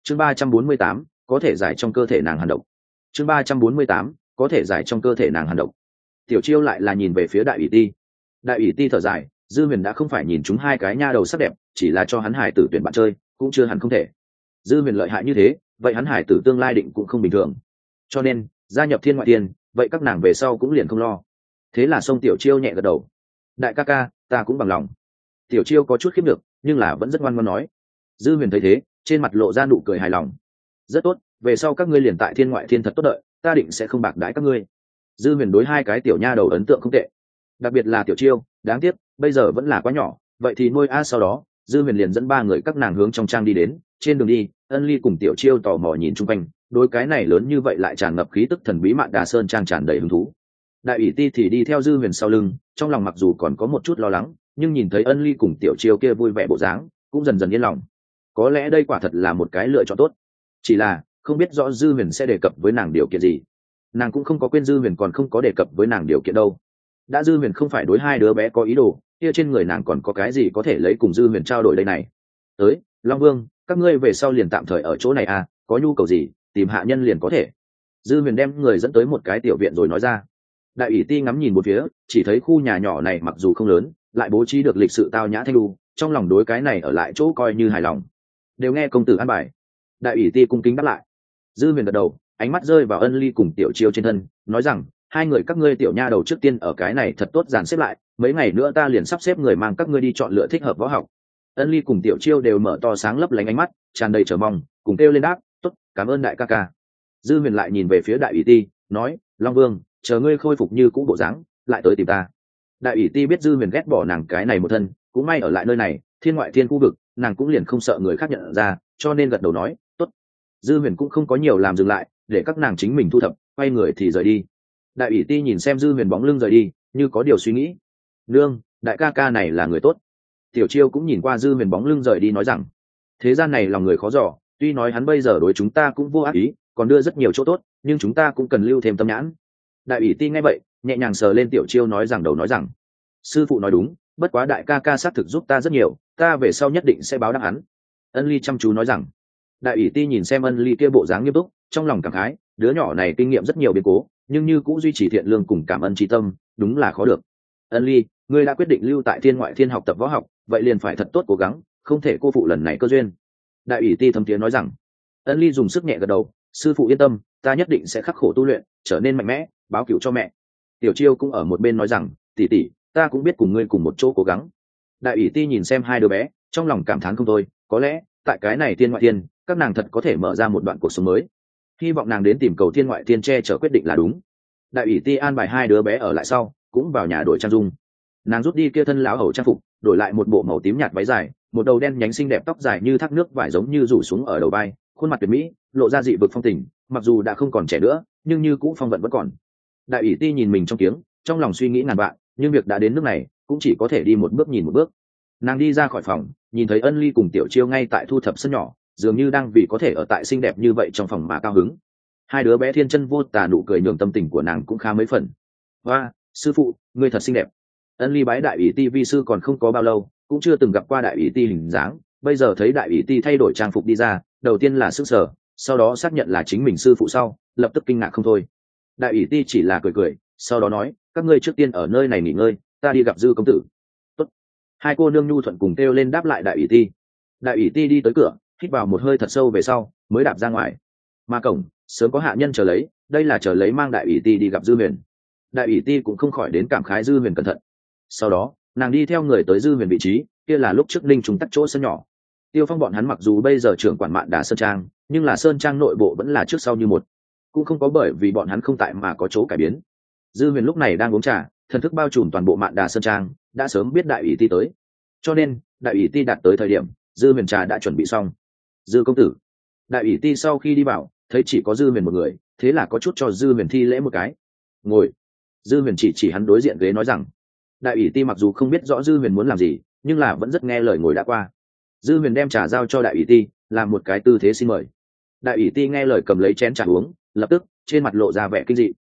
chương 348, có thể giải trong cơ thể nàng hàn độc. chương 348, có thể giải trong cơ thể nàng hàn độc. Tiểu Chiêu lại là nhìn về phía đại ủy ti. Đại ủy ti thở dài, Dư Huyền đã không phải nhìn chúng hai cái nha đầu sắc đẹp, chỉ là cho hắn hải tử tuyển bạn chơi, cũng chưa hẳn không thể. Dư Huyền lợi hại như thế, vậy hắn hải tử tương lai định cũng không bình thường. Cho nên, gia nhập Thiên Ngoại Thiên, vậy các nàng về sau cũng liền không lo. Thế là Song Tiểu Chiêu nhẹ gật đầu. Đại ca ca, ta cũng bằng lòng. Tiểu Chiêu có chút khiếp được, nhưng là vẫn rất ngoan ngoãn nói. Dư Huyền thấy thế, trên mặt lộ ra nụ cười hài lòng. Rất tốt, về sau các ngươi liền tại Thiên Ngoại Thiên thật tốt đợi, ta định sẽ không bạc đãi các ngươi. Dư Huyền đối hai cái tiểu nha đầu ấn tượng không tệ, đặc biệt là Tiểu Chiêu, đáng tiếc bây giờ vẫn là quá nhỏ, vậy thì nuôi a. Sau đó Dư Huyền liền dẫn ba người các nàng hướng trong trang đi đến. Trên đường đi, Ân Ly cùng Tiểu Chiêu tò mò nhìn chung quanh, đối cái này lớn như vậy lại tràn ngập khí tức thần bí Mạn Đà Sơn trang tràn đầy hứng thú. Đại ủy ti thì đi theo Dư Huyền sau lưng, trong lòng mặc dù còn có một chút lo lắng, nhưng nhìn thấy Ân Ly cùng Tiểu Chiêu kia vui vẻ bộ dáng, cũng dần dần yên lòng. Có lẽ đây quả thật là một cái lựa chọn tốt, chỉ là không biết rõ Dư Huyền sẽ đề cập với nàng điều kiện gì. Nàng cũng không có quên Dư Huyền còn không có đề cập với nàng điều kiện đâu. Đã Dư Huyền không phải đối hai đứa bé có ý đồ, kia trên người nàng còn có cái gì có thể lấy cùng Dư Huyền trao đổi đây này. Tới, Long Vương, các ngươi về sau liền tạm thời ở chỗ này à, có nhu cầu gì tìm hạ nhân liền có thể. Dư Huyền đem người dẫn tới một cái tiểu viện rồi nói ra. Đại ủy ti ngắm nhìn một phía, chỉ thấy khu nhà nhỏ này mặc dù không lớn, lại bố trí được lịch sự tao nhã thanh lưu, trong lòng đối cái này ở lại chỗ coi như hài lòng. Đều nghe công tử an bài. Đại ủy ti cung kính đáp lại. Dư Huyền gật đầu, ánh mắt rơi vào Ân Ly cùng Tiểu Chiêu trên thân, nói rằng, hai người các ngươi tiểu nha đầu trước tiên ở cái này thật tốt dàn xếp lại, mấy ngày nữa ta liền sắp xếp người mang các ngươi đi chọn lựa thích hợp võ học. Ân Ly cùng Tiểu Chiêu đều mở to sáng lấp lánh ánh mắt, tràn đầy chờ mong, cùng kêu lên đáp, tốt, cảm ơn đại ca ca. Dư Huyền lại nhìn về phía đại ủy ti, nói, Long Vương, chờ ngươi khôi phục như cũ bộ dáng, lại tới tìm ta. Đại ủy ti biết Dư Huyền ghét bỏ nàng cái này một thân, cũng may ở lại nơi này, Thiên Ngoại Thiên khu vực, nàng cũng liền không sợ người khác nhận ra, cho nên gật đầu nói, tốt. Dư Huyền cũng không có nhiều làm dừng lại, để các nàng chính mình thu thập, quay người thì rời đi. Đại ủy ti nhìn xem Dư Huyền bóng lưng rời đi, như có điều suy nghĩ. Nương, đại ca ca này là người tốt. Tiểu Chiêu cũng nhìn qua Dư Huyền bóng lưng rời đi nói rằng, thế gian này lòng người khó dò, tuy nói hắn bây giờ đối chúng ta cũng vô ác ý, còn đưa rất nhiều chỗ tốt, nhưng chúng ta cũng cần lưu thêm tâm nhãn. Đại ủy ti nghe vậy, nhẹ nhàng sờ lên Tiểu Chiêu nói rằng, sư phụ nói đúng, bất quá đại ca ca xác thực giúp ta rất nhiều, ta về sau nhất định sẽ báo đáp hắn. Ân Ly chăm chú nói rằng. Đại ủy ti nhìn xem Ân Ly kia bộ dáng nghiêm túc, trong lòng cảm khái, đứa nhỏ này kinh nghiệm rất nhiều biến cố, nhưng như cũng duy trì thiện lương cùng cảm ơn tri tâm, đúng là khó được. Ân Ly, ngươi đã quyết định lưu tại Thiên Ngoại Thiên học tập võ học, vậy liền phải thật tốt cố gắng, không thể cô phụ lần này cơ duyên. Đại ủy ti thâm tiếng nói rằng. Ân Ly dùng sức nhẹ gật đầu, sư phụ yên tâm, ta nhất định sẽ khắc khổ tu luyện, trở nên mạnh mẽ, báo cửu cho mẹ. Tiểu Chiêu cũng ở một bên nói rằng, tỷ tỷ, ta cũng biết cùng ngươi cùng một chỗ cố gắng. Đại ủy ti nhìn xem hai đứa bé, trong lòng cảm thán không thôi, có lẽ tại cái này Thiên Ngoại Thiên, các nàng thật có thể mở ra một đoạn cuộc sống mới. Hy vọng nàng đến tìm cầu Thiên Ngoại Thiên che chở quyết định là đúng. Đại ủy ti an bài hai đứa bé ở lại sau, cũng vào nhà đổi trang dung. Nàng rút đi kia thân lão hầu trang phục, đổi lại một bộ màu tím nhạt váy dài, một đầu đen nhánh xinh đẹp tóc dài như thác nước vải giống như rủ xuống ở đầu vai, khuôn mặt tuyệt mỹ, lộ ra dị vực phong tình, mặc dù đã không còn trẻ nữa, nhưng như cũ phong vận vẫn còn. Đại ủy ti nhìn mình trong tiếng, trong lòng suy nghĩ ngàn vạn, nhưng việc đã đến nước này, cũng chỉ có thể đi một bước nhìn một bước. Nàng đi ra khỏi phòng, nhìn thấy Ân Ly cùng Tiểu Chiêu ngay tại thu thập sân nhỏ, dường như đang vì có thể ở tại xinh đẹp như vậy trong phòng mà cao hứng. Hai đứa bé thiên chân vô tà nụ cười nhường tâm tình của nàng cũng khá mấy phần. Và sư phụ, ngươi thật xinh đẹp. Ân Ly bái đại ủy ti vi sư còn không có bao lâu, cũng chưa từng gặp qua đại ủy ti hình dáng, bây giờ thấy đại ủy ti thay đổi trang phục đi ra, đầu tiên là sức sở, sau đó xác nhận là chính mình sư phụ sau, lập tức kinh ngạc không thôi. Đại ủy ti chỉ là cười cười, sau đó nói, các ngươi trước tiên ở nơi này nghỉ ngơi, ta đi gặp Dư công tử. Tốt. Hai cô nương nhu thuận cùng kêu lên đáp lại đại ủy ti. Đại ủy ti đi tới cửa, hít vào một hơi thật sâu về sau, mới đạp ra ngoài. Mà cổng sớm có hạ nhân chờ lấy, đây là chờ lấy mang đại ủy ti đi gặp Dư Huyền. Đại ủy ti cũng không khỏi đến cảm khái Dư Huyền cẩn thận. Sau đó nàng đi theo người tới Dư Huyền vị trí, kia là lúc trước Ninh Trùng tắt chỗ sân nhỏ. Tiêu Phong bọn hắn mặc dù bây giờ trưởng quản Mạn Đà Sơn Trang, nhưng là Sơn Trang nội bộ vẫn là trước sau như một, cũng không có bởi vì bọn hắn không tại mà có chỗ cải biến. Dư Huyền lúc này đang uống trà, thần thức bao trùm toàn bộ Mạn Đà Sơn Trang, đã sớm biết đại ủy ti tới, cho nên đại ủy ti đạt tới thời điểm, Dư Huyền trà đã chuẩn bị xong. Dư công tử. Đại ủy ti sau khi đi vào, thấy chỉ có Dư Huyền một người, thế là có chút cho Dư Huyền thi lễ một cái. Ngồi. Dư Huyền chỉ hắn đối diện ghế nói rằng. Đại ủy ti mặc dù không biết rõ Dư Huyền muốn làm gì, nhưng là vẫn rất nghe lời ngồi đã qua. Dư Huyền đem trà giao cho đại ủy ti, làm một cái tư thế xin mời. Đại ủy ti nghe lời cầm lấy chén trà uống, lập tức trên mặt lộ ra vẻ kinh dị.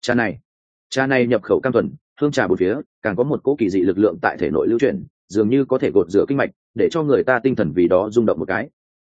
Trà này nhập khẩu cam thuần, hương trà bốn phía, càng có một cỗ kỳ dị lực lượng tại thể nội lưu chuyển, dường như có thể gột rửa kinh mạch, để cho người ta tinh thần vì đó rung động một cái.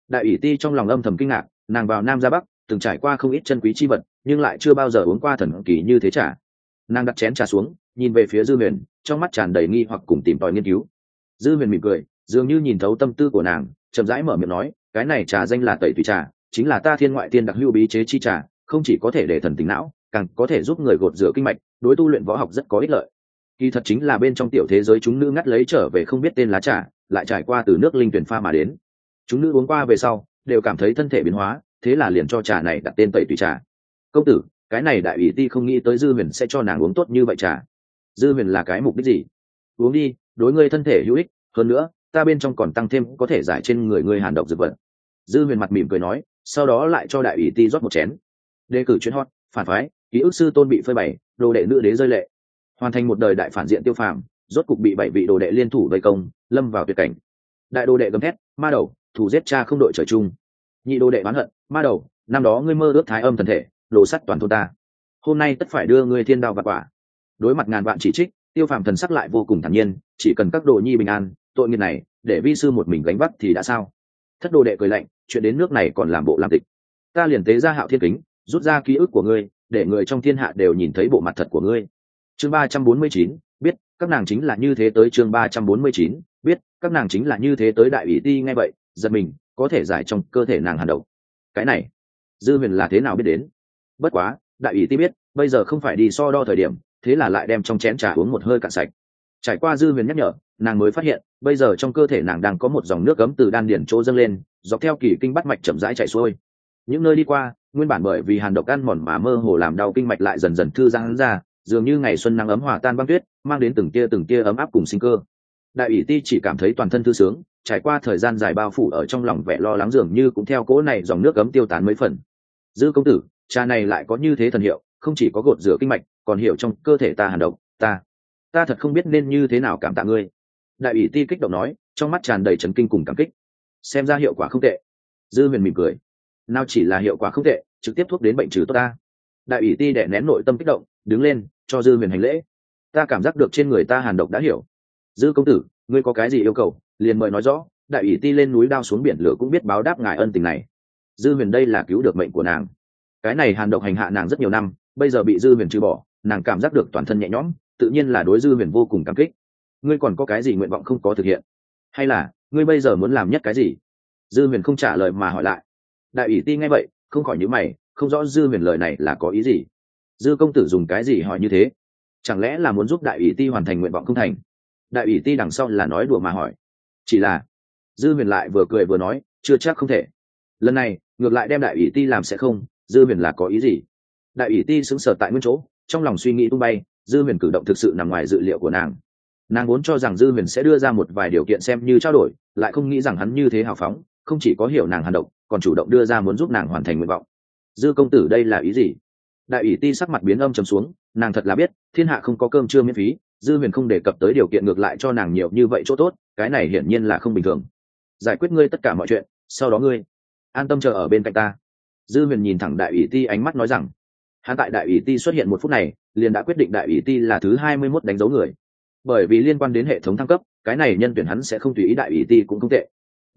Đại ủy ti trong lòng âm thầm kinh ngạc, nàng vào nam ra bắc từng trải qua không ít chân quý chi vật, nhưng lại chưa bao giờ uống qua thần kỳ như thế trà. Nàng đặt chén trà xuống, nhìn về phía Dư Huyền, trong mắt tràn đầy nghi hoặc cùng tìm tòi nghiên cứu. Dư Huyền mỉm cười, dường như nhìn thấu tâm tư của nàng, chậm rãi mở miệng nói, cái này trà danh là Tẩy Tùy trà, chính là ta thiên ngoại tiên đặc hữu bí chế chi trà, không chỉ có thể để thần tỉnh não, càng có thể giúp người gột rửa kinh mạch, đối tu luyện võ học rất có ích lợi. Kỳ thật chính là bên trong tiểu thế giới chúng nữ ngắt lấy trở về không biết tên lá trà, lại trải qua từ nước linh tuyển pha mà đến. Chúng nữ uống qua về sau, đều cảm thấy thân thể biến hóa, thế là liền cho trà này đặt tên Tẩy Tùy trà. Công tử, cái này đại ủy ti không nghĩ tới Dư Huyền sẽ cho nàng uống tốt như vậy trà. Dư Huyền là cái mục đích gì? Uống đi, đối ngươi thân thể hữu ích, hơn nữa ta bên trong còn tăng thêm có thể giải trên người ngươi hàn độc dược vật. Dư Huyền mặt mỉm cười nói, sau đó lại cho đại ủy ti rót một chén. Đề cử chuyên hot, phản phái, ký ức sư tôn bị phơi bày, đồ đệ nữ đế rơi lệ, hoàn thành một đời đại phản diện Tiêu Phàm, rốt cục bị 7 vị đồ đệ liên thủ vây công, lâm vào tuyệt cảnh. Đại đồ đệ gầm thét, ma đầu, thù giết cha không đội trời chung. Nhị đồ đệ oán hận, ma đầu, năm đó ngươi mơ ước thái âm thần thể, đồ sắt toàn thôn ta, hôm nay tất phải đưa ngươi thiên đao vặt quả. Đối mặt ngàn vạn chỉ trích, Tiêu Phàm thần sắc lại vô cùng thản nhiên, chỉ cần các đồ nhi bình an, tội nghiệp này để vi sư một mình gánh vác thì đã sao. Thất đồ đệ cười lạnh, chuyện đến nước này còn làm bộ làm tịch, ta liền tế ra Hạo Thiên Kính, rút ra ký ức của ngươi, để người trong thiên hạ đều nhìn thấy bộ mặt thật của ngươi. Chương 349, biết các nàng chính là như thế tới. Chương 349, biết các nàng chính là như thế tới. Đại ủy ti nghe vậy giật mình, có thể giải trong cơ thể nàng hàn độc. Cái này Dư Huyền là thế nào biết đến? Bất quá đại ủy ti biết bây giờ không phải đi so đo thời điểm, thế là lại đem trong chén trà uống một hơi cạn sạch. Trải qua Dư Huyền nhắc nhở, nàng mới phát hiện bây giờ trong cơ thể nàng đang có một dòng nước ấm từ đan điển chỗ dâng lên, dọc theo kỳ kinh bắt mạch chậm rãi chảy xuôi. Những nơi đi qua, nguyên bản bởi vì hàn độc ăn mòn mà mơ hồ làm đau kinh mạch lại dần dần thư giãn ra, dường như ngày xuân nắng ấm hòa tan băng tuyết, mang đến từng tia ấm áp cùng sinh cơ. Đại ủy ti chỉ cảm thấy toàn thân thư sướng, trải qua thời gian dài bao phủ ở trong lòng vẻ lo lắng, dường như cũng theo cỗ này dòng nước ấm tiêu tán mấy phần. Dư công tử, trà này lại có như thế thần hiệu, không chỉ có gột rửa kinh mạch, còn hiểu trong cơ thể ta hàn độc, ta thật không biết nên như thế nào cảm tạ ngươi. Đại ủy ti kích động nói, trong mắt tràn đầy chấn kinh cùng cảm kích. Xem ra hiệu quả không tệ. Dư Huyền mỉm cười, nào chỉ là hiệu quả không tệ, trực tiếp thuốc đến bệnh trừ tốt ta. Đại ủy ti đè nén nội tâm kích động, đứng lên cho Dư Huyền hành lễ. Ta cảm giác được trên người ta hàn độc đã hiểu. Dư công tử, ngươi có cái gì yêu cầu liền mời nói rõ, đại ủy ti lên núi đao xuống biển lửa cũng biết báo đáp ngài ân tình này. Dư Huyền đây là cứu được mệnh của nàng, cái này hàn độc hành hạ nàng rất nhiều năm, bây giờ bị Dư Huyền trừ bỏ, nàng cảm giác được toàn thân nhẹ nhõm, tự nhiên là đối Dư Huyền vô cùng cảm kích. Ngươi còn có cái gì nguyện vọng không có thực hiện, hay là ngươi bây giờ muốn làm nhất cái gì? Dư Huyền không trả lời mà hỏi lại. Đại ủy ti nghe vậy không khỏi nhíu mày, không rõ Dư Huyền lời này là có ý gì. Dư công tử dùng cái gì hỏi như thế? Chẳng lẽ là muốn giúp đại ủy ti hoàn thành nguyện vọng không thành? Đại ủy ti đằng sau là nói đùa mà hỏi. Chỉ là Dư Huyền lại vừa cười vừa nói, chưa chắc không thể. Lần này ngược lại đem đại ủy ti làm sẽ không. Dư Huyền là có ý gì? Đại ủy ti sững sờ tại nguyên chỗ, trong lòng suy nghĩ tung bay. Dư Huyền cử động thực sự nằm ngoài dự liệu của nàng. Nàng vốn cho rằng Dư Huyền sẽ đưa ra một vài điều kiện xem như trao đổi, lại không nghĩ rằng hắn như thế hào phóng, không chỉ có hiểu nàng hàn độc, còn chủ động đưa ra muốn giúp nàng hoàn thành nguyện vọng. Dư công tử đây là ý gì? Đại ủy ti sắc mặt biến âm trầm xuống, nàng thật là biết thiên hạ không có cơm trưa miễn phí. Dư Huyền không đề cập tới điều kiện, ngược lại cho nàng nhiều như vậy chỗ tốt, cái này hiển nhiên là không bình thường. Giải quyết ngươi tất cả mọi chuyện, sau đó ngươi an tâm chờ ở bên cạnh ta. Dư Huyền nhìn thẳng đại ủy ti, ánh mắt nói rằng, hắn tại đại ủy ti xuất hiện một phút này liền đã quyết định đại ủy ti là thứ 21 đánh dấu người, bởi vì liên quan đến hệ thống thăng cấp, cái này nhân tuyển hắn sẽ không tùy ý. Đại ủy ti cũng không tệ.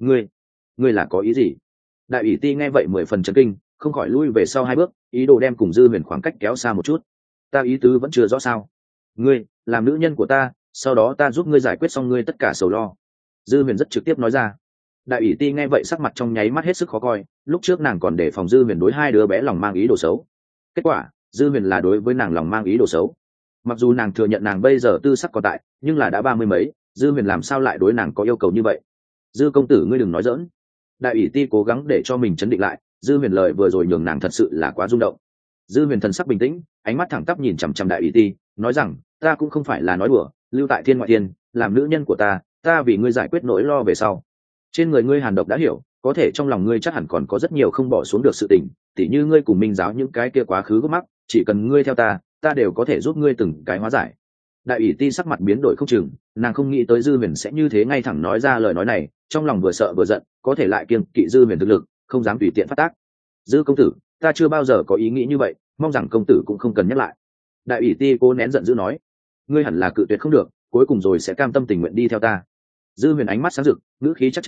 Ngươi là có ý gì? Đại ủy ti nghe vậy 10 phần chấn kinh, không khỏi lui về sau 2 bước, ý đồ đem cùng Dư Huyền khoảng cách kéo xa một chút. Ta ý tứ vẫn chưa rõ sao? Ngươi làm nữ nhân của ta, sau đó ta giúp ngươi giải quyết xong ngươi tất cả sầu lo. Dư Huyền rất trực tiếp nói ra. Đại ủy ti nghe vậy sắc mặt trong nháy mắt hết sức khó coi, lúc trước nàng còn đề phòng Dư Huyền đối 2 đứa bé lòng mang ý đồ xấu, kết quả Dư Huyền là đối với nàng lòng mang ý đồ xấu. Mặc dù nàng thừa nhận nàng bây giờ tư sắc còn tại, nhưng là đã 30 mấy, Dư Huyền làm sao lại đối nàng có yêu cầu như vậy? Dư công tử ngươi đừng nói giỡn. Đại ủy ti cố gắng để cho mình chấn định lại, Dư Huyền lời vừa rồi nhường nàng thật sự là quá rung động. Dư Huyền thần sắc bình tĩnh, ánh mắt thẳng tắp nhìn chằm chằm đại ủy ti, nói rằng, ta cũng không phải là nói đùa, lưu tại thiên ngoại thiên, làm nữ nhân của ta vì ngươi giải quyết nỗi lo về sau. Trên người ngươi hàn độc đã hiểu, có thể trong lòng ngươi chắc hẳn còn có rất nhiều không bỏ xuống được sự tình, tỉ như ngươi cùng Minh giáo những cái kia quá khứ gốc mắc, chỉ cần ngươi theo ta đều có thể giúp ngươi từng cái hóa giải. Đại ủy ti sắc mặt biến đổi không chừng, nàng không nghĩ tới Dư Huyền sẽ như thế ngay thẳng nói ra lời nói này, trong lòng vừa sợ vừa giận, có thể lại kiêng kỵ Dư Huyền thực lực, không dám tùy tiện phát tác. Dư công tử, ta chưa bao giờ có ý nghĩ như vậy, mong rằng công tử cũng không cần nhắc lại. Đại ủy ti cố nén giận dữ nói, ngươi hẳn là cự tuyệt không được, cuối cùng rồi sẽ cam tâm tình nguyện đi theo ta. Dư Huyền ánh mắt sáng rực, ngữ khí chắc chắn,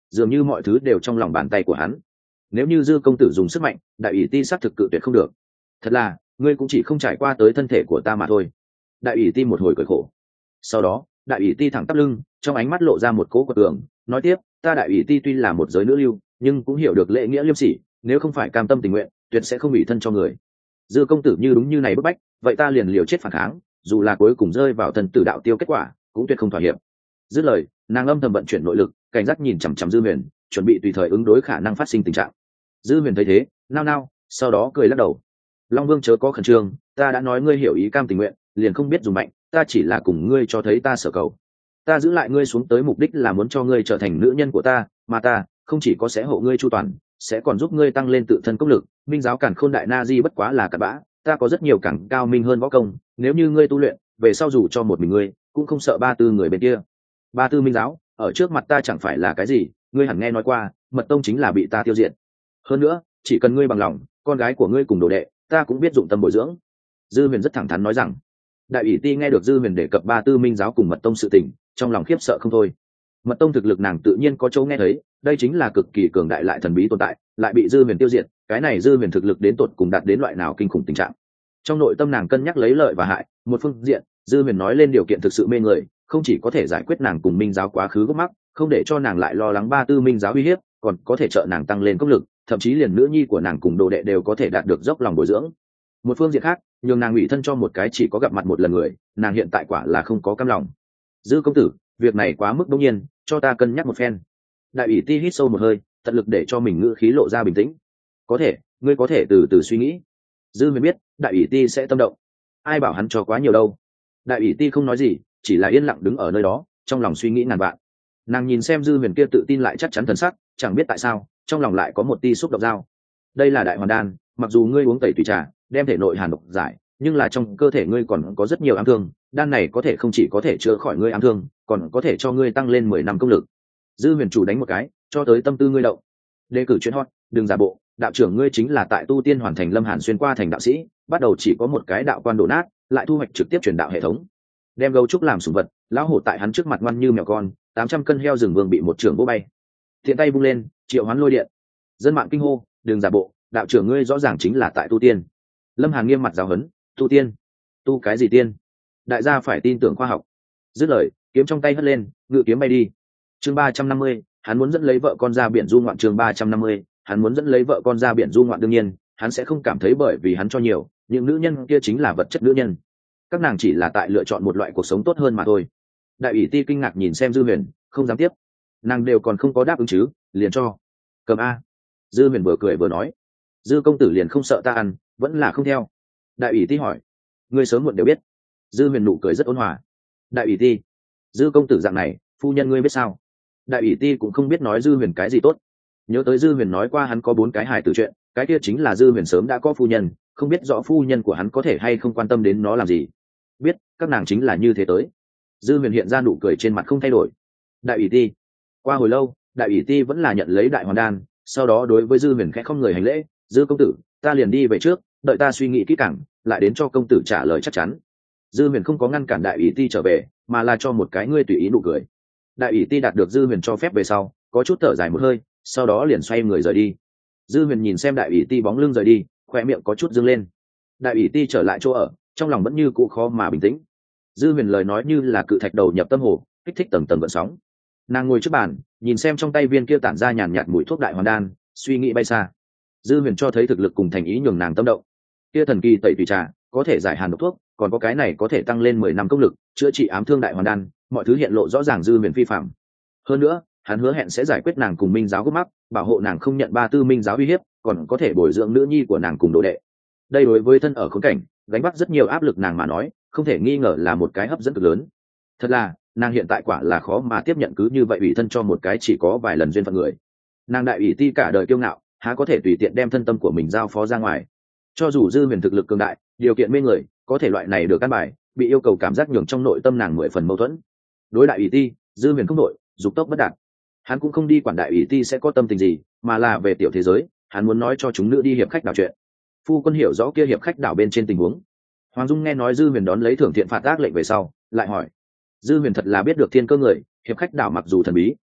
dường như mọi thứ đều trong lòng bàn tay của hắn. Nếu như dư công tử dùng sức mạnh, đại ủy ti xác thực cự tuyệt không được. Thật là, ngươi cũng chỉ không trải qua tới thân thể của ta mà thôi. Đại ủy ti một hồi cười khổ. Sau đó đại ủy ti thẳng tắp lưng, trong ánh mắt lộ ra một cố quật cường, nói tiếp, ta đại ủy ti tuy là một giới nữ lưu, nhưng cũng hiểu được lễ nghĩa liêm sỉ, nếu không phải cam tâm tình nguyện, tuyệt sẽ không bị thân cho người. Dư công tử như đúng như này bức bách, vậy ta liền liều chết phản kháng, dù là cuối cùng rơi vào thần tử đạo tiêu kết quả, cũng tuyệt không thỏa hiệp. Dứt lời, nàng âm thầm vận chuyển nội lực, cảnh giác nhìn chằm chằm Dư Huyền, chuẩn bị tùy thời ứng đối khả năng phát sinh tình trạng. Dư Huyền thấy thế, nao nao, sau đó cười lắc đầu. Long Vương chớ có khẩn trương, ta đã nói ngươi hiểu ý cam tình nguyện, liền không biết dùng mạnh, ta chỉ là cùng ngươi cho thấy ta sở cầu. Ta giữ lại ngươi xuống tới mục đích là muốn cho ngươi trở thành nữ nhân của ta, mà ta không chỉ có sẽ hộ ngươi chu toàn, sẽ còn giúp ngươi tăng lên tự thân công lực. Minh giáo Càn Khôn đại na di bất quá là cặn bã, ta có rất nhiều càng cao minh hơn võ công, nếu như ngươi tu luyện, về sau dù cho một mình ngươi, cũng không sợ ba tư người bên kia. Ba tư minh giáo ở trước mặt ta chẳng phải là cái gì, ngươi hẳn nghe nói qua, mật tông chính là bị ta tiêu diệt. Hơn nữa, chỉ cần ngươi bằng lòng, con gái của ngươi cùng đồ đệ, ta cũng biết dụng tâm bồi dưỡng. Dư Huyền rất thẳng thắn nói rằng. Đại ủy ti nghe được Dư Huyền đề cập ba tư minh giáo cùng mật tông sự tình, trong lòng khiếp sợ không thôi. Mật tông thực lực nàng tự nhiên có chỗ nghe thấy, đây chính là cực kỳ cường đại lại thần bí tồn tại, lại bị Dư Huyền tiêu diệt, cái này Dư Huyền thực lực đến tột cùng đạt đến loại nào kinh khủng tình trạng. Trong nội tâm nàng cân nhắc lấy lợi và hại, một phương diện, Dư Huyền nói lên điều kiện thực sự mê người, không chỉ có thể giải quyết nàng cùng minh giáo quá khứ gốc mắc, không để cho nàng lại lo lắng ba tư minh giáo uy hiếp, còn có thể trợ nàng tăng lên công lực, thậm chí liền nữ nhi của nàng cùng đồ đệ đều có thể đạt được dốc lòng bồi dưỡng. Một phương diện khác, nhường nàng ủy thân cho một cái chỉ có gặp mặt một lần người, nàng hiện tại quả là không có cam lòng. Dư công tử, việc này quá mức đột nhiên, cho ta cân nhắc một phen. Đại ủy ti hít sâu một hơi, tận lực để cho mình ngữ khí lộ ra bình tĩnh. Có thể, ngươi có thể từ từ suy nghĩ. Dư Huyền biết đại ủy ti sẽ tâm động, ai bảo hắn cho quá nhiều đâu. Đại ủy ti không nói gì, chỉ là yên lặng đứng ở nơi đó, trong lòng suy nghĩ ngàn vạn. Nàng nhìn xem Dư Huyền kia tự tin lại chắc chắn thần sắc, chẳng biết tại sao trong lòng lại có một tia xúc động dao. Đây là đại hoàn đan, mặc dù ngươi uống tẩy tùy trà đem thể nội hàn độc giải, nhưng là trong cơ thể ngươi còn có rất nhiều ám thương, đan này có thể không chỉ có thể chữa khỏi ngươi ám thương, còn có thể cho ngươi tăng lên 10 năm công lực. Dư Huyền chủ đánh một cái, cho tới tâm tư ngươi động. Đề cử chuyện hot, đừng giả bộ, đạo trưởng ngươi chính là tại tu tiên hoàn thành Lâm Hàn xuyên qua thành đạo sĩ, bắt đầu chỉ có một cái đạo quan đổ nát, lại thu hoạch trực tiếp truyền đạo hệ thống. Đem gấu trúc làm sủng vật, lão hổ tại hắn trước mặt ngoan như mèo con, 800 cân heo rừng vương bị một trưởng vỗ bay. Thiện tay vung lên, triệu hoán lôi điện. Dân mạng kinh hô, đừng giả bộ, đạo trưởng ngươi rõ ràng chính là tại tu tiên. Lâm Hàn nghiêm mặt giáo huấn, tu tiên? Tu cái gì tiên? Đại gia phải tin tưởng khoa học. Dứt lời, kiếm trong tay hất lên, ngự kiếm bay đi. Chương 350, hắn muốn dẫn lấy vợ con ra biển du ngoạn. Chương 350, hắn muốn dẫn lấy vợ con ra biển du ngoạn. Đương nhiên, hắn sẽ không cảm thấy bởi vì hắn cho nhiều, những nữ nhân kia chính là vật chất nữ nhân. Các nàng chỉ là tại lựa chọn một loại cuộc sống tốt hơn mà thôi. Đại ủy ti kinh ngạc nhìn xem Dư Huyền, không dám tiếp. Nàng đều còn không có đáp ứng chứ, liền cho. Cầm a. Dư Huyền vừa cười vừa nói. Dư công tử liền không sợ ta ăn, vẫn là không theo. Đại ủy ti hỏi. Ngươi sớm muộn đều biết. Dư Huyền nụ cười rất ôn hòa. Đại ủy ti, Dư công tử dạng này, phu nhân ngươi biết sao? Đại ủy ti cũng không biết nói Dư Huyền cái gì tốt. Nhớ tới Dư Huyền nói qua hắn có 4 cái hài tử chuyện, cái kia chính là Dư Huyền sớm đã có phu nhân, không biết rõ phu nhân của hắn có thể hay không quan tâm đến nó làm gì. Biết, các nàng chính là như thế tới. Dư Huyền hiện ra nụ cười trên mặt không thay đổi. Đại ủy ti. Qua hồi lâu, đại ủy ti vẫn là nhận lấy đại hoàn đan, sau đó đối với Dư Huyền khẽ không người hành lễ. Dư công tử, ta liền đi về trước, đợi ta suy nghĩ kỹ càng, lại đến cho công tử trả lời chắc chắn. Dư Huyền không có ngăn cản đại ủy ti trở về, mà là cho một cái ngươi tùy ý nụ cười. Đại ủy ti đạt được Dư Huyền cho phép về sau, có chút thở dài một hơi, sau đó liền xoay người rời đi. Dư Huyền nhìn xem đại ủy ti bóng lưng rời đi, khoe miệng có chút dương lên. Đại ủy ti trở lại chỗ ở, trong lòng vẫn như cũ khó mà bình tĩnh. Dư Huyền lời nói như là cự thạch đầu nhập tâm hồ, kích thích tầng tầng gợn sóng. Nàng ngồi trước bàn, nhìn xem trong tay viên kia tản ra nhàn nhạt mùi thuốc đại hoàn đan, suy nghĩ bay xa. Dư Huyền cho thấy thực lực cùng thành ý nhường nàng tâm động. Kia thần kỳ tẩy tùy trà có thể giải hàn độc thuốc, còn có cái này có thể tăng lên 10 năm công lực, chữa trị ám thương đại hoàn đan, mọi thứ hiện lộ rõ ràng Dư Huyền phi phạm. Hơn nữa, hắn hứa hẹn sẽ giải quyết nàng cùng minh giáo gốc mắc, bảo hộ nàng không nhận ba tư minh giáo uy hiếp, còn có thể bồi dưỡng nữ nhi của nàng cùng đồ đệ. Đây đối với thân ở khốn cảnh, gánh vác rất nhiều áp lực nàng mà nói, không thể nghi ngờ là một cái hấp dẫn cực lớn. Thật là, nàng hiện tại quả là khó mà tiếp nhận cứ như vậy ủy thân cho một cái chỉ có vài lần duyên phận người. Nàng đại ủy ti cả đời kiêu ngạo, há có thể tùy tiện đem thân tâm của mình giao phó ra ngoài. Cho dù Dư Huyền thực lực cường đại, điều kiện mê người, có thể loại này được căn bài, bị yêu cầu cảm giác nhường trong nội tâm nàng 10 phần mâu thuẫn. Đối đại ủy ti, Dư Huyền không đội, dục tốc bất đạt. Hắn cũng không đi quản đại ủy ti sẽ có tâm tình gì, mà là về tiểu thế giới, hắn muốn nói cho chúng nữ đi hiệp khách đảo chuyện. Phu quân hiểu rõ kia hiệp khách đảo bên trên tình huống. Hoàng Dung nghe nói Dư Huyền đón lấy thưởng thiện phạt ác lệnh về sau, lại hỏi. Dư Huyền thật là biết được thiên cơ người, hiệp khách đảo mặc dù thần bí,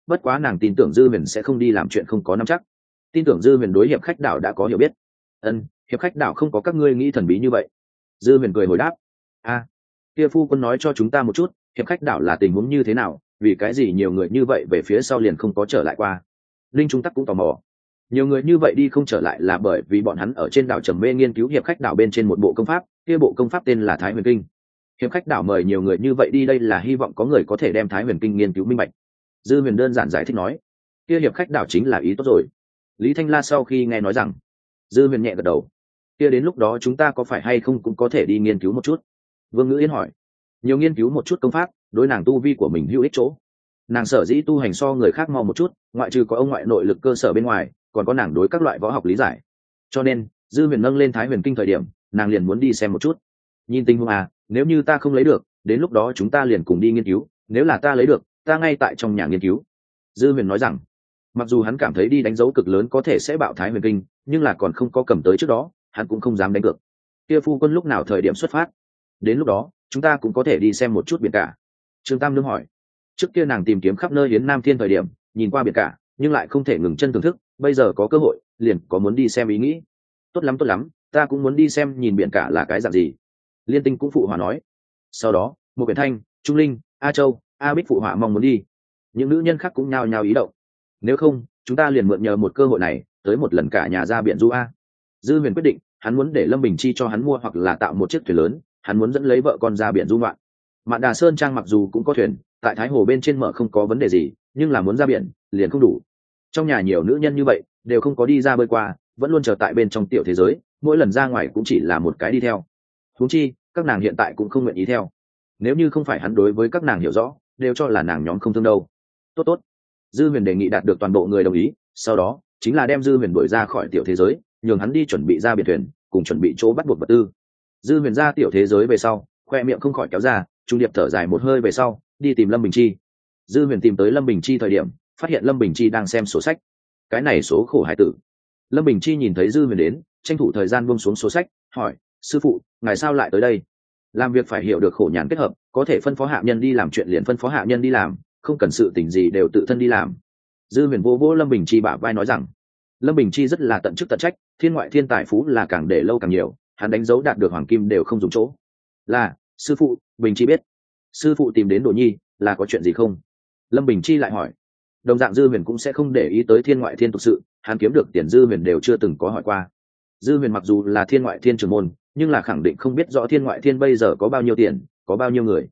bất quá nàng tin tưởng dư huyền sẽ không đi làm chuyện không có nắm chắc, tin tưởng dư huyền đối hiệp khách đảo đã có hiểu biết. Hiệp khách đảo không có các ngươi nghĩ thần bí như vậy. Dư huyền cười hồi đáp. Kia phu quân nói cho chúng ta một chút, hiệp khách đảo là tình huống như thế nào, vì cái gì nhiều người như vậy về phía sau liền không có trở lại qua. Linh Trung Tắc cũng tò mò. Nhiều người như vậy đi không trở lại là bởi vì bọn hắn ở trên đảo Trầm Mê nghiên cứu hiệp khách đảo bên trên một bộ công pháp, kia bộ công pháp tên là Thái Huyền Kinh. Hiệp khách đảo mời nhiều người như vậy đi đây là hy vọng có người có thể đem Thái Huyền Kinh nghiên cứu minh bạch. Dư huyền đơn giản giải thích nói. Kia hiệp khách đảo chính là ý tốt rồi. Lý Thanh La sau khi nghe nói rằng, dư huyền nhẹ gật đầu. Kia đến lúc đó chúng ta có phải hay không cũng có thể đi nghiên cứu một chút. Vương Ngữ Yên hỏi. Nhiều nghiên cứu một chút công pháp, đối nàng tu vi của mình hữu ích chỗ. Nàng sở dĩ tu hành so người khác mau một chút, ngoại trừ có ông ngoại nội lực cơ sở bên ngoài, còn có nàng đối các loại võ học lý giải. Cho nên dư huyền nâng lên Thái Huyền Kinh thời điểm, nàng liền muốn đi xem một chút. Nhìn tình huống nếu như ta không lấy được, đến lúc đó chúng ta liền cùng đi nghiên cứu, nếu là ta lấy được, ta ngay tại trong nhà nghiên cứu. Dư huyền nói rằng, mặc dù hắn cảm thấy đi đánh dấu cực lớn có thể sẽ bạo Thái Huyền Kinh, nhưng là còn không có cầm tới trước đó, hắn cũng không dám đánh cược. Kia phu quân lúc nào thời điểm xuất phát? Đến lúc đó chúng ta cũng có thể đi xem một chút biển cả. Trương Tam Nương hỏi. Trước kia nàng tìm kiếm khắp nơi Yến Nam Thiên thời điểm, nhìn qua biển cả nhưng lại không thể ngừng chân thưởng thức, bây giờ có cơ hội liền có muốn đi xem ý nghĩ. Tốt lắm, ta cũng muốn đi xem nhìn biển cả là cái dạng gì. Liên Tinh cũng phụ họa nói. Sau đó một Biển Thanh, Trung Linh, A Châu, A Bích phụ họa mong muốn đi. Những nữ nhân khác cũng nhao nhao ý động. Nếu không chúng ta liền mượn nhờ một cơ hội này tới một lần cả nhà ra biển du a. Dư huyền quyết định hắn muốn để Lâm Bình Chi cho hắn mua hoặc là tạo một chiếc thuyền lớn, hắn muốn dẫn lấy vợ con ra biển du ngoạn. Mạn Đà Sơn Trang mặc dù cũng có thuyền tại Thái Hồ bên trên mở không có vấn đề gì, nhưng là muốn ra biển liền không đủ. Trong nhà nhiều nữ nhân như vậy đều không có đi ra bơi qua, vẫn luôn chờ tại bên trong tiểu thế giới, mỗi lần ra ngoài cũng chỉ là một cái đi theo. Huống chi các nàng hiện tại cũng không nguyện ý theo. Nếu như không phải hắn đối với các nàng hiểu rõ, đều cho là nàng nhóm không thương đâu. Tốt, Dư huyền đề nghị đạt được toàn bộ người đồng ý, sau đó chính là đem Dư huyền đuổi ra khỏi tiểu thế giới, nhường hắn đi chuẩn bị ra biển thuyền, cùng chuẩn bị chỗ bắt buộc vật tư. Dư huyền ra tiểu thế giới về sau, khoe miệng không khỏi kéo ra, trung điệp thở dài một hơi về sau đi tìm Lâm Bình Chi. Dư huyền tìm tới Lâm Bình Chi thời điểm, phát hiện Lâm Bình Chi đang xem sổ sách. Cái này số khổ hải tử. Lâm Bình Chi nhìn thấy Dư huyền đến, tranh thủ thời gian buông xuống sổ sách, hỏi: sư phụ, ngài sao lại tới đây? Làm việc phải hiểu được khổ nhàn kết hợp, có thể phân phó hạ nhân đi làm chuyện liền phân phó hạ nhân đi làm, không cần sự tình gì đều tự thân đi làm. Dư huyền vô vô Lâm Bình Chi bả vai nói rằng, Lâm Bình Chi rất là tận chức tận trách, thiên ngoại thiên tài phú là càng để lâu càng nhiều, hắn đánh dấu đạt được hoàng kim đều không dùng chỗ. Là, sư phụ. Bình Chi biết. Sư phụ tìm đến Đồ Nhi là có chuyện gì không? Lâm Bình Chi lại hỏi. Đồng dạng Dư huyền cũng sẽ không để ý tới thiên ngoại thiên tục sự, hắn kiếm được tiền Dư huyền đều chưa từng có hỏi qua. Dư huyền mặc dù là thiên ngoại thiên trưởng môn, nhưng là khẳng định không biết rõ thiên ngoại thiên bây giờ có bao nhiêu tiền, có bao nhiêu người.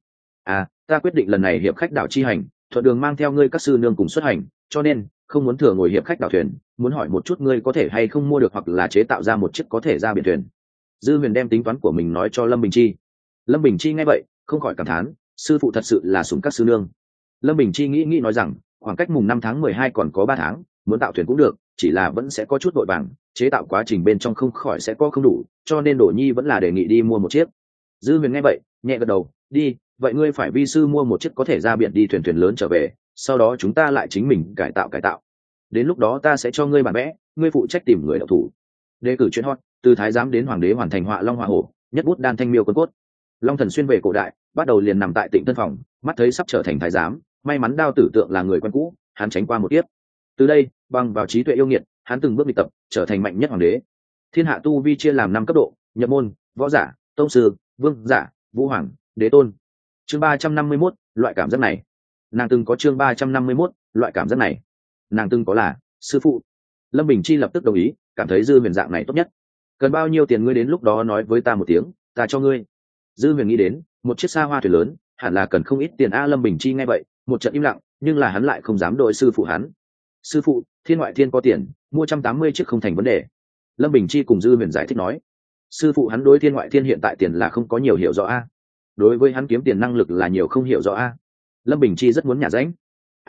Ta quyết định lần này hiệp khách đảo chi hành, thuận đường mang theo ngươi các sư nương cùng xuất hành, cho nên không muốn thừa ngồi hiệp khách đảo thuyền, muốn hỏi một chút ngươi có thể hay không mua được hoặc là chế tạo ra một chiếc có thể ra biển thuyền. Dư huyền đem tính toán của mình nói cho Lâm Bình Chi. Lâm Bình Chi nghe vậy không khỏi cảm thán, sư phụ thật sự là sủng các sư nương. Lâm Bình Chi nghĩ nói rằng, khoảng cách mùng 5 tháng 12 còn có 3 tháng, muốn tạo thuyền cũng được, chỉ là vẫn sẽ có chút vội vàng, chế tạo quá trình bên trong không khỏi sẽ có không đủ, cho nên Đỗ Nhi vẫn là đề nghị đi mua một chiếc. Dư huyền nghe vậy nhẹ gật đầu, đi, vậy ngươi phải vi sư mua một chiếc có thể ra biển đi thuyền lớn trở về, sau đó chúng ta lại chính mình cải tạo. Đến lúc đó ta sẽ cho ngươi bản vẽ, ngươi phụ trách tìm người đọc thủ. Đề cử chuyện hot, từ thái giám đến hoàng đế hoàn thành họa long họa hổ, nhất bút đan thanh miêu quân cốt. Long Thần xuyên về cổ đại, bắt đầu liền nằm tại Tịnh Tân phòng, mắt thấy sắp trở thành thái giám, may mắn Đao Tử Tượng là người quen cũ, hắn tránh qua một kiếp. Từ đây, bằng vào trí tuệ yêu nghiệt, hắn từng bước luyện tập, trở thành mạnh nhất hoàng đế. Thiên hạ tu vi chia làm 5 cấp độ: nhập môn, võ giả, tông sư, vương giả, vũ hoàng, đế tôn. Chương 351, loại cảm giác này. Nàng từng có chương 351, loại cảm giác này. Nàng từng có là sư phụ. Lâm Bình Chi lập tức đồng ý, cảm thấy Dư huyền dạng này tốt nhất. Cần bao nhiêu tiền ngươi đến lúc đó nói với ta một tiếng, ta cho ngươi. Dư huyền nghĩ đến một chiếc xa hoa thuyền lớn hẳn là cần không ít tiền Lâm Bình Chi nghe vậy một trận im lặng, nhưng là hắn lại không dám đội sư phụ hắn. Sư phụ, thiên ngoại thiên có tiền, mua 180 chiếc không thành vấn đề. Lâm Bình Chi cùng Dư huyền giải thích nói. Sư phụ hắn đối thiên ngoại thiên hiện tại tiền là không có nhiều hiểu rõ đối với hắn kiếm tiền năng lực là nhiều không hiểu rõ Lâm Bình Chi rất muốn nhả rãnh.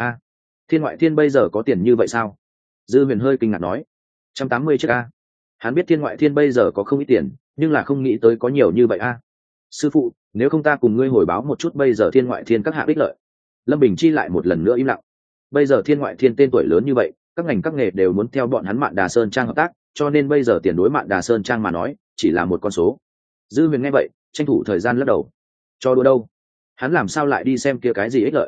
Thiên ngoại thiên bây giờ có tiền như vậy sao? Dư huyền hơi kinh ngạc nói. 180 chiếc hắn biết thiên ngoại thiên bây giờ có không ít tiền, nhưng là không nghĩ tới có nhiều như vậy Sư phụ, nếu không ta cùng ngươi hồi báo một chút bây giờ thiên ngoại thiên các hạng ích lợi. Lâm Bình Chi lại một lần nữa im lặng. Bây giờ thiên ngoại thiên tên tuổi lớn như vậy, các ngành các nghề đều muốn theo bọn hắn Mạn Đà Sơn Trang hợp tác, cho nên bây giờ tiền đối Mạn Đà Sơn Trang mà nói chỉ là một con số. Dư huyền nghe vậy tranh thủ thời gian lắc đầu. Cho đùa đâu, hắn làm sao lại đi xem kia cái gì ích lợi.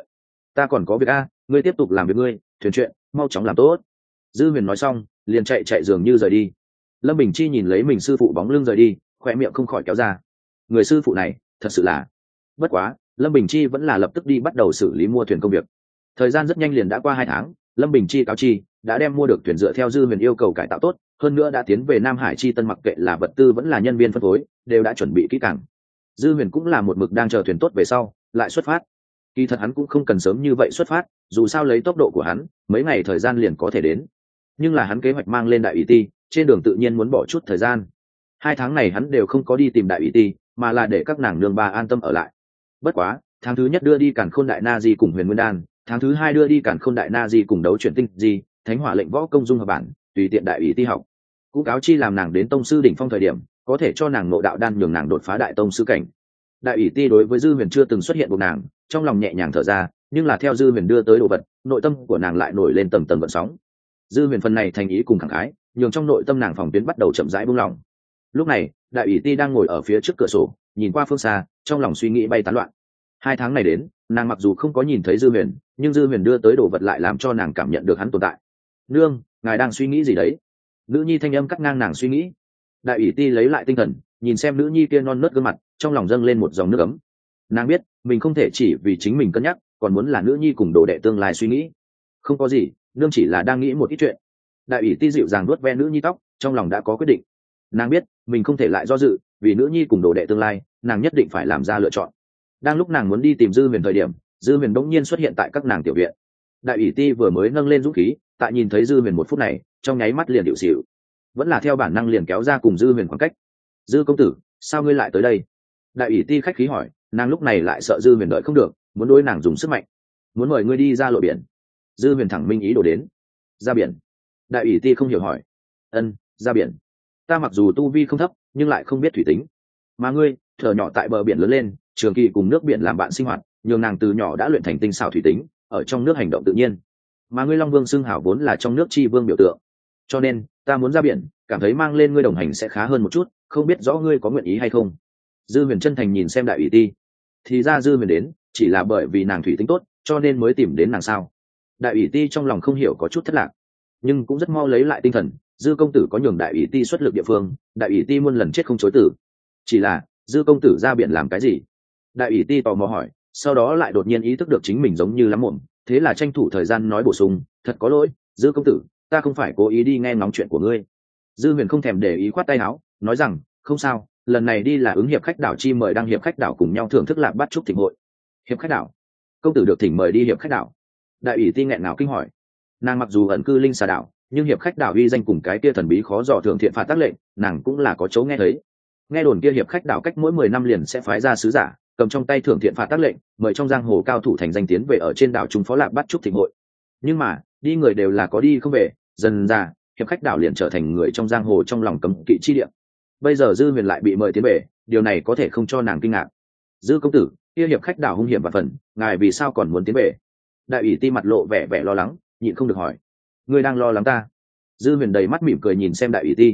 ta còn có việc a, ngươi tiếp tục làm việc ngươi, thuyền chuyện mau chóng làm tốt. Dư huyền nói xong liền chạy dường như rời đi. Lâm Bình Chi nhìn lấy mình sư phụ bóng lưng rời đi, khoe miệng không khỏi kéo ra. Người sư phụ này thật sự là... Bất quá Lâm Bình Chi vẫn là lập tức đi bắt đầu xử lý mua thuyền công việc. Thời gian rất nhanh liền đã qua 2 tháng, Lâm Bình Chi cáo chi đã đem mua được thuyền dựa theo Dư huyền yêu cầu cải tạo tốt, hơn nữa đã tiến về Nam Hải Chi Tân, mặc kệ là vật tư vẫn là nhân viên phân phối đều đã chuẩn bị kỹ càng. Dư huyền cũng là một mực đang chờ thuyền tốt về sau lại xuất phát. Kỳ thật hắn cũng không cần sớm như vậy xuất phát, dù sao lấy tốc độ của hắn mấy ngày thời gian liền có thể đến, nhưng là hắn kế hoạch mang lên đại ủy ti, trên đường tự nhiên muốn bỏ chút thời gian. 2 tháng này hắn đều không có đi tìm đại ủy ti, mà là để các nàng nương ba an tâm ở lại. Bất quá tháng thứ nhất đưa đi Càn Khôn Đại Na Di cùng Huyền Nguyên Đan, tháng thứ hai đưa đi Càn Khôn Đại Na Di cùng Đấu Chuyển Tinh Di, Thánh Hỏa Lệnh Võ Công dung hợp bản, tùy tiện đại ủy ti học. Cũng cáo chi làm nàng đến tông sư đỉnh phong thời điểm có thể cho nàng ngộ đạo đan, nhường nàng đột phá đại tông sư cảnh. Đại ủy ti đối với Dư huyền chưa từng xuất hiện buộc nàng, trong lòng nhẹ nhàng thở ra, nhưng là theo Dư huyền đưa tới đồ vật, nội tâm của nàng lại nổi lên tầng tầng gợn sóng. Dư huyền phần này thành ý cùng khẳng khái, nhường trong nội tâm nàng phòng tuyến bắt đầu chậm rãi buông lỏng. Lúc này đại ủy ti đang ngồi ở phía trước cửa sổ nhìn qua phương xa, trong lòng suy nghĩ bay tán loạn. 2 tháng này đến, nàng mặc dù không có nhìn thấy Dư huyền, nhưng Dư huyền đưa tới đồ vật lại làm cho nàng cảm nhận được hắn tồn tại. Nương, ngài đang suy nghĩ gì đấy? Nữ nhi thanh âm cắt ngang nàng suy nghĩ. Đại ủy ti lấy lại tinh thần, nhìn xem nữ nhi kia non nớt gương mặt, trong lòng dâng lên một dòng nước ấm. Nàng biết mình không thể chỉ vì chính mình cân nhắc, còn muốn là nữ nhi cùng đồ đệ tương lai suy nghĩ. Không có gì, nương chỉ là đang nghĩ một ít chuyện. Đại ủy ti dịu dàng vuốt ve nữ nhi tóc, trong lòng đã có quyết định. Nàng biết mình không thể lại do dự, vì nữ nhi cùng đồ đệ tương lai nàng nhất định phải làm ra lựa chọn. Đang lúc nàng muốn đi tìm Dư huyền thời điểm, Dư huyền bỗng nhiên xuất hiện tại các nàng tiểu viện. Đại ủy ti vừa mới nâng lên dũng khí, tại nhìn thấy Dư huyền một phút này trong nháy mắt liền điệu xỉu, vẫn là theo bản năng liền kéo ra cùng Dư huyền khoảng cách. Dư công tử, sao ngươi lại tới đây? Đại ủy ti khách khí hỏi, nàng lúc này lại sợ Dư huyền đợi không được, muốn đối nàng dùng sức mạnh, muốn mời ngươi đi ra lội biển. Dư huyền thẳng minh ý đồ đến. Ra biển? Đại ủy ti không hiểu hỏi. Ân, ra biển. Ta mặc dù tu vi không thấp nhưng lại không biết thủy tính, mà ngươi thở nhỏ tại bờ biển lớn lên, trường kỳ cùng nước biển làm bạn sinh hoạt, nhường nàng từ nhỏ đã luyện thành tinh xảo thủy tính, ở trong nước hành động tự nhiên. Mà ngươi Long Vương xưng hảo vốn là trong nước chi vương biểu tượng, cho nên ta muốn ra biển, cảm thấy mang lên ngươi đồng hành sẽ khá hơn một chút, không biết rõ ngươi có nguyện ý hay không? Dư huyền chân thành nhìn xem đại ủy ti. Thì ra Dư huyền đến chỉ là bởi vì nàng thủy tính tốt cho nên mới tìm đến nàng sao? Đại ủy ti trong lòng không hiểu có chút thất lạc, nhưng cũng rất mau lấy lại tinh thần. Dư công tử có nhường đại ủy ti xuất lực địa phương, đại ủy ti muôn lần chết không chối tử. Chỉ là Dư công tử ra biển làm cái gì? Đại ủy ti tò mò hỏi, sau đó lại đột nhiên ý thức được chính mình giống như lắm mồm, thế là tranh thủ thời gian nói bổ sung, thật có lỗi Dư công tử, ta không phải cố ý đi nghe ngóng chuyện của ngươi. Dư huyền không thèm để ý, khoát tay áo nói rằng, không sao, lần này đi là ứng hiệp khách đảo chi mời đăng hiệp khách đảo cùng nhau thưởng thức lạp bát trúc thịnh hội. Hiệp khách đảo? Công tử được thỉnh mời đi hiệp khách đảo? Đại ủy ti nghẹn ngào kinh hỏi. Nàng mặc dù ẩn cư linh xà đảo, nhưng hiệp khách đảo uy danh cùng cái kia thần bí khó dò thượng thiện phạt tác lệnh nàng cũng là có chỗ nghe thấy. Nghe đồn kia hiệp khách đảo cách mỗi 10 năm liền sẽ phái ra sứ giả, cầm trong tay thượng thiện phạt tác lệnh, mời trong giang hồ cao thủ thành danh tiến về ở trên đảo trung phó lạp bát trúc thịnh hội. Nhưng mà đi người đều là có đi không về, dần ra hiệp khách đảo liền trở thành người trong giang hồ trong lòng cấm kỵ chi địa. Bây giờ Dư huyền lại bị mời tiến về, điều này có thể không cho nàng kinh ngạc. Dư công tử, kia hiệp khách đảo hung hiểm và phần, ngài vì sao còn muốn tiến về? Đại ủy ti mặt lộ vẻ lo lắng, nhịn không được hỏi. Ngươi đang lo lắng ta? Dư huyền đầy mắt mỉm cười nhìn xem đại ủy ti.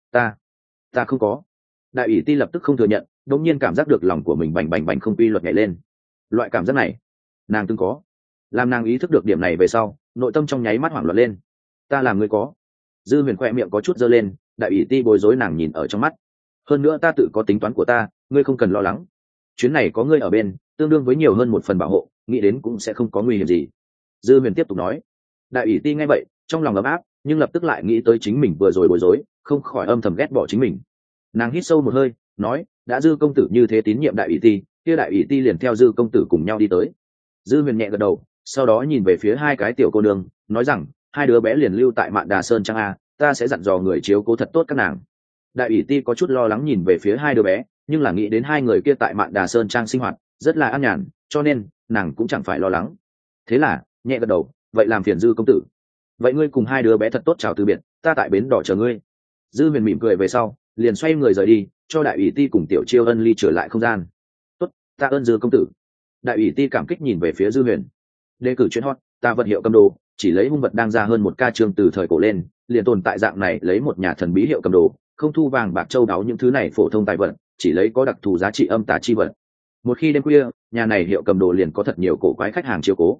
Ta không có. Đại ủy ti lập tức không thừa nhận, đột nhiên cảm giác được lòng của mình bành bành không quy luật nhảy lên. Loại cảm giác này nàng từng có. Làm nàng ý thức được điểm này về sau, nội tâm trong nháy mắt hoảng loạn lên. Ta làm ngươi có? Dư huyền khoe miệng có chút giơ lên, đại ủy ti bối rối nàng nhìn ở trong mắt. Hơn nữa ta tự có tính toán của ta, ngươi không cần lo lắng. Chuyến này có ngươi ở bên, tương đương với nhiều hơn một phần bảo hộ, nghĩ đến cũng sẽ không có nguy hiểm gì. Dư huyền tiếp tục nói. Đại ủy ti nghe vậy trong lòng ấm áp, nhưng lập tức lại nghĩ tới chính mình vừa rồi bối rối, không khỏi âm thầm ghét bỏ chính mình. Nàng hít sâu một hơi nói, đã Dư công tử như thế tín nhiệm đại ủy ti, kia đại ủy ti liền theo Dư công tử cùng nhau đi tới. Dư huyền nhẹ gật đầu, sau đó nhìn về phía 2 cái tiểu cô nương, nói rằng, 2 đứa bé liền lưu tại Mạn Đà Sơn Trang a, ta sẽ dặn dò người chiếu cố thật tốt các nàng. Đại ủy ti có chút lo lắng nhìn về phía 2 đứa bé, nhưng là nghĩ đến 2 người kia tại Mạn Đà Sơn Trang sinh hoạt rất là an nhàn, cho nên nàng cũng chẳng phải lo lắng. Thế là nhẹ gật đầu, vậy làm phiền Dư công tử. Vậy ngươi cùng 2 đứa bé thật tốt chào từ biệt, ta tại bến đỏ chờ ngươi. Dư huyền mỉm cười về sau liền xoay người rời đi, cho đại ủy ti cùng tiểu chiêu ân ly trở lại không gian. Tốt, ta ơn Dư công tử. Đại ủy ti cảm kích nhìn về phía Dư huyền. Đề cử chuyên hot, ta vật hiệu cầm đồ, chỉ lấy hung vật đang ra hơn 1 ca chương từ thời cổ lên, liền tồn tại dạng này, lấy một nhà thần bí hiệu cầm đồ, không thu vàng bạc châu báu những thứ này phổ thông tài vật, chỉ lấy có đặc thù giá trị âm tà chi vật. Một khi đêm khuya, nhà này hiệu cầm đồ liền có thật nhiều cổ quái khách hàng chiếu cố.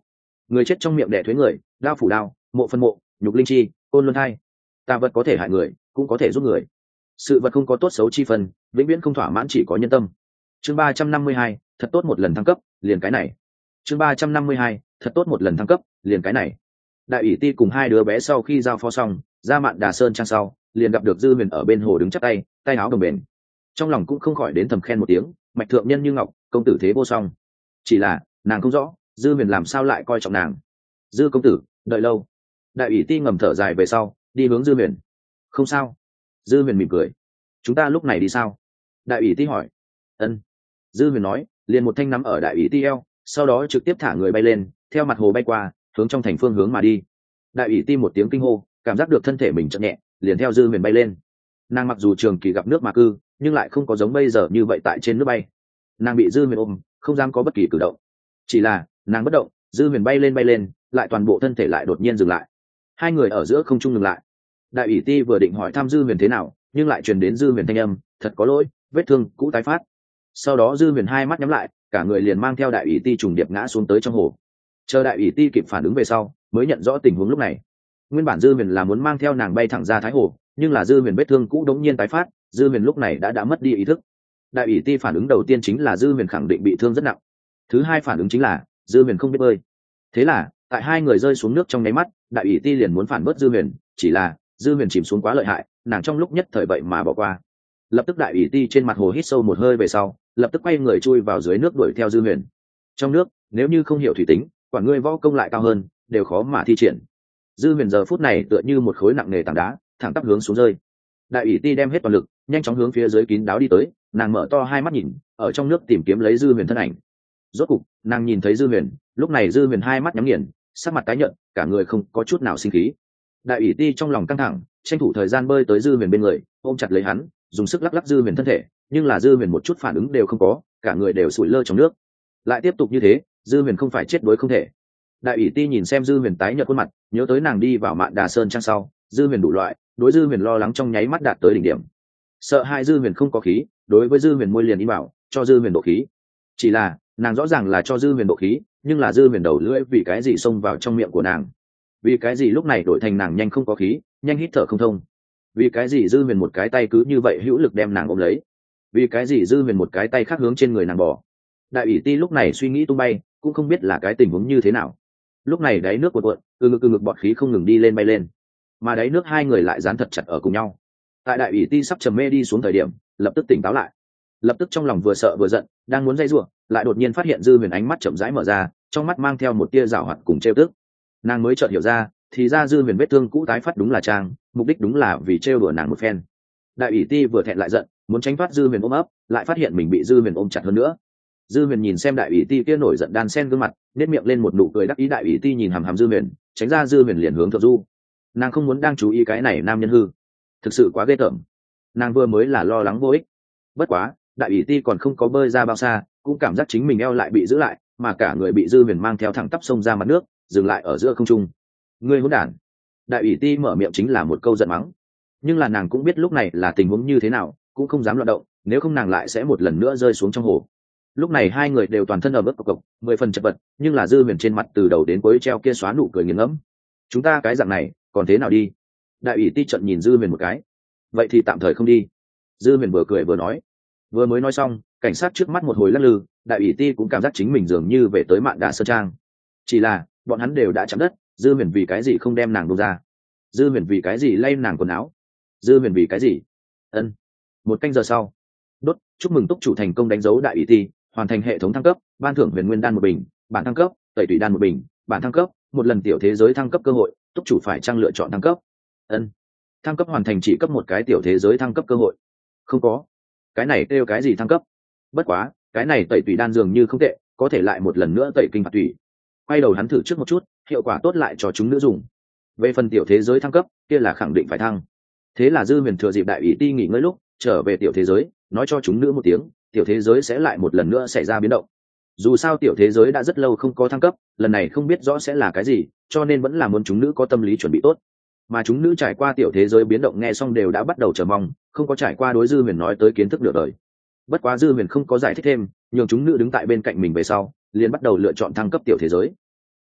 Người chết trong miệng đẻ thuế người, đao phủ đao, mộ phân mộ, nhục linh chi, côn luân thai. Tà vật có thể hại người, cũng có thể giúp người. Sự vật không có tốt xấu chi phần, vĩnh viễn không thỏa mãn, chỉ có nhân tâm. Chương 352, thật tốt một lần thăng cấp, liền cái này. Chương 352, thật tốt một lần thăng cấp, liền cái này. Đại ủy ti cùng hai đứa bé sau khi giao phó xong, ra Mạn Đà Sơn trang sau, liền gặp được Dư Huyền ở bên hồ đứng chắp tay, tay áo đồng bền. Trong lòng cũng không khỏi đến thầm khen một tiếng, mạch thượng nhân như ngọc, công tử thế vô song. Chỉ là nàng không rõ Dư Huyền làm sao lại coi trọng nàng. Dư công tử, đợi lâu. Đại ủy ti ngầm thở dài về sau, đi hướng Dư Huyền. Không sao. Dư Huyền mỉm cười. Chúng ta lúc này đi sao? Đại ủy ti hỏi. Ân. Dư Huyền nói, liền một thanh nắm ở đại ủy ti eo, sau đó trực tiếp thả người bay lên, theo mặt hồ bay qua, hướng trong thành phương hướng mà đi. Đại ủy ti một tiếng kinh hô, cảm giác được thân thể mình chậm nhẹ, liền theo Dư Huyền bay lên. Nàng mặc dù trường kỳ gặp nước mà cư, nhưng lại không có giống bây giờ như vậy tại trên nước bay. Nàng bị Dư Huyền ôm, không dám có bất kỳ cử động. Chỉ là nàng bất động, Dư Huyền bay lên, lại toàn bộ thân thể lại đột nhiên dừng lại. Hai người ở giữa không trung ngừng lại. Đại ủy ti vừa định hỏi thăm Dư Huyền thế nào, nhưng lại truyền đến Dư Huyền thanh âm, thật có lỗi, vết thương cũ tái phát. Sau đó Dư Huyền hai mắt nhắm lại, cả người liền mang theo đại ủy ti trùng điệp ngã xuống tới trong hồ. Chờ đại ủy ti kịp phản ứng về sau, mới nhận rõ tình huống lúc này. Nguyên bản Dư Huyền là muốn mang theo nàng bay thẳng ra Thái Hồ, nhưng là Dư Huyền vết thương cũ đống nhiên tái phát, Dư Huyền lúc này đã mất đi ý thức. Đại ủy ti phản ứng đầu tiên chính là Dư Huyền khẳng định bị thương rất nặng. Thứ hai phản ứng chính là Dư Huyền không biết bơi. Thế là tại hai người rơi xuống nước trong nháy mắt, đại ủy ti liền muốn phản bớt Dư Huyền, chỉ là Dư Huyền chìm xuống quá lợi hại, nàng trong lúc nhất thời vậy mà bỏ qua. Lập tức đại ủy ti trên mặt hồ hít sâu một hơi về sau, lập tức quay người chui vào dưới nước đuổi theo Dư Huyền. Trong nước, nếu như không hiểu thủy tính, quả ngươi võ công lại cao hơn, đều khó mà thi triển. Dư Huyền giờ phút này tựa như một khối nặng nề tảng đá, thẳng tắp hướng xuống rơi. Đại ủy ti đem hết toàn lực, nhanh chóng hướng phía dưới kín đáo đi tới, nàng mở to hai mắt nhìn, ở trong nước tìm kiếm lấy Dư Huyền thân ảnh. Rốt cục, nàng nhìn thấy Dư Huyền, lúc này Dư Huyền hai mắt nhắm nghiền, sắc mặt tái nhợt, cả người không có chút nào sinh khí. Đại ủy ti trong lòng căng thẳng, tranh thủ thời gian bơi tới Dư Huyền bên người, ôm chặt lấy hắn, dùng sức lắc lắc Dư Huyền thân thể, nhưng là Dư Huyền một chút phản ứng đều không có, cả người đều sủi lơ trong nước. Lại tiếp tục như thế, Dư Huyền không phải chết đuối không thể. Đại ủy ti nhìn xem Dư Huyền tái nhợt khuôn mặt, nhớ tới nàng đi vào Mạn Đà Sơn trang sau, Dư Huyền đủ loại, đối Dư Huyền lo lắng trong nháy mắt đạt tới đỉnh điểm. Sợ hai Dư Huyền không có khí, đối với Dư Huyền môi liền ý bảo cho Dư Huyền độ khí. Chỉ là nàng rõ ràng là cho Dư Huyền độ khí, nhưng là Dư Huyền đầu lưỡi vì cái gì xông vào trong miệng của nàng? Vì cái gì lúc này đổi thành nàng nhanh không có khí, nhanh hít thở không thông? Vì cái gì Dư Huyền một cái tay cứ như vậy hữu lực đem nàng ôm lấy? Vì cái gì Dư Huyền một cái tay khác hướng trên người nàng bỏ? Đại ủy ti lúc này suy nghĩ tung bay, cũng không biết là cái tình huống như thế nào. Lúc này đáy nước cuộn, từ ngực bọt khí không ngừng đi lên bay lên, mà đáy nước hai người lại dán thật chặt ở cùng nhau. Tại đại ủy ti sắp trầm mê đi xuống thời điểm, lập tức tỉnh táo lại, lập tức trong lòng vừa sợ vừa giận, đang muốn dây rủa, lại đột nhiên phát hiện Dư Huyền ánh mắt chậm rãi mở ra, trong mắt mang theo một tia giảo hoạt cùng trêu tức. Nàng mới chợt hiểu ra, thì ra Dư Huyền vết thương cũ tái phát đúng là trang, mục đích đúng là vì trêu đùa nàng một phen. Đại ủy ti vừa thẹn lại giận, muốn tránh thoát Dư Huyền ôm ấp, lại phát hiện mình bị Dư Huyền ôm chặt hơn nữa. Dư Huyền nhìn xem đại ủy ti kia nổi giận đan sen gương mặt, nét miệng lên một nụ cười đắc ý. Đại ủy ti nhìn hàm hàm Dư Huyền, tránh ra Dư Huyền liền hướng Thượng Du. Nàng không muốn đang chú ý cái này nam nhân hư, thực sự quá ghê tởm. Nàng vừa mới là lo lắng vô ích. Bất quá, đại ủy ti còn không có bơi ra bao xa, cũng cảm giác chính mình eo lại bị giữ lại, mà cả người bị Dư Huyền mang theo thẳng tắp sông ra mặt nước, dừng lại ở giữa không trung. Ngươi hỗn đản! Đại ủy ti mở miệng chính là một câu giận mắng. Nhưng là nàng cũng biết lúc này là tình huống như thế nào, cũng không dám loạn động, nếu không nàng lại sẽ một lần nữa rơi xuống trong hồ. Lúc này hai người đều toàn thân ở mức cộc, 10 phần chật vật, nhưng là Dư Huyền trên mặt từ đầu đến cuối treo kia xóa nụ cười nghiền ngẫm. Chúng ta cái dạng này, còn thế nào đi? Đại ủy ti trận nhìn Dư Huyền một cái. Vậy thì tạm thời không đi. Dư Huyền vừa cười vừa nói. Vừa mới nói xong, cảnh sát trước mắt một hồi lắc lư, đại ủy ti cũng cảm giác chính mình dường như về tới Mạn Đà Sơn trang. Chỉ là bọn hắn đều đã chạm đất, Dư Huyền vì cái gì không đem nàng buông ra? Dư Huyền vì cái gì lay nàng quần áo? Dư Huyền vì cái gì? Ân. Một canh giờ sau, đốt, chúc mừng túc chủ thành công đánh dấu đại ủy ti, hoàn thành hệ thống thăng cấp, ban thưởng huyền nguyên đan một bình, bản thăng cấp, tẩy tủy đan một bình, bản thăng cấp, một lần tiểu thế giới thăng cấp cơ hội, túc chủ phải trang lựa chọn thăng cấp. Ân. Thăng cấp hoàn thành chỉ cấp một cái tiểu thế giới thăng cấp cơ hội. Không có. Cái này kêu cái gì thăng cấp? Bất quá, cái này tẩy tủy đan dường như không tệ, có thể lại một lần nữa tẩy kinh phạt tủy. Quay đầu hắn thử trước một chút, hiệu quả tốt lại cho chúng nữ dùng. Về phần tiểu thế giới thăng cấp, kia là khẳng định phải thăng. Thế là Dư Huyền thừa dịp đại ủy ti nghỉ ngơi lúc, trở về tiểu thế giới, nói cho chúng nữ một tiếng, tiểu thế giới sẽ lại một lần nữa xảy ra biến động. Dù sao tiểu thế giới đã rất lâu không có thăng cấp, lần này không biết rõ sẽ là cái gì, cho nên vẫn là muốn chúng nữ có tâm lý chuẩn bị tốt. Mà chúng nữ trải qua tiểu thế giới biến động nghe xong đều đã bắt đầu chờ mong, không có trải qua đối Dư Huyền nói tới kiến thức nửa đời. Bất quá Dư Huyền không có giải thích thêm, nhường chúng nữ đứng tại bên cạnh mình về sau, liền bắt đầu lựa chọn thăng cấp tiểu thế giới.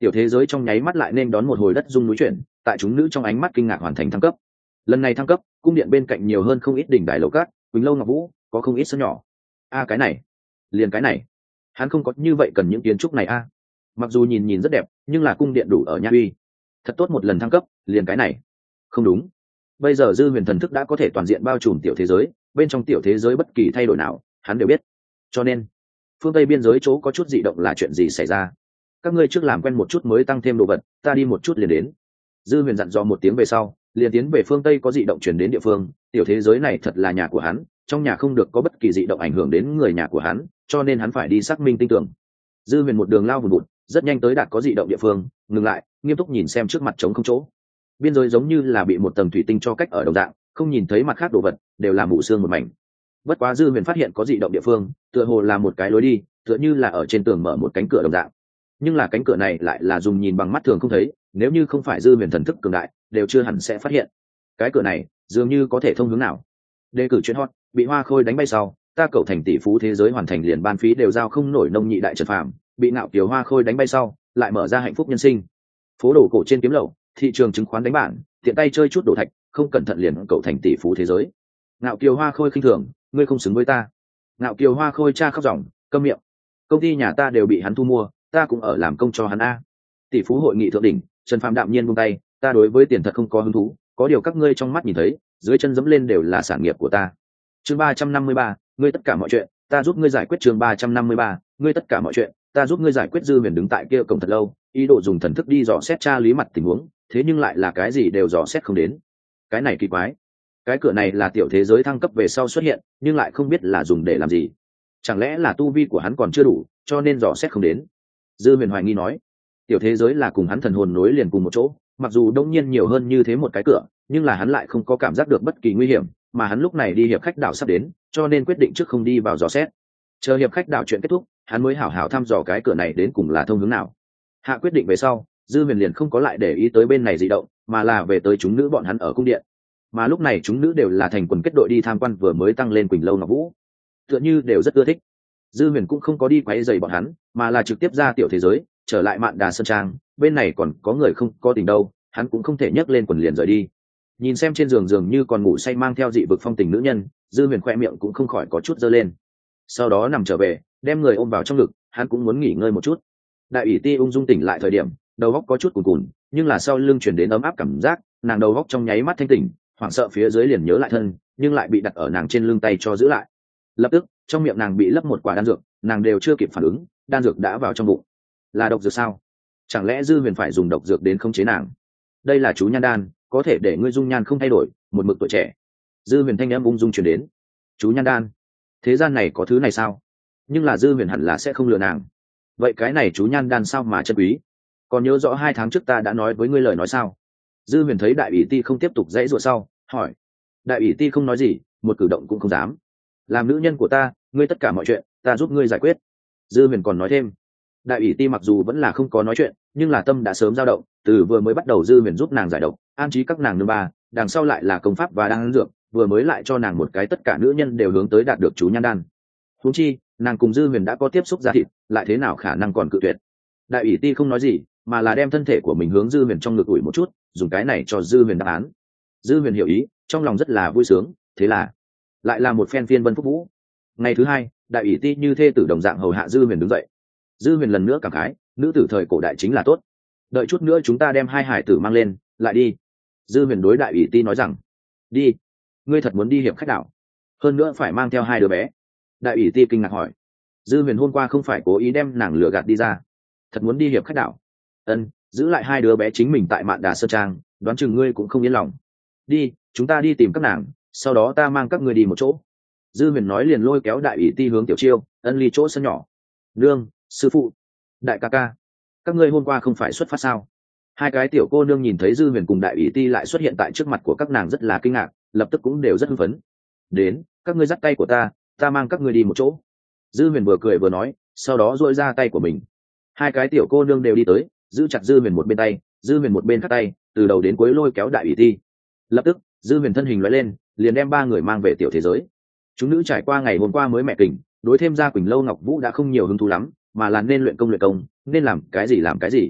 tiểu thế giới trong nháy mắt lại nên đón một hồi đất rung núi chuyển, tại chúng nữ trong ánh mắt kinh ngạc hoàn thành thăng cấp. Lần này thăng cấp, cung điện bên cạnh nhiều hơn không ít đỉnh đài lầu cát, quỳnh lâu ngọc vũ, có không ít sân nhỏ. Cái này, liền cái này, hắn không có như vậy cần những kiến trúc này mặc dù nhìn nhìn rất đẹp, nhưng là cung điện đủ ở nha uy, thật tốt một lần thăng cấp, liền cái này. Không đúng, bây giờ dư huyền thần thức đã có thể toàn diện bao trùm tiểu thế giới, bên trong tiểu thế giới bất kỳ thay đổi nào hắn đều biết, cho nên phương tây biên giới chỗ có chút dị động là chuyện gì xảy ra. Các ngươi trước làm quen một chút mới tăng thêm đồ vật, ta đi một chút liền đến. Dư huyền dặn dò một tiếng về sau, liền tiến về phương tây có dị động chuyển đến địa phương. Tiểu thế giới này thật là nhà của hắn, trong nhà không được có bất kỳ dị động ảnh hưởng đến người nhà của hắn, cho nên hắn phải đi xác minh tin tưởng. Dư huyền một đường lao vùn vụt, rất nhanh tới đạt có dị động địa phương, ngừng lại nghiêm túc nhìn xem trước mặt trống không chỗ. Biên giới giống như là bị một tầng thủy tinh cho cách ở đồng dạng, không nhìn thấy mặt khác đồ vật, đều là mù sương một mảnh. Bất quá dư huyền phát hiện có dị động địa phương, tựa hồ là một cái lối đi, tựa như là ở trên tường mở một cánh cửa đồng dạng, nhưng là cánh cửa này lại là dùng nhìn bằng mắt thường không thấy, nếu như không phải dư huyền thần thức cường đại đều chưa hẳn sẽ phát hiện. Cái cửa này dường như có thể thông hướng nào. Đề cử chuyên hot bị hoa khôi đánh bay sau, ta cầu thành tỷ phú thế giới hoàn thành liền ban phí đều giao không nổi nông nhị đại trần phàm bị ngạo kiều hoa khôi đánh bay sau lại mở ra hạnh phúc nhân sinh. Phố đồ cổ trên kiếm lậu, thị trường chứng khoán đánh bản, tiện tay chơi chút đồ thạch, không cẩn thận liền cầu thành tỷ phú thế giới. Ngạo kiều hoa khôi khinh thường, ngươi không xứng với ta. Ngạo kiều hoa khôi cha khóc ròng, câm miệng. Công ty nhà ta đều bị hắn thu mua, ta cũng ở làm công cho hắn tỷ phú hội nghị thượng đỉnh, trần phàm đạm nhiên buông tay, ta đối với tiền thật không có hứng thú, có điều các ngươi trong mắt nhìn thấy, dưới chân dẫm lên đều là sản nghiệp của ta. Chương 353, ngươi tất cả mọi chuyện, ta giúp ngươi giải quyết. Chương 353, ngươi tất cả mọi chuyện, ta giúp ngươi giải quyết. Dư huyền đứng tại kia cổng thật lâu, ý đồ dùng thần thức đi dò xét tra lý mặt tình huống, thế nhưng lại là cái gì đều dò xét không đến. Cái này kỳ quái, cái cửa này là tiểu thế giới thăng cấp về sau xuất hiện, nhưng lại không biết là dùng để làm gì. Chẳng lẽ là tu vi của hắn còn chưa đủ, cho nên dò xét không đến. Dư huyền hoài nghi nói, tiểu thế giới là cùng hắn thần hồn nối liền cùng một chỗ, mặc dù đông nhiên nhiều hơn như thế một cái cửa, nhưng là hắn lại không có cảm giác được bất kỳ nguy hiểm, mà hắn lúc này đi hiệp khách đảo sắp đến, cho nên quyết định trước không đi vào dò xét, chờ hiệp khách đảo chuyện kết thúc hắn mới hảo hảo thăm dò cái cửa này đến cùng là thông hướng nào. Hạ quyết định về sau, dư huyền liền không có lại để ý tới bên này dị động, mà là về tới chúng nữ bọn hắn ở cung điện. Mà lúc này chúng nữ đều là thành quần kết đội đi tham quan vừa mới tăng lên quỳnh lâu ngọc vũ, tựa như đều rất ưa thích. Dư huyền cũng không có đi quấy rầy bọn hắn, mà là trực tiếp ra tiểu thế giới, trở lại mạn đà sơn trang. Bên này còn có người không có tình đâu, hắn cũng không thể nhấc lên quần liền rời đi. Nhìn xem trên giường dường như còn ngủ say mang theo dị vực phong tình nữ nhân, dư huyền khoe miệng cũng không khỏi có chút dơ lên. Sau đó nằm trở về, đem người ôm vào trong ngực, hắn cũng muốn nghỉ ngơi một chút. Đại ủy ti ung dung tỉnh lại thời điểm, đầu óc có chút cùn cùn, nhưng là sau lưng truyền đến ấm áp cảm giác, nàng đầu óc trong nháy mắt thanh tỉnh, hoảng sợ phía dưới liền nhớ lại thân, nhưng lại bị đặt ở nàng trên lưng tay cho giữ lại. Lập tức trong miệng nàng bị lấp một quả đan dược, nàng đều chưa kịp phản ứng, đan dược đã vào trong bụng. Là độc dược sao? Chẳng lẽ dư huyền phải dùng độc dược đến khống chế nàng? Đây là chú nhan đan, có thể để ngươi dung nhan không thay đổi, một mực tuổi trẻ. Dư huyền thanh âm ung dung truyền đến. Chú nhan đan? Thế gian này có thứ này sao? Nhưng là dư huyền hẳn là sẽ không lừa nàng. Vậy cái này chú nhan đan sao mà chân quý? Còn nhớ rõ 2 tháng trước ta đã nói với ngươi lời nói sao? Dư huyền thấy đại ủy ti không tiếp tục dãy dụa sau, hỏi. Đại ủy ti không nói gì, một cử động cũng không dám. Làm nữ nhân của ta, ngươi tất cả mọi chuyện ta giúp ngươi giải quyết. Dư huyền còn nói thêm. Đại ủy ti mặc dù vẫn là không có nói chuyện, nhưng là tâm đã sớm dao động, từ vừa mới bắt đầu dư huyền giúp nàng giải độc, an trí các nàng nương ba, đằng sau lại là công pháp và đan dược, vừa mới lại cho nàng một cái tất cả nữ nhân đều hướng tới đạt được chú nhan đan. Huống chi nàng cùng dư huyền đã có tiếp xúc ra thịt, lại thế nào khả năng còn cự tuyệt. Đại ủy ti không nói gì, mà là đem thân thể của mình hướng dư huyền trong ngực ủi một chút, dùng cái này cho dư huyền đáp án. Dư huyền hiểu ý, trong lòng rất là vui sướng, thế là lại là một phen phiên vân phúc vũ. Ngày thứ 2, đại ủy ti như thê tử đồng dạng hầu hạ dư huyền đứng dậy. Dư huyền lần nữa cảm khái, nữ tử thời cổ đại chính là tốt. Đợi chút nữa chúng ta đem 2 hải tử mang lên lại đi. Dư huyền đối đại ủy ti nói rằng. Đi? Ngươi thật muốn đi hiệp khách đảo? Hơn nữa phải mang theo 2 đứa bé? Đại ủy ti kinh ngạc hỏi. Dư huyền hôm qua không phải cố ý đem nàng lừa gạt đi ra? Thật muốn đi hiệp khách đảo? Ân, giữ lại 2 đứa bé chính mình tại mạn đà sơn trang, đoán chừng ngươi cũng không yên lòng. Đi, chúng ta đi tìm các nàng, sau đó ta mang các ngươi đi một chỗ. Dư huyền nói liền lôi kéo đại ủy ti hướng tiểu chiêu ân ly chỗ sân nhỏ. Nương, sư phụ, đại ca ca, các ngươi hôm qua không phải xuất phát sao? 2 cái tiểu cô nương nhìn thấy dư huyền cùng đại ủy ti lại xuất hiện tại trước mặt của các nàng rất là kinh ngạc, lập tức cũng đều rất hưng phấn. Đến, các ngươi dắt tay của ta mang các ngươi đi một chỗ. Dư huyền vừa cười vừa nói, sau đó duỗi ra tay của mình. 2 cái tiểu cô nương đều đi tới, giữ chặt dư huyền một bên tay, dư huyền một bên khác tay, từ đầu đến cuối lôi kéo đại ủy ti. Lập tức dư huyền thân hình lóe lên, liền đem 3 người mang về tiểu thế giới. Chúng nữ trải qua ngày hôm qua mới mẹ kình, đối thêm ra quỳnh lâu ngọc vũ đã không nhiều hứng thú lắm, mà là nên luyện công, nên làm cái gì làm cái gì.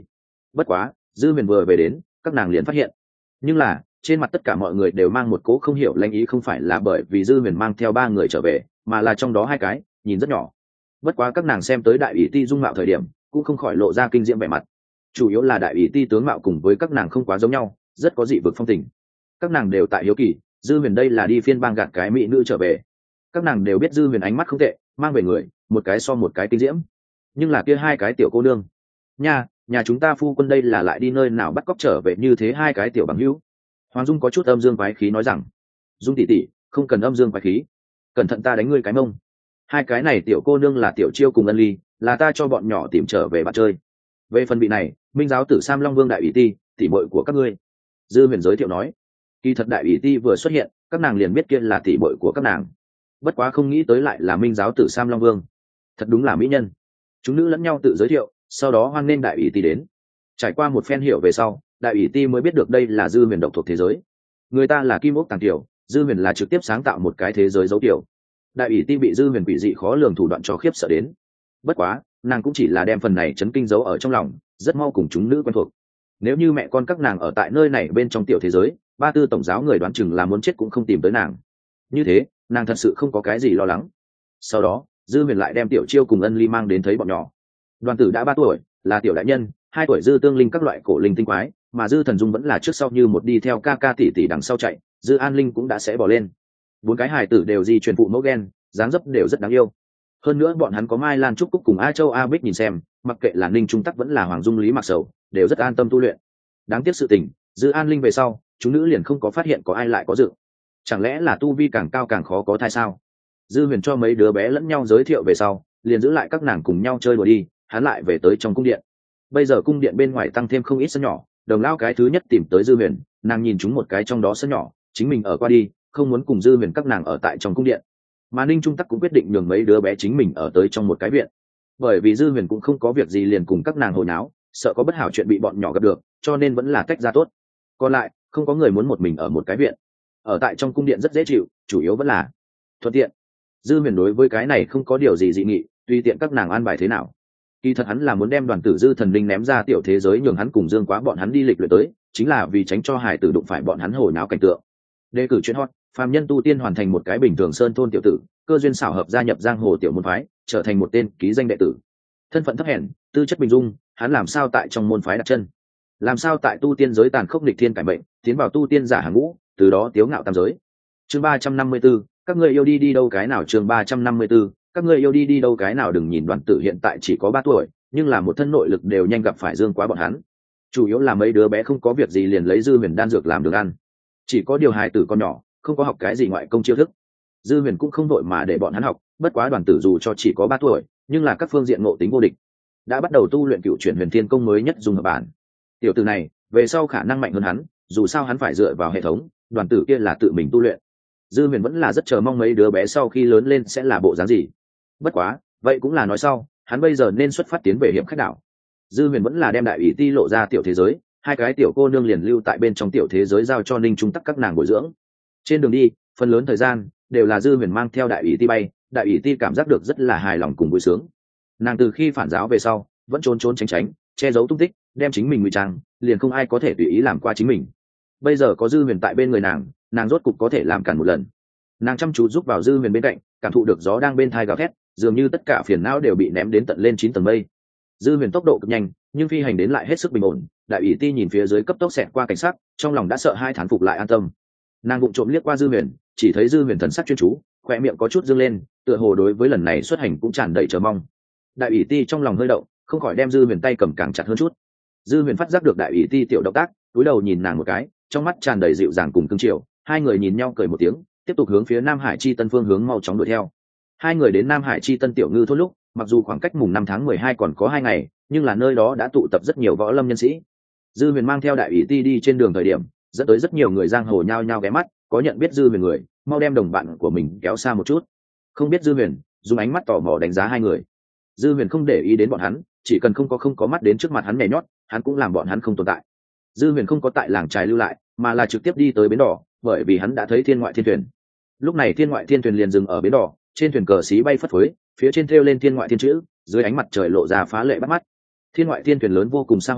Bất quá dư huyền vừa về đến các nàng liền phát hiện, nhưng là trên mặt tất cả mọi người đều mang một cố không hiểu lanh ý, không phải là bởi vì dư huyền mang theo 3 người trở về, mà là trong đó 2 cái nhìn rất nhỏ. Bất quá các nàng xem tới đại ủy ti dung mạo thời điểm cũng không khỏi lộ ra kinh diễm vẻ mặt, chủ yếu là đại ủy ti tướng mạo cùng với các nàng không quá giống nhau, rất có dị vực phong tình. Các nàng đều tại hiếu kỳ dư huyền đây là đi phiên bang gạt cái mỹ nữ trở về. Các nàng đều biết dư huyền ánh mắt không tệ, mang về người một cái so một cái kinh diễm, nhưng là kia 2 cái tiểu cô nương nhà chúng ta phu quân đây là lại đi nơi nào bắt cóc trở về như thế 2 cái tiểu bằng hữu. Hoàng Dung có chút âm dương quái khí nói rằng, Dung tỷ tỷ không cần âm dương quái khí, cẩn thận ta đánh ngươi cái mông. 2 cái này tiểu cô nương là Tiểu Chiêu cùng Ân Ly, là ta cho bọn nhỏ tìm trở về bạn chơi. Về phần vị này minh giáo tử Sam Long Vương đại ủy ti tỷ muội của các ngươi. Dư huyền giới thiệu nói, kỳ thật đại ủy ti vừa xuất hiện các nàng liền biết kia là tỷ muội của các nàng, bất quá không nghĩ tới lại là minh giáo tử Sam Long Vương, thật đúng là mỹ nhân. Chúng nữ lẫn nhau tự giới thiệu, sau đó hoan nghênh đại ủy ti đến. Trải qua một phen hiểu về sau, đại ủy ti mới biết được đây là dư huyền độc thuộc thế giới. Người ta là kim ốc tàng tiểu, dư huyền là trực tiếp sáng tạo một cái thế giới dấu tiểu. Đại ủy ti bị dư huyền quỷ dị khó lường thủ đoạn cho khiếp sợ đến. Bất quá nàng cũng chỉ là đem phần này chấn kinh giấu ở trong lòng, rất mau cùng chúng nữ quen thuộc. Nếu như mẹ con các nàng ở tại nơi này bên trong tiểu thế giới, Ba Tư tổng giáo người đoán chừng là muốn chết cũng không tìm tới nàng. Như thế nàng thật sự không có cái gì lo lắng. Sau đó dư huyền lại đem Tiểu Chiêu cùng Ân Ly mang đến thấy bọn nhỏ. Đoàn tử đã 3 tuổi, là tiểu đại nhân, 2 tuổi dư tương linh các loại cổ linh tinh quái, mà dư thần dung vẫn là trước sau như một đi theo ca ca tỷ tỷ đằng sau chạy, dư an linh cũng đã sẽ bỏ lên. 4 cái hài tử đều di truyền phụ mẫu gen, dáng dấp đều rất đáng yêu. Hơn nữa bọn hắn có Mai Lan Trúc Cúc cùng A Châu A Bích nhìn xem, mặc kệ là Ninh Trung Tắc vẫn là Hoàng Dung Lý Mặc Sầu, đều rất an tâm tu luyện. Đáng tiếc sự tình, dư an linh về sau chúng nữ liền không có phát hiện có ai lại có dự. Chẳng lẽ là tu vi càng cao càng khó có thai sao? Dư huyền cho mấy đứa bé lẫn nhau giới thiệu về sau, liền giữ lại các nàng cùng nhau chơi đùa đi, hắn lại về tới trong cung điện. Bây giờ cung điện bên ngoài tăng thêm không ít sân nhỏ, Đồng Lao cái thứ nhất tìm tới dư huyền, nàng nhìn chúng một cái trong đó sân nhỏ, chính mình ở qua đi, không muốn cùng dư huyền các nàng ở tại trong cung điện. Mà Ninh Trung Tắc cũng quyết định nhường mấy đứa bé chính mình ở tới trong một cái viện, bởi vì dư huyền cũng không có việc gì liền cùng các nàng hồi náo, sợ có bất hảo chuyện bị bọn nhỏ gặp được, cho nên vẫn là tách ra tốt. Còn lại không có người muốn một mình ở một cái viện, ở tại trong cung điện rất dễ chịu, chủ yếu vẫn là thuận tiện. Dư huyền đối với cái này không có điều gì dị nghị, tùy tiện các nàng an bài thế nào. Kỳ thật hắn là muốn đem đoàn tử dư thần linh ném ra tiểu thế giới, nhường hắn cùng Dương Quá bọn hắn đi lịch luyện tới, chính là vì tránh cho hải tử đụng phải bọn hắn hồi náo cảnh tượng. Đề cử chuyện hot, phàm nhân tu tiên hoàn thành một cái bình thường sơn thôn tiểu tử, cơ duyên xảo hợp gia nhập giang hồ tiểu môn phái, trở thành một tên ký danh đệ tử. Thân phận thấp hèn, tư chất bình dung, hắn làm sao tại trong môn phái đặt chân? Làm sao tại tu tiên giới tàn khốc nghịch thiên cải mệnh, tiến vào tu tiên giả hàng ngũ, từ đó tiếu ngạo tam giới. Chương 354, các ngươi yêu đi đâu cái nào? Chương 354, các ngươi yêu đi đâu cái nào? Đừng nhìn đoàn tử hiện tại chỉ có 3 tuổi, nhưng là một thân nội lực đều nhanh gặp phải Dương Quá bọn hắn. Chủ yếu là mấy đứa bé không có việc gì liền lấy dư huyền đan dược làm được ăn, chỉ có điều hài tử con nhỏ không có học cái gì ngoại công chiêu thức. Dư huyền cũng không đội mà để bọn hắn học, bất quá đoàn tử dù cho chỉ có 3 tuổi nhưng là các phương diện ngộ tính vô địch, đã bắt đầu tu luyện Cựu Chuyển Huyền Thiên Công mới nhất dùng hợp bản. Tiểu tử này về sau khả năng mạnh hơn hắn, dù sao hắn phải dựa vào hệ thống, đoàn tử kia là tự mình tu luyện. Dư huyền vẫn là rất chờ mong mấy đứa bé sau khi lớn lên sẽ là bộ dáng gì. Bất quá vậy cũng là nói sau, hắn bây giờ nên xuất phát tiến về Hiểm Khách Đảo. Dư huyền vẫn là đem đại ủy ti lộ ra tiểu thế giới, 2 cái tiểu cô nương liền lưu tại bên trong tiểu thế giới, giao cho Ninh Trung Tắc các nàng bồi dưỡng. Trên đường đi phần lớn thời gian đều là dư huyền mang theo đại ủy ti bay, đại ủy ti cảm giác được rất là hài lòng cùng vui sướng. Nàng từ khi phản giáo về sau vẫn trốn trốn tránh tránh, che giấu tung tích, đem chính mình ngụy trang, liền không ai có thể tùy ý làm qua chính mình. Bây giờ có dư huyền tại bên người nàng, nàng rốt cục có thể làm cản một lần. Nàng chăm chú giúp vào dư huyền bên cạnh, cảm thụ được gió đang bên thai gào thét, dường như tất cả phiền não đều bị ném đến tận lên 9 tầng mây. Dư huyền tốc độ cực nhanh nhưng phi hành đến lại hết sức bình ổn, đại ủy ti nhìn phía dưới cấp tốc xẹt qua cảnh sát, trong lòng đã sợ hai, thán phục lại an tâm. Nàng vụng trộm liếc qua dư huyền, chỉ thấy dư huyền thần sắc chuyên chú, khoe miệng có chút dương lên, tựa hồ đối với lần này xuất hành cũng tràn đầy chờ mong. Đại ủy ti trong lòng hơi động, không khỏi đem dư huyền tay cầm càng chặt hơn chút. Dư huyền phát giác được đại ủy ti tiểu động tác, cúi đầu nhìn nàng một cái, trong mắt tràn đầy dịu dàng cùng cưng chiều. 2 người nhìn nhau cười một tiếng, tiếp tục hướng phía Nam Hải Chi Tân phương hướng mau chóng đuổi theo. 2 người đến Nam Hải Chi Tân tiểu ngư thôn lúc, mặc dù khoảng cách mùng 5 tháng 12 còn có 2 ngày, nhưng là nơi đó đã tụ tập rất nhiều võ lâm nhân sĩ. Dư huyền mang theo đại ủy ti đi trên đường thời điểm, dẫn tới rất nhiều người giang hồ nhao nhao ghé mắt, có nhận biết dư huyền người mau đem đồng bạn của mình kéo xa một chút. Không biết dư huyền dùng ánh mắt tò mò đánh giá 2 người. Dư huyền không để ý đến bọn hắn, chỉ cần không có mắt đến trước mặt hắn nhảy nhót, hắn cũng làm bọn hắn không tồn tại. Dư huyền không có tại làng trài lưu lại, mà là trực tiếp đi tới bến đỏ, bởi vì hắn đã thấy thiên ngoại thiên thuyền. Lúc này thiên ngoại thiên thuyền liền dừng ở bến đỏ, trên thuyền cờ xí bay phất phới, phía trên thêu lên thiên ngoại thiên chữ, dưới ánh mặt trời lộ ra phá lệ bắt mắt. Thiên ngoại thiên thuyền lớn vô cùng xa hoa,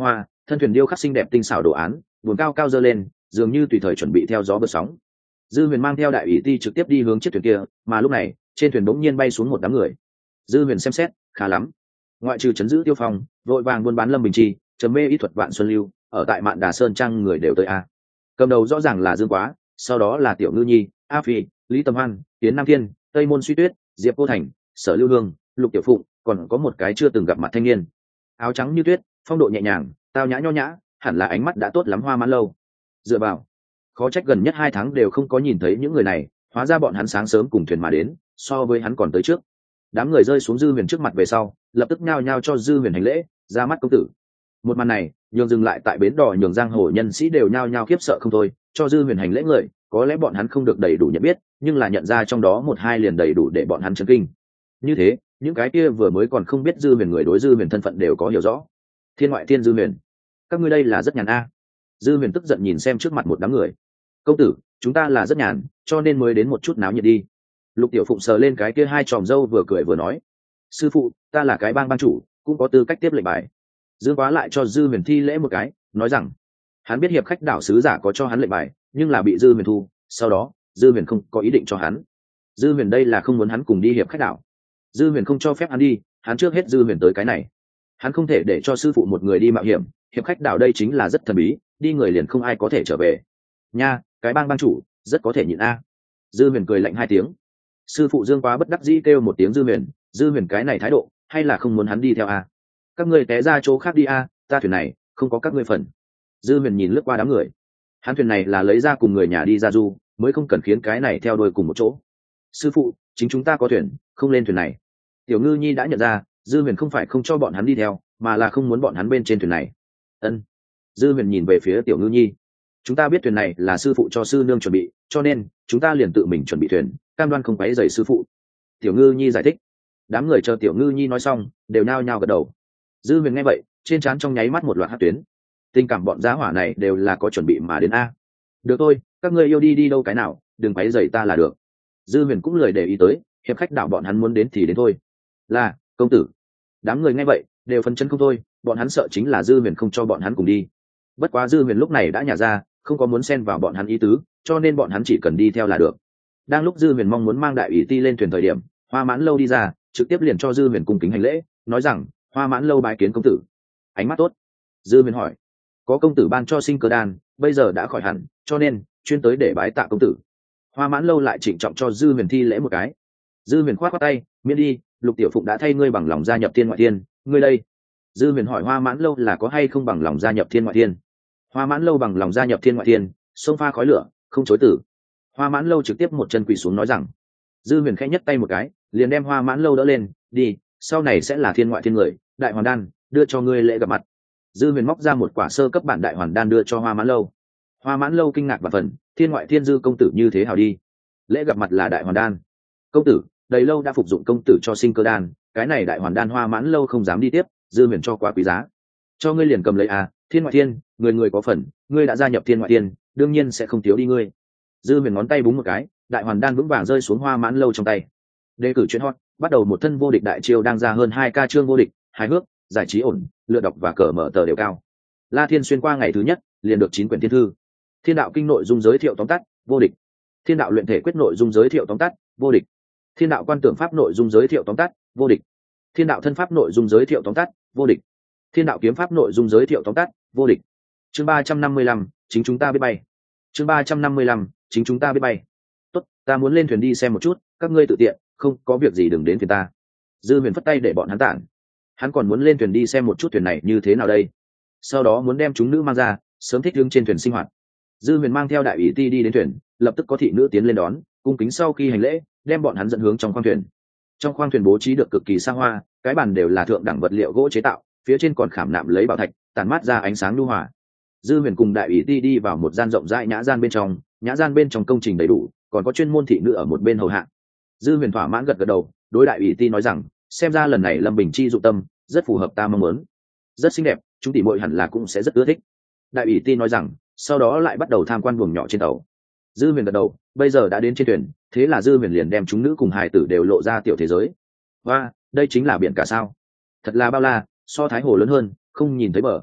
thân thuyền điêu khắc xinh đẹp tinh xảo đồ án, buồn cao cao dơ lên, dường như tùy thời chuẩn bị theo gió bật sóng. Dư Huyền mang theo đại ủy ti trực tiếp đi hướng chiếc thuyền kia, mà lúc này trên thuyền bỗng nhiên bay xuống một đám người. Dư Huyền xem xét, khá lắm, ngoại trừ chấn giữ Tiêu Phong, vội vàng buôn bán Lâm Bình Chi, chấm mê ý thuật Vạn Xuân Lưu, ở tại Mạn Đà Sơn Trang người đều tới a. Cầm đầu rõ ràng là Dương Quá, sau đó là Tiểu Ngư Nhi, A Phi, Lý Tâm Hoan, Tiến Nam Thiên, Tây Môn Suy Tuyết, Diệp Vô Thành, Sở Lưu Hương, Lục Tiểu Phụng, còn có một cái chưa từng gặp mặt thanh niên, áo trắng như tuyết, phong độ nhẹ nhàng, tao nhã nho nhã, hẳn là ánh mắt đã tốt lắm Hoa Mãn Lâu. Dựa vào, khó trách gần nhất 2 tháng đều không có nhìn thấy những người này, hóa ra bọn hắn sáng sớm cùng thuyền mà đến, so với hắn còn tới trước. Đám người rơi xuống Dư Huyền trước mặt về sau, lập tức nhao nhao cho Dư Huyền hành lễ, ra mắt công tử. Một màn này nhường dừng lại tại bến đò nhường giang hồ nhân sĩ đều nhao nhao khiếp sợ không thôi, cho Dư Huyền hành lễ người có lẽ bọn hắn không được đầy đủ nhận biết, nhưng là nhận ra trong đó một hai liền đầy đủ để bọn hắn chấn kinh. Như thế những cái kia vừa mới còn không biết Dư Huyền người đối Dư Huyền thân phận đều có hiểu rõ. Thiên ngoại thiên Dư Huyền, các ngươi đây là rất nhàn a. Dư Huyền tức giận nhìn xem trước mặt một đám người. Công tử, chúng ta là rất nhàn, cho nên mới đến một chút náo nhiệt đi. Lục Tiểu Phụng sờ lên cái kia hai tròm râu vừa cười vừa nói, sư phụ, ta là cái bang chủ, cũng có tư cách tiếp lệnh bài. Dương Quá lại cho Dư Huyền thi lễ một cái, nói rằng hắn biết hiệp khách đảo sứ giả có cho hắn lệnh bài, nhưng là bị Dư Huyền thu, sau đó Dư Huyền không có ý định cho hắn. Dư Huyền đây là không muốn hắn cùng đi hiệp khách đảo. Dư Huyền không cho phép hắn đi, hắn trước hết Dư Huyền tới cái này. Hắn không thể để cho sư phụ một người đi mạo hiểm, hiệp khách đảo đây chính là rất thần bí, đi người liền không ai có thể trở về. Nha, cái bang chủ rất có thể nhịn a. Dư Huyền cười lạnh 2 tiếng. Sư phụ Dương Quá bất đắc dĩ kêu một tiếng Dư Huyền cái này thái độ, hay là không muốn hắn đi theo a? Các ngươi té ra chỗ khác đi a, ta thuyền này không có các ngươi phần. Dư Huyền nhìn lướt qua đám người, hắn thuyền này là lấy ra cùng người nhà đi ra du, mới không cần khiến cái này theo đuôi cùng một chỗ. Sư phụ, chính chúng ta có thuyền, không lên thuyền này. Tiểu Ngư Nhi đã nhận ra Dư Huyền không phải không cho bọn hắn đi theo, mà là không muốn bọn hắn bên trên thuyền này. Ân. Dư Huyền nhìn về phía Tiểu Ngư Nhi, chúng ta biết thuyền này là sư phụ cho sư nương chuẩn bị, cho nên chúng ta liền tự mình chuẩn bị thuyền, cam đoan không quấy rầy sư phụ. Tiểu Ngư Nhi giải thích. Đám người chờ Tiểu Ngư Nhi nói xong đều nao nhao gật đầu. Dư Huyền nghe vậy, trên trán trong nháy mắt một loạt hắc tuyến. Tình cảm bọn giá hỏa này đều là có chuẩn bị mà đến a. Được thôi, các ngươi yêu đi đi đâu cái nào, đừng quấy rầy ta là được. Dư Huyền cũng lười để ý tới, hiệp khách đảo bọn hắn muốn đến thì đến thôi. Là công tử. Đám người nghe vậy đều phấn chấn không thôi, bọn hắn sợ chính là Dư Huyền không cho bọn hắn cùng đi. Bất quá Dư Huyền lúc này đã nhả ra, không có muốn xen vào bọn hắn ý tứ, cho nên bọn hắn chỉ cần đi theo là được. Đang lúc Dư Huyền mong muốn mang đại ủy ti lên thuyền thời điểm, Hoa Mãn Lâu đi ra, trực tiếp liền cho Dư Huyền cung kính hành lễ, nói rằng Hoa Mãn Lâu bái kiến công tử. Ánh mắt tốt. Dư Huyền hỏi, có công tử ban cho sinh cơ đan, bây giờ đã khỏi hẳn, cho nên chuyên tới để bái tạ công tử. Hoa Mãn Lâu lại trịnh trọng cho Dư Huyền thi lễ một cái. Dư Huyền khoát khoát tay, miễn đi, Lục Tiểu Phụng đã thay ngươi bằng lòng gia nhập Thiên Ngoại Thiên, ngươi đây. Dư Huyền hỏi Hoa Mãn Lâu là có hay không bằng lòng gia nhập Thiên Ngoại Thiên. Hoa Mãn Lâu bằng lòng gia nhập Thiên Ngoại Thiên, xông pha khói lửa, không chối từ. Hoa Mãn Lâu trực tiếp một chân quỳ xuống nói rằng. Dư Huyền khẽ nhấc tay một cái, liền đem Hoa Mãn Lâu đỡ lên, đi, sau này sẽ là Thiên Ngoại Thiên người, đại hoàn đan, đưa cho ngươi lễ gặp mặt. Dư Huyền móc ra một quả sơ cấp bản đại hoàn đan đưa cho Hoa Mãn Lâu. Hoa Mãn Lâu kinh ngạc và phần, Thiên Ngoại Thiên Dư công tử như thế hào đi, lễ gặp mặt là đại hoàn đan. Công tử, đầy lâu đã phục dụng công tử cho sinh cơ đan, cái này đại hoàn đan Hoa Mãn Lâu không dám đi tiếp, Dư Huyền cho quá quý giá, cho ngươi liền cầm lấy à. Thiên Ngoại Thiên, người người có phần, ngươi đã gia nhập Thiên Ngoại Thiên, đương nhiên sẽ không thiếu đi ngươi. Dư Huyền ngón tay búng một cái, đại hoàn đan vững vàng rơi xuống Hoa Mãn Lâu trong tay. Đề cử chuyện hot, bắt đầu một thân vô địch đại chiêu đang ra hơn 2K chương vô địch, hài hước, giải trí ổn, lựa đọc và cờ mở tờ đều cao. La Thiên xuyên qua ngày thứ nhất, liền được 9 quyển thiên thư. Thiên đạo kinh nội dung giới thiệu tóm tắt, vô địch. Thiên đạo luyện thể quyết nội dung giới thiệu tóm tắt, vô địch. Thiên đạo quan tưởng pháp nội dung giới thiệu tóm tắt, vô địch. Thiên đạo thân pháp nội dung giới thiệu tóm tắt, vô địch. Thiên đạo kiếm pháp nội dung giới thiệu tóm tắt, vô địch. Chương 355, chính chúng ta biết bay. Chương 355, chính chúng ta biết bay. Tốt, ta muốn lên thuyền đi xem một chút, các ngươi tự tiện, không có việc gì đừng đến phiền ta. Dư Huyền phất tay để bọn hắn tản. Hắn còn muốn lên thuyền đi xem một chút thuyền này như thế nào đây, sau đó muốn đem chúng nữ mang ra, sớm thích ứng trên thuyền sinh hoạt. Dư Huyền mang theo đại ủy ti đi đến thuyền, lập tức có thị nữ tiến lên đón, cung kính sau khi hành lễ, đem bọn hắn dẫn hướng trong khoang thuyền. Trong khoang thuyền bố trí được cực kỳ xa hoa, cái bàn đều là thượng đẳng vật liệu gỗ chế tạo, phía trên còn khảm nạm lấy bảo thạch, tàn mát ra ánh sáng nhu hòa. Dư Huyền cùng đại ủy ti đi vào một gian rộng rãi nhã gian bên trong, nhã gian bên trong công trình đầy đủ, còn có chuyên môn thị nữ ở một bên hầu hạ. Dư Huyền thỏa mãn gật gật đầu, đối đại ủy ti nói rằng, xem ra lần này Lâm Bình Chi dụng tâm rất phù hợp ta mong muốn, rất xinh đẹp, chúng tỷ muội hẳn là cũng sẽ rất ưa thích. Đại ủy ti nói rằng, sau đó lại bắt đầu tham quan buồng nhỏ trên tàu. Dư Huyền gật đầu, bây giờ đã đến trên thuyền, thế là Dư Huyền liền đem chúng nữ cùng hài tử đều lộ ra tiểu thế giới. Và đây chính là biển cả sao? Thật là bao la, so Thái Hồ lớn hơn, không nhìn thấy bờ.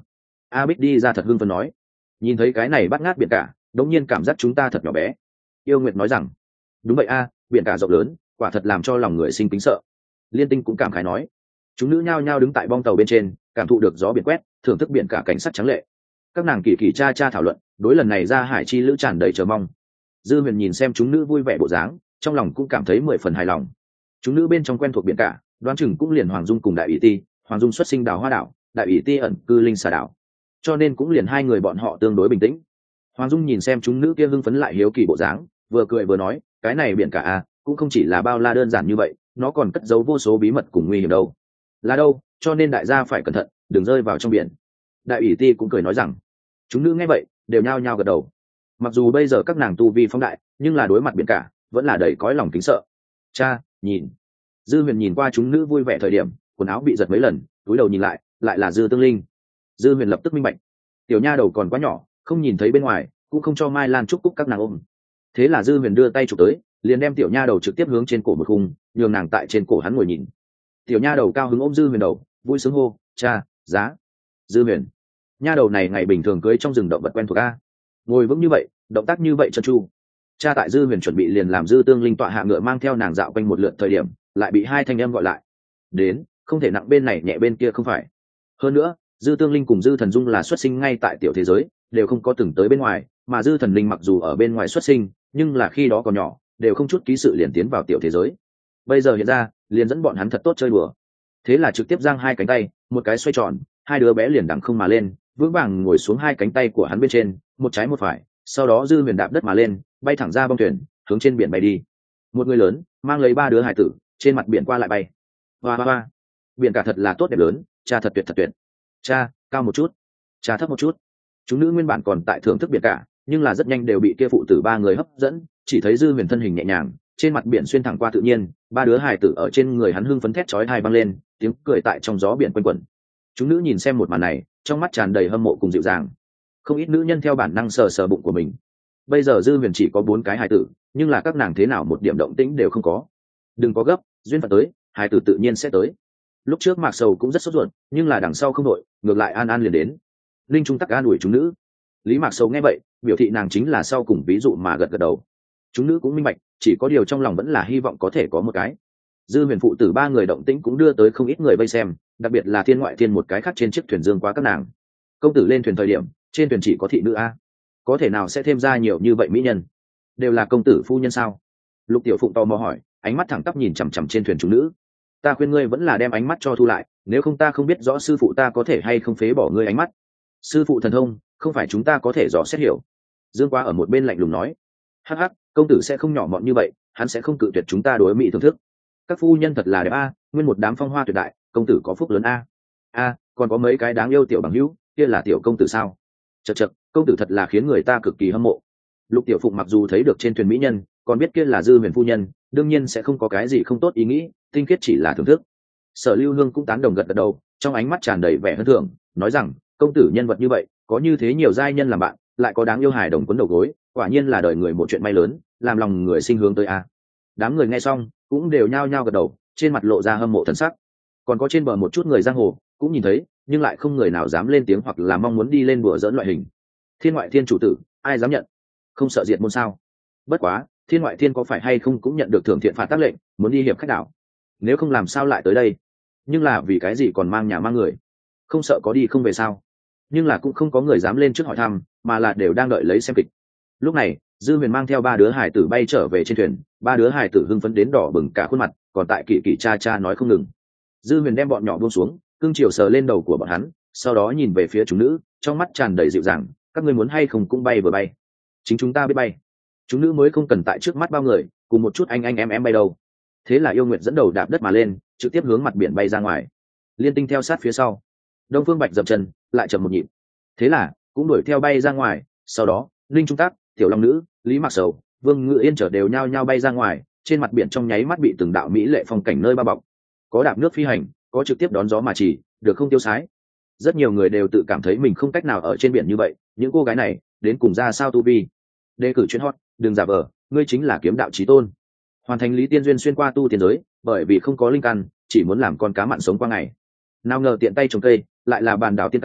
A Bích đi ra thật hưng phấn nói, nhìn thấy cái này bắt ngát biển cả, đống nhiên cảm giác chúng ta thật nhỏ bé. Yêu Nguyệt nói rằng, đúng vậy a, biển cả rộng lớn, quả thật làm cho lòng người sinh kính sợ. Liên Tinh cũng cảm khái nói. Chúng nữ nhao nhao đứng tại bong tàu bên trên, cảm thụ được gió biển quét, thưởng thức biển cả cảnh sắc trắng lệ. Các nàng kỳ kỳ cha cha thảo luận, đối lần này ra hải chi lữ tràn đầy chờ mong. Dư Huyền nhìn xem chúng nữ vui vẻ bộ dáng, trong lòng cũng cảm thấy 10 phần hài lòng. Chúng nữ bên trong quen thuộc biển cả, đoán chừng cũng liền Hoàng Dung cùng Đại Ủy Ti, Hoàng Dung xuất sinh Đào Hoa đảo, Đại Ủy Ti ẩn cư Linh Xà đảo, cho nên cũng liền hai người bọn họ tương đối bình tĩnh. Hoàng Dung nhìn xem chúng nữ kia hưng phấn lại hiếu kỳ bộ dáng, vừa cười vừa nói, cái này biển cả à, cũng không chỉ là bao la đơn giản như vậy, nó còn cất giấu vô số bí mật cùng nguy hiểm đâu. Là đâu, cho nên đại gia phải cẩn thận, đừng rơi vào trong biển. Đại Ủy Ti cũng cười nói rằng. Chúng nữ nghe vậy đều nhao nhao gật đầu. Mặc dù bây giờ các nàng tu vi phóng đại, nhưng là đối mặt biển cả vẫn là đầy cõi lòng kính sợ. Cha, nhìn. Dư Huyền nhìn qua chúng nữ vui vẻ thời điểm, quần áo bị giật mấy lần, cúi đầu nhìn lại, lại là Dư Tương Linh. Dư Huyền lập tức minh bạch, tiểu nha đầu còn quá nhỏ, không nhìn thấy bên ngoài, cũng không cho Mai Lan chúc cúc các nàng ôm. Thế là Dư Huyền đưa tay chụp tới, liền đem tiểu nha đầu trực tiếp hướng trên cổ một khung, nhường nàng tại trên cổ hắn ngồi nhìn. Tiểu nha đầu cao hứng ôm Dư Huyền đầu, vui sướng hô, cha, giá. Dư Huyền, nha đầu này ngày bình thường cưới trong rừng động vật quen thuộc a, ngồi vững như vậy, động tác như vậy trơn tru. Cha tại Dư Huyền chuẩn bị liền làm Dư Tương Linh tọa hạ ngựa mang theo nàng dạo quanh một lượt thời điểm, lại bị hai thanh em gọi lại. Đến, không thể nặng bên này nhẹ bên kia không phải. Hơn nữa, Dư Tương Linh cùng Dư Thần Dung là xuất sinh ngay tại tiểu thế giới, đều không có từng tới bên ngoài, mà Dư Thần Linh mặc dù ở bên ngoài xuất sinh, nhưng là khi đó còn nhỏ, đều không chút ký sự liền tiến vào tiểu thế giới. Bây giờ hiện ra, liền dẫn bọn hắn thật tốt chơi đùa. Thế là trực tiếp giang hai cánh tay, một cái xoay tròn, hai đứa bé liền đằng không mà lên, vững vàng ngồi xuống hai cánh tay của hắn bên trên, một trái một phải, sau đó Dư Huyền đạp đất mà lên, bay thẳng ra bong thuyền, hướng trên biển bay đi. Một người lớn mang lấy ba đứa hải tử, trên mặt biển qua lại bay. Hoa hoa hoa, biển cả thật là tốt đẹp lớn, cha thật tuyệt. Cha, cao một chút, cha thấp một chút. Chúng nữ nguyên bản còn tại thưởng thức biển cả, nhưng là rất nhanh đều bị kia phụ tử ba người hấp dẫn, chỉ thấy Dư Huyền thân hình nhẹ nhàng, trên mặt biển xuyên thẳng qua tự nhiên, ba đứa hài tử ở trên người hắn hưng phấn thét chói tai vang lên, tiếng cười tại trong gió biển quanh quẩn. Chúng nữ nhìn xem một màn này, trong mắt tràn đầy hâm mộ cùng dịu dàng. Không ít nữ nhân theo bản năng sờ sờ bụng của mình. Bây giờ Dư Huyền chỉ có 4 cái hài tử, nhưng là các nàng thế nào một điểm động tĩnh đều không có. Đừng có gấp, duyên phận tới, hài tử tự nhiên sẽ tới. Lúc trước Mạc Sầu cũng rất sốt ruột, nhưng là đằng sau không đội, ngược lại an an liền đến. Linh Trung Tắc an ủi chúng nữ. Lý Mạc Sầu nghe vậy, biểu thị nàng chính là sau cùng ví dụ mà gật gật đầu. Chúng nữ cũng minh bạch, chỉ có điều trong lòng vẫn là hy vọng có thể có một cái. Dư Huyền phụ tử ba người động tĩnh cũng đưa tới không ít người vây xem, đặc biệt là Thiên Ngoại Thiên một cái khác trên chiếc thuyền dương qua các nàng. Công tử lên thuyền thời điểm, trên thuyền chỉ có thị nữ a, có thể nào sẽ thêm ra nhiều như vậy mỹ nhân? Đều là công tử phu nhân sao? Lục Tiểu Phụng tò mò hỏi, ánh mắt thẳng tắp nhìn chằm chằm trên thuyền chúng nữ. Ta khuyên ngươi vẫn là đem ánh mắt cho thu lại, nếu không ta không biết rõ sư phụ ta có thể hay không phế bỏ ngươi ánh mắt. Sư phụ thần thông, không phải chúng ta có thể dò xét hiểu. Dương Quá ở một bên lạnh lùng nói, hắc hắc, công tử sẽ không nhỏ mọn như vậy, hắn sẽ không cự tuyệt chúng ta đối mỹ thưởng thức. Các phu nhân thật là đẹp a, nguyên một đám phong hoa tuyệt đại, công tử có phúc lớn a. A, còn có mấy cái đáng yêu tiểu bằng hữu, kia là tiểu công tử sao? Chậc chậc, công tử thật là khiến người ta cực kỳ hâm mộ. Lục Tiểu Phụng mặc dù thấy được trên thuyền mỹ nhân, còn biết kia là Dư Huyền phu nhân, đương nhiên sẽ không có cái gì không tốt ý nghĩ, tinh khiết chỉ là thưởng thức. Sở Lưu Hương cũng tán đồng gật gật đầu, trong ánh mắt tràn đầy vẻ hân thưởng, nói rằng, công tử nhân vật như vậy, có như thế nhiều giai nhân làm bạn, lại có đáng yêu hài đồng quấn đầu gối, quả nhiên là đời người một chuyện may lớn, làm lòng người sinh hướng tới a. Đám người nghe xong, cũng đều nhao nhao gật đầu, trên mặt lộ ra hâm mộ thần sắc. Còn có trên bờ một chút người giang hồ, cũng nhìn thấy, nhưng lại không người nào dám lên tiếng hoặc là mong muốn đi lên đùa giỡn loại hình. Thiên Ngoại Thiên chủ tử, ai dám nhận? Không sợ diệt môn sao? Bất quá, Thiên Ngoại Thiên có phải hay không cũng nhận được thưởng thiện phạt tác lệnh, muốn đi hiệp khách đảo. Nếu không làm sao lại tới đây? Nhưng là vì cái gì còn mang nhà mang người? Không sợ có đi không về sao? Nhưng là cũng không có người dám lên trước hỏi thăm, mà là đều đang đợi lấy xem kịch. Lúc này, Dư Huyền mang theo ba đứa hài tử bay trở về trên thuyền, ba đứa hài tử hưng phấn đến đỏ bừng cả khuôn mặt, còn tại kỳ kỳ cha cha nói không ngừng. Dư Huyền đem bọn nhỏ buông xuống, cương chiều sờ lên đầu của bọn hắn, sau đó nhìn về phía chúng nữ, trong mắt tràn đầy dịu dàng, các ngươi muốn hay không cũng bay vừa bay. Chính chúng ta biết bay. Chúng nữ mới không cần tại trước mắt bao người, cùng một chút anh em bay đâu. Thế là Yêu Nguyệt dẫn đầu đạp đất mà lên, trực tiếp hướng mặt biển bay ra ngoài. Liên Tinh theo sát phía sau. Đông Phương Bạch dậm chân, lại chậm một nhịp. Thế là cũng đuổi theo bay ra ngoài, sau đó, Linh Trung Tác, Tiểu Long Nữ, Lý Mạc Sầu, Vương Ngự Yên trở đều nhao nhao bay ra ngoài, trên mặt biển trong nháy mắt bị từng đạo mỹ lệ phong cảnh nơi bao bọc. Có đạp nước phi hành, có trực tiếp đón gió mà chỉ, được không tiêu sái. Rất nhiều người đều tự cảm thấy mình không cách nào ở trên biển như vậy, những cô gái này đến cùng ra sao tu vi. Đề cử chuyên hot, đừng giả vờ, ngươi chính là kiếm đạo chí tôn. Hoàn thành Lý Tiên Duyên xuyên qua tu tiên giới, bởi vì không có linh căn, chỉ muốn làm con cá mặn sống qua ngày. Nào ngờ tiện tay trồng cây, lại là bàn đảo tiên căn,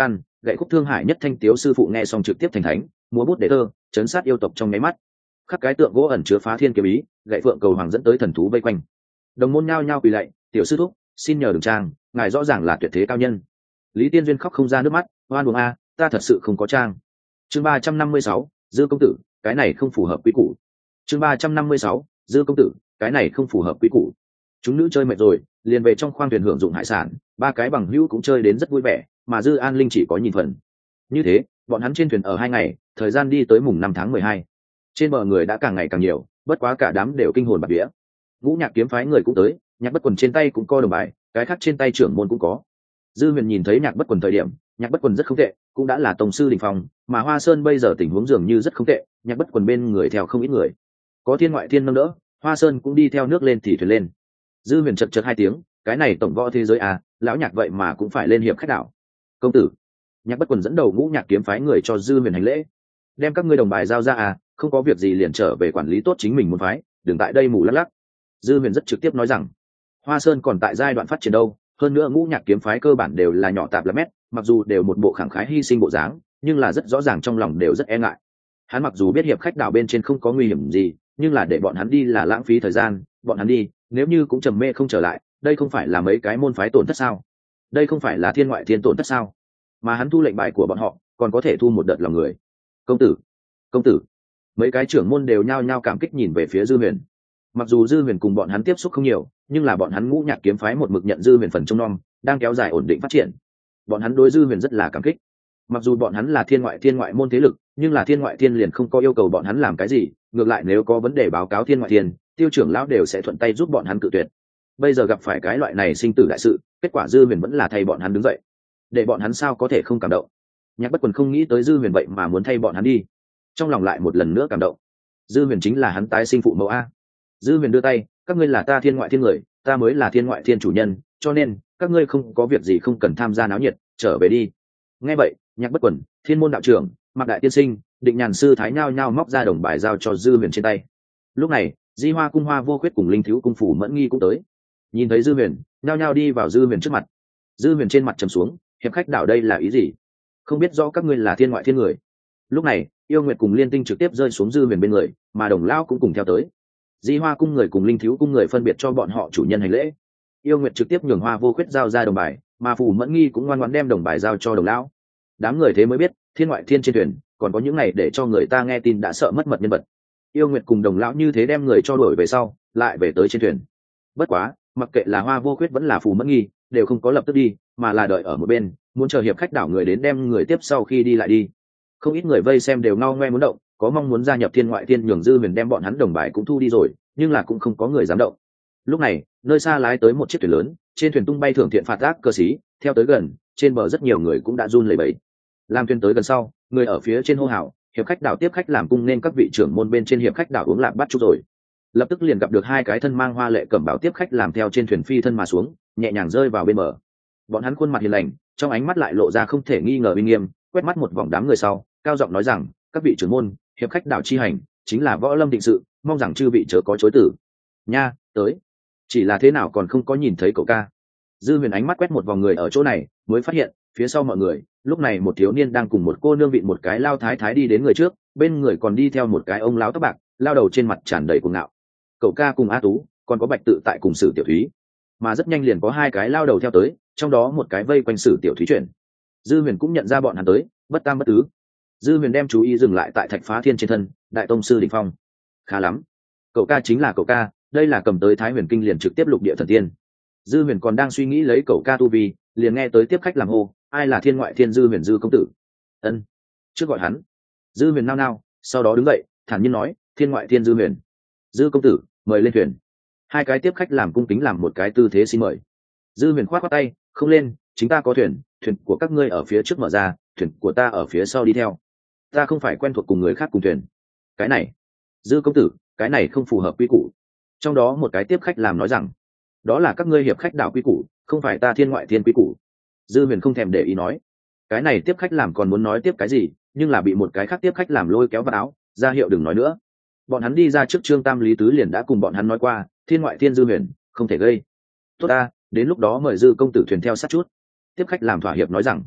gậy khúc thương hải nhất thanh tiếu sư phụ nghe xong trực tiếp thành thánh, múa bút để thơ, chấn sát yêu tộc trong nháy mắt. Khắc cái tượng gỗ ẩn chứa phá thiên kiếm ý, gậy phượng cầu hoàng dẫn tới thần thú vây quanh. Đồng môn nhao nhao quỳ lạy, tiểu sư thúc, xin nhờ đừng trang, ngài rõ ràng là tuyệt thế cao nhân. Lý Tiên Duyên khóc không ra nước mắt, oan uổng a, ta thật sự không có trang. Chương 356, Dư công tử, cái này không phù hợp quy củ. Chương 356, Dư công tử, cái này không phù hợp quy củ. Chúng nữ chơi mệt rồi, liền về trong khoang thuyền hưởng dụng hải sản, ba cái bằng hữu cũng chơi đến rất vui vẻ, mà Dư An Linh chỉ có nhìn phần. Như thế, bọn hắn trên thuyền ở 2 ngày, thời gian đi tới mùng 5 tháng 12. Trên bờ người đã càng ngày càng nhiều, bất quá cả đám đều kinh hồn bạt vía. Ngũ Nhạc kiếm phái người cũng tới, Nhạc Bất Quần trên tay cũng có đồng bài, cái khác trên tay trưởng môn cũng có. Dư Huyền nhìn thấy Nhạc Bất Quần thời điểm, Nhạc Bất Quần rất không tệ, cũng đã là tổng sư đỉnh phong, mà Hoa Sơn bây giờ tình huống dường như rất không tệ, Nhạc Bất Quần bên người theo không ít người. Có Thiên Ngoại Thiên nâng đỡ, Hoa Sơn cũng đi theo nước lên thì thuyền lên. Dư Huyền chật chật 2 tiếng, cái này tổng võ thế giới à, lão Nhạc vậy mà cũng phải lên hiệp khách đảo. Công tử. Nhạc Bất Quần dẫn đầu Ngũ Nhạc kiếm phái người cho Dư Huyền hành lễ. Đem các ngươi đồng bài giao ra à, không có việc gì liền trở về quản lý tốt chính mình môn phái, đừng tại đây mù lắc lắc. Dư Huyền rất trực tiếp nói rằng, Hoa Sơn còn tại giai đoạn phát triển đâu, hơn nữa Ngũ Nhạc kiếm phái cơ bản đều là nhỏ tạp lắm mét, mặc dù đều một bộ khẳng khái hy sinh bộ dáng, nhưng là rất rõ ràng trong lòng đều rất e ngại. Hắn mặc dù biết hiệp khách đảo bên trên không có nguy hiểm gì, nhưng là để bọn hắn đi là lãng phí thời gian, bọn hắn đi, nếu như cũng trầm mê không trở lại, đây không phải là mấy cái môn phái tổn thất sao? Đây không phải là thiên ngoại thiên tổn thất sao? Mà hắn thu lệnh bài của bọn họ, còn có thể thu một đợt lòng người. Công tử, công tử. Mấy cái trưởng môn đều nhao nhao cảm kích nhìn về phía Dư Huyền. Mặc dù Dư Huyền cùng bọn hắn tiếp xúc không nhiều, nhưng là bọn hắn Ngũ Nhạc kiếm phái một mực nhận Dư Huyền phần trông nom, đang kéo dài ổn định phát triển. Bọn hắn đối Dư Huyền rất là cảm kích. Mặc dù bọn hắn là thiên ngoại môn thế lực, nhưng là thiên ngoại thiên liền không có yêu cầu bọn hắn làm cái gì, ngược lại nếu có vấn đề báo cáo thiên ngoại thiên, Tiêu trưởng lão đều sẽ thuận tay giúp bọn hắn cự tuyệt. Bây giờ gặp phải cái loại này sinh tử đại sự, kết quả Dư Huyền vẫn là thay bọn hắn đứng dậy, để bọn hắn sao có thể không cảm động. Nhạc Bất Quần không nghĩ tới Dư Huyền vậy mà muốn thay bọn hắn đi, trong lòng lại một lần nữa cảm động. Dư Huyền chính là hắn tái sinh phụ mẫu a. Dư Huyền đưa tay, các ngươi là ta thiên ngoại thiên người, ta mới là thiên ngoại thiên chủ nhân, cho nên các ngươi không có việc gì không cần tham gia náo nhiệt, trở về đi. Nghe vậy, Nhạc Bất Quần, Thiên môn đạo trưởng, Mạc đại tiên sinh, Định Nhàn sư thái nhao nhao móc ra đồng bài giao cho Dư Huyền trên tay. Lúc này, Di Hoa cung Hoa Vô Khuyết cùng Linh Thiếu cung Phủ Mẫn Nghi cũng tới. Nhìn thấy Dư Huyền, nhao nhao đi vào Dư Huyền trước mặt. Dư Huyền trên mặt trầm xuống, hiệp khách đảo đây là ý gì? Không biết rõ các ngươi là thiên ngoại thiên người. Lúc này, Yêu Nguyệt cùng Liên Tinh trực tiếp rơi xuống Dư Huyền bên người, mà Đồng Lão cũng cùng theo tới. Di Hoa cung người cùng Linh Thiếu cung người phân biệt cho bọn họ chủ nhân hành lễ. Yêu Nguyệt trực tiếp nhường Hoa Vô Khuyết giao ra đồng bài, mà Phủ Mẫn Nghi cũng ngoan ngoãn đem đồng bài giao cho Đồng Lão. Đám người thế mới biết, thiên ngoại thiên trên thuyền còn có những ngày để cho người ta nghe tin đã sợ mất mật nhân vật. Yêu Nguyệt cùng Đồng Lão như thế đem người cho đuổi về sau, lại về tới trên thuyền. Bất quá, mặc kệ là Hoa Vô Khuyết vẫn là Phù Mẫn Nghi, đều không có lập tức đi, mà là đợi ở một bên, muốn chờ hiệp khách đảo người đến đem người tiếp sau khi đi lại đi. Không ít người vây xem đều ngao ngoe muốn động, có mong muốn gia nhập thiên ngoại thiên, nhường Dư Huyền đem bọn hắn đồng bài cũng thu đi rồi, nhưng là cũng không có người dám động. Lúc này, nơi xa lái tới một chiếc thuyền lớn, trên thuyền tung bay thưởng thiện phạt ác cơ sĩ, theo tới gần, trên bờ rất nhiều người cũng đã run lẩy bẩy. Làm thuyền tới gần sau, người ở phía trên hô hào, hiệp khách đảo tiếp khách làm cung nên các vị trưởng môn bên trên hiệp khách đảo uống lạp bắt chút rồi. Lập tức liền gặp được 2 cái thân mang hoa lệ cẩm bào tiếp khách làm theo trên thuyền phi thân mà xuống, nhẹ nhàng rơi vào bên bờ. Bọn hắn khuôn mặt hiền lành, trong ánh mắt lại lộ ra không thể nghi ngờ uy nghiêm, quét mắt một vòng đám người sau, cao giọng nói rằng, các vị trưởng môn, hiệp khách đảo chi hành chính là võ lâm định sự, mong rằng chư vị chớ có chối từ. Nha, tới. Chỉ là thế nào còn không có nhìn thấy cậu ca. Dư Huyền ánh mắt quét một vòng người ở chỗ này, mới phát hiện phía sau mọi người, lúc này một thiếu niên đang cùng một cô nương vịn một cái lao thái thái đi đến người trước, bên người còn đi theo một cái ông lão tóc bạc, lao đầu trên mặt tràn đầy cuồng ngạo. Cậu ca cùng A Tú, còn có Bạch Tự tại cùng Sử Tiểu Thúy, mà rất nhanh liền có 2 cái lao đầu theo tới, trong đó một cái vây quanh Sử Tiểu Thúy chuyển. Dư Huyền cũng nhận ra bọn hắn tới, bất tam bất tứ. Dư Huyền đem chú ý dừng lại tại Thạch Phá Thiên trên thân, đại tông sư đỉnh phong. Khá lắm, cậu ca chính là cậu ca, đây là cầm tới Thái Huyền kinh liền trực tiếp lục địa thần tiên. Dư Huyền còn đang suy nghĩ lấy cậu ca tu vi, liền nghe tới tiếp khách làm hô, ai là thiên ngoại thiên Dư Huyền Dư công tử. Ân, trước gọi hắn. Dư Huyền nao nao, sau đó đứng dậy, thản nhiên nói, thiên ngoại thiên Dư Huyền, Dư công tử, mời lên thuyền. 2 cái tiếp khách làm cung kính làm một cái tư thế xin mời. Dư Huyền khoát khoát tay, không lên, chính ta có thuyền, thuyền của các ngươi ở phía trước mở ra, thuyền của ta ở phía sau đi theo. Ta không phải quen thuộc cùng người khác cùng thuyền. Cái này, Dư công tử, cái này không phù hợp quy củ. Trong đó một cái tiếp khách làm nói rằng, đó là các ngươi hiệp khách đảo quy củ, không phải ta thiên ngoại thiên quy củ. Dư Huyền không thèm để ý nói. Cái này tiếp khách làm còn muốn nói tiếp cái gì, nhưng là bị một cái khác tiếp khách làm lôi kéo vào áo, ra hiệu đừng nói nữa. Bọn hắn đi ra trước Trương Tam Lý Tứ liền đã cùng bọn hắn nói qua, thiên ngoại thiên Dư Huyền không thể gây. Tốt ta, đến lúc đó mời Dư công tử thuyền theo sát chút. Tiếp khách làm thỏa hiệp nói rằng,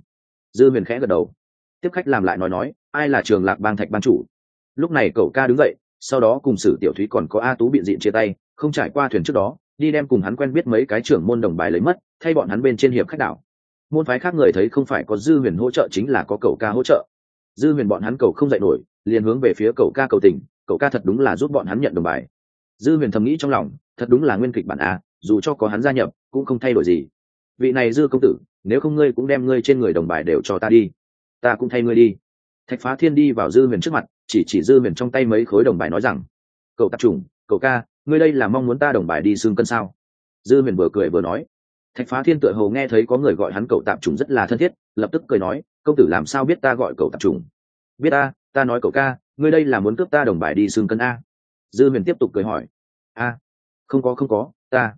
Dư huyền khẽ gật đầu. Tiếp khách làm lại nói ai là Trường Lạc bang Thạch bang chủ. Lúc này cậu ca đứng dậy, sau đó cùng Sử Tiểu Thúy còn có A Tú biện diện chia tay, không trải qua thuyền trước đó đi đem cùng hắn quen biết mấy cái trưởng môn đồng bài lấy mất, thay bọn hắn bên trên hiệp khách đảo. Môn phái khác người thấy không phải có Dư huyền hỗ trợ chính là có cậu ca hỗ trợ. Dư huyền bọn hắn cầu không dậy nổi, liền hướng về phía cậu ca cầu tình, cậu ca thật đúng là giúp bọn hắn nhận đồng bài. Dư huyền thầm nghĩ trong lòng, thật đúng là nguyên kịch bản A, dù cho có hắn gia nhập cũng không thay đổi gì. Vị này Dư công tử, nếu không ngươi cũng đem ngươi trên người đồng bài đều cho ta đi, ta cũng thay ngươi đi. Thạch Phá Thiên đi vào Dư huyền trước mặt, chỉ Dư huyền trong tay mấy khối đồng bài nói rằng, cậu tạp chủng, cậu ca, ngươi đây là mong muốn ta đồng bài đi xương cân sao? Dư huyền vừa cười vừa nói. Thạch Phá Thiên tựa hồ nghe thấy có người gọi hắn cậu tạp chủng rất là thân thiết, lập tức cười nói, công tử làm sao biết ta gọi cậu tạp chủng? Biết ta nói cậu ca, ngươi đây là muốn cướp ta đồng bài đi xương cân a? Dư huyền tiếp tục cười hỏi. A, không có,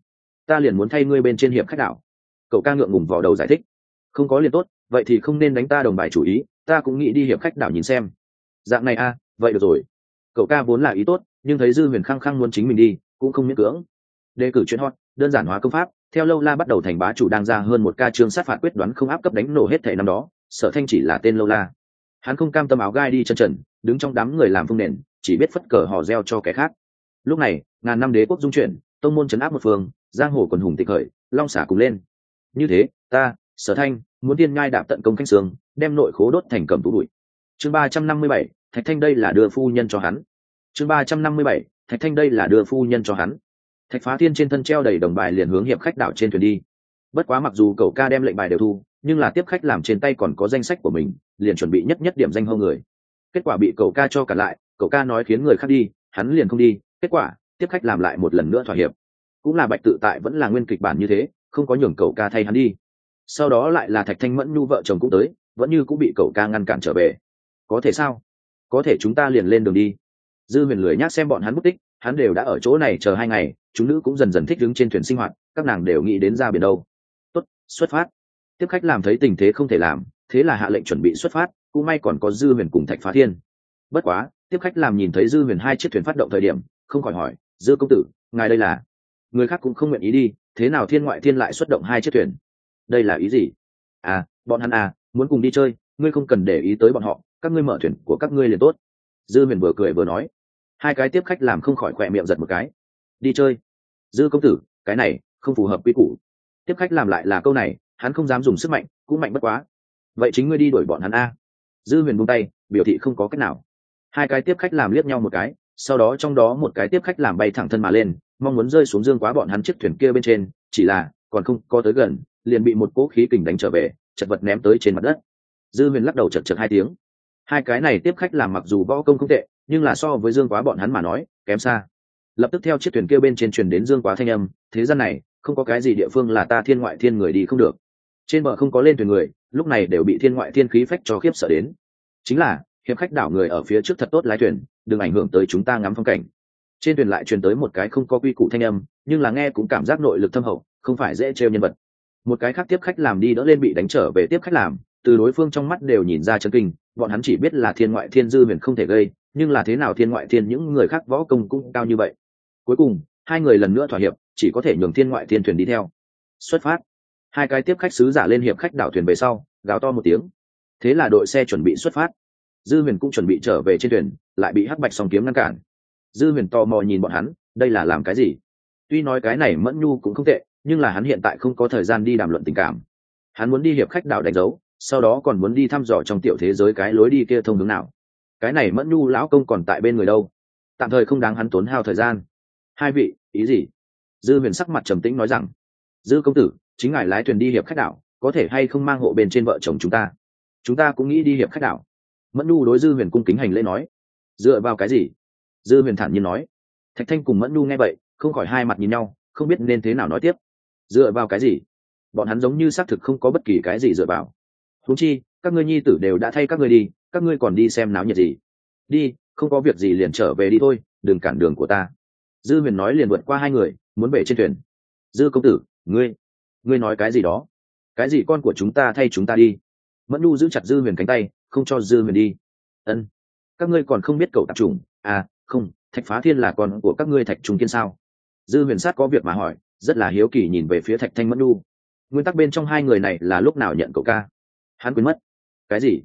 ta liền muốn thay ngươi bên trên hiệp khách đảo. Cậu ca ngượng ngùng vò đầu giải thích. Không có liền tốt, vậy thì không nên đánh ta đồng bài chủ ý, ta cũng nghĩ đi hiệp khách đảo nhìn xem. Dạng này a, vậy được rồi. Cậu ca vốn là ý tốt, nhưng thấy Dư huyền khăng muốn chính mình đi, cũng không miễn cưỡng. Đề cử chuyện hot, đơn giản hóa công pháp, theo Lâu La bắt đầu thành bá chủ đang ra hơn một ca chương sát phạt quyết đoán không áp cấp đánh nổ hết thảy năm đó, Sở Thanh chỉ là tên Lâu La. Hắn không cam tâm áo gai đi chân trần, đứng trong đám người làm phương nền, chỉ biết phất cờ hò reo cho kẻ khác. Lúc này, ngàn năm đế quốc dung chuyển, tông môn trấn áp một phương, giang hồ quần hùng tịch khởi, long xả cùng lên. Như thế, ta, Sở Thanh, muốn tiên ngai đạp tận công canh sương, đem nội khố đốt thành cầm tú bụi. Chương 357, Thạch Thanh đây là đưa phu nhân cho hắn. Chương 357, Thạch Thanh đây là đưa phu nhân cho hắn. Thạch Phá Thiên trên thân treo đầy đồng bài liền hướng hiệp khách đảo trên thuyền đi. Bất quá mặc dù cậu ca đem lệnh bài đều thu, nhưng là tiếp khách làm trên tay còn có danh sách của mình, liền chuẩn bị nhất điểm danh hô người. Kết quả bị cậu ca cho cả lại, cậu ca nói khiến người khác đi, hắn liền không đi. Kết quả tiếp khách làm lại một lần nữa thỏa hiệp. Cũng là Bạch Tự Tại vẫn là nguyên kịch bản như thế, không có nhường cậu ca thay hắn đi. Sau đó lại là Thạch Thanh Mẫn Nhu vợ chồng cũng tới, vẫn như cũng bị cậu ca ngăn cản trở về. Có thể sao? Có thể chúng ta liền lên đường đi. Dư huyền lười nhác xem bọn hắn mất tích, hắn đều đã ở chỗ này chờ 2 ngày, chúng nữ cũng dần dần thích đứng trên thuyền sinh hoạt, các nàng đều nghĩ đến ra biển đâu. Tốt, xuất phát. Tiếp khách làm thấy tình thế không thể làm, thế là hạ lệnh chuẩn bị xuất phát, cũng may còn có Dư huyền cùng Thạch Phá Thiên. Bất quá tiếp khách làm nhìn thấy Dư huyền 2 chiếc thuyền phát động thời điểm, không khỏi hỏi, Dư công tử, ngài đây là? Người khác cũng không nguyện ý đi, thế nào Thiên Ngoại Thiên lại xuất động 2 chiếc thuyền? Đây là ý gì? À, bọn hắn muốn cùng đi chơi, ngươi không cần để ý tới bọn họ, các ngươi mở thuyền của các ngươi liền tốt. Dư huyền vừa cười vừa nói. 2 cái tiếp khách làm không khỏi khỏe miệng giật một cái. Đi chơi? Dư công tử, cái này không phù hợp quy củ. Tiếp khách làm lại là câu này, hắn không dám dùng sức mạnh, cũng mạnh bất quá. Vậy chính ngươi đi đuổi bọn hắn a. Dư huyền buông tay, biểu thị không có cách nào. 2 cái tiếp khách làm liếc nhau một cái, sau đó trong đó một cái tiếp khách làm bay thẳng thân mà lên, mong muốn rơi xuống dương quá bọn hắn chiếc thuyền kia bên trên, chỉ là còn không có tới gần, liền bị một cỗ khí kình đánh trở về, chật vật ném tới trên mặt đất. Dư huyền lắc đầu chật 2 tiếng. 2 cái này tiếp khách làm mặc dù võ công không tệ, nhưng là so với dương quá bọn hắn mà nói kém xa. Lập tức theo chiếc thuyền kia bên trên truyền đến dương quá thanh âm, thế gian này không có cái gì địa phương là ta Thiên Ngoại Thiên người đi không được. Trên bờ không có lên thuyền người, lúc này đều bị Thiên Ngoại Thiên khí phách cho khiếp sợ đến. Chính là hiệp khách đảo người ở phía trước thật tốt lái thuyền, đừng ảnh hưởng tới chúng ta ngắm phong cảnh. Trên thuyền lại truyền tới một cái không có quy củ thanh âm, nhưng là nghe cũng cảm giác nội lực thâm hậu, không phải dễ trêu nhân vật. Một cái khác tiếp khách làm đi đỡ lên bị đánh trở về tiếp khách làm, từ đối phương trong mắt đều nhìn ra chấn kinh, bọn hắn chỉ biết là Thiên Ngoại Thiên Dư huyền không thể gây, nhưng là thế nào Thiên Ngoại Thiên những người khác võ công cũng cao như vậy. Cuối cùng 2 người lần nữa thỏa hiệp, chỉ có thể nhường Thiên Ngoại Thiên thuyền đi theo. Xuất phát. 2 cái tiếp khách sứ giả lên hiệp khách đảo thuyền về sau, gào to một tiếng. Thế là đội xe chuẩn bị xuất phát. Dư huyền cũng chuẩn bị trở về trên thuyền, lại bị Hắc Bạch song kiếm ngăn cản. Dư huyền tò mò nhìn bọn hắn, đây là làm cái gì? Tuy nói cái này Mẫn Nhu cũng không tệ, nhưng là hắn hiện tại không có thời gian đi đàm luận tình cảm. Hắn muốn đi hiệp khách đảo đánh dấu, sau đó còn muốn đi thăm dò trong tiểu thế giới cái lối đi kia thông hướng nào. Cái này Mẫn Nhu lão công còn tại bên người đâu, tạm thời không đáng hắn tốn hao thời gian. 2 vị, ý gì? Dư huyền sắc mặt trầm tĩnh nói rằng, Dư công tử, chính ngài lái thuyền đi hiệp khách đảo, có thể hay không mang hộ bên trên vợ chồng chúng ta cũng nghĩ đi hiệp khách đảo. Mẫn Nhu đối Dư huyền cung kính hành lễ nói. Dựa vào cái gì? Dư huyền thản nhiên nói. Thạch Thanh cùng Mẫn Nhu nghe vậy không khỏi hai mặt nhìn nhau, không biết nên thế nào nói tiếp. Dựa vào cái gì? Bọn hắn giống như xác thực không có bất kỳ cái gì dựa vào. Huống chi các ngươi nhi tử đều đã thay các ngươi đi, các ngươi còn đi xem náo nhiệt gì? Đi, không có việc gì liền trở về đi thôi, đừng cản đường của ta. Dư huyền nói liền vượt qua 2 người, muốn về trên thuyền. Dư công tử, ngươi nói cái gì đó? Cái gì con của chúng ta thay chúng ta đi? Mẫn Nhu giữ chặt Dư huyền cánh tay, không cho Dư huyền đi. Ân, các ngươi còn không biết cậu tạp chủng? Không, Thạch Phá Thiên là con của các ngươi Thạch Trung Kiên sao? Dư huyền sát có việc mà hỏi, rất là hiếu kỳ nhìn về phía Thạch Thanh Mẫn Nhu. Nguyên tắc bên trong 2 người này là lúc nào nhận cậu ca? Hắn quên mất. Cái gì?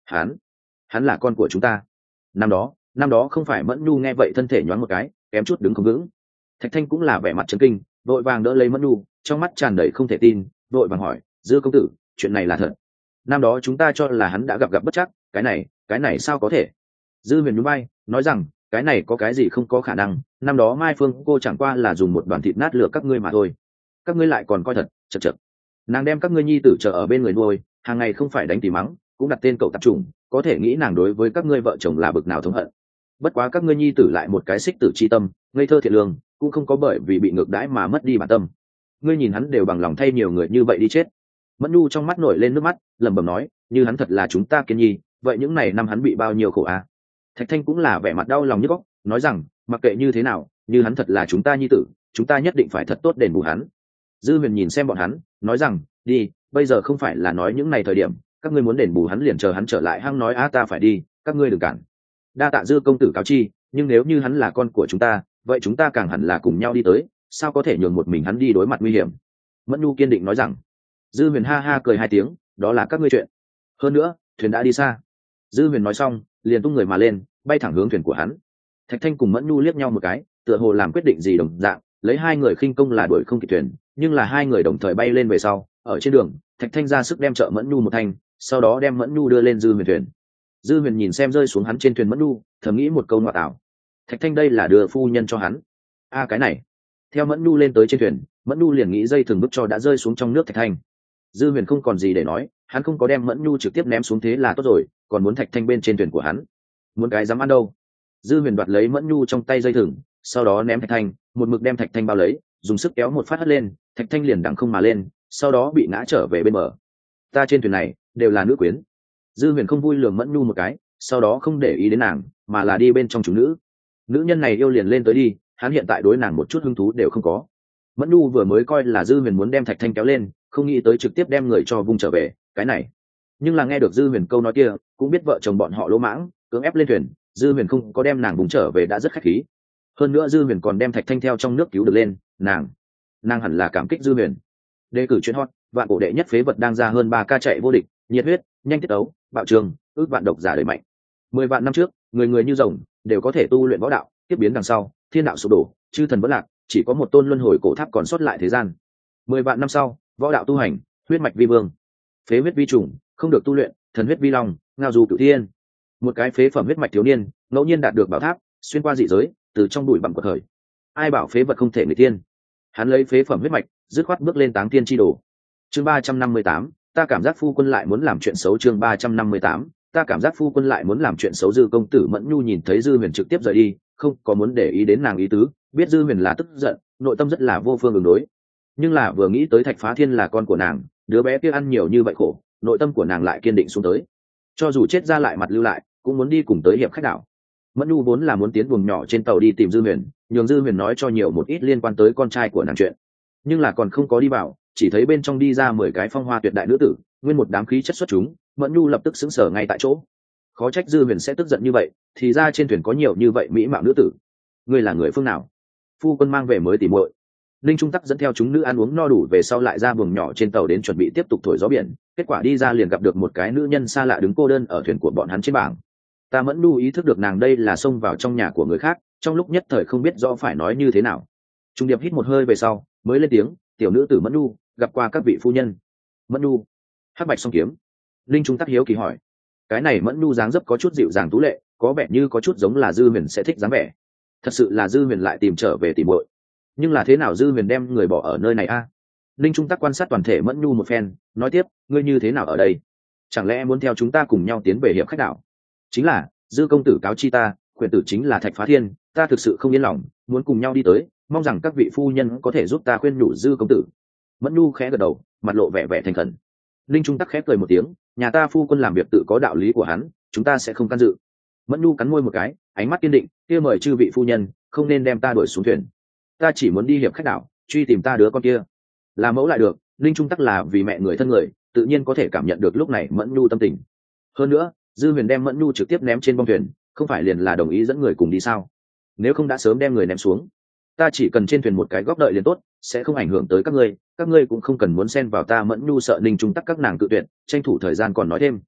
Hắn là con của chúng ta? Năm đó không phải Mẫn Nhu nghe vậy thân thể nhoáng một cái, kém chút đứng không vững. Thạch Thanh cũng là vẻ mặt chấn kinh, vội vàng đỡ lấy Mẫn Nhu, trong mắt tràn đầy không thể tin, vội vàng hỏi, Dư công tử, chuyện này là thật? Năm đó chúng ta cho là hắn đã gặp bất trắc, cái này sao có thể? Dư Huyền nhún vai, nói rằng, cái này có cái gì không có khả năng, năm đó Mai Phương cô chẳng qua là dùng một đoàn thịt nát lừa các ngươi mà thôi. Các ngươi lại còn coi thật, chậc. Nàng đem các ngươi nhi tử chờ ở bên người nuôi, hàng ngày không phải đánh tỉ mắng, cũng đặt tên cậu tạp chủng, có thể nghĩ nàng đối với các ngươi vợ chồng là bực nào thống hận. Bất quá các ngươi nhi tử lại một cái xích tử chi tâm, ngây thơ thiện lương, cũng không có bởi vì bị ngược đãi mà mất đi bản tâm. Ngươi nhìn hắn đều bằng lòng thay nhiều người như vậy đi chết. Mẫn Nhu trong mắt nổi lên nước mắt, lẩm bẩm nói, như hắn thật là chúng ta kiên nhi, vậy những này năm hắn bị bao nhiêu khổ à? Thạch Thanh cũng là vẻ mặt đau lòng nhức óc, nói rằng, mặc kệ như thế nào, như hắn thật là chúng ta nhi tử, chúng ta nhất định phải thật tốt đền bù hắn. Dư Huyền nhìn xem bọn hắn, nói rằng, đi, bây giờ không phải là nói những này thời điểm, các ngươi muốn đền bù hắn liền chờ hắn trở lại hăng nói ta phải đi, các ngươi đừng cản. Đa tạ Dư công tử cáo chi, nhưng nếu như hắn là con của chúng ta, vậy chúng ta càng hẳn là cùng nhau đi tới, sao có thể nhường một mình hắn đi đối mặt nguy hiểm. Mẫn Nhu kiên định nói rằng. Dư Huyền ha ha cười hai tiếng, đó là các ngươi chuyện. Hơn nữa, thuyền đã đi xa. Dư Huyền nói xong, liền tung người mà lên, bay thẳng hướng thuyền của hắn. Thạch Thanh cùng Mẫn Nhu liếc nhau một cái, tựa hồ làm quyết định gì đồng dạng, lấy hai người khinh công là đuổi không kịp thuyền, nhưng là hai người đồng thời bay lên về sau, ở trên đường, Thạch Thanh ra sức đem trợ Mẫn Nhu một thanh, sau đó đem Mẫn Nhu đưa lên Dư Huyền thuyền. Dư Huyền nhìn xem rơi xuống hắn trên thuyền Mẫn Nhu, thầm nghĩ một câu ngoại ảo. Thạch Thanh đây là đưa phu nhân cho hắn. Cái này. Theo Mẫn Nhu lên tới trên thuyền, Mẫn Nhu liền nghĩ dây thừng bức cho đã rơi xuống trong nước Thạch Thanh. Dư Huyền không còn gì để nói, hắn không có đem Mẫn Nhu trực tiếp ném xuống thế là tốt rồi, còn muốn Thạch Thanh bên trên thuyền của hắn. Muốn cái dám ăn đâu. Dư Huyền đoạt lấy Mẫn Nhu trong tay dây thừng, sau đó ném Thạch Thanh, một mực đem Thạch Thanh bao lấy, dùng sức kéo một phát hất lên, Thạch Thanh liền đằng không mà lên, sau đó bị ngã trở về bên bờ. Ta trên thuyền này đều là nữ quyến. Dư Huyền không vui lườm Mẫn Nhu một cái, sau đó không để ý đến nàng, mà là đi bên trong chúng nữ. Nữ nhân này yêu liền lên tới đi, hắn hiện tại đối nàng một chút hứng thú đều không có. Mẫn Nhu vừa mới coi là Dư Huyền muốn đem Thạch Thanh kéo lên, không nghĩ tới trực tiếp đem người cho vung trở về, cái này. Nhưng là nghe được Dư Huyền câu nói kia, cũng biết vợ chồng bọn họ lỗ mãng, cưỡng ép lên thuyền, Dư Huyền không có đem nàng vùng trở về đã rất khách khí. Hơn nữa Dư Huyền còn đem Thạch Thanh theo trong nước cứu được lên, nàng hẳn là cảm kích Dư Huyền. Đề cử chuyện hot, vạn cổ đệ nhất phế vật đang ra hơn 3 ca chạy vô địch, nhiệt huyết, nhanh tiết tấu, bạo trường, ước vạn độc giả đời mạnh. 10 vạn năm trước, người người như rồng, đều có thể tu luyện võ đạo, tiếp biến đằng sau, thiên đạo sụp đổ, chư thần vẫn lạc, chỉ có một tôn luân hồi cổ tháp còn sót lại thế gian. 10 vạn năm sau, võ đạo tu hành, huyết mạch vi vương, phế huyết vi trùng, không được tu luyện, thần huyết vi long, ngao du cửu thiên. Một cái phế phẩm huyết mạch thiếu niên, ngẫu nhiên đạt được bảo tháp, xuyên qua dị giới, từ trong bụi bặm quật khởi. Ai bảo phế vật không thể người tiên? Hắn lấy phế phẩm huyết mạch, dứt khoát bước lên táng thiên chi đồ. Chương 358, ta cảm giác phu quân lại muốn làm chuyện xấu. Chương 358, ta cảm giác phu quân lại muốn làm chuyện xấu. Dư công tử Mẫn Nhu nhìn thấy Dư Huyền trực tiếp rời đi, không có muốn để ý đến nàng ý tứ, biết Dư Huyền là tức giận, nội tâm rất là vô phương ứng đối. Nhưng là vừa nghĩ tới Thạch Phá Thiên là con của nàng, đứa bé kia ăn nhiều như vậy khổ, nội tâm của nàng lại kiên định xuống tới. Cho dù chết ra lại mặt lưu lại, cũng muốn đi cùng tới hiệp khách đảo. Mẫn Nhu vốn là muốn tiến buồng nhỏ trên tàu đi tìm Dư Huyền, nhường Dư Huyền nói cho nhiều một ít liên quan tới con trai của nàng chuyện. Nhưng là còn không có đi vào, chỉ thấy bên trong đi ra 10 cái phong hoa tuyệt đại nữ tử, nguyên một đám khí chất xuất chúng. Mẫn Nhu lập tức sững sờ ngay tại chỗ. Khó trách Dư Huyền sẽ tức giận như vậy, thì ra trên thuyền có nhiều như vậy mỹ mạo nữ tử. Ngươi là người phương nào? Phu quân mang về mới tỉ muội. Linh Trung Tắc dẫn theo chúng nữ ăn uống no đủ về sau lại ra buồng nhỏ trên tàu đến chuẩn bị tiếp tục thổi gió biển, kết quả đi ra liền gặp được một cái nữ nhân xa lạ đứng cô đơn ở thuyền của bọn hắn trên bảng. Ta Mẫn Nhu ý thức được nàng đây là xông vào trong nhà của người khác, trong lúc nhất thời không biết rõ phải nói như thế nào. Trung Điệp hít một hơi về sau, mới lên tiếng, tiểu nữ tử Mẫn Nhu, gặp qua các vị phu nhân. Mẫn Nhu, hắc bạch song kiếm. Linh Trung Tắc hiếu kỳ hỏi. Cái này Mẫn Nhu dáng dấp có chút dịu dàng tú lệ, có vẻ như có chút giống là Dư Huyền sẽ thích dáng vẻ. Thật sự là Dư Huyền lại tìm trở về tìm muội. Nhưng là thế nào Dư Huyền đem người bỏ ở nơi này a? Linh Trung Tắc quan sát toàn thể Mẫn Nhu một phen, nói tiếp, ngươi như thế nào ở đây? Chẳng lẽ muốn theo chúng ta cùng nhau tiến về hiệp khách đảo? Chính là, Dư công tử cáo chi ta, quyền tử chính là Thạch Phá Thiên, ta thực sự không yên lòng, muốn cùng nhau đi tới, mong rằng các vị phu nhân có thể giúp ta khuyên nhủ Dư công tử. Mẫn Nhu khẽ gật đầu, mặt lộ vẻ vẻ thành khẩn. Linh Trung Tắc khẽ cười một tiếng, nhà ta phu quân làm việc tự có đạo lý của hắn, chúng ta sẽ không can dự. Mẫn Nhu cắn môi một cái, ánh mắt kiên định, kia mời chư vị phu nhân không nên đem ta đuổi xuống thuyền. Ta chỉ muốn đi hiệp khách đảo, truy tìm ta đứa con kia. Là mẫu lại được, Linh Trung Tắc là vì mẹ người thân người, tự nhiên có thể cảm nhận được lúc này Mẫn Nhu tâm tình. Hơn nữa, Dư Huyền đem Mẫn Nhu trực tiếp ném trên bong thuyền, không phải liền là đồng ý dẫn người cùng đi sao? Nếu không đã sớm đem người ném xuống. Ta chỉ cần trên thuyền một cái góc đợi liền tốt, sẽ không ảnh hưởng tới các ngươi cũng không cần muốn xen vào ta. Mẫn Nhu sợ Linh Trung Tắc các nàng tự tuyệt, tranh thủ thời gian còn nói thêm.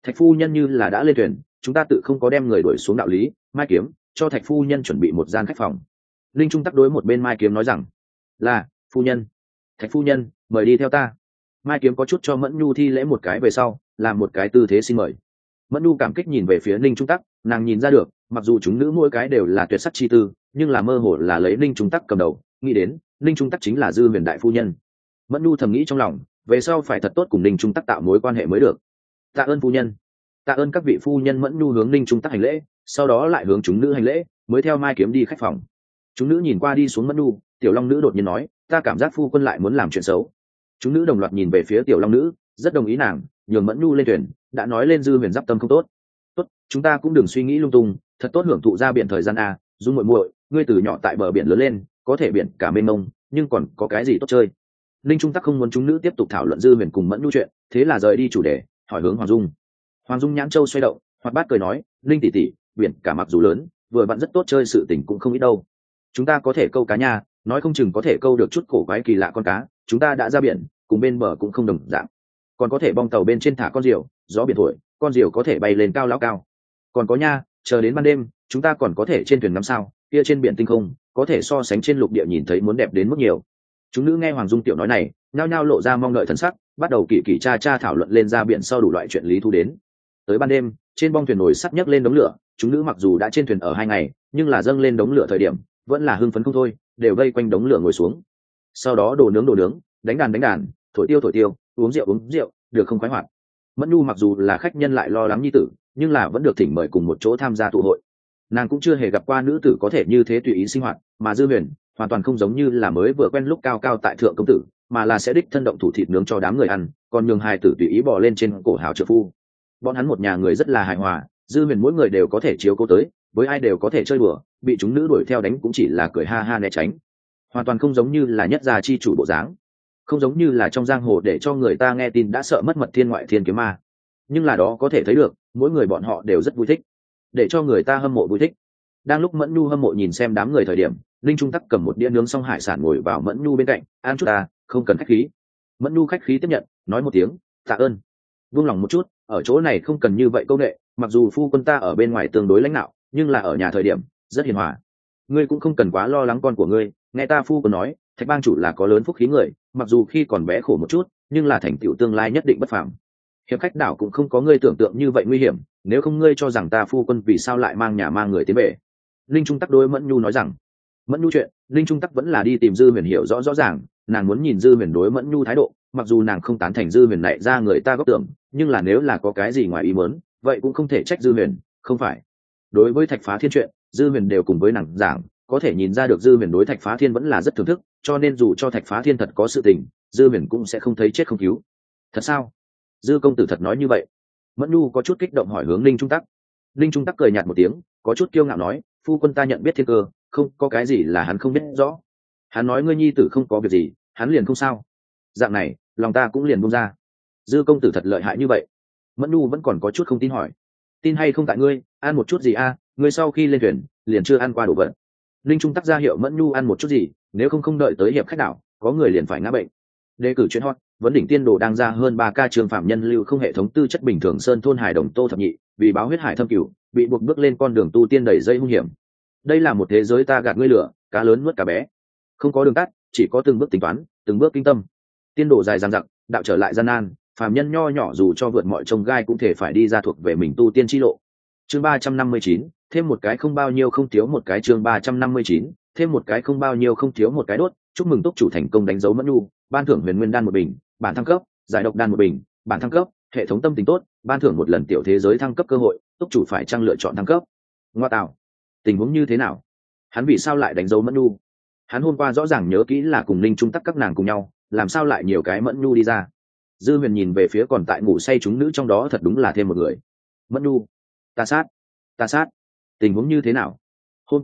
Thạch phu nhân như là đã lên thuyền, chúng ta tự không có đem người đuổi xuống đạo lý. Mai Kiếm, cho Thạch phu nhân chuẩn bị một gian khách phòng. Linh Trung Tắc đối một bên Mai Kiếm nói rằng, là phu nhân. Thạch phu nhân, mời đi theo ta. Mai Kiếm có chút cho Mẫn Nhu thi lễ một cái về sau, làm một cái tư thế xin mời. Mẫn Nhu cảm kích nhìn về phía Linh Trung Tắc, nàng nhìn ra được, mặc dù chúng nữ mỗi cái đều là tuyệt sắc chi tư, nhưng là mơ hồ là lấy Linh Trung Tắc cầm đầu, nghĩ đến Linh Trung Tắc chính là Dư Huyền đại phu nhân. Mẫn Nhu thầm nghĩ trong lòng, về sau phải thật tốt cùng Linh Trung Tắc tạo mối quan hệ mới được. Tạ ơn phu nhân. Tạ ơn các vị phu nhân. Mẫn Nhu hướng Linh Trung Tắc hành lễ, sau đó lại hướng chúng nữ hành lễ, mới theo Mai Kiếm đi khách phòng. Chúng nữ nhìn qua đi xuống Mẫn Nhu, Tiểu Long nữ đột nhiên nói, ta cảm giác phu quân lại muốn làm chuyện xấu. Chúng nữ đồng loạt nhìn về phía Tiểu Long nữ, rất đồng ý nàng, nhường Mẫn Nhu lên thuyền, đã nói lên Dư Huyền giáp tâm không tốt. Tốt, chúng ta cũng đừng suy nghĩ lung tung, thật tốt hưởng thụ ra biển thời gian a. Dung muội muội, ngươi từ nhỏ tại bờ biển lớn lên, có thể biển cả mênh mông, nhưng còn có cái gì tốt chơi? Linh Trung Tắc không muốn chúng nữ tiếp tục thảo luận Dư Huyền cùng Mẫn Nhu chuyện, thế là rời đi chủ đề, hỏi hướng Hoàng Dung. Hoàng Dung nhãn châu xoay động, hoạt bát cười nói, Linh tỷ tỷ, biển cả mặc dù lớn, vừa vặn rất tốt chơi, sự tình cũng không ít đâu. Chúng ta có thể câu cá nha, nói không chừng có thể câu được chút cổ quái kỳ lạ con cá. Chúng ta đã ra biển, cùng bên bờ cũng không đồng dạng. Còn có thể bong tàu bên trên thả con diều, gió biển thổi, con diều có thể bay lên cao lão cao. Còn có nha, chờ đến ban đêm, chúng ta còn có thể trên thuyền ngắm sao, kia trên biển tinh không, có thể so sánh trên lục địa nhìn thấy muốn đẹp đến mức nhiều. Chúng nữ nghe Hoàng Dung tiểu nói này, nhao nhao lộ ra mong đợi thần sắc, bắt đầu kỳ kỳ cha cha thảo luận lên ra biển sau đủ loại chuyện lý thú đến. Tới ban đêm, trên bong thuyền nổi sắt nhấc lên đống lửa, chúng nữ mặc dù đã trên thuyền ở 2 ngày, nhưng là dâng lên đống lửa thời điểm, vẫn là hưng phấn không thôi, đều vây quanh đống lửa ngồi xuống. Sau đó đồ nướng, đánh đàn, thổi tiêu, uống rượu, được không khoái hoạt. Mẫn Nhu mặc dù là khách nhân lại lo lắng nhi tử, nhưng là vẫn được thỉnh mời cùng một chỗ tham gia tụ hội. Nàng cũng chưa hề gặp qua nữ tử có thể như thế tùy ý sinh hoạt, mà Dư Huyền hoàn toàn không giống như là mới vừa quen lúc cao cao tại thượng công tử, mà là sẽ đích thân động thủ thịt nướng cho đám người ăn, còn nhường hài tử tùy ý bò lên trên cổ hào trợ phu. Bọn hắn một nhà người rất là hài hòa, Dư Huyền mỗi người đều có thể chiếu cố tới, với ai đều có thể chơi đùa, bị chúng nữ đuổi theo đánh cũng chỉ là cười ha ha né tránh, hoàn toàn không giống như là nhất gia chi chủ bộ dáng, không giống như là trong giang hồ để cho người ta nghe tin đã sợ mất mật thiên ngoại thiên kiếm ma. Nhưng là đó có thể thấy được, mỗi người bọn họ đều rất vui thích, để cho người ta hâm mộ vui thích. Đang lúc Mẫn Nhu hâm mộ nhìn xem đám người thời điểm, Linh Trung Tắc cầm một đĩa nướng xong hải sản ngồi vào Mẫn Nhu bên cạnh, ăn chút ta, không cần khách khí. Mẫn Nhu khách khí tiếp nhận, nói một tiếng tạ ơn. Vương lòng một chút, ở chỗ này không cần như vậy công nghệ, mặc dù phu quân ta ở bên ngoài tương đối lãnh đạo, nhưng là ở nhà thời điểm rất hiền hòa. Ngươi cũng không cần quá lo lắng con của ngươi, nghe ta phu quân nói, Thạch bang chủ là có lớn phúc khí người, mặc dù khi còn bé khổ một chút, nhưng là thành tựu tương lai nhất định bất phàm. Hiệp khách đảo cũng không có ngươi tưởng tượng như vậy nguy hiểm, nếu không ngươi cho rằng ta phu quân vì sao lại mang nhà mang người tiến về. Linh Trung Tắc đối Mẫn Nhu nói rằng, Mẫn Nhu chuyện, Linh Trung Tắc vẫn là đi tìm Dư Huyền hiểu rõ ràng, nàng muốn nhìn Dư Huyền đối Mẫn Nhu thái độ, mặc dù nàng không tán thành Dư Huyền này ra người ta góp tưởng, nhưng là nếu là có cái gì ngoài ý muốn, vậy cũng không thể trách Dư Huyền, không phải. Đối với Thạch Phá Thiên chuyện, Dư Huyền đều cùng với nàng giảng, có thể nhìn ra được Dư Huyền đối Thạch Phá Thiên vẫn là rất thưởng thức, cho nên dù cho Thạch Phá Thiên thật có sự tình, Dư Huyền cũng sẽ không thấy chết không cứu. Thật sao? Dư công tử thật nói như vậy? Mẫn Nhu có chút kích động hỏi hướng Linh Trung Tắc. Linh Trung Tắc cười nhạt một tiếng, có chút kiêu ngạo nói, phu quân ta nhận biết thiên cơ, không có cái gì là hắn không biết rõ. Hắn nói ngươi nhi tử không có việc gì, hắn liền không sao. Dạng này, lòng ta cũng liền buông ra. Dư công tử thật lợi hại như vậy? Mẫn Nhu vẫn còn có chút không tin hỏi. Tin hay không tại ngươi, ăn một chút gì a? Ngươi sau khi lên thuyền liền chưa ăn qua đồ vật. Linh Trung Tắc ra hiệu Mẫn Nhu ăn một chút gì, nếu không đợi tới hiệp khách đảo, có người liền phải ngã bệnh. Đề cử chuyên hot, vấn đỉnh tiên đồ đang ra hơn 3K trường phạm nhân lưu không hệ thống tư chất bình thường sơn thôn hải đồng Tô Thập Nhị, vì báo huyết hải thâm cửu, bị buộc bước lên con đường tu tiên đầy dây hung hiểm. Đây là một thế giới ta gạt ngươi lửa, cá lớn nuốt cá bé. Không có đường tắt, chỉ có từng bước tính toán, từng bước kinh tâm. Tiên đồ dài dằng dặc, đạo trở lại gian nan, phàm nhân nho nhỏ dù cho vượt mọi chông gai cũng thể phải đi ra thuộc về mình tu tiên chi lộ. Chương 359, thêm một cái không bao nhiêu không thiếu một cái. Chương 359, thêm một cái không bao nhiêu không thiếu một cái. Đốt, chúc mừng túc chủ thành công đánh dấu Mẫn Nhu, ban thưởng huyền nguyên đan một bình, bản thăng cấp, giải độc đan một bình, bản thăng cấp, hệ thống tâm tình tốt, ban thưởng một lần tiểu thế giới thăng cấp cơ hội, túc chủ phải trang lựa chọn thăng cấp. Ngoa tạo, tình huống như thế nào? Hắn vì sao lại đánh dấu Mẫn Nhu? Hắn hôm qua rõ ràng nhớ kỹ là cùng Linh Trung Tắc các nàng cùng nhau, làm sao lại nhiều cái Mẫn Nhu đi ra? Dư Huyền nhìn về phía còn tại ngủ say chúng nữ trong đó, thật đúng là thêm một người. Mẫn Nhu, ta sát, tình huống như thế nào? Hôm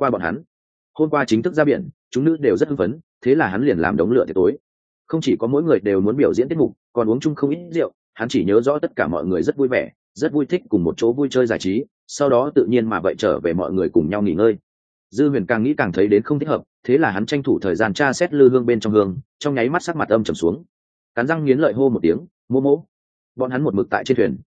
qua chính thức ra biển, chúng nữ đều rất hưng phấn, thế là hắn liền làm đống lửa tiệc tối. Không chỉ có mỗi người đều muốn biểu diễn tiết mục, còn uống chung không ít rượu. Hắn chỉ nhớ rõ tất cả mọi người rất vui vẻ, rất vui thích cùng một chỗ vui chơi giải trí, sau đó tự nhiên mà vậy trở về mọi người cùng nhau nghỉ ngơi. Dư Huyền càng nghĩ càng thấy đến không thích hợp, thế là hắn tranh thủ thời gian tra xét lư hương bên trong hương, trong nháy mắt sắc mặt âm trầm xuống, cắn răng nghiến lợi hô một tiếng, mô mô. Bọn hắn một mực tại trên thuyền,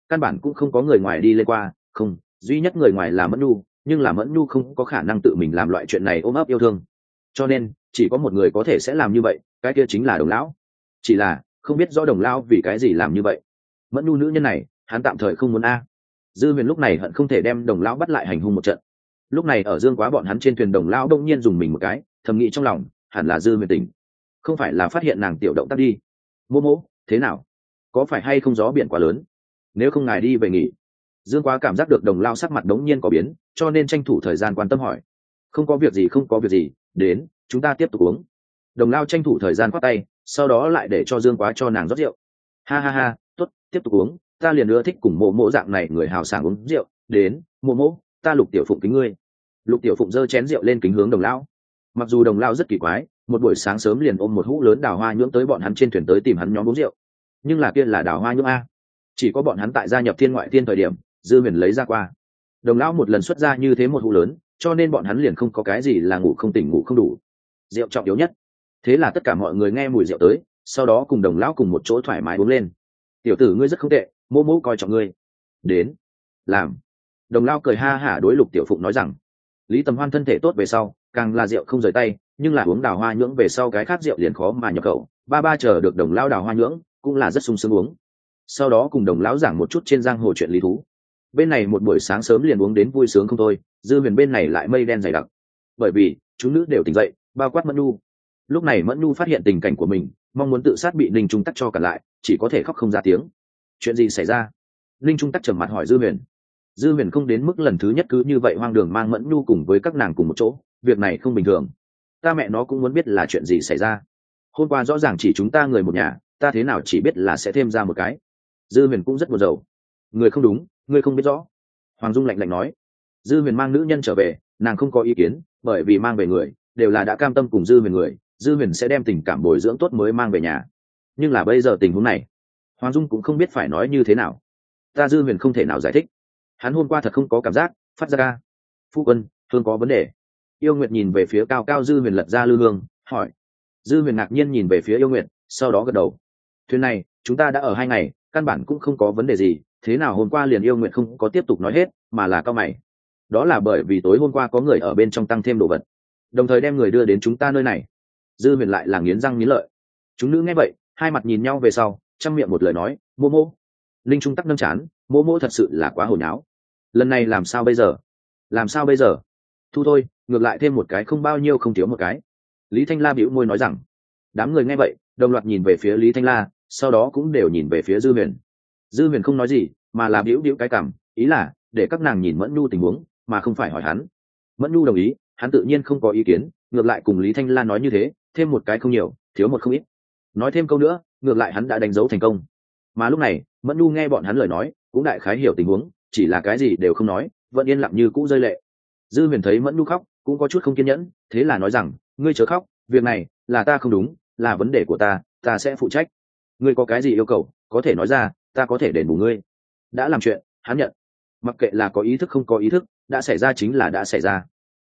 căn bản cũng không có người ngoài đi lên qua, không, duy nhất người ngoài là Mẫn Nhu, nhưng là Mẫn Nhu không có khả năng tự mình làm loại chuyện này ôm ấp yêu thương, cho nên chỉ có một người có thể sẽ làm như vậy, cái kia chính là Đồng lão. Chỉ là không biết rõ Đồng lão vì cái gì làm như vậy. Mẫn Nhu nữ nhân này hắn tạm thời không muốn a. Dư Huyền lúc này hận không thể đem Đồng lão bắt lại hành hung một trận. Lúc này ở Dương Quá bọn hắn trên thuyền, Đồng lão đông nhiên dùng mình một cái, thầm nghĩ trong lòng, hẳn là Dư Huyền tỉnh, không phải là phát hiện nàng tiểu động tác đi. Mô mô, thế nào, có phải hay không gió biển quá lớn, nếu không ngài đi về nghỉ. Dương Quá cảm giác được Đồng lão sắc mặt đống nhiên có biến, cho nên tranh thủ thời gian quan tâm hỏi. Không có việc gì, không có việc gì, đến, chúng ta tiếp tục uống. Đồng lão tranh thủ thời gian khoát tay, sau đó lại để cho Dương Quá cho nàng rót rượu. Ha ha ha, tốt, tiếp tục uống, ta liền ưa thích cùng mộ mộ dạng này người hào sảng uống rượu. Đến, mộ mộ, ta Lục tiểu phụng kính ngươi. Lục tiểu phụng giơ chén rượu lên kính hướng Đồng lão. Mặc dù Đồng lão rất kỳ quái, một buổi sáng sớm liền ôm một hũ lớn đào hoa nhưỡng tới bọn hắn trên thuyền tới tìm hắn nhóm uống rượu, nhưng là kia là đào hoa nhưỡng a, chỉ có bọn hắn tại gia nhập Thiên Ngoại Thiên thời điểm Dư Huyền lấy ra qua. Đồng lão một lần xuất ra như thế một hũ lớn, cho nên bọn hắn liền không có cái gì là ngủ không tỉnh ngủ không đủ, rượu trọng yếu nhất. Thế là tất cả mọi người nghe mùi rượu tới, sau đó cùng Đồng lão cùng một chỗ thoải mái uống lên. Tiểu tử ngươi rất không tệ, mô mô coi trọng ngươi. Đến, làm. Đồng lão cười ha hả đối Lục tiểu phụng nói rằng, Lý Tầm Hoan thân thể tốt về sau càng là rượu không rời tay, nhưng là uống đào hoa nhưỡng về sau cái khác rượu liền khó mà nhập khẩu. Ba chờ được Đồng lão đào hoa nhưỡng cũng là rất sung sướng uống. Sau đó cùng Đồng lão giảng một chút trên giang hồ chuyện lý thú. Bên này một buổi sáng sớm liền uống đến vui sướng không thôi, Dư Huyền bên này lại mây đen dày đặc, bởi vì chúng nữ đều tỉnh dậy, bao quát Mẫn Nhu. Lúc này Mẫn Nhu phát hiện tình cảnh của mình, mong muốn tự sát bị Ninh Trung Tắc cho cản lại, chỉ có thể khóc không ra tiếng. Chuyện gì xảy ra? Ninh Trung Tắc trầm mặt hỏi Dư Huyền. Dư Huyền không đến mức lần thứ nhất cứ như vậy hoang đường mang Mẫn Nhu cùng với các nàng cùng một chỗ, việc này không bình thường. Ta mẹ nó cũng muốn biết là chuyện gì xảy ra. Hôm qua rõ ràng chỉ chúng ta người một nhà, ta thế nào chỉ biết là sẽ thêm ra một cái. Dư Huyền cũng rất buồn rầu. Người không đúng, người không biết rõ. Hoàng Dung lạnh lạnh nói. Dư Huyền mang nữ nhân trở về, nàng không có ý kiến, bởi vì mang về người đều là đã cam tâm cùng Dư Huyền người, Dư Huyền sẽ đem tình cảm bồi dưỡng tốt mới mang về nhà. Nhưng là bây giờ tình huống này, Hoàng Dung cũng không biết phải nói như thế nào. Ta Dư Huyền không thể nào giải thích. Hắn hôm qua thật không có cảm giác phát ra ca. Phu quân, thương có vấn đề. Yêu Nguyệt nhìn về phía cao cao Dư Huyền lật ra lư hương, hỏi. Dư Huyền ngạc nhiên nhìn về phía Yêu Nguyệt, sau đó gật đầu. Thuyền này chúng ta đã ở 2 ngày, căn bản cũng không có vấn đề gì, thế nào hôm qua liền Yêu Nguyệt không có tiếp tục nói hết, mà là cao mày. Đó là bởi vì tối hôm qua có người ở bên trong tăng thêm đồ vật, đồng thời đem người đưa đến chúng ta nơi này. Dư Huyền lại là nghiến răng nghiến lợi. Chúng nữ nghe vậy, hai mặt nhìn nhau về sau, trăm miệng một lời nói, mô mô. Linh Trung Tắc nâng chán, mô mô thật sự là quá hồn áo. Lần này làm sao bây giờ? Làm sao bây giờ? Thu thôi, ngược lại thêm một cái không bao nhiêu không thiếu một cái. Lý Thanh La bĩu môi nói rằng. Đám người nghe vậy đồng loạt nhìn về phía Lý Thanh La, sau đó cũng đều nhìn về phía Dư Huyền. Dư Huyền không nói gì, mà là bĩu cái cằm, ý là để các nàng nhìn Mẫn Nhu tình huống, mà không phải hỏi hắn. Mẫn Nhu đồng ý, hắn tự nhiên không có ý kiến, ngược lại cùng Lý Thanh La nói như thế, thêm một cái không nhiều, thiếu một không ít. Nói thêm câu nữa, ngược lại hắn đã đánh dấu thành công. Mà lúc này, Mẫn Nhu nghe bọn hắn lời nói, cũng đại khái hiểu tình huống, chỉ là cái gì đều không nói, vẫn yên lặng như cũ rơi lệ. Dư Huyền thấy Mẫn Nhu khóc, cũng có chút không kiên nhẫn, thế là nói rằng, ngươi chớ khóc, việc này là ta không đúng, là vấn đề của ta sẽ phụ trách. Ngươi có cái gì yêu cầu, có thể nói ra, ta có thể đền bù ngươi. Đã làm chuyện, hắn nhận. Mặc kệ là có ý thức không có ý thức, đã xảy ra chính là đã xảy ra.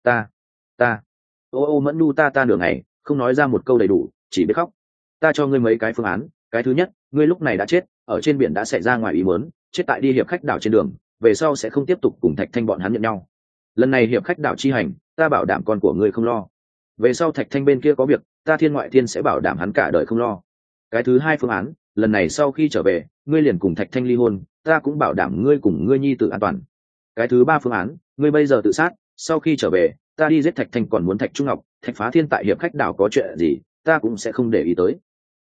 Ta. Ô Mẫn Nhu ta nửa ngày, không nói ra một câu đầy đủ, chỉ biết khóc. Ta cho ngươi mấy cái phương án, cái thứ nhất, ngươi lúc này đã chết, ở trên biển đã xảy ra ngoài ý muốn, chết tại đi hiệp khách đảo trên đường, về sau sẽ không tiếp tục cùng Thạch Thanh bọn hắn nhận nhau. Lần này hiệp khách đảo chi hành, ta bảo đảm con của ngươi không lo. Về sau Thạch Thanh bên kia có việc, ta Thiên Ngoại Thiên sẽ bảo đảm hắn cả đời không lo. Cái thứ hai phương án, lần này sau khi trở về, ngươi liền cùng Thạch Thanh ly hôn, ta cũng bảo đảm ngươi cùng ngươi nhi tử an toàn. Cái thứ ba phương án, ngươi bây giờ tự sát, sau khi trở về, ta đi giết Thạch Thanh, còn muốn Thạch Trung Ngọc, Thạch Phá Thiên tại hiệp khách đảo có chuyện gì, ta cũng sẽ không để ý tới.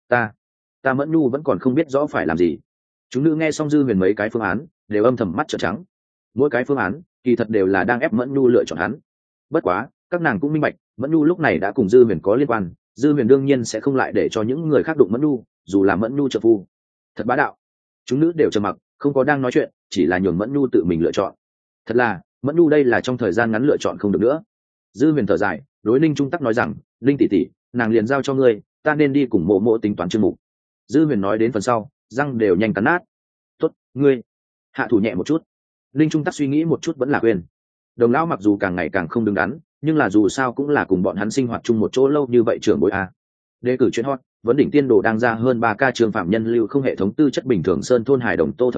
Ta Mẫn Nhu vẫn còn không biết rõ phải làm gì. Chúng nữ nghe xong Dư Huyền mấy cái phương án, đều âm thầm mắt trợn trắng. Mỗi cái phương án kỳ thật đều là đang ép Mẫn Nhu lựa chọn hắn. Bất quá các nàng cũng minh bạch, Mẫn Nhu lúc này đã cùng Dư Huyền có liên quan, Dư Huyền đương nhiên sẽ không lại để cho những người khác đụng Mẫn Nhu, dù là Mẫn Nhu trợ phu. Thật bá đạo. Chúng nữ đều trầm mặc, không có đang nói chuyện, chỉ là nhường Mẫn Nhu tự mình lựa chọn. Thật là Mẫn Nhu đây là trong thời gian ngắn lựa chọn không được nữa. Dư Huyền thở dài, đối Ninh Trung Tắc nói rằng, Ninh tỷ tỷ, nàng liền giao cho ngươi, ta nên đi cùng mộ mộ tính toán chương mục. Dư Huyền nói đến phần sau, răng đều nhanh cắn nát. Tốt, ngươi hạ thủ nhẹ một chút. Ninh Trung Tắc suy nghĩ một chút vẫn là quên. Đồng lão mặc dù càng ngày càng không đứng đắn, nhưng là dù sao cũng là cùng bọn hắn sinh hoạt chung một chỗ lâu như vậy, trưởng bối a. Đề cử chuyện hot, vấn đỉnh tiên đồ đang ra hơn 3 ca trường phạm nhân lưu không hệ thống tư chất bình thường sơn thôn hài đồng Tô Thập Nhị,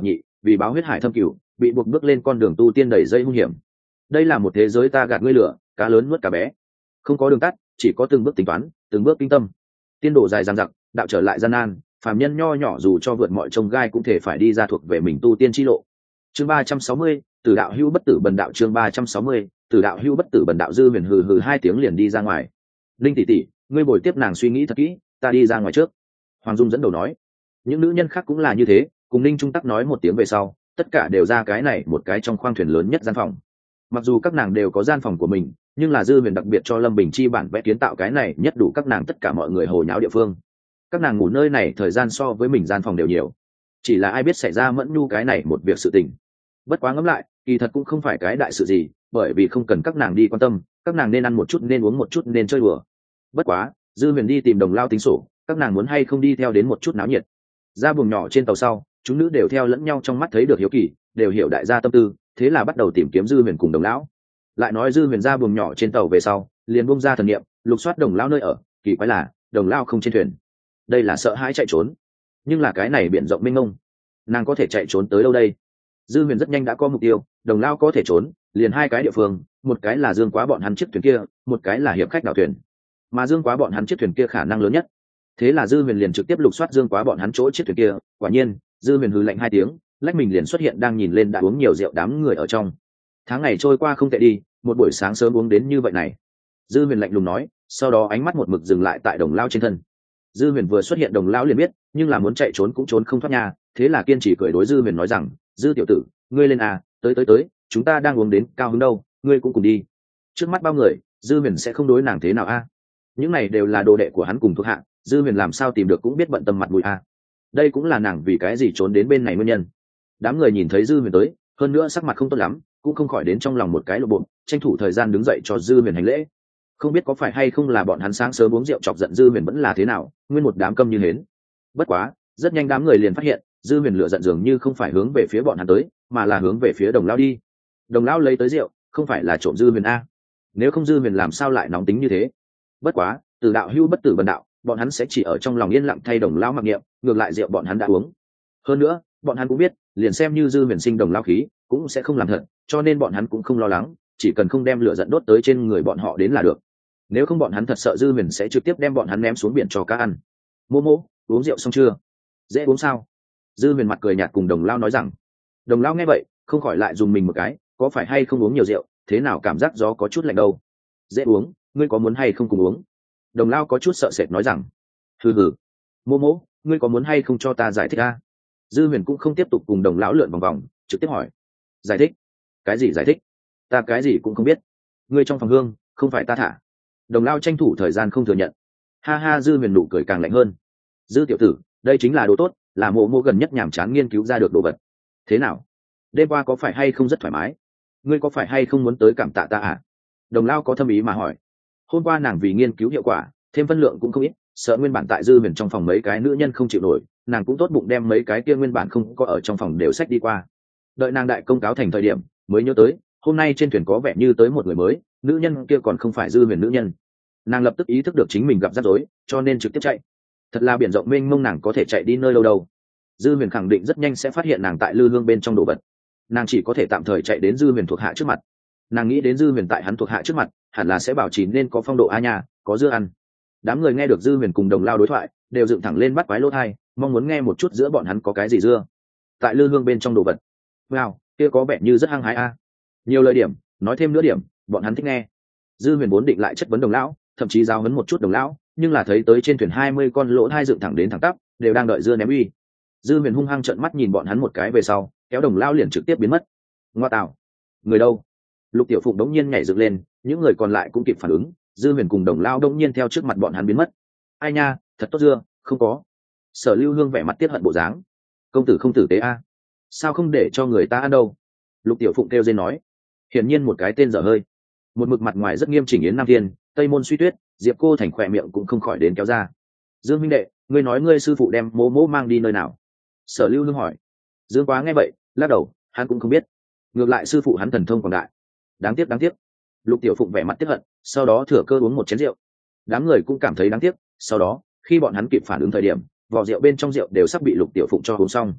vì báo huyết hải thâm cửu bị buộc bước lên con đường tu tiên đầy dây hung hiểm. Đây là một thế giới ta gạt ngươi lửa, cá lớn nuốt cá bé, không có đường tắt, chỉ có từng bước tính toán, từng bước kinh tâm. Tiên đồ dài dằng dặc, đạo trở lại gian nan, phàm nhân nho nhỏ dù cho vượt mọi chông gai cũng thể phải đi ra thuộc về mình tu tiên chi lộ. Chương 360, Tử đạo hữu bất tử bần đạo. Chương 360, Tử đạo hữu bất tử bần đạo. Dư Huyền hừ hừ hai tiếng liền đi ra ngoài. Linh tỷ tỷ, ngươi bồi tiếp nàng suy nghĩ thật kỹ, ta đi ra ngoài trước. Hoàng Dung dẫn đầu nói. Những nữ nhân khác cũng là như thế, cùng Ninh Trung Tắc nói một tiếng về sau, tất cả đều ra cái này một cái trong khoang thuyền lớn nhất gian phòng. Mặc dù các nàng đều có gian phòng của mình, nhưng là Dư Huyền đặc biệt cho Lâm Bình Chi bản vẽ kiến tạo cái này nhất đủ các nàng tất cả mọi người hồ nháo địa phương. Các nàng ngủ nơi này thời gian so với mình gian phòng đều nhiều, chỉ là ai biết xảy ra Mẫn Nhu cái này một việc sự tình. Bất quá ngẫm lại, kỳ thật cũng không phải cái đại sự gì, bởi vì không cần các nàng đi quan tâm, các nàng nên ăn một chút, nên uống một chút, nên chơi đùa. Bất quá Dư Huyền đi tìm Đồng Lao tính sổ, các nàng muốn hay không đi theo đến một chút náo nhiệt. Ra buồng nhỏ trên tàu sau, chúng nữ đều theo lẫn nhau trong mắt thấy được hiếu kỳ, đều hiểu đại gia tâm tư, thế là bắt đầu tìm kiếm Dư Huyền cùng Đồng lão. Lại nói Dư Huyền ra buồng nhỏ trên tàu về sau, liền bung ra thần niệm, lục soát Đồng lão nơi ở, kỳ quái là Đồng lão không trên thuyền. Đây là sợ hãi chạy trốn, nhưng là cái này biển rộng mênh mông, nàng có thể chạy trốn tới đâu đây? Dư Huyền rất nhanh đã có mục tiêu, Đồng lão có thể trốn, liền hai cái địa phương, một cái là Dương Quá bọn hắn chiếc thuyền kia, một cái là hiệp khách đảo thuyền. Mà Dương Quá bọn hắn chiếc thuyền kia khả năng lớn nhất. Thế là Dư Huyền liền trực tiếp lục soát Dương Quá bọn hắn chỗ chiếc thuyền kia, quả nhiên, Dư Huyền hừ lạnh hai tiếng, lách mình liền xuất hiện đang nhìn lên đã uống nhiều rượu đám người ở trong. Tháng ngày trôi qua không tệ đi, một buổi sáng sớm uống đến như vậy này. Dư Huyền lạnh lùng nói, sau đó ánh mắt một mực dừng lại tại Đồng lão trên thân. Dư Huyền vừa xuất hiện Đồng lão liền biết, nhưng là muốn chạy trốn cũng trốn không thoát nha, thế là kiên trì cười đối Dư Huyền nói rằng, Dư tiểu tử, ngươi lên à, tới, chúng ta đang uống đến cao hứng đâu, ngươi cũng cùng đi. Trước mắt bao người, Dư Huyền sẽ không đối nàng thế nào a? Những này đều là đồ đệ của hắn cùng thuộc hạ, Dư Huyền làm sao tìm được cũng biết bận tâm mặt mũi a. Đây cũng là nàng vì cái gì trốn đến bên này nguyên nhân. Đám người nhìn thấy Dư Huyền tới, hơn nữa sắc mặt không tốt lắm, cũng không khỏi đến trong lòng một cái lộ bộ, tranh thủ thời gian đứng dậy cho Dư Huyền hành lễ. Không biết có phải hay không là bọn hắn sáng sớm uống rượu chọc giận Dư Huyền vẫn là thế nào, nguyên một đám câm như hến. Bất quá, rất nhanh đám người liền phát hiện, Dư Huyền lửa giận dường như không phải hướng về phía bọn hắn tới, mà là hướng về phía Đồng lão đi. Đồng lão lấy tới rượu, không phải là trộm Dư Huyền a? Nếu không Dư Huyền làm sao lại nóng tính như thế? Bất quá, Tử đạo hữu bất tử bần đạo, bọn hắn sẽ chỉ ở trong lòng yên lặng thay Đồng lão mặc niệm, ngược lại rượu bọn hắn đã uống. Hơn nữa, bọn hắn cũng biết, liền xem như Dư Huyền sinh Đồng lão khí, cũng sẽ không làm thật, cho nên bọn hắn cũng không lo lắng, chỉ cần không đem lửa giận đốt tới trên người bọn họ đến là được. Nếu không bọn hắn thật sợ Dư Huyền sẽ trực tiếp đem bọn hắn ném xuống biển cho cá ăn. Mô mô, uống rượu xong chưa? Dễ uống sao? Dư Huyền mặt cười nhạt cùng Đồng lão nói rằng. Đồng lão nghe vậy, không khỏi lại dùng mình một cái, có phải hay không uống nhiều rượu, thế nào cảm giác gió có chút lạnh đâu? Dễ uống, ngươi có muốn hay không cùng uống? Đồng lão có chút sợ sệt nói rằng. Hừ, mô mô, ngươi có muốn hay không cho ta giải thích a? Dư Huyền cũng không tiếp tục cùng Đồng lão lượn vòng vòng, trực tiếp hỏi. Giải thích? Cái gì giải thích? Ta cái gì cũng không biết. Ngươi trong phòng hương, không phải ta thả. Đồng lão tranh thủ thời gian không thừa nhận. Ha ha, Dư Huyền nụ cười càng lạnh hơn. Dư tiểu tử, đây chính là đồ tốt, là mộ mộ gần nhất nhàm chán nghiên cứu ra được đồ vật. Thế nào? Đêm qua có phải hay không rất thoải mái? Ngươi có phải hay không muốn tới cảm tạ ta à? Đồng lão có thâm ý mà hỏi. Hôm qua nàng vì nghiên cứu hiệu quả, thêm phân lượng cũng không ít, sợ nguyên bản tại Dư Huyền trong phòng mấy cái nữ nhân không chịu nổi, nàng cũng tốt bụng đem mấy cái kia nguyên bản không có ở trong phòng đều xách đi qua. Đợi nàng đại công cáo thành thời điểm, mới nhớ tới, hôm nay trên thuyền có vẻ như tới một người mới, nữ nhân kia còn không phải Dư Huyền nữ nhân. Nàng lập tức ý thức được chính mình gặp rắc rối, cho nên trực tiếp chạy. Thật là biển rộng mênh mông, nàng có thể chạy đi nơi đâu đâu. Dư Huyền khẳng định rất nhanh sẽ phát hiện nàng tại lư hương bên trong đồ vật. Nàng chỉ có thể tạm thời chạy đến Dư Huyền thuộc hạ trước mặt. Nàng nghĩ đến Dư Huyền tại hắn thuộc hạ trước mặt, hẳn là sẽ bảo trì nên có phong độ a nhà, có dưa ăn. Đám người nghe được Dư Huyền cùng Đồng lão đối thoại, đều dựng thẳng lên bắt quái lỗ tai, mong muốn nghe một chút giữa bọn hắn có cái gì dưa. Tại lư hương bên trong đồ vật. Wow, kia có vẻ như rất hăng hái a. Nhiều lời điểm, nói thêm nữa điểm, bọn hắn thích nghe. Dư Huyền vốn định lại chất vấn Đồng lão, thậm chí giao hấn một chút Đồng lão, nhưng là thấy tới trên thuyền 20 con lỗ tai dựng thẳng đến thẳng tắp, đều đang đợi dưa ném uy. Dư Huyền hung hăng trợn mắt nhìn bọn hắn một cái về sau, kéo Đồng lão liền trực tiếp biến mất. Ngoa tạo, người đâu? Lục Tiểu Phụng đống nhiên nhảy dựng lên, những người còn lại cũng kịp phản ứng, Dư Huyền cùng Đồng lão đống nhiên theo trước mặt bọn hắn biến mất. Ai nha, thật tốt dưa, không có. Sở Lưu Hương vẻ mặt tiếc hận bộ dáng. Công tử không tử tế a, sao không để cho người ta ăn đâu? Lục Tiểu Phụng kêu dên nói. Hiển nhiên một cái tên dở hơi. Một mực mặt ngoài rất nghiêm chỉnh Yến Nam Thiên, Tây Môn Suy Tuyết, Diệp Cô Thành khỏe miệng cũng không khỏi đến kéo ra. Dương huynh đệ, ngươi nói ngươi sư phụ đem mô mô mang đi nơi nào? Sở Lưu Hương hỏi. Dương Quá nghe vậy, lắc đầu, hắn cũng không biết. Ngược lại sư phụ hắn thần thông quảng đại. Đáng tiếc. Lục Tiểu Phụng vẻ mặt tiếc hận, sau đó thừa cơ uống một chén rượu. Đám người cũng cảm thấy đáng tiếc, sau đó, khi bọn hắn kịp phản ứng thời điểm, vỏ rượu bên trong rượu đều sắp bị Lục Tiểu Phụng cho uống xong.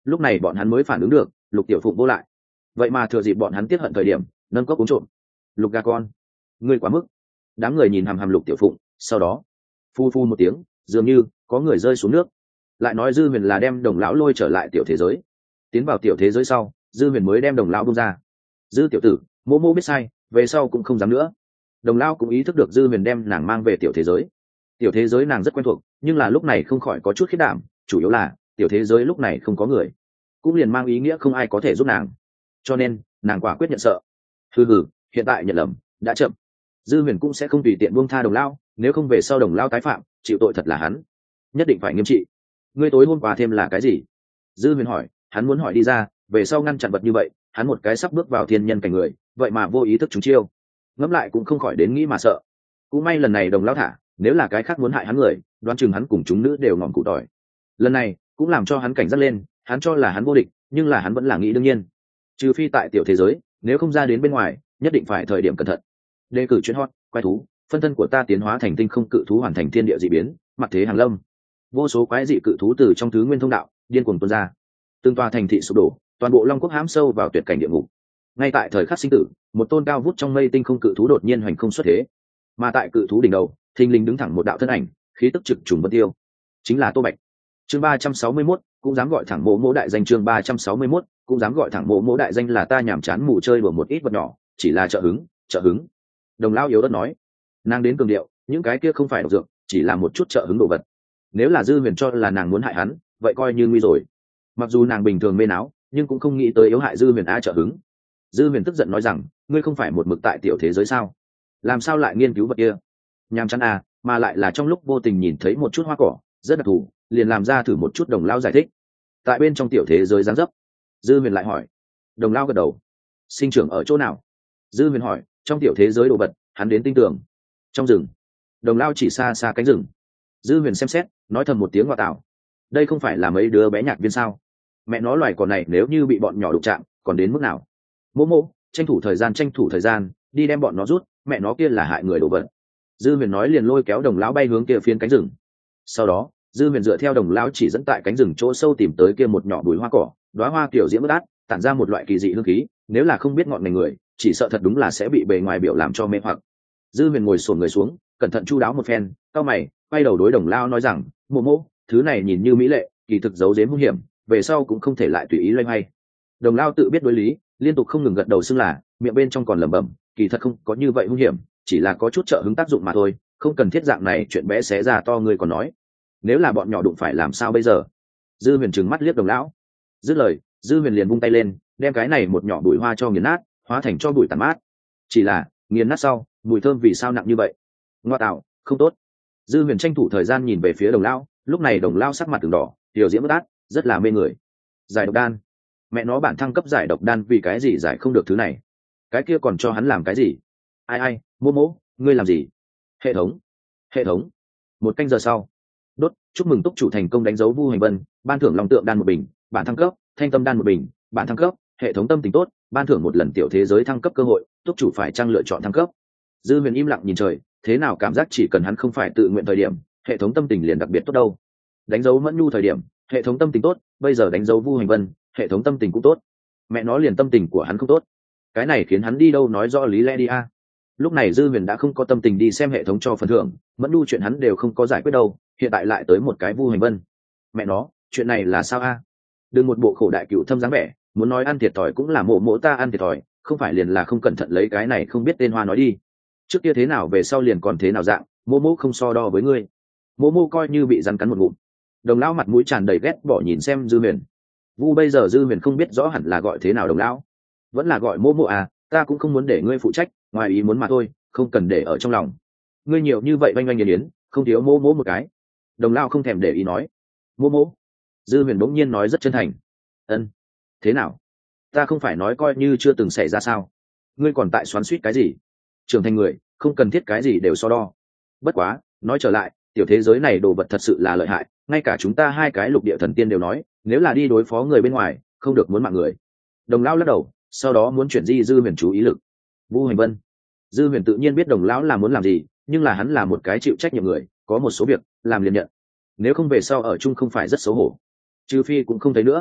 lúc này bọn hắn mới phản ứng được Lục Tiểu Phụng vô lại, vậy mà thừa dịp bọn hắn tiết hận thời điểm nâng cốc uống trộm. Lục gà con, ngươi quá mức. Đám người nhìn hằm hằm Lục Tiểu Phụng, sau đó phu phu một tiếng, dường như có người rơi xuống nước. Lại nói Dư Huyền là đem Đồng lão lôi trở lại tiểu thế giới. Tiến vào tiểu thế giới sau, Dư Huyền mới đem Đồng lão buông ra. Dư tiểu tử, mô mô biết sai, về sau cũng không dám nữa. Đồng lão cũng ý thức được Dư Huyền đem nàng mang về tiểu thế giới. Tiểu thế giới nàng rất quen thuộc, nhưng là lúc này không khỏi có chút khiết đảm, chủ yếu là tiểu thế giới lúc này không có người, cũng liền mang ý nghĩa không ai có thể giúp nàng, cho nên nàng quả quyết nhận sợ. Hừ, hiện tại nhận lầm đã chậm. Dư Huyền cũng sẽ không tùy tiện buông tha Đồng lão, nếu không về sau Đồng lão tái phạm, chịu tội thật là hắn, nhất định phải nghiêm trị. Ngươi tối hôm qua thêm là cái gì? Dư Huyền hỏi, hắn muốn hỏi đi ra, về sau ngăn chặn vật như vậy, hắn một cái sắp bước vào thiên nhân cảnh người, vậy mà vô ý thức trúng chiêu. Ngẫm lại cũng không khỏi đến nghĩ mà sợ. Cũng may lần này Đồng lão thả, nếu là cái khác muốn hại hắn người, đoán chừng hắn cùng chúng nữ đều ngỏm cụ tỏi. Lần này cũng làm cho hắn cảnh giác lên, hắn cho là hắn vô địch, nhưng là hắn vẫn là nghĩ đương nhiên. Trừ phi tại tiểu thế giới, nếu không ra đến bên ngoài, nhất định phải thời điểm cẩn thận. Đề cử chuyên hot, quái thú, phân thân của ta tiến hóa thành tinh không cự thú hoàn thành thiên địa dị biến, mặt thế hàng lâm. Vô số quái dị cự thú từ trong thứ nguyên thông đạo điên cuồng tuôn ra, từng tòa thành thị sụp đổ, toàn bộ Long Quốc hãm sâu vào tuyệt cảnh địa ngục. Ngay tại thời khắc sinh tử, một tôn cao vút trong mây tinh không cự thú đột nhiên hoành không xuất thế, mà tại cự thú đỉnh đầu thình lình đứng thẳng một đạo thân ảnh, khí tức trực trùng vân tiêu, chính là Tô Bạch. Chương 361, cũng dám gọi thẳng mộ mộ đại danh. Chương 361, cũng dám gọi thẳng mộ mộ đại danh. Là ta nhàm chán mù chơi đùa một ít vật nhỏ, chỉ là trợ hứng. Đồng lão yếu ớt nói. Nàng đến cường điệu, những cái kia không phải độc dược, chỉ là một chút trợ hứng đồ vật. Nếu là Dư Huyền cho là nàng muốn hại hắn, vậy coi như nguy rồi. Mặc dù nàng bình thường mê náo, nhưng cũng không nghĩ tới yếu hại Dư Huyền á trợ hứng. Dư Huyền tức giận nói rằng, ngươi không phải một mực tại tiểu thế giới sao? Làm sao lại nghiên cứu vật kia? Nhàm chán à, mà lại là trong lúc vô tình nhìn thấy một chút hoa cỏ, rất đặc thù, liền làm ra thử một chút. Đồng lão giải thích. Tại bên trong tiểu thế giới giáng dấp. Dư Huyền lại hỏi. Đồng lão gật đầu. Sinh trưởng ở chỗ nào? Dư Huyền hỏi. Trong tiểu thế giới đồ vật, hắn đến tinh tường. Trong rừng. Đồng lão chỉ xa xa cánh rừng. Dư Huyền xem xét, nói thầm một tiếng ngoại tảo. Đây không phải là mấy đứa bé nhạc viên sao? Mẹ nó, loài cỏ này nếu như bị bọn nhỏ đụng chạm, còn đến mức nào? Mô mô, tranh thủ thời gian, đi đem bọn nó rút, mẹ nó kia là hại người đồ vật. Dư Huyền nói liền lôi kéo Đồng lão bay hướng kia phiến cánh rừng. Sau đó, Dư Huyền dựa theo Đồng lão chỉ dẫn tại cánh rừng chỗ sâu tìm tới kia một nhỏ bụi hoa cỏ, đóa hoa kiểu diễm bất át, tản ra một loại kỳ dị hương khí, nếu là không biết ngọn ngành người, chỉ sợ thật đúng là sẽ bị bề ngoài biểu làm cho mê hoặc. Dư Huyền ngồi xổm người xuống, cẩn thận chu đáo một phen, cau mày, quay đầu đối Đồng lão nói rằng, mô mô, thứ này nhìn như mỹ lệ, kỳ thực giấu giếm hung hiểm, về sau cũng không thể lại tùy ý loay hoay. Đồng lão tự biết đối lý, liên tục không ngừng gật đầu xưng là, miệng bên trong còn lẩm bẩm, kỳ thật không có như vậy hung hiểm, chỉ là có chút trợ hứng tác dụng mà thôi, không cần thiết dạng này chuyện bé xé ra to ngươi còn nói. Nếu là bọn nhỏ đụng phải làm sao bây giờ? Dư Huyền trừng mắt liếc Đồng lão. Dứt lời, Dư Huyền liền vung tay lên, đem cái này một nhỏ bụi hoa cho nghiền nát, hóa thành cho bụi tàn mát. Chỉ là, nghiền nát sau, mùi thơm vì sao nặng như vậy? Ngoa tạo, không tốt. Dư Huyền tranh thủ thời gian nhìn về phía Đồng lão, lúc này Đồng lão sắc mặt từng đỏ, tiểu diễm bất át, rất là mê người. Giải độc đan. Mẹ nó bản thăng cấp giải độc đan, vì cái gì giải không được thứ này? Cái kia còn cho hắn làm cái gì? Ai, mô mô, ngươi làm gì? Hệ thống. Một canh giờ sau, đốt, chúc mừng túc chủ thành công đánh dấu Vu Hành Vân, ban thưởng long tượng đan một bình, bản thăng cấp, thanh tâm đan một bình, bản thăng cấp, hệ thống tâm tình tốt, ban thưởng một lần tiểu thế giới thăng cấp cơ hội, túc chủ phải trang lựa chọn thăng cấp. Dư Huyền im lặng nhìn trời, thế nào cảm giác chỉ cần hắn không phải tự nguyện thời điểm, hệ thống tâm tình liền đặc biệt tốt đâu. Đánh dấu Mẫn Nhu thời điểm, hệ thống tâm tình tốt, bây giờ đánh dấu Vu Hành Vân, hệ thống tâm tình cũng tốt. Mẹ nó liền tâm tình của hắn không tốt, cái này khiến hắn đi đâu nói rõ lý lẽ đi a. Lúc này Dư Huyền đã không có tâm tình đi xem hệ thống cho phần thưởng, Mẫn Nhu chuyện hắn đều không có giải quyết đâu, hiện tại lại tới một cái Vu Hành Vân. Mẹ nó, chuyện này là sao a? Đừng một bộ khổ đại cựu thâm dáng vẻ, muốn nói ăn thiệt thòi cũng là mộ mộ ta ăn thiệt thòi, không phải liền là không cẩn thận lấy cái này không biết tên hoa nói đi. Trước kia thế nào về sau liền còn thế nào dạng, mô mô không so đo với ngươi. Mô mô coi như bị rắn cắn một ngụm. Đồng lão mặt mũi tràn đầy ghét bỏ nhìn xem Dư Huyền. Vu bây giờ Dư Huyền không biết rõ hẳn là gọi thế nào Đồng lão, vẫn là gọi mô mô à, ta cũng không muốn để ngươi phụ trách, ngoài ý muốn mà thôi, không cần để ở trong lòng. Ngươi nhiều như vậy oanh oanh nghiến, không thiếu mô mô một cái. Đồng lão không thèm để ý nói. Mô mô. Dư Huyền bỗng nhiên nói rất chân thành. Ân. Thế nào? Ta không phải nói coi như chưa từng xảy ra sao? Ngươi còn tại xoắn xuýt cái gì? Trưởng thành người, không cần thiết cái gì đều so đo. Bất quá, nói trở lại, tiểu thế giới này đồ vật thật sự là lợi hại, ngay cả chúng ta hai cái lục địa thần tiên đều nói, nếu là đi đối phó người bên ngoài, không được muốn mạng người. Đồng lão lắc đầu, sau đó muốn chuyển di Dư Huyền chú ý lực. Vu Hành Vân. Dư Huyền tự nhiên biết Đồng lão là muốn làm gì, nhưng là hắn là một cái chịu trách nhiệm người, có một số việc làm liền nhận, nếu không về sau ở chung không phải rất xấu hổ. Trừ phi cũng không thấy nữa.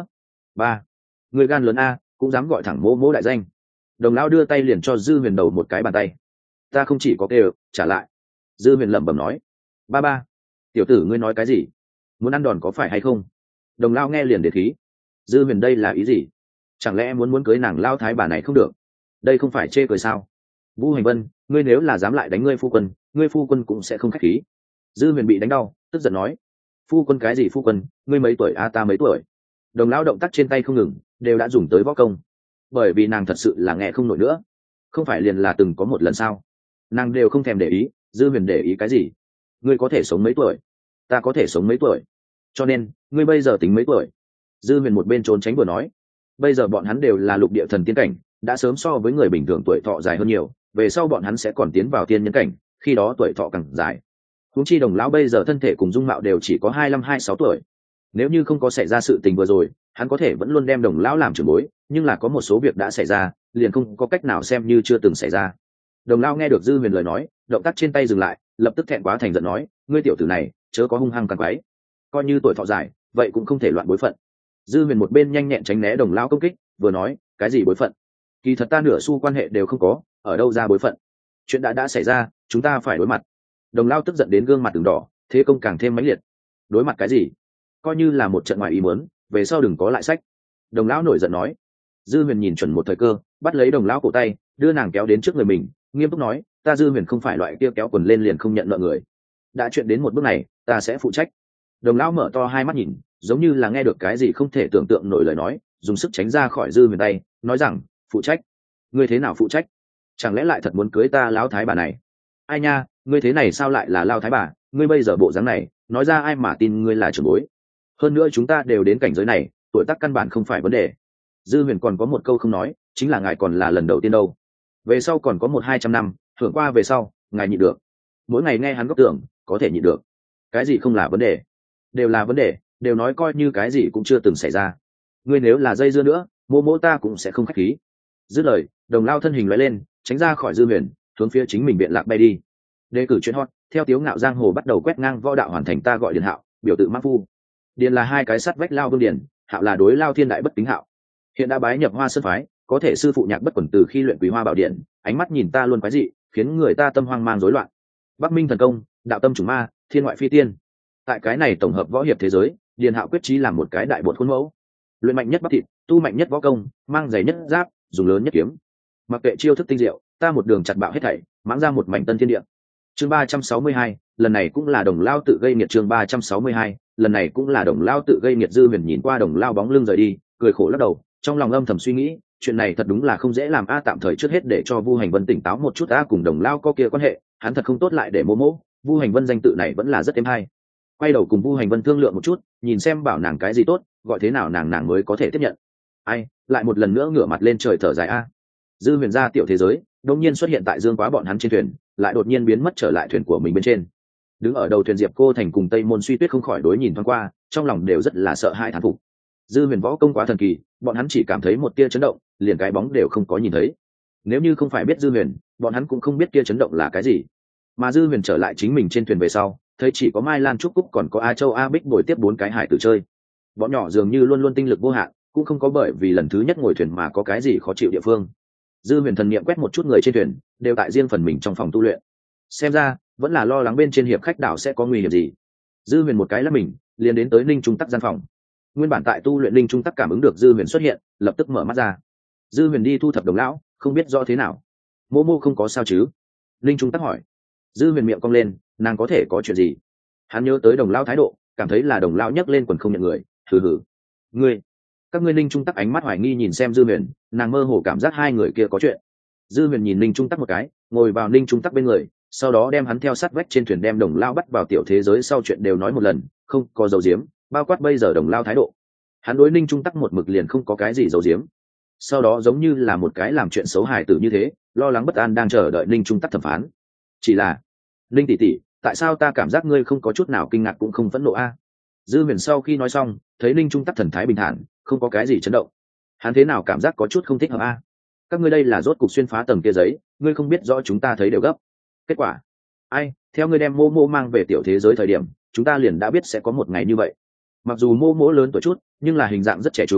ba, người gan lớn a, cũng dám gọi thẳng mô mô đại danh. Đồng lão đưa tay liền cho Dư Huyền đầu một cái bàn tay. Ta không chỉ có kêu, trả lại. Dư Huyền lẩm bẩm nói. Ba ba, tiểu tử ngươi nói cái gì? Muốn ăn đòn có phải hay không? Đồng lão nghe liền để khí. Dư Huyền đây là ý gì? Chẳng lẽ muốn cưới nàng lao thái bà này không được? Đây không phải chê cười sao? Vũ Hành Vân, ngươi nếu là dám lại đánh ngươi phu quân cũng sẽ không khách khí. Dư Huyền bị đánh đau, tức giận nói. Phu quân cái gì phu quân, ngươi mấy tuổi a, ta mấy tuổi? Đồng lão động tác trên tay không ngừng, đều đã dùng tới võ công. Bởi vì nàng thật sự là nghe không nổi nữa. Không phải liền là từng có một lần sao? Nàng đều không thèm để ý. Dư Huyền để ý cái gì? Ngươi có thể sống mấy tuổi, ta có thể sống mấy tuổi, cho nên ngươi bây giờ tính mấy tuổi? Dư Huyền một bên trốn tránh vừa nói. Bây giờ bọn hắn đều là lục địa thần tiên cảnh, đã sớm so với người bình thường tuổi thọ dài hơn nhiều, về sau bọn hắn sẽ còn tiến vào tiên nhân cảnh, khi đó tuổi thọ càng dài. Huống chi Đồng lão bây giờ thân thể cùng dung mạo đều chỉ có 25-26 tuổi. Nếu như không có xảy ra sự tình vừa rồi, hắn có thể vẫn luôn đem Đồng lão làm trưởng bối, nhưng là có một số việc đã xảy ra, liền không có cách nào xem như chưa từng xảy ra. Đồng lão nghe được Dư Huyền lời nói, động tác trên tay dừng lại, lập tức thẹn quá thành giận nói, ngươi tiểu tử này, chớ có hung hăng càng quái, coi như tuổi thọ dài, vậy cũng không thể loạn bối phận. Dư Huyền một bên nhanh nhẹn tránh né Đồng lão công kích, vừa nói, cái gì bối phận? Kỳ thật ta nửa xu quan hệ đều không có, ở đâu ra bối phận? Chuyện đã xảy ra, chúng ta phải đối mặt. Đồng lão tức giận đến gương mặt từng đỏ, thế công càng thêm mãnh liệt. Đối mặt cái gì? Coi như là một trận ngoài ý muốn, về sau đừng có lại sách. Đồng lão nổi giận nói. Dư Huyền nhìn chuẩn một thời cơ, bắt lấy Đồng lão cổ tay, đưa nàng kéo đến trước người mình, nghiêm túc nói, ta Dư Huyền không phải loại kia kéo quần lên liền không nhận nợ người. Đã chuyện đến một bước này, ta sẽ phụ trách. Đồng lão mở to hai mắt nhìn, giống như là nghe được cái gì không thể tưởng tượng nổi lời nói, dùng sức tránh ra khỏi Dư Huyền tay, nói rằng, phụ trách? Ngươi thế nào phụ trách? Chẳng lẽ lại thật muốn cưới ta lão thái bà này? Ai nha, ngươi thế này sao lại là lao thái bà? Ngươi bây giờ bộ dáng này, nói ra ai mà tin ngươi là trưởng bối? Hơn nữa chúng ta đều đến cảnh giới này, tuổi tác căn bản không phải vấn đề. Dư Huyền còn có một câu không nói, chính là ngài còn là lần đầu tiên đâu. Về sau còn có 100-200 năm, thưởng qua về sau, ngài nhịn được. Mỗi ngày nghe hắn góp tưởng, có thể nhịn được. Cái gì không là vấn đề? Đều là vấn đề, đều nói coi như cái gì cũng chưa từng xảy ra. Ngươi nếu là dây dưa nữa, mô mô ta cũng sẽ không khách khí. Dứt lời, Đồng lao thân hình lóe lên, tránh ra khỏi Dư Huyền, hướng phía chính mình biện lạc bay đi. Đề cử chuyện hot, theo Tiếu Ngạo giang hồ bắt đầu quét ngang võ đạo hoàn thành, ta gọi Điền Hạo, biểu tự mã phu. Điền là hai cái sắt vách lao vương điền, Hạo là đối lao thiên đại bất kính Hạo. Hiện đã bái nhập Hoa Sơn phái, có thể sư phụ Nhạc Bất Quẩn từ khi luyện Quý Hoa Bảo Điện, ánh mắt nhìn ta luôn quái dị, khiến người ta tâm hoang mang rối loạn. Bắc Minh thần công, đạo tâm chủng ma, thiên ngoại phi tiên. Tại cái này tổng hợp võ hiệp thế giới, Điền Hạo quyết chí làm một cái đại bột khuôn mẫu. Luyện mạnh nhất bắp thịt, tu mạnh nhất võ công, mang giày nhất giáp, dùng lớn nhất kiếm. Mặc kệ chiêu thức tinh diệu, ta một đường chặt bạo hết thảy, mãng ra một mảnh tân thiên địa. Chương 362, lần này cũng là Đồng lao tự gây nghiệt. Chương 362, lần này cũng là Đồng lao tự gây nghiệt. Dư Huyền nhìn qua Đồng lao bóng lưng rời đi, cười khổ lắc đầu, trong lòng âm thầm suy nghĩ, chuyện này thật đúng là không dễ làm a. Tạm thời trước hết để cho Vu Hành Vân tỉnh táo một chút a, cùng Đồng lao có kia quan hệ, hắn thật không tốt lại để mô mô. Vu Hành Vân danh tự này vẫn là rất êm hay. Quay đầu cùng Vu Hành Vân thương lượng một chút, nhìn xem bảo nàng cái gì tốt, gọi thế nào nàng mới có thể tiếp nhận. Ai, lại một lần nữa ngửa mặt lên trời thở dài a. Dư Huyền ra tiểu thế giới, đột nhiên xuất hiện tại Dương Quá bọn hắn trên thuyền, lại đột nhiên biến mất trở lại thuyền của mình bên trên. Đứng ở đầu thuyền Diệp Cô Thành cùng Tây Môn Suy Tuyết không khỏi đối nhìn thoáng qua, trong lòng đều rất là sợ hãi thán phục. Dư Huyền võ công quá thần kỳ, bọn hắn chỉ cảm thấy một tia chấn động, liền cái bóng đều không có nhìn thấy. Nếu như không phải biết Dư Huyền, bọn hắn cũng không biết tia chấn động là cái gì. Mà Dư Huyền trở lại chính mình trên thuyền về sau, thấy chỉ có Mai Lan Trúc Cúc còn có A Châu A Bích bồi tiếp 4 cái hải tử chơi. Bọn nhỏ dường như luôn luôn tinh lực vô hạn, cũng không có bởi vì lần thứ nhất ngồi thuyền mà có cái gì khó chịu địa phương. Dư Huyền thần niệm quét một chút người trên thuyền, đều tại riêng phần mình trong phòng tu luyện. Xem ra vẫn là lo lắng bên trên hiệp khách đảo sẽ có nguy hiểm gì. Dư Huyền một cái lắc mình, liền đến tới Linh Trung Tắc gian phòng. Nguyên bản tại tu luyện Linh Trung Tắc cảm ứng được Dư Huyền xuất hiện, lập tức mở mắt ra. Dư Huyền đi thu thập Đồng lão, không biết rõ thế nào. Mô mô không có sao chứ? Linh Trung Tắc hỏi. Dư Huyền miệng cong lên, nàng có thể có chuyện gì? Hắn nhớ tới Đồng lão thái độ, cảm thấy là Đồng lão nhấc lên quần không nhận người. Hừ hừ. Ngươi, các ngươi. Linh Trung Tắc ánh mắt hoài nghi nhìn xem Dư Huyền, nàng mơ hồ cảm giác hai người kia có chuyện. Dư Huyền nhìn Linh Trung Tắc một cái, ngồi vào Linh Trung Tắc bên người, sau đó đem hắn theo sát vách trên thuyền đem Đồng lão bắt vào tiểu thế giới sau chuyện đều nói một lần, không có dấu diếm, bao quát bây giờ Đồng lão thái độ. Hắn đối Linh Trung Tắc một mực liền không có cái gì dấu diếm. Sau đó giống như là một cái làm chuyện xấu hài tử như thế, lo lắng bất an đang chờ đợi Linh Trung Tắc thẩm phán. Chỉ là, Linh tỷ tỷ, tại sao ta cảm giác ngươi không có chút nào kinh ngạc cũng không phẫn nộ a? Dư Huyền sau khi nói xong, thấy Linh Trung Tắc thần thái bình thản, không có cái gì chấn động. Hắn thế nào cảm giác có chút không thích hợp a? Các ngươi đây là rốt cục xuyên phá tầng kia giấy, ngươi không biết rõ chúng ta thấy đều gấp. Kết quả, ai, theo ngươi đem Mô Mô mang về tiểu thế giới thời điểm, chúng ta liền đã biết sẽ có một ngày như vậy. Mặc dù Mô Mô lớn tuổi chút, nhưng là hình dạng rất trẻ trung,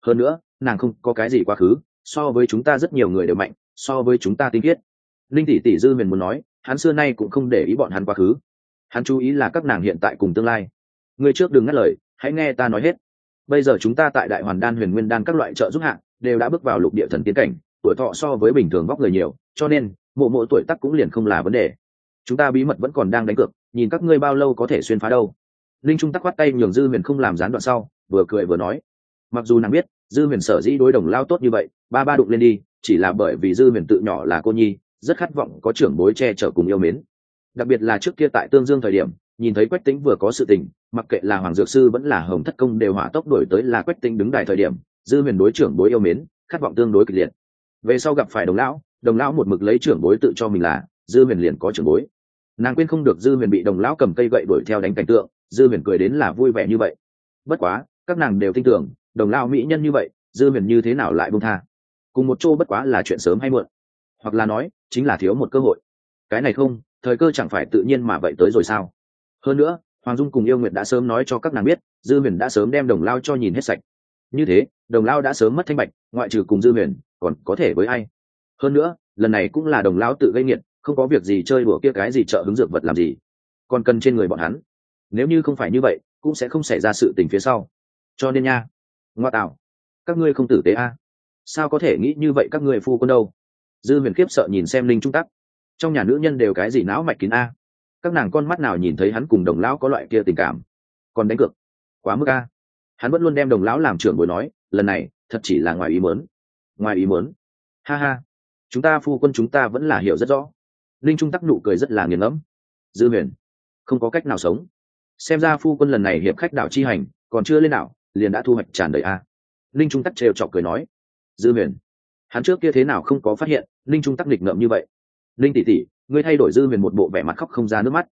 hơn nữa nàng không có cái gì quá khứ, so với chúng ta rất nhiều người đều mạnh, so với chúng ta tinh khiết. Linh tỷ tỷ Dư Huyền muốn nói, hắn xưa nay cũng không để ý bọn hắn quá khứ, hắn chú ý là các nàng hiện tại cùng tương lai. Ngươi trước đừng ngắt lời, hãy nghe ta nói hết. Bây giờ chúng ta tại Đại Hoàn Đan, Huyền Nguyên Đan các loại trợ giúp hạng đều đã bước vào lục địa thần tiến cảnh, tuổi thọ so với bình thường vóc người nhiều, cho nên mộ tuổi tác cũng liền không là vấn đề. Chúng ta bí mật vẫn còn đang đánh cược, nhìn các ngươi bao lâu có thể xuyên phá đâu. Linh Trung tắc khoát tay nhường Dư Huyền không làm gián đoạn sau, vừa cười vừa nói. Mặc dù nàng biết Dư Huyền sở dĩ đối Đồng Lao tốt như vậy, ba đụng lên đi, chỉ là bởi vì Dư Huyền tự nhỏ là cô nhi, rất khát vọng có trưởng bối che chở cùng yêu mến. Đặc biệt là trước kia tại Tương Dương thời điểm, nhìn thấy Quách Tĩnh vừa có sự tình, mặc kệ là Hoàng Dược Sư vẫn là Hồng Thất Công đều hỏa tốc đổi tới là Quách Tĩnh đứng đài thời điểm, Dư Huyền đối trưởng bối yêu mến, khát vọng tương đối kịch liệt. Về sau gặp phải Đồng Lão một mực lấy trưởng bối tự cho mình là Dư Huyền liền có trưởng bối. Nàng quên không được Dư Huyền bị Đồng Lão cầm cây gậy đuổi theo đánh cảnh tượng, Dư Huyền cười đến là vui vẻ như vậy. Bất quá các nàng đều tin tưởng Đồng Lão mỹ nhân như vậy, Dư Huyền như thế nào lại buông tha. Cùng một chỗ bất quá là chuyện sớm hay muộn, hoặc là nói chính là thiếu một cơ hội. Cái này không, thời cơ chẳng phải tự nhiên mà vậy tới rồi sao? Hơn nữa Hoàng Dung cùng Yêu Nguyệt đã sớm nói cho các nàng biết, Dư Huyền đã sớm đem Đồng Lao cho nhìn hết sạch. Như thế Đồng Lao đã sớm mất thanh bạch, ngoại trừ cùng Dư Huyền còn có thể với ai. Hơn nữa lần này cũng là Đồng Lao tự gây nghiệt, không có việc gì chơi đùa kia cái gì trợ hứng dược vật làm gì, còn cần trên người bọn hắn. Nếu như không phải như vậy cũng sẽ không xảy ra sự tình phía sau. Cho nên nha, ngoa tạo, các ngươi không tử tế a? Sao có thể nghĩ như vậy các ngươi phu quân đâu? Dư Huyền khiếp sợ nhìn xem Linh Trung Tắc, trong nhà nữ nhân đều cái gì não mạch kín a? Các nàng con mắt nào nhìn thấy hắn cùng Đồng Lão có loại kia tình cảm, còn đánh cược quá mức a. Hắn vẫn luôn đem Đồng Lão làm trưởng bối nói, lần này thật chỉ là ngoài ý muốn. Ngoài ý muốn? Ha ha, chúng ta phu quân chúng ta vẫn là hiểu rất rõ. Linh Trung Tắc nụ cười rất là nghiền ngẫm. Dư Huyền không có cách nào sống, xem ra phu quân lần này hiệp khách đảo chi hành còn chưa lên đảo liền đã thu hoạch tràn đầy a. Linh Trung Tắc trêu chọc cười nói. Dư Huyền, hắn trước kia thế nào không có phát hiện Linh Trung Tắc nghịch ngợm như vậy. Linh tỷ tỷ, ngươi thay đổi Dư Huyền một bộ vẻ mặt khóc không ra nước mắt.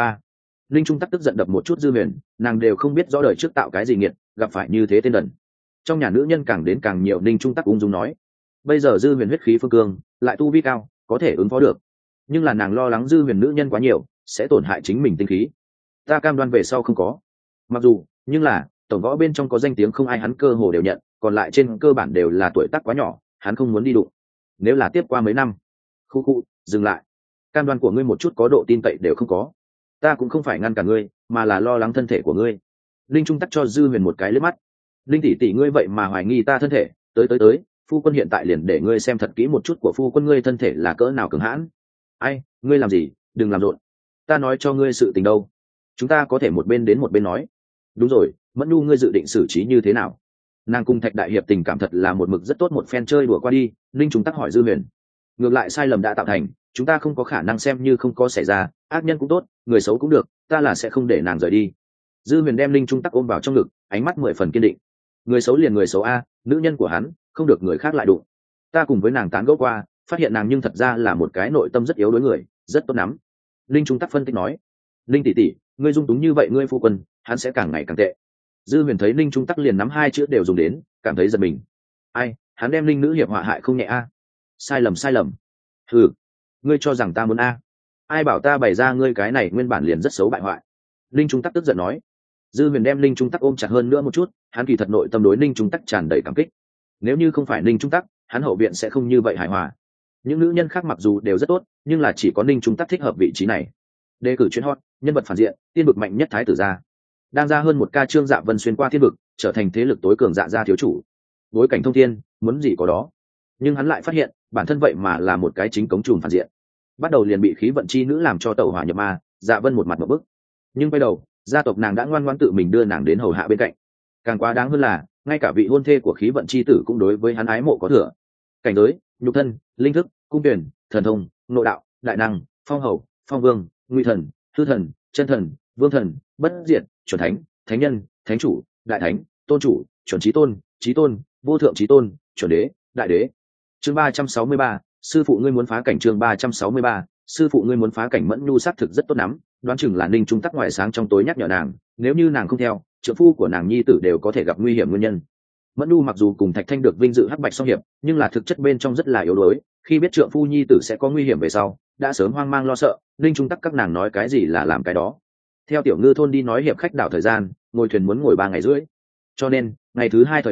Linh Trung Tắc tức giận đập một chút Dư Huyền, nàng đều không biết rõ đời trước tạo cái gì nghiệt, gặp phải như thế tên đần. Trong nhà nữ nhân càng đến càng nhiều. Linh Trung Tắc ung dung nói, bây giờ Dư Huyền huyết khí phương cương, lại tu vi cao, có thể ứng phó được, nhưng là nàng lo lắng Dư Huyền nữ nhân quá nhiều sẽ tổn hại chính mình tinh khí. Ta cam đoan về sau không có. Mặc dù, nhưng là tổng võ bên trong có danh tiếng không ai hắn cơ hồ đều nhận, còn lại trên cơ bản đều là tuổi tác quá nhỏ, hắn không muốn đi đụng. Nếu là tiếp qua mấy năm, khu dừng lại. Cam đoan của ngươi một chút có độ tin cậy đều không có. Ta cũng không phải ngăn cả ngươi, mà là lo lắng thân thể của ngươi. Linh Trung Tắc cho Dư Huyền một cái liếc mắt. Linh tỷ tỷ ngươi vậy mà hoài nghi ta thân thể, tới, phu quân hiện tại liền để ngươi xem thật kỹ một chút của phu quân ngươi thân thể là cỡ nào cường hãn. Ai, ngươi làm gì, đừng làm rộn. Ta nói cho ngươi sự tình đâu, chúng ta có thể một bên đến một bên nói. Đúng rồi, Mẫn Nhu ngươi dự định xử trí như thế nào? Nàng cùng Thạch đại hiệp tình cảm thật là một mực rất tốt, một phen chơi đùa qua đi. Linh Trung Tắc hỏi Dư Huyền. Ngược lại sai lầm đã tạo thành, chúng ta không có khả năng xem như không có xảy ra, ác nhân cũng tốt, người xấu cũng được, ta là sẽ không để nàng rời đi. Dư Huyền đem Linh Trung Tắc ôm vào trong ngực, ánh mắt 10 phần kiên định. Người xấu liền người xấu a, nữ nhân của hắn không được người khác lại đụng. Ta cùng với nàng tán gẫu qua, phát hiện nàng nhưng thật ra là một cái nội tâm rất yếu đối người, rất tốt lắm. Linh Trung Tắc phân tích nói. Linh tỷ tỷ, ngươi dung túng như vậy ngươi phu quân, hắn sẽ càng ngày càng tệ. Dư Huyền thấy Linh Trung Tắc liền nắm hai chữ đều dùng đến, cảm thấy giật mình. Ai, hắn đem Linh nữ hiệp họa hại không nhẹ a. Sai lầm. Ừ, ngươi cho rằng ta muốn a? Ai bảo ta bày ra ngươi cái này nguyên bản liền rất xấu bại hoại. Linh Trung Tắc tức giận nói. Dư Huyền đem Linh Trung Tắc ôm chặt hơn nữa một chút, hắn kỳ thật nội tâm đối Linh Trung Tắc tràn đầy cảm kích. Nếu như không phải Linh Trung Tắc, hắn hậu viện sẽ không như vậy hài hòa. Những nữ nhân khác mặc dù đều rất tốt, nhưng là chỉ có Linh Trung Tắc thích hợp vị trí này. Đề cử chuyên hot, nhân vật phản diện, tiên vực mạnh nhất thái tử gia. Đang ra hơn một ca Trương Dạ Vân xuyên qua thiên vực, trở thành thế lực tối cường Dạ gia thiếu chủ. Bối cảnh thông thiên, muốn gì có đó. Nhưng hắn lại phát hiện, bản thân vậy mà là một cái chính cống trùm phản diện. Bắt đầu liền bị khí vận chi nữ làm cho tẩu hỏa nhập ma, Dạ Vân một mặt một bức. Nhưng quay đầu, gia tộc nàng đã ngoan ngoãn tự mình đưa nàng đến hầu hạ bên cạnh. Càng quá đáng hơn là, ngay cả vị hôn thê của khí vận chi tử cũng đối với hắn ái mộ có thừa. Cảnh giới, nhục thân, linh thức, cung tuyển, thần thông, nội đạo, đại năng, phong hầu, phong vương, nguy thần, hư thần, chân thần, vương thần, bất diệt, chuẩn thánh, thánh nhân, thánh chủ, đại thánh, tôn chủ, chuẩn chí tôn, vô thượng chí tôn, chuẩn đế, đại đế. Chương 363, sư phụ ngươi muốn phá cảnh. Chương 363, sư phụ ngươi muốn phá cảnh. Mẫn Nhu xác thực rất tốt lắm, đoán chừng là Ninh Trung Tắc ngoài sáng trong tối nhắc nhở nàng, nếu như nàng không theo, trợ phu của nàng nhi tử đều có thể gặp nguy hiểm nguyên nhân. Mẫn Nhu mặc dù cùng Thạch Thanh được vinh dự hắc bạch song hiệp, nhưng là thực chất bên trong rất là yếu đuối, khi biết trượng phu nhi tử sẽ có nguy hiểm về sau, đã sớm hoang mang lo sợ. Ninh Trung Tắc các nàng nói cái gì là làm cái đó. Theo Tiểu Ngư thôn đi nói hiệp khách đảo thời gian, ngồi thuyền muốn ngồi 3 ngày rưỡi, cho nên ngày thứ 2 thời điểm,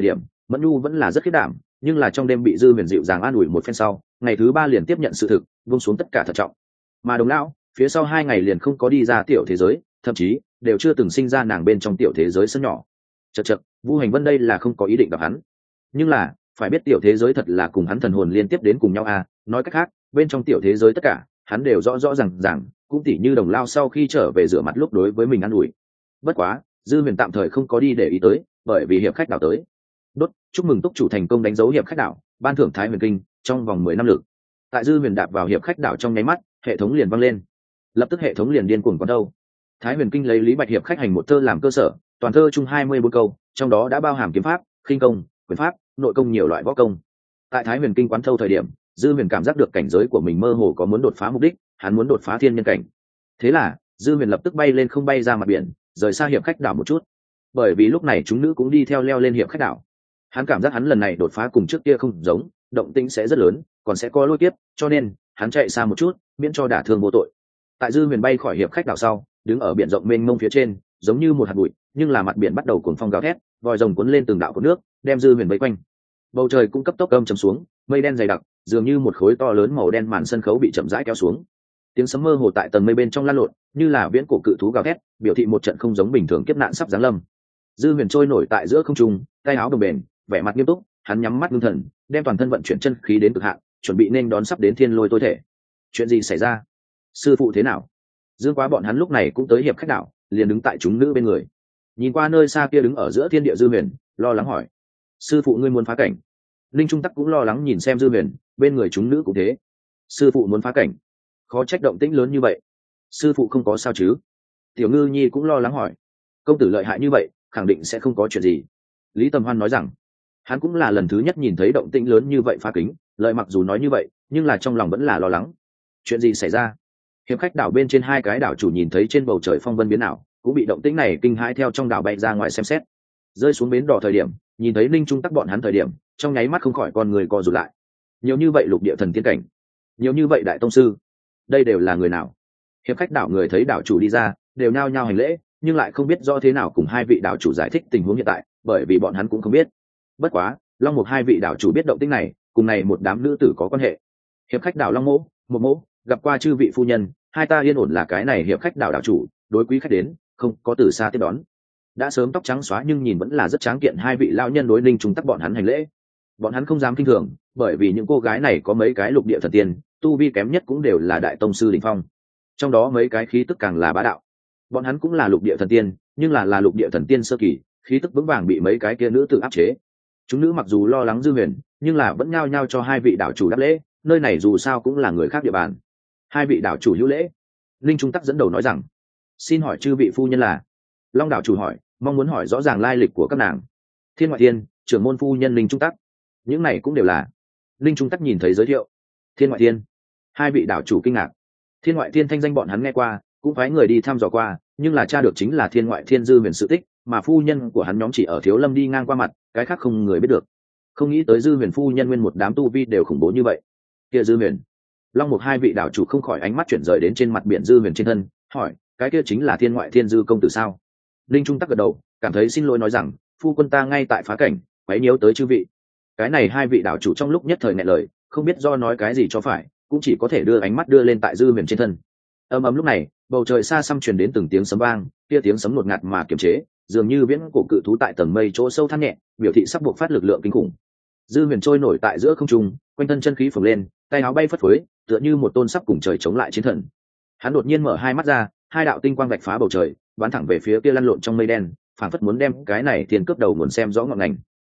Mẫn Nhu vẫn là rất khiết đảm, nhưng là trong đêm bị Dư Huyền dịu dàng an ủi một phen sau, ngày thứ 3 liền tiếp nhận sự thực, buông xuống tất cả thận trọng. Mà Đồng lão, phía sau 2 ngày liền không có đi ra tiểu thế giới, thậm chí đều chưa từng sinh ra nàng bên trong tiểu thế giới sân nhỏ. Chậc chậc, Vu Hành Vân đây là không có ý định gặp hắn. Nhưng là, phải biết tiểu thế giới thật là cùng hắn thần hồn liên tiếp đến cùng nhau à, nói cách khác, bên trong tiểu thế giới tất cả, hắn đều rõ rõ ràng, cũng tỉ như Đồng lão sau khi trở về rửa mặt lúc đối với mình an ủi. Bất quá, Dư Huyền tạm thời không có đi để ý tới, bởi vì hiệp khách đảo tới. Đốt, chúc mừng túc chủ thành công đánh dấu hiệp khách đảo, ban thưởng Thái Huyền Kinh trong vòng 10 năm lực. Tại Dư Huyền đạp vào hiệp khách đảo trong nháy mắt, hệ thống liền vang lên. Lập tức hệ thống liền điên cuồng quán đâu. Thái Huyền Kinh lấy Lý Bạch hiệp khách hành một thơ làm cơ sở, toàn thơ chung 24 câu, trong đó đã bao hàm kiếm pháp, khinh công, quyền pháp, nội công nhiều loại võ công. Tại Thái Huyền Kinh quán thâu thời điểm, Dư Huyền cảm giác được cảnh giới của mình mơ hồ có muốn đột phá mục đích, hắn muốn đột phá thiên nhân cảnh. Thế là, Dư Huyền lập tức bay lên không bay ra mặt biển, rời xa hiệp khách đảo một chút. Bởi vì lúc này chúng nữ cũng đi theo leo lên hiệp khách đảo. Hắn cảm giác hắn lần này đột phá cùng trước kia không giống, động tĩnh sẽ rất lớn, còn sẽ có lôi kiếp, cho nên hắn chạy xa một chút, miễn cho đả thương vô tội. Tại Dư Huyền bay khỏi hiệp khách đảo sau, đứng ở biển rộng mênh mông phía trên, giống như một hạt bụi, nhưng là mặt biển bắt đầu cuồng phong gào thét, vòi rồng cuốn lên từng đạo của nước, đem Dư Huyền vây quanh. Bầu trời cũng cấp tốc âm trầm xuống, mây đen dày đặc, dường như một khối to lớn màu đen màn sân khấu bị chậm rãi kéo xuống. Tiếng sấm mơ hồ tại tầng mây bên trong lan lộn, như là viễn cổ cự thú gào thét, biểu thị một trận không giống bình thường kiếp nạn sắp giáng lâm. Dư Huyền trôi nổi tại giữa không trung, tay áo đồng bền, vẻ mặt nghiêm túc, hắn nhắm mắt ngưng thần, đem toàn thân vận chuyển chân khí đến cực hạn, chuẩn bị nên đón sắp đến thiên lôi tối thể. Chuyện gì xảy ra? Sư phụ thế nào? Dương Quá bọn hắn lúc này cũng tới hiệp khách đảo, liền đứng tại chúng nữ bên người. Nhìn qua nơi xa kia đứng ở giữa thiên địa Dư Huyền, lo lắng hỏi: sư phụ ngươi muốn phá cảnh? Linh Trung Tắc cũng lo lắng nhìn xem Dư Huyền, bên người chúng nữ cũng thế. Sư phụ muốn phá cảnh? Khó trách động tĩnh lớn như vậy. Sư phụ không có sao chứ? Tiểu Ngư Nhi cũng lo lắng hỏi. Công tử lợi hại như vậy, khẳng định sẽ không có chuyện gì. Lý Tầm Hoan nói rằng, hắn cũng là lần thứ nhất nhìn thấy động tĩnh lớn như vậy phá kính, lợi mặc dù nói như vậy, nhưng là trong lòng vẫn là lo lắng. Chuyện gì xảy ra? Hiệp khách đảo bên trên 2 cái đảo chủ nhìn thấy trên bầu trời phong vân biến ảo, cũng bị động tĩnh này kinh hãi theo trong đảo bay ra ngoài xem xét. Rơi xuống bến đỏ thời điểm, nhìn thấy Linh Trung Tắc bọn hắn thời điểm, trong nháy mắt không khỏi con người co rụt lại. Nhiều như vậy lục địa thần tiên cảnh, nhiều như vậy đại tông sư, đây đều là người nào? Hiệp khách đảo người thấy đảo chủ đi ra, đều nhao nhao hành lễ, nhưng lại không biết rõ thế nào cùng 2 vị đảo chủ giải thích tình huống hiện tại, bởi vì bọn hắn cũng không biết. Bất quá, Long Mục 2 vị đảo chủ biết động tĩnh này, cùng này một đám nữ tử có quan hệ. Hiệp khách đảo Long Mỗ, một mỗ, gặp qua chư vị phu nhân, hai ta yên ổn là cái này hiệp khách đảo đảo chủ, đối quý khách đến, không có từ xa tiếp đón. Đã sớm tóc trắng xóa nhưng nhìn vẫn là rất tráng kiện 2 vị lão nhân đối Ninh Trung Tắc bọn hắn hành lễ. Bọn hắn không dám kinh thường, bởi vì những cô gái này có mấy cái lục địa thần tiên, tu vi kém nhất cũng đều là đại tông sư đỉnh phong. Trong đó mấy cái khí tức càng là bá đạo. Bọn hắn cũng là lục địa thần tiên, nhưng là lục địa thần tiên sơ kỳ, khí tức vững vàng bị mấy cái kia nữ tự áp chế. Chúng nữ mặc dù lo lắng Dư Huyền, nhưng là vẫn nhao nhao cho 2 vị đảo chủ đáp lễ, nơi này dù sao cũng là người khác địa bàn. 2 vị đảo chủ hữu lễ. Linh Trung Tắc dẫn đầu nói rằng: xin hỏi chư vị phu nhân là? Long đảo chủ hỏi, mong muốn hỏi rõ ràng lai lịch của các nàng. Thiên Ngoại Thiên, trưởng môn phu nhân Linh Trung Tắc. Những này cũng đều là. Linh Trung Tắc nhìn thấy giới thiệu. Thiên Ngoại Thiên. 2 vị đảo chủ kinh ngạc. Thiên Ngoại Thiên thanh danh bọn hắn nghe qua, cũng phái người đi thăm dò qua, nhưng là tra được chính là Thiên Ngoại Thiên Dư Huyền sự tích, mà phu nhân của hắn nhóm chỉ ở Thiếu Lâm đi ngang qua mặt, cái khác không người biết được. Không nghĩ tới Dư Huyền phu nhân nguyên một đám tu vi đều khủng bố như vậy. Kia Dư Huyền. Long Mục 2 vị đảo chủ không khỏi ánh mắt chuyển rời đến trên mặt biển Dư Huyền trên thân, hỏi, cái kia chính là Thiên Ngoại Thiên Dư công tử sao? Linh Trung Tắc gật đầu, cảm thấy xin lỗi nói rằng, phu quân ta ngay tại phá cảnh, quấy nhiễu tới chư vị. Cái này 2 vị đảo chủ trong lúc nhất thời nghẹn lời, không biết do nói cái gì cho phải, cũng chỉ có thể đưa ánh mắt đưa lên tại Dư Huyền trên thân. Ầm ầm lúc này, bầu trời xa xăm truyền đến từng tiếng sấm vang, kia tiếng sấm ngột ngạt mà kiềm chế, dường như viễn cổ cự thú tại tầng mây chỗ sâu than nhẹ, biểu thị sắp buộc phát lực lượng kinh khủng. Dư Huyền trôi nổi tại giữa không trung, quanh thân chân khí phồng lên, tay áo bay phất phới, tựa như một tôn sắp cùng trời chống lại chiến thần. Hắn đột nhiên mở 2 mắt ra, 2 đạo tinh quang vạch phá bầu trời, bắn thẳng về phía kia lăn lộn trong mây đen, phảng phất muốn đem cái này thiên cướp đầu nguồn xem rõ ngọn ngành.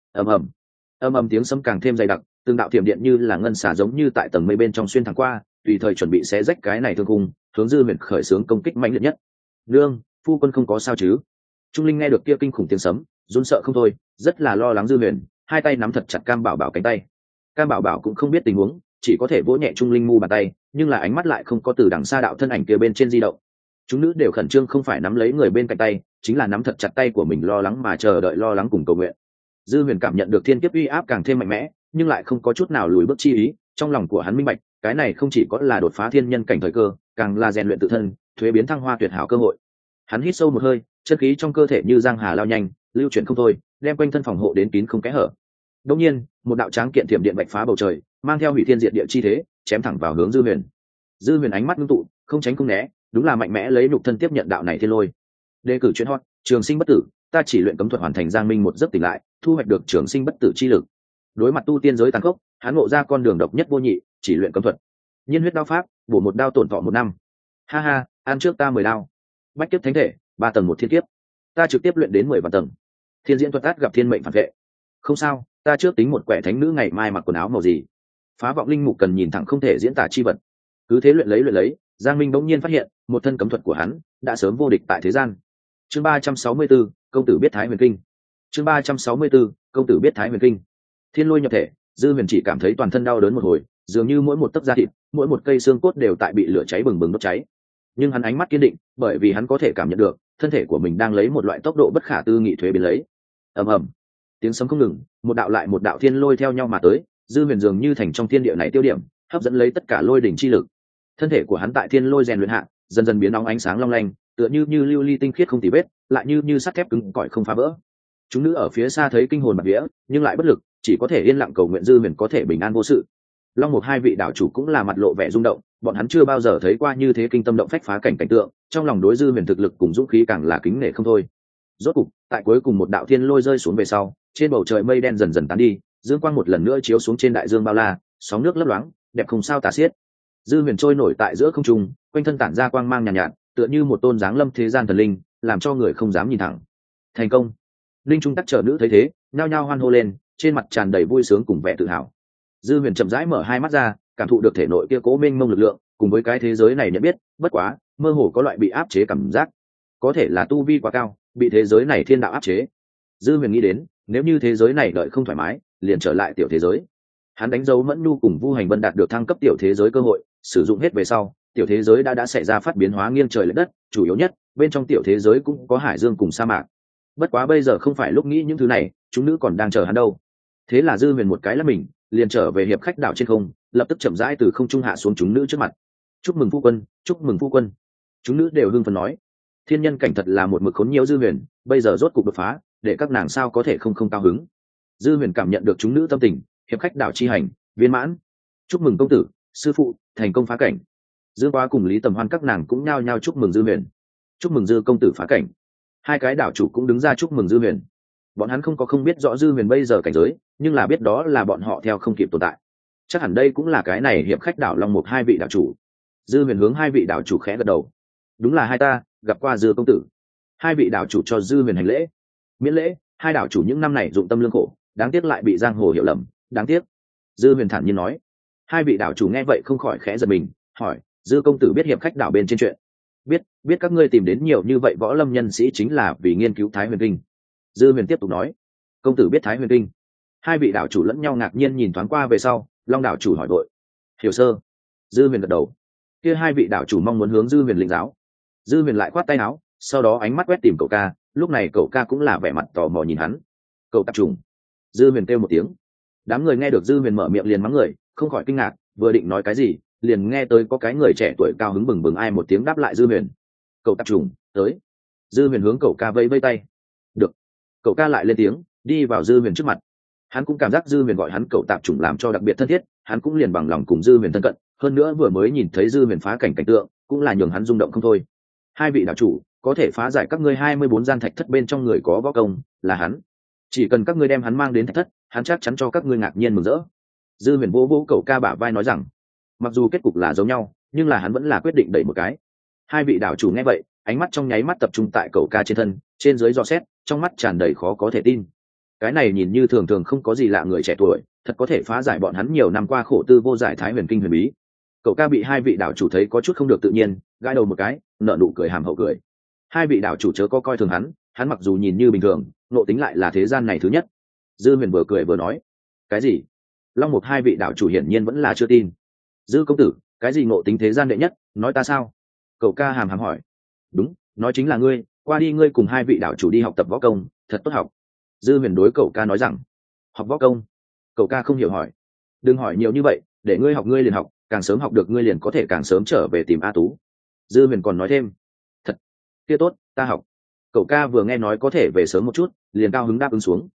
Ầm ầm tiếng sấm càng thêm dày đặc, từng đạo thiểm điện như là ngân xả giống như tại tầng mây bên trong xuyên thẳng qua, tùy thời chuẩn bị xé rách cái này thương khung, hướng Dư Huyền khởi xướng công kích mạnh liệt nhất. Nương, phu quân không có sao chứ? Trung Linh nghe được kia kinh khủng tiếng sấm, run sợ không thôi, rất là lo lắng Dư Huyền, 2 tay nắm thật chặt Cam Bảo Bảo cánh tay. Cam Bảo Bảo cũng không biết tình huống, chỉ có thể vỗ nhẹ Trung Linh mu bàn tay, nhưng là ánh mắt lại không có từ đằng xa đạo thân ảnh kia bên trên di động. Chúng nữ đều khẩn trương, không phải nắm lấy người bên cạnh tay, chính là nắm thật chặt tay của mình, lo lắng mà chờ đợi, lo lắng cùng cầu nguyện. Dư Huyền cảm nhận được thiên kiếp uy áp càng thêm mạnh mẽ, nhưng lại không có chút nào lùi bước chi ý, trong lòng của hắn minh bạch, cái này không chỉ có là đột phá thiên nhân cảnh thời cơ, càng là rèn luyện tự thân, thuế biến thăng hoa tuyệt hảo cơ hội. Hắn hít sâu một hơi, chân khí trong cơ thể như giang hà lao nhanh, lưu chuyển không thôi, đem quanh thân phòng hộ đến kín không kẽ hở. Đột nhiên, một đạo tráng kiện thiểm điện bạch phá bầu trời, mang theo hủy thiên diệt địa chi thế, chém thẳng vào hướng Dư Huyền. Dư Huyền ánh mắt ngưng tụ, không tránh không né, đúng là mạnh mẽ lấy nhục thân tiếp nhận đạo này thiên lôi. Đề cử chuyện hot, trường sinh bất tử, ta chỉ luyện cấm thuật hoàn thành Giang Minh một giấc tỉnh lại, thu hoạch được trường sinh bất tử chi lực. Đối mặt tu tiên giới tàn khốc, hắn ngộ ra con đường độc nhất vô nhị, chỉ luyện cấm thuật. Nhiên huyết đao pháp, bổ một đao tổn thọ 1 năm. Ha ha, ăn trước ta 10 đao. Bách kiếp thánh thể, 3 tầng một thiên kiếp. Ta trực tiếp luyện đến 10 vạn tầng. Thiên diễn thuật át gặp thiên mệnh phản vệ. Không sao, ta trước tính một quẻ thánh nữ ngày mai mặc quần áo màu gì. Phá vọng linh mục cần nhìn thẳng không thể diễn tả chi vật. Cứ thế luyện lấy, Giang Minh bỗng nhiên phát hiện, một thân cấm thuật của hắn đã sớm vô địch tại thế gian. Chương 364, công tử biết Thái Huyền Kinh. Chương 364, công tử biết Thái Huyền Kinh. Thiên lôi nhập thể, Dư Huyền chỉ cảm thấy toàn thân đau đớn một hồi, dường như mỗi một tấc da thịt, mỗi một cây xương cốt đều tại bị lửa cháy bừng bừng đốt cháy. Nhưng hắn ánh mắt kiên định, bởi vì hắn có thể cảm nhận được, thân thể của mình đang lấy một loại tốc độ bất khả tư nghị thuế biến lấy. Ầm ầm, tiếng sấm không ngừng, một đạo lại một đạo thiên lôi theo nhau mà tới, Dư Huyền dường như thành trong thiên địa này tiêu điểm, hấp dẫn lấy tất cả lôi đỉnh chi lực. Thân thể của hắn tại thiên lôi rèn luyện hạ, dần dần biến nóng ánh sáng long lanh, tựa như lưu ly tinh khiết không tì vết, lại như sắt thép cứng cỏi không phá vỡ. Chúng nữ ở phía xa thấy kinh hồn bạt vía, nhưng lại bất lực, chỉ có thể yên lặng cầu nguyện Dư Huyền có thể bình an vô sự. Long Mục hai vị đạo chủ cũng là mặt lộ vẻ rung động, bọn hắn chưa bao giờ thấy qua như thế kinh tâm động phách phá cảnh cảnh tượng, trong lòng đối Dư Huyền thực lực cùng dũng khí càng là kính nể không thôi. Rốt cục, tại cuối cùng một đạo thiên lôi rơi xuống về sau, trên bầu trời mây đen dần dần tán đi, dương quang một lần nữa chiếu xuống trên đại dương bao la, sóng nước lấp loáng, đẹp không sao tả xiết. Dư Huyền trôi nổi tại giữa không trung, quanh thân tản ra quang mang nhàn nhạt, tựa như một tôn dáng lâm thế gian thần linh, làm cho người không dám nhìn thẳng. Thành công! Linh Trung Tắc chờ nữ thấy thế, nhao nhao hoan hô lên, trên mặt tràn đầy vui sướng cùng vẻ tự hào. Dư Huyền chậm rãi mở hai mắt ra, cảm thụ được thể nội kia cố mênh mông lực lượng, cùng với cái thế giới này nhận biết, bất quá, mơ hồ có loại bị áp chế cảm giác. Có thể là tu vi quá cao, bị thế giới này thiên đạo áp chế. Dư Huyền nghĩ đến, nếu như thế giới này đợi không thoải mái, liền trở lại tiểu thế giới. Hắn đánh dấu Mẫn Nhu cùng Vu Hành Vân đạt được thăng cấp tiểu thế giới cơ hội, sử dụng hết về sau, tiểu thế giới đã xảy ra phát biến hóa nghiêng trời lệch đất, chủ yếu nhất, bên trong tiểu thế giới cũng có hải dương cùng sa mạc. Bất quá bây giờ không phải lúc nghĩ những thứ này, chúng nữ còn đang chờ hắn đâu. Thế là Dư Huyền một cái là mình, liền trở về hiệp khách đảo trên không, lập tức chậm rãi từ không trung hạ xuống chúng nữ trước mặt. Chúc mừng phu quân, chúc mừng phu quân. Chúng nữ đều hưng phấn nói, thiên nhân cảnh thật là một mực khốn nhiều Dư Huyền, bây giờ rốt cục đột phá, để các nàng sao có thể không cao hứng. Dư Huyền cảm nhận được chúng nữ tâm tình, hiệp khách đảo chi hành viên mãn. Chúc mừng công tử, sư phụ thành công phá cảnh. Dương Quá cùng Lý Tầm Hoan các nàng cũng nhao nhao chúc mừng Dư Huyền. Chúc mừng Dư công tử phá cảnh. Hai cái đảo chủ cũng đứng ra chúc mừng Dư Huyền. Bọn hắn không biết rõ Dư Huyền bây giờ cảnh giới, nhưng là biết đó là bọn họ theo không kịp tồn tại. Chắc hẳn đây cũng là cái này hiệp khách đảo Long Mục hai vị đảo chủ. Dư Huyền hướng hai vị đảo chủ khẽ gật đầu. Đúng là hai ta gặp qua Dư công tử. Hai vị đảo chủ cho Dư Huyền hành lễ. Miễn lễ, hai đảo chủ những năm này dụng tâm lương khổ, đáng tiếc lại bị giang hồ hiểu lầm, đáng tiếc. Dư Huyền thản nhiên nói. Hai vị đảo chủ nghe vậy không khỏi khẽ giật mình, hỏi, Dư công tử biết hiệp khách đảo bên trên chuyện? Biết các ngươi tìm đến nhiều như vậy võ lâm nhân sĩ chính là vì nghiên cứu Thái Huyền Kinh. Dư Huyền tiếp tục nói, công tử biết Thái Huyền Kinh? Hai vị đảo chủ lẫn nhau ngạc nhiên nhìn thoáng qua về sau, Long đảo chủ hỏi vội, hiểu sơ. Dư Huyền gật đầu. Kia hai vị đảo chủ mong muốn hướng Dư Huyền lĩnh giáo. Dư Huyền lại khoát tay áo, sau đó ánh mắt quét tìm cậu ca, lúc này cậu ca cũng là vẻ mặt tò mò nhìn hắn. Cậu tạp trùng. Dư Huyền kêu một tiếng. Đám người nghe được Dư Huyền mở miệng liền mắng người, không khỏi kinh ngạc, vừa định nói cái gì, liền nghe tới có cái người trẻ tuổi cao hứng bừng bừng ai một tiếng đáp lại Dư Huyền. Cậu tạp trùng, tới. Dư Huyền hướng cậu ca vẫy vẫy tay. Được. Cậu ca lại lên tiếng, đi vào Dư Huyền trước mặt. Hắn cũng cảm giác Dư Huyền gọi hắn cậu tạp chủng làm cho đặc biệt thân thiết, hắn cũng liền bằng lòng cùng Dư Huyền thân cận, hơn nữa vừa mới nhìn thấy Dư Huyền phá cảnh cảnh tượng, cũng là nhường hắn rung động không thôi. Hai vị đạo chủ, có thể phá giải các ngươi 24 gian thạch thất bên trong người có võ công, là hắn. Chỉ cần các ngươi đem hắn mang đến thạch thất, hắn chắc chắn cho các ngươi ngạc nhiên mừng rỡ. Dư Huyền vỗ vỗ cậu ca bả vai nói rằng, mặc dù kết cục là giống nhau, nhưng là hắn vẫn là quyết định đẩy một cái. Hai vị đạo chủ nghe vậy, ánh mắt trong nháy mắt tập trung tại cậu ca trên thân, trên dưới dò xét, trong mắt tràn đầy khó có thể tin. Cái này nhìn như thường thường không có gì lạ người trẻ tuổi, thật có thể phá giải bọn hắn nhiều năm qua khổ tư vô giải Thái Huyền Kinh huyền bí. Cậu ca bị hai vị đạo chủ thấy có chút không được tự nhiên, gãi đầu một cái, nở nụ cười hàm hậu cười. Hai vị đạo chủ chớ có coi thường hắn mặc dù nhìn như bình thường, nộ tính lại là thế gian này thứ nhất. Dư Huyền vừa cười vừa nói, cái gì? Long Mục hai vị đạo chủ hiển nhiên vẫn là chưa tin. Dư công tử, cái gì nộ tính thế gian đệ nhất, nói ta sao? Cậu ca hàm hàm hỏi. Đúng, nói chính là ngươi, qua đi ngươi cùng hai vị đạo chủ đi học tập võ công, thật tốt học. Dư Huyền đối cậu ca nói rằng, học võ công? Cậu ca không hiểu hỏi, đừng hỏi nhiều như vậy, để ngươi học ngươi liền học, càng sớm học được ngươi liền có thể càng sớm trở về tìm A Tú. Dư Huyền còn nói thêm, thật, kia tốt, ta học. Cậu ca vừa nghe nói có thể về sớm một chút, liền cao hứng đáp ứng xuống.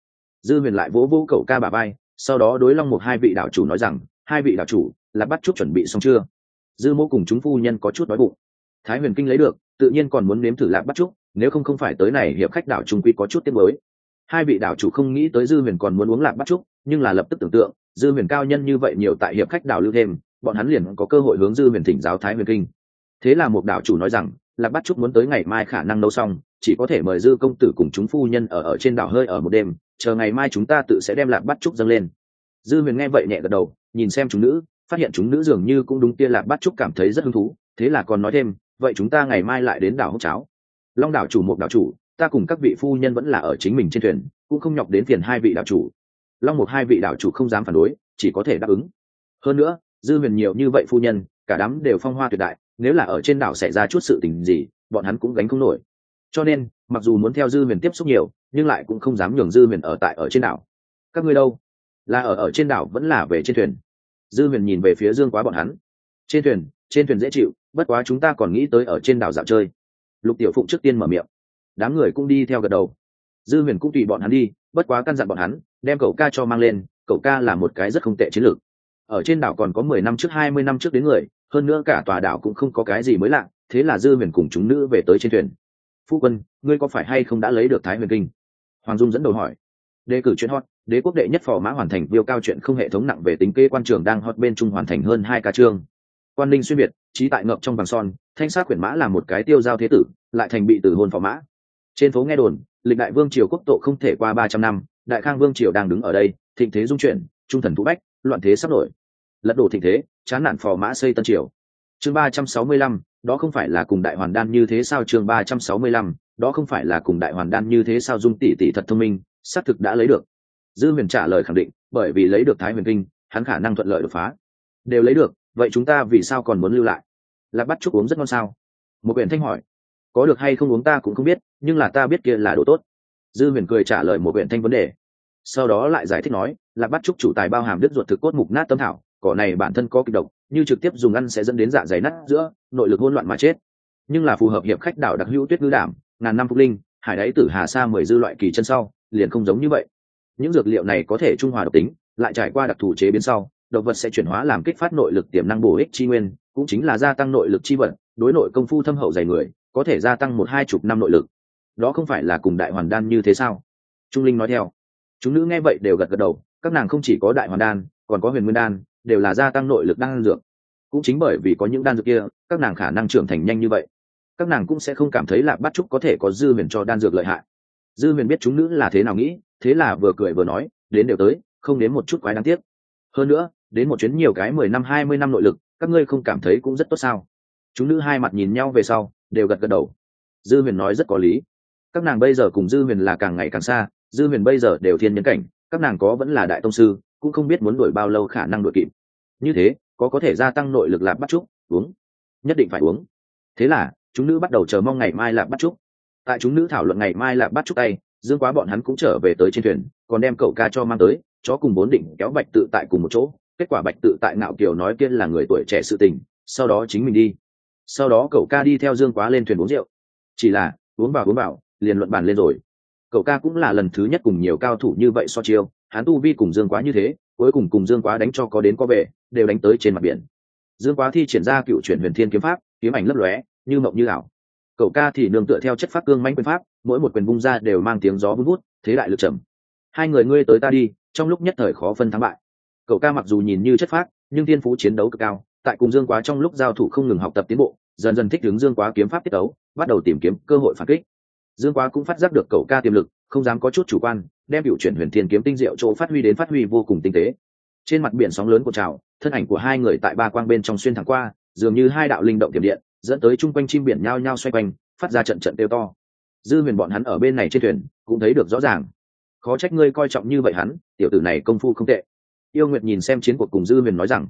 Dư huyền lại vỗ vỗ cậu ca bả vai, sau đó đối Long Mục hai vị đạo chủ nói rằng, hai vị đạo chủ, là bắt chúc chuẩn bị xong chưa? Dư mô cùng chúng phu nhân có chút đói bụng. Thái huyền kinh lấy được, tự nhiên còn muốn nếm thử lạc bắt chúc, nếu không phải tới này hiệp khách đảo trung quy có chút tiếc mới. Hai vị đạo chủ không nghĩ tới Dư huyền còn muốn uống lạc bắt chúc, nhưng là lập tức tưởng tượng, Dư huyền cao nhân như vậy nhiều tại hiệp khách đảo lưu thêm, bọn hắn liền có cơ hội hướng Dư huyền thỉnh giáo Thái huyền kinh. Thế là một đạo chủ nói rằng, lạc bắt chúc muốn tới ngày mai khả năng nấu xong, chỉ có thể mời Dư công tử cùng chúng phu nhân ở trên đảo hơi ở một đêm, chờ ngày mai chúng ta tự sẽ đem lạc bắt chúc dâng lên. Dư huyền nghe vậy nhẹ gật đầu, nhìn xem chúng nữ, phát hiện chúng nữ dường như cũng đúng kia lạc bắt chúc cảm thấy rất hứng thú, thế là còn nói thêm, vậy chúng ta ngày mai lại đến đảo hốc cháo. Long đảo chủ, một đảo chủ, ta cùng các vị phu nhân vẫn là ở chính mình trên thuyền, cũng không nhọc đến phiền hai vị đảo chủ. Long một hai vị đảo chủ không dám phản đối, chỉ có thể đáp ứng. Hơn nữa, Dư huyền nhiều như vậy phu nhân, cả đám đều phong hoa tuyệt đại, nếu là ở trên đảo xảy ra chút sự tình gì, bọn hắn cũng gánh không nổi. Cho nên, mặc dù muốn theo Dư huyền tiếp xúc nhiều, nhưng lại cũng không dám nhường Dư huyền ở trên đảo. Các ngươi đâu? Là ở trên đảo vẫn là về trên thuyền? Dư huyền nhìn về phía Dương Quá bọn hắn. Trên thuyền dễ chịu, bất quá chúng ta còn nghĩ tới ở trên đảo dạo chơi. Lục Tiểu Phụng trước tiên mở miệng, đám người cũng đi theo gật đầu. Dư huyền cũng tùy bọn hắn đi, bất quá căn dặn bọn hắn đem cậu ca cho mang lên, cậu ca là một cái rất không tệ chiến lược. Ở trên đảo còn có 10 năm trước 20 năm trước đến người, hơn nữa cả tòa đảo cũng không có cái gì mới lạ, thế là Dư huyền cùng chúng nữ về tới trên thuyền. Phu quân, ngươi có phải hay không đã lấy được Thái huyền kinh? Hoàng Dung dẫn đầu hỏi. Đề cử chuyện hot, đế quốc đệ nhất phò mã hoàn thành viêu cao chuyện không hệ thống nặng về tính kê quan trường đang hot bên trung hoàn thành hơn 2 ca chương. Quan Ninh xuyên việt, trí tại ngập trong vàng son, thanh sát quyển mã là một cái tiêu giao thế tử, lại thành bị tử hôn phò mã. Trên phố nghe đồn, lịch đại vương triều quốc tộ không thể qua 300 năm, đại khang vương triều đang đứng ở đây, thịnh thế dung chuyển, trung thần thú bách, loạn thế sắp nổi. Lật đổ thịnh thế, chán nản phò mã xây tân triều. Chương 365, đó không phải là cùng đại hoàn đan như thế sao? Chương 365, đó không phải là cùng đại hoàn đan như thế sao? Dung tỷ tỷ thật thông minh, xác thực đã lấy được. Dư huyền trả lời khẳng định, bởi vì lấy được Thái huyền kinh, hắn khả năng thuận lợi đột phá. Đều lấy được, vậy chúng ta vì sao còn muốn lưu lại? Lạc bắt chúc uống rất ngon sao? Một quyển thanh hỏi. Có được hay không uống ta cũng không biết, nhưng là ta biết kia là đồ tốt. Dư huyền cười trả lời một quyển thanh vấn đề, sau đó lại giải thích nói, Lạc bắt chúc chủ tài bao hàm đứt ruột thực cốt mục nát tâm thảo, cỏ này bản thân có kịch độc, như trực tiếp dùng ăn sẽ dẫn đến dạ dày nát giữa, nội lực hỗn loạn mà chết. Nhưng là phù hợp hiệp khách đảo đặc hữu tuyết ngư đảm, ngàn năm phục linh, hải đáy tử hà sa 10 dư loại kỳ chân sau, liền không giống như vậy. Những dược liệu này có thể trung hòa độc tính, lại trải qua đặc thù chế biến sau, độc vật sẽ chuyển hóa làm kích phát nội lực tiềm năng bổ ích chi nguyên, cũng chính là gia tăng nội lực chi vật, đối nội công phu thâm hậu dày người, có thể gia tăng 1-20 năm nội lực. Đó không phải là cùng đại hoàn đan như thế sao? Trung Linh nói theo. Chúng nữ nghe vậy đều gật gật đầu, các nàng không chỉ có đại hoàn đan, còn có huyền nguyên đan, đều là gia tăng nội lực đan dược. Cũng chính bởi vì có những đan dược kia, các nàng khả năng trưởng thành nhanh như vậy. Các nàng cũng sẽ không cảm thấy Lạc Bát Trúc có thể có Dư huyền cho đan dược lợi hại. Dư huyền biết chúng nữ là thế nào nghĩ, thế là vừa cười vừa nói, đến đều tới, không đến một chút quái đáng tiếc. Hơn nữa, đến một chuyến nhiều cái 10 năm 20 năm nội lực, các ngươi không cảm thấy cũng rất tốt sao? Chúng nữ hai mặt nhìn nhau về sau, đều gật gật đầu. Dư huyền nói rất có lý. Các nàng bây giờ cùng Dư huyền là càng ngày càng xa, Dư huyền bây giờ đều thiên nhân cảnh, các nàng có vẫn là đại tông sư, cũng không biết muốn đuổi bao lâu khả năng đuổi kịp. Như thế, có thể gia tăng nội lực Lạc Bát Trúc, uống, nhất định phải uống. Thế là, chúng nữ bắt đầu chờ mong ngày mai Lạc Bát Trúc. Tại chúng nữ thảo luận ngày mai Lạc Bát Trúc tay, Dương Quá bọn hắn cũng trở về tới trên thuyền, còn đem cậu ca cho mang tới, chó cùng 4 định kéo Bạch Tự Tại cùng một chỗ. Kết quả Bạch Tự Tại ngạo kiều nói kia là người tuổi trẻ sự tình, sau đó chính mình đi. Sau đó cậu ca đi theo Dương Quá lên thuyền uống rượu. Chỉ là uống vào, liền luận bàn lên rồi. Cậu ca cũng là lần thứ nhất cùng nhiều cao thủ như vậy so chiêu, hắn tu vi cùng Dương Quá như thế, cuối cùng Dương Quá đánh cho có đến có về, đều đánh tới trên mặt biển. Dương Quá thi triển ra cựu chuyển huyền thiên kiếm pháp, kiếm ảnh lấp lóe, như mộng như ảo. Cậu ca thì nương tựa theo chất pháp cương mãnh quyền pháp, mỗi một quyền vung ra đều mang tiếng gió vun vút, thế đại lực trầm. Hai người ngươi tới ta đi, trong lúc nhất thời khó phân thắng bại. Cậu ca mặc dù nhìn như chất phác, nhưng thiên phú chiến đấu cực cao, tại cùng Dương Quá trong lúc giao thủ không ngừng học tập tiến bộ, dần dần thích ứng Dương Quá kiếm pháp tiết đấu, bắt đầu tìm kiếm cơ hội phản kích. Dương Quá cũng phát giác được cậu ca tiềm lực, không dám có chút chủ quan, đem cựu chuyển huyền thiên kiếm tinh diệu chỗ phát huy vô cùng tinh tế. Trên mặt biển sóng lớn cuộn trào, thân ảnh của hai người tại ba quang bên trong xuyên thẳng qua, dường như hai đạo linh động tiềm điện, dẫn tới chung quanh chim biển nhao nhao xoay quanh, phát ra trận trận tiêu to. Dư huyền bọn hắn ở bên này trên thuyền cũng thấy được rõ ràng. Khó trách ngươi coi trọng như vậy hắn, tiểu tử này công phu không tệ. Yêu Nguyệt nhìn xem chiến cuộc cùng Dư huyền nói rằng,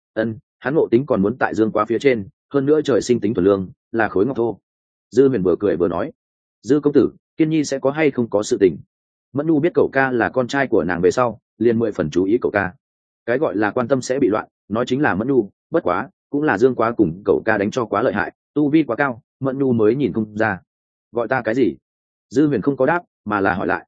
hắn ngộ tính còn muốn tại Dương Quá phía trên, hơn nữa trời sinh tính thuần lương, là khối ngọc thô. Dư huyền vừa cười vừa nói, Dư công tử, Kiên Nhi sẽ có hay không có sự tình? Mẫn Nhu biết cậu ca là con trai của nàng về sau, liền 10 phần chú ý cậu ca. Cái gọi là quan tâm sẽ bị loạn, nói chính là Mẫn Nhu, bất quá cũng là Dương Quá cùng cậu ca đánh cho quá lợi hại, tu vi quá cao, Mẫn Nhu mới nhìn không ra. Gọi ta cái gì? Dư huyền không có đáp, mà là hỏi lại.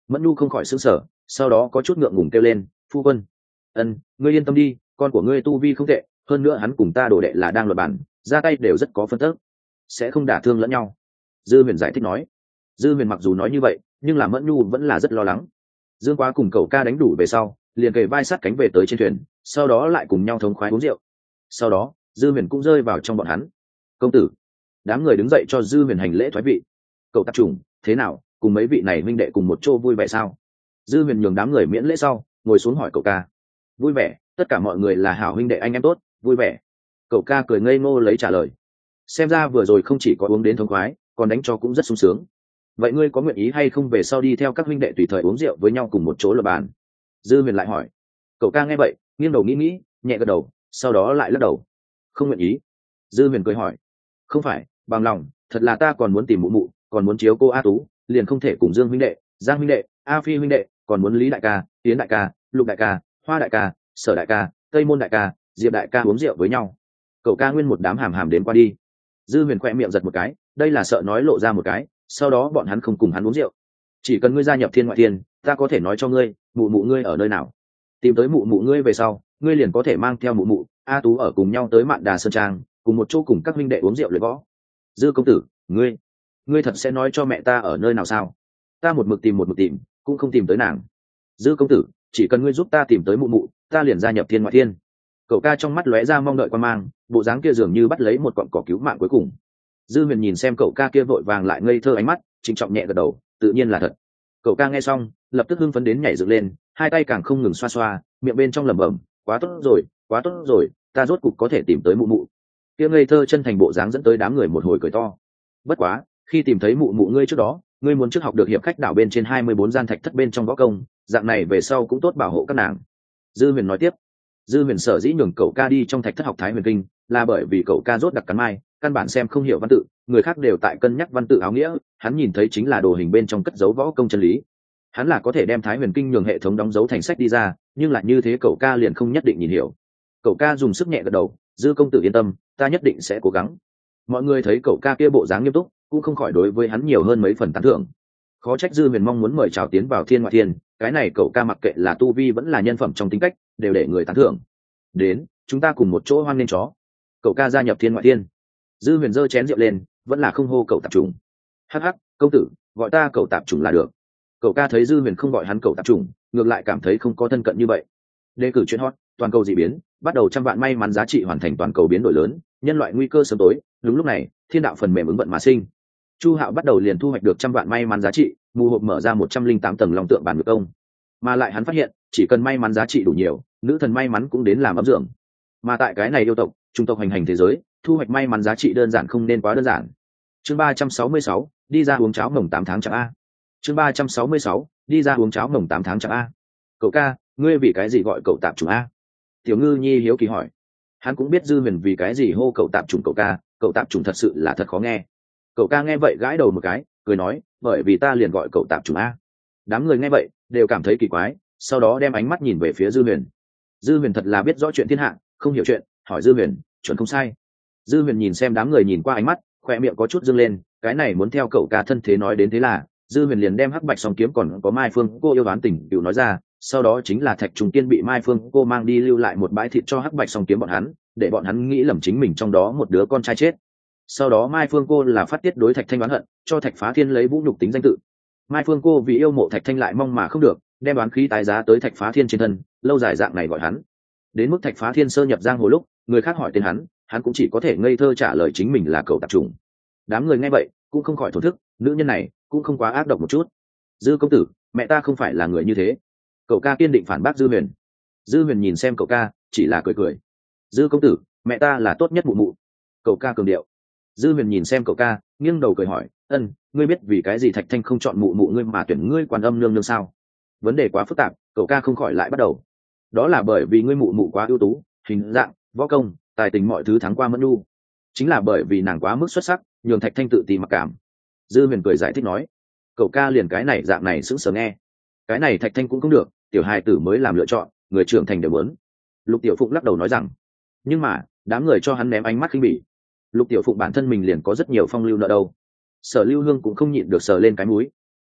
Mẫn Nhu không khỏi sững sờ, sau đó có chút ngượng ngùng kêu lên, phu quân. Ngươi yên tâm đi, con của ngươi tu vi không tệ, hơn nữa hắn cùng ta đồ đệ là đang luận bản, ra tay đều rất có phân tức, sẽ không đả thương lẫn nhau. Dư Huyền giải thích nói. Dư Huyền mặc dù nói như vậy, nhưng là Mẫn Nhu vẫn là rất lo lắng. Dương Quá cùng cậu ca đánh đủ về sau, liền kề vai sát cánh về tới trên thuyền, sau đó lại cùng nhau thống khoái uống rượu. Sau đó, Dư Huyền cũng rơi vào trong bọn hắn. Công tử. Đám người đứng dậy cho Dư Huyền hành lễ thoái vị. Cậu tạp trùng, thế nào, cùng mấy vị này huynh đệ cùng một chỗ vui vẻ sao? Dư Huyền nhường đám người miễn lễ sau, ngồi xuống hỏi cậu ca. Vui vẻ, tất cả mọi người là hảo huynh đệ anh em tốt, vui vẻ. Cậu ca cười ngây ngô lấy trả lời. Xem ra vừa rồi không chỉ có uống đến thống khoái, còn đánh cho cũng rất sung sướng. Vậy ngươi có nguyện ý hay không về sau đi theo các huynh đệ tùy thời uống rượu với nhau cùng một chỗ lập bàn? Dư Huyền lại hỏi. Cậu ca nghe vậy, nghiêng đầu nghĩ, nhẹ gật đầu, sau đó lại lắc đầu. Không nguyện ý. Dư Huyền cười hỏi. Không phải, bằng lòng, thật là ta còn muốn tìm mụ mụ, còn muốn chiếu cô A Tú, liền không thể cùng Dương huynh đệ, Giang huynh đệ, A Phi huynh đệ, còn muốn Lý đại ca, Tiến đại ca, Lục đại ca, Hoa đại ca, Sở đại ca, Tây Môn đại ca, Diệp đại ca uống rượu với nhau. Cậu ca nguyên một đám hàm hàm đến qua đi. Dư Huyền khỏe miệng giật một cái, đây là sợ nói lộ ra một cái, sau đó bọn hắn không cùng hắn uống rượu. Chỉ cần ngươi gia nhập Thiên Ngoại Thiên, ta có thể nói cho ngươi, mụ mụ ngươi ở nơi nào. Tìm tới mụ mụ ngươi về sau, ngươi liền có thể mang theo mụ mụ, A Tú ở cùng nhau tới Mạn Đà Sơn Trang, cùng một chỗ cùng các huynh đệ uống rượu luyện võ. Dư công tử, ngươi thật sẽ nói cho mẹ ta ở nơi nào sao? Ta một mực tìm, cũng không tìm tới nàng. Dư công tử, chỉ cần ngươi giúp ta tìm tới mụ mụ, ta liền gia nhập Thiên Ngoại Thiên. Cậu ca trong mắt lóe ra mong đợi quan mang, bộ dáng kia dường như bắt lấy một cọng cỏ cứu mạng cuối cùng. Dư Huyền nhìn xem cậu ca kia vội vàng lại ngây thơ ánh mắt, trịnh trọng nhẹ gật đầu, tự nhiên là thật. Cậu ca nghe xong, lập tức hưng phấn đến nhảy dựng lên, hai tay càng không ngừng xoa xoa, miệng bên trong lẩm bẩm, quá tốt rồi, ta rốt cục có thể tìm tới mụ mụ. Kia ngây thơ chân thành bộ dáng dẫn tới đám người một hồi cười to. Bất quá, khi tìm thấy mụ mụ ngươi trước đó, ngươi muốn trước học được hiệp khách đảo bên trên 24 gian thạch thất bên trong võ công, dạng này về sau cũng tốt bảo hộ các nàng. Dư Huyền nói tiếp. Dư Huyền sở dĩ nhường cậu ca đi trong thạch thất học Thái Huyền Kinh, là bởi vì cậu ca rốt đặc cắn mai, căn bản xem không hiểu văn tự, người khác đều tại cân nhắc văn tự áo nghĩa, hắn nhìn thấy chính là đồ hình bên trong cất dấu võ công chân lý. Hắn là có thể đem Thái Huyền Kinh nhường hệ thống đóng dấu thành sách đi ra, nhưng lại như thế cậu ca liền không nhất định nhìn hiểu. Cậu ca dùng sức nhẹ gật đầu, Dư công tử yên tâm, ta nhất định sẽ cố gắng. Mọi người thấy cậu ca kia bộ dáng nghiêm túc, cũng không khỏi đối với hắn nhiều hơn mấy phần tán thưởng. Khó trách Dư Huyền mong muốn mời chào tiến vào Thiên Ngoại Thiên, cái này cậu ca mặc kệ là tu vi vẫn là nhân phẩm trong tính cách, đều để người tán thưởng. Đến, chúng ta cùng một chỗ hoan nghênh chó. Cậu ca gia nhập Thiên Ngoại Thiên. Dư Huyền giơ chén rượu lên, vẫn là không hô cậu tạp trùng. Hắc hắc, công tử, gọi ta cậu tạp trùng là được. Cậu ca thấy Dư Huyền không gọi hắn cậu tạp trùng, ngược lại cảm thấy không có thân cận như vậy. Đề cử chuyện hot, toàn cầu dị biến, bắt đầu trăm vạn may mắn giá trị hoàn thành toàn cầu biến đổi lớn, nhân loại nguy cơ sớm tối. Đúng lúc này, thiên đạo phần mềm ứng vận mà sinh. Chu Hạo bắt đầu liền thu hoạch được trăm vạn may mắn giá trị, mù hộp mở ra 108 tầng long tượng bản ngược công. Mà lại hắn phát hiện, chỉ cần may mắn giá trị đủ nhiều, nữ thần may mắn cũng đến làm ấm dưỡng. Mà tại cái này yêu tộc, trung tộc hành thế giới, thu hoạch may mắn giá trị đơn giản không nên quá đơn giản. Chương 366, đi ra uống cháo mồng 8 tháng chẳng a. Chương 366, đi ra uống cháo mồng 8 tháng chẳng a. Cậu ca, ngươi vì cái gì gọi cậu tạp chủng a? Tiểu Ngư Nhi hiếu kỳ hỏi. Hắn cũng biết Dư Huyền vì cái gì hô cậu tạp chủng cậu ca, cậu tạp chủng thật sự là thật khó nghe. Cậu ca nghe vậy gãi đầu một cái, cười nói, bởi vì ta liền gọi cậu tạp chủng a. Đám người nghe vậy đều cảm thấy kỳ quái, sau đó đem ánh mắt nhìn về phía Dư Huyền. Dư Huyền thật là biết rõ chuyện thiên hạ, không hiểu chuyện, hỏi Dư Huyền, chuẩn không sai. Dư Huyền nhìn xem đám người nhìn qua ánh mắt, khoe miệng có chút dương lên, cái này muốn theo cậu ca thân thế nói đến thế là, Dư Huyền liền đem Hắc Bạch Song Kiếm còn có Mai Phương cô yêu đoán tình cựu nói ra, sau đó chính là Thạch Trùng Tiên bị Mai Phương cô mang đi lưu lại một bãi thịt cho Hắc Bạch Song Kiếm bọn hắn, để bọn hắn nghĩ lầm chính mình trong đó một đứa con trai chết. Sau đó Mai Phương cô là phát tiết đối Thạch Thanh oán hận, cho Thạch Phá Thiên lấy vũ nhục tính danh tự. Mai Phương cô vì yêu mộ Thạch Thanh lại mong mà không được, đem đoán khí tái giá tới Thạch Phá Thiên trên thân, lâu dài dạng này gọi hắn. Đến mức Thạch Phá Thiên sơ nhập giang hồ lúc, người khác hỏi tên hắn cũng chỉ có thể ngây thơ trả lời chính mình là cậu tạp chủng. Đám người nghe vậy cũng không khỏi thổn thức, nữ nhân này cũng không quá ác độc một chút. Dư công tử, mẹ ta không phải là người như thế. Cậu ca kiên định phản bác Dư Huyền. Dư Huyền nhìn xem cậu ca, chỉ là cười cười. Dư công tử, mẹ ta là tốt nhất mụ mụ. Cậu ca cường điệu. Dư Huyền nhìn xem cậu ca, nghiêng đầu cười hỏi, ngươi biết vì cái gì Thạch Thanh không chọn mụ mụ ngươi mà tuyển ngươi Quan Âm nương nương sao? Vấn đề quá phức tạp, cậu ca không khỏi lại bắt đầu. Đó là bởi vì ngươi mụ mụ quá ưu tú, hình dạng, võ công, tài tình mọi thứ thắng qua Mẫn Nhu. Chính là bởi vì nàng quá mức xuất sắc, nhường Thạch Thanh tự ti mặc cảm. Dư Huyền cười giải thích nói. Cậu ca liền cái này dạng này sững sờ nghe. Cái này Thạch Thanh cũng không được, tiểu hài tử mới làm lựa chọn, người trưởng thành đều muốn. Lục Tiểu Phụng lắc đầu nói rằng, nhưng mà đám người cho hắn ném ánh mắt khinh bỉ. Lục Tiểu Phụng bản thân mình liền có rất nhiều phong lưu nợ đâu. Sở Lưu Hương cũng không nhịn được sờ lên cái mũi.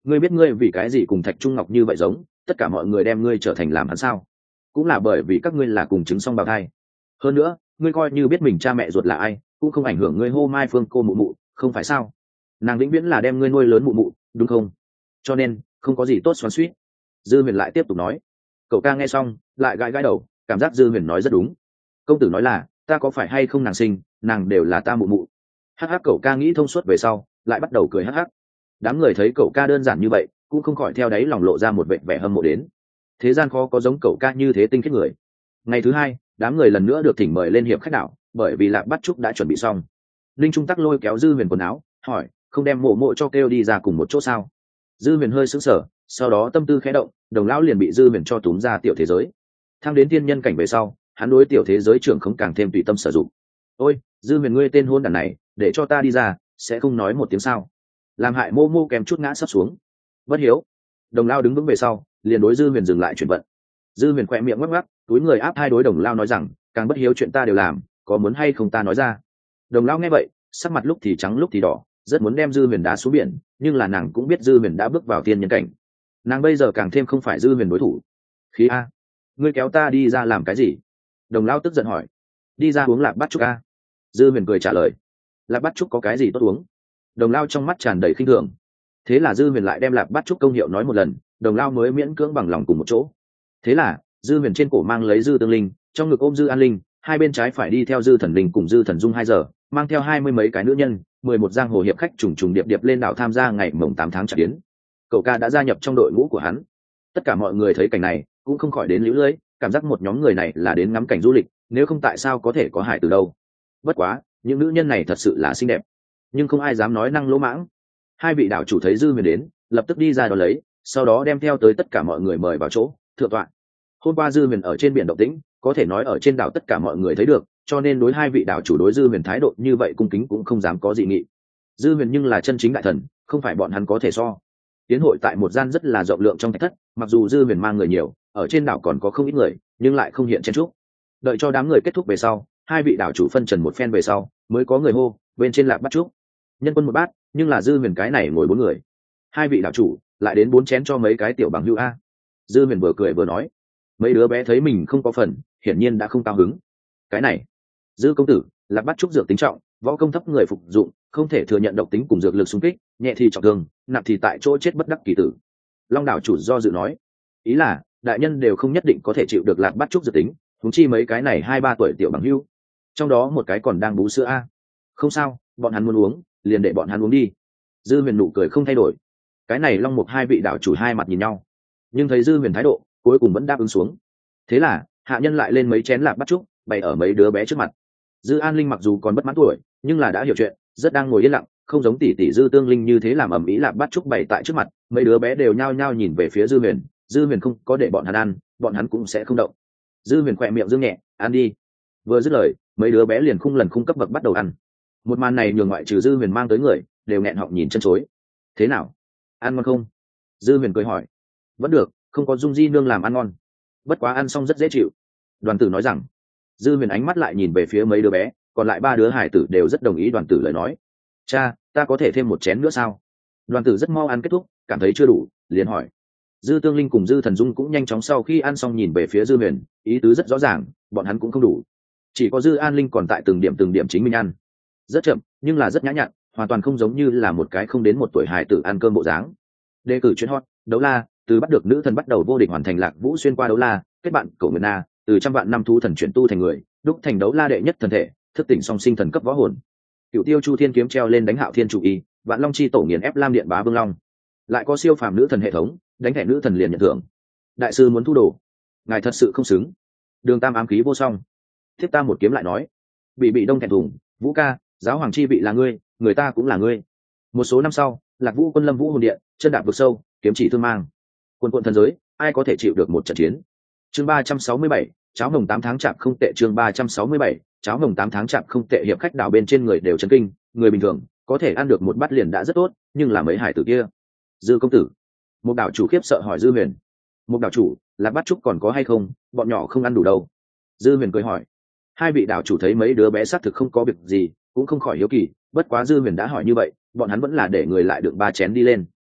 ngươi biết ngươi vì cái gì cùng Thạch Trung Ngọc như vậy giống, tất cả mọi người đem ngươi trở thành làm hắn sao? Cũng là bởi vì các ngươi là cùng chứng song bào thai. Hơn nữa, ngươi coi như biết mình cha mẹ ruột là ai, cũng không ảnh hưởng ngươi hô Mai Phương cô mụ mụ, không phải sao? Nàng vĩnh viễn là đem ngươi nuôi lớn mụ mụ, đúng không? Cho nên, không có gì tốt xoắn xuýt. Dư Huyền lại tiếp tục nói. Cậu ca nghe xong, lại gãi gãi đầu, cảm giác Dư Huyền nói rất đúng. Công tử nói là, ta có phải hay không nàng sinh, nàng đều là ta mụ mụ. Hắc hắc, cậu ca nghĩ thông suốt về sau, lại bắt đầu cười hắc hắc. Đám người thấy cậu ca đơn giản như vậy, cũng không khỏi theo đáy lòng lộ ra một vẻ hâm mộ đến. Thế gian khó có giống cậu ca như thế tinh khiết người. Ngày thứ hai, đám người lần nữa được thỉnh mời lên hiệp khách đảo, bởi vì Lạc Bát Trúc đã chuẩn bị xong. Linh Trung Tắc lôi kéo Dư Huyền quần áo, hỏi, không đem mộ mộ cho kêu đi ra cùng một chỗ sao? Dư Huyền hơi sững sờ, sau đó tâm tư khẽ động, Đồng lão liền bị Dư Huyền cho túm ra tiểu thế giới. Thang đến thiên nhân cảnh về sau, hắn đối tiểu thế giới trưởng không càng thêm tùy tâm sử dụng. Ôi, Dư Huyền ngươi tên hôn đản này, để cho ta đi ra, sẽ không nói một tiếng sao? Làm hại mô mô kèm chút ngã sắp xuống. Bất hiếu. Đồng lao đứng vững về sau, liền đối Dư Huyền dừng lại chuyển vận. Dư Huyền khỏe miệng ngắc ngắc, túi người áp hai đối Đồng lao nói rằng, càng bất hiếu chuyện ta đều làm, có muốn hay không ta nói ra. Đồng lao nghe vậy, sắc mặt lúc thì trắng lúc thì đỏ, rất muốn đem Dư Huyền đá xuống biển, nhưng là nàng cũng biết Dư Huyền đã bước vào tiên nhân cảnh, nàng bây giờ càng thêm không phải Dư Huyền đối thủ. Khí a, ngươi kéo ta đi ra làm cái gì? Đồng lao tức giận hỏi. Đi ra uống Lạc Bát Trúc a. Dư Huyền cười trả lời. Lạc Bát Trúc có cái gì tốt uống? Đồng lao trong mắt tràn đầy khinh thường. Thế là Dư Huyền lại đem Lạc Bát Trúc công hiệu nói một lần, Đồng lao mới miễn cưỡng bằng lòng cùng một chỗ. Thế là Dư Huyền trên cổ mang lấy Dư Tương Linh, trong ngực ôm Dư An Linh, hai bên trái phải đi theo Dư Thần Linh cùng Dư Thần Dung 2 giờ, mang theo 20 mấy cái nữ nhân, 11 giang hồ hiệp khách trùng trùng điệp điệp lên đảo tham gia ngày mồng 8 tháng Trạc Yến. Cậu ca đã gia nhập trong đội ngũ của hắn. Tất cả mọi người thấy cảnh này, cũng không khỏi đến liễu lưỡi, cảm giác một nhóm người này là đến ngắm cảnh du lịch, nếu không tại sao có thể có hải từ đâu. Bất quá, những nữ nhân này thật sự là xinh đẹp, nhưng không ai dám nói năng lỗ mãng. Hai vị đảo chủ thấy Dư Huyền đến, lập tức đi ra đón lấy, sau đó đem theo tới tất cả mọi người mời vào chỗ thượng tọa. Hôm qua Dư Huyền ở trên biển động tĩnh, có thể nói ở trên đảo tất cả mọi người thấy được, cho nên đối hai vị đảo chủ đối Dư Huyền thái độ như vậy cung kính cũng không dám có dị nghị. Dư Huyền nhưng là chân chính đại thần, không phải bọn hắn có thể so. Tiến hội tại một gian rất là rộng lượng trong thạch thất, mặc dù Dư Huyền mang người nhiều, ở trên đảo còn có không ít người, nhưng lại không hiện chen chúc. Đợi cho đám người kết thúc về sau, hai vị đảo chủ phân trần một phen về sau, mới có người hô, bên trên Lạc Bát Trúc. Nhân quân một bát, nhưng là Dư Huyền cái này ngồi 4 người. Hai vị đảo chủ lại đến 4 chén cho mấy cái tiểu bằng hữu a. Dư Huyền vừa cười vừa nói. Mấy đứa bé thấy mình không có phần, hiển nhiên đã không cao hứng. Cái này, Dư công tử, Lạc Bát Trúc dược tính trọng, võ công thấp người phục dụng, không thể thừa nhận độc tính cùng dược lực xung kích, nhẹ thì trọng thương, nặng thì tại chỗ chết bất đắc kỳ tử. Long đảo chủ do dự nói, ý là đại nhân đều không nhất định có thể chịu được Lạc Bát Trúc dược tính, huống chi mấy cái này 2-3 tuổi tiểu bằng hữu, trong đó một cái còn đang bú sữa a. Không sao, bọn hắn muốn uống, liền để bọn hắn uống đi. Dư Huyền nụ cười không thay đổi. Cái này Long Mục hai vị đảo chủ hai mặt nhìn nhau, nhưng thấy Dư Huyền thái độ, cuối cùng vẫn đáp ứng xuống. Thế là hạ nhân lại lên mấy chén Lạc Bát Trúc, bày ở mấy đứa bé trước mặt. Dư An Linh mặc dù còn bất mãn tuổi, nhưng là đã hiểu chuyện, rất đang ngồi yên lặng, không giống tỷ tỷ Dư Tương Linh như thế làm ầm ĩ. Lạc Bát Trúc bày tại trước mặt, mấy đứa bé đều nhao nhao nhìn về phía Dư Huyền. Dư Huyền không có để bọn hắn ăn, bọn hắn cũng sẽ không động. Dư Huyền khỏe miệng dương nhẹ, ăn đi. Vừa dứt lời, mấy đứa bé liền khung cấp bậc bắt đầu ăn. Một màn này nhường ngoại trừ Dư Huyền mang tới người, đều nghẹn họng nhìn chân chối. Thế nào, ăn ngon không? Dư Huyền cười hỏi. Vẫn được, không có Dung Di nương làm ăn ngon, bất quá ăn xong rất dễ chịu. Đoàn tử nói rằng. Dư Huyền ánh mắt lại nhìn về phía mấy đứa bé, còn lại 3 đứa hải tử đều rất đồng ý Đoàn tử lời nói. Cha, ta có thể thêm một chén nữa sao? Đoàn tử rất mau ăn kết thúc, cảm thấy chưa đủ, liền hỏi. Dư Tương Linh cùng Dư Thần Dung cũng nhanh chóng sau khi ăn xong nhìn về phía Dư Huyền, ý tứ rất rõ ràng, bọn hắn cũng không đủ. Chỉ có Dư An Linh còn tại từng điểm chính mình ăn, rất chậm, nhưng là rất nhã nhặn, hoàn toàn không giống như là một cái không đến 1 tuổi hài tử ăn cơm bộ dáng. Đề cử chuyên hot, đấu la, từ bắt được nữ thần bắt đầu vô địch hoàn thành Lạc Vũ xuyên qua đấu la, kết bạn Cổ Nguyệt Na, từ trăm vạn năm thú thần chuyển tu thành người, đúc thành đấu la đệ nhất thần thể, thức tỉnh song sinh thần cấp võ hồn. Cựu Tiêu Chu Thiên kiếm treo lên đánh Hạo Thiên chủ y, Vạn Long chi tổ nghiền ép Lam Điện bá Vương Long. Lại có siêu phàm nữ thần hệ thống, đánh thẻ nữ thần liền nhận thưởng. Đại sư muốn thu đồ, ngài thật sự không xứng. Đường Tam ám khí vô song. Thiếp ta một kiếm lại nói, bị đông thẹn thùng, Vũ ca, giáo hoàng chi vị là ngươi, người ta cũng là ngươi. Một số năm sau, Lạc Vũ quân lâm Vũ hồn điện, chân đạp vực sâu, kiếm chỉ thương mang. Quân thần giới, ai có thể chịu được một trận chiến. Chương 367, cháo mồng 8 tháng chạp không tệ. Chương 367, cháo mồng 8 tháng chạp không tệ. Hiệp khách đảo bên trên người đều chấn kinh, người bình thường có thể ăn được một bát liền đã rất tốt, nhưng là mấy hải tử kia. Dư công tử, một đảo chủ khiếp sợ hỏi Dư Huyền. Một đảo chủ, Lạc Bát Trúc còn có hay không, bọn nhỏ không ăn đủ đâu. Dư Huyền cười hỏi. Hai vị đảo chủ thấy mấy đứa bé xác thực không có việc gì, cũng không khỏi hiếu kỳ, bất quá Dư Huyền đã hỏi như vậy, bọn hắn vẫn là để người lại được 3 chén đi lên.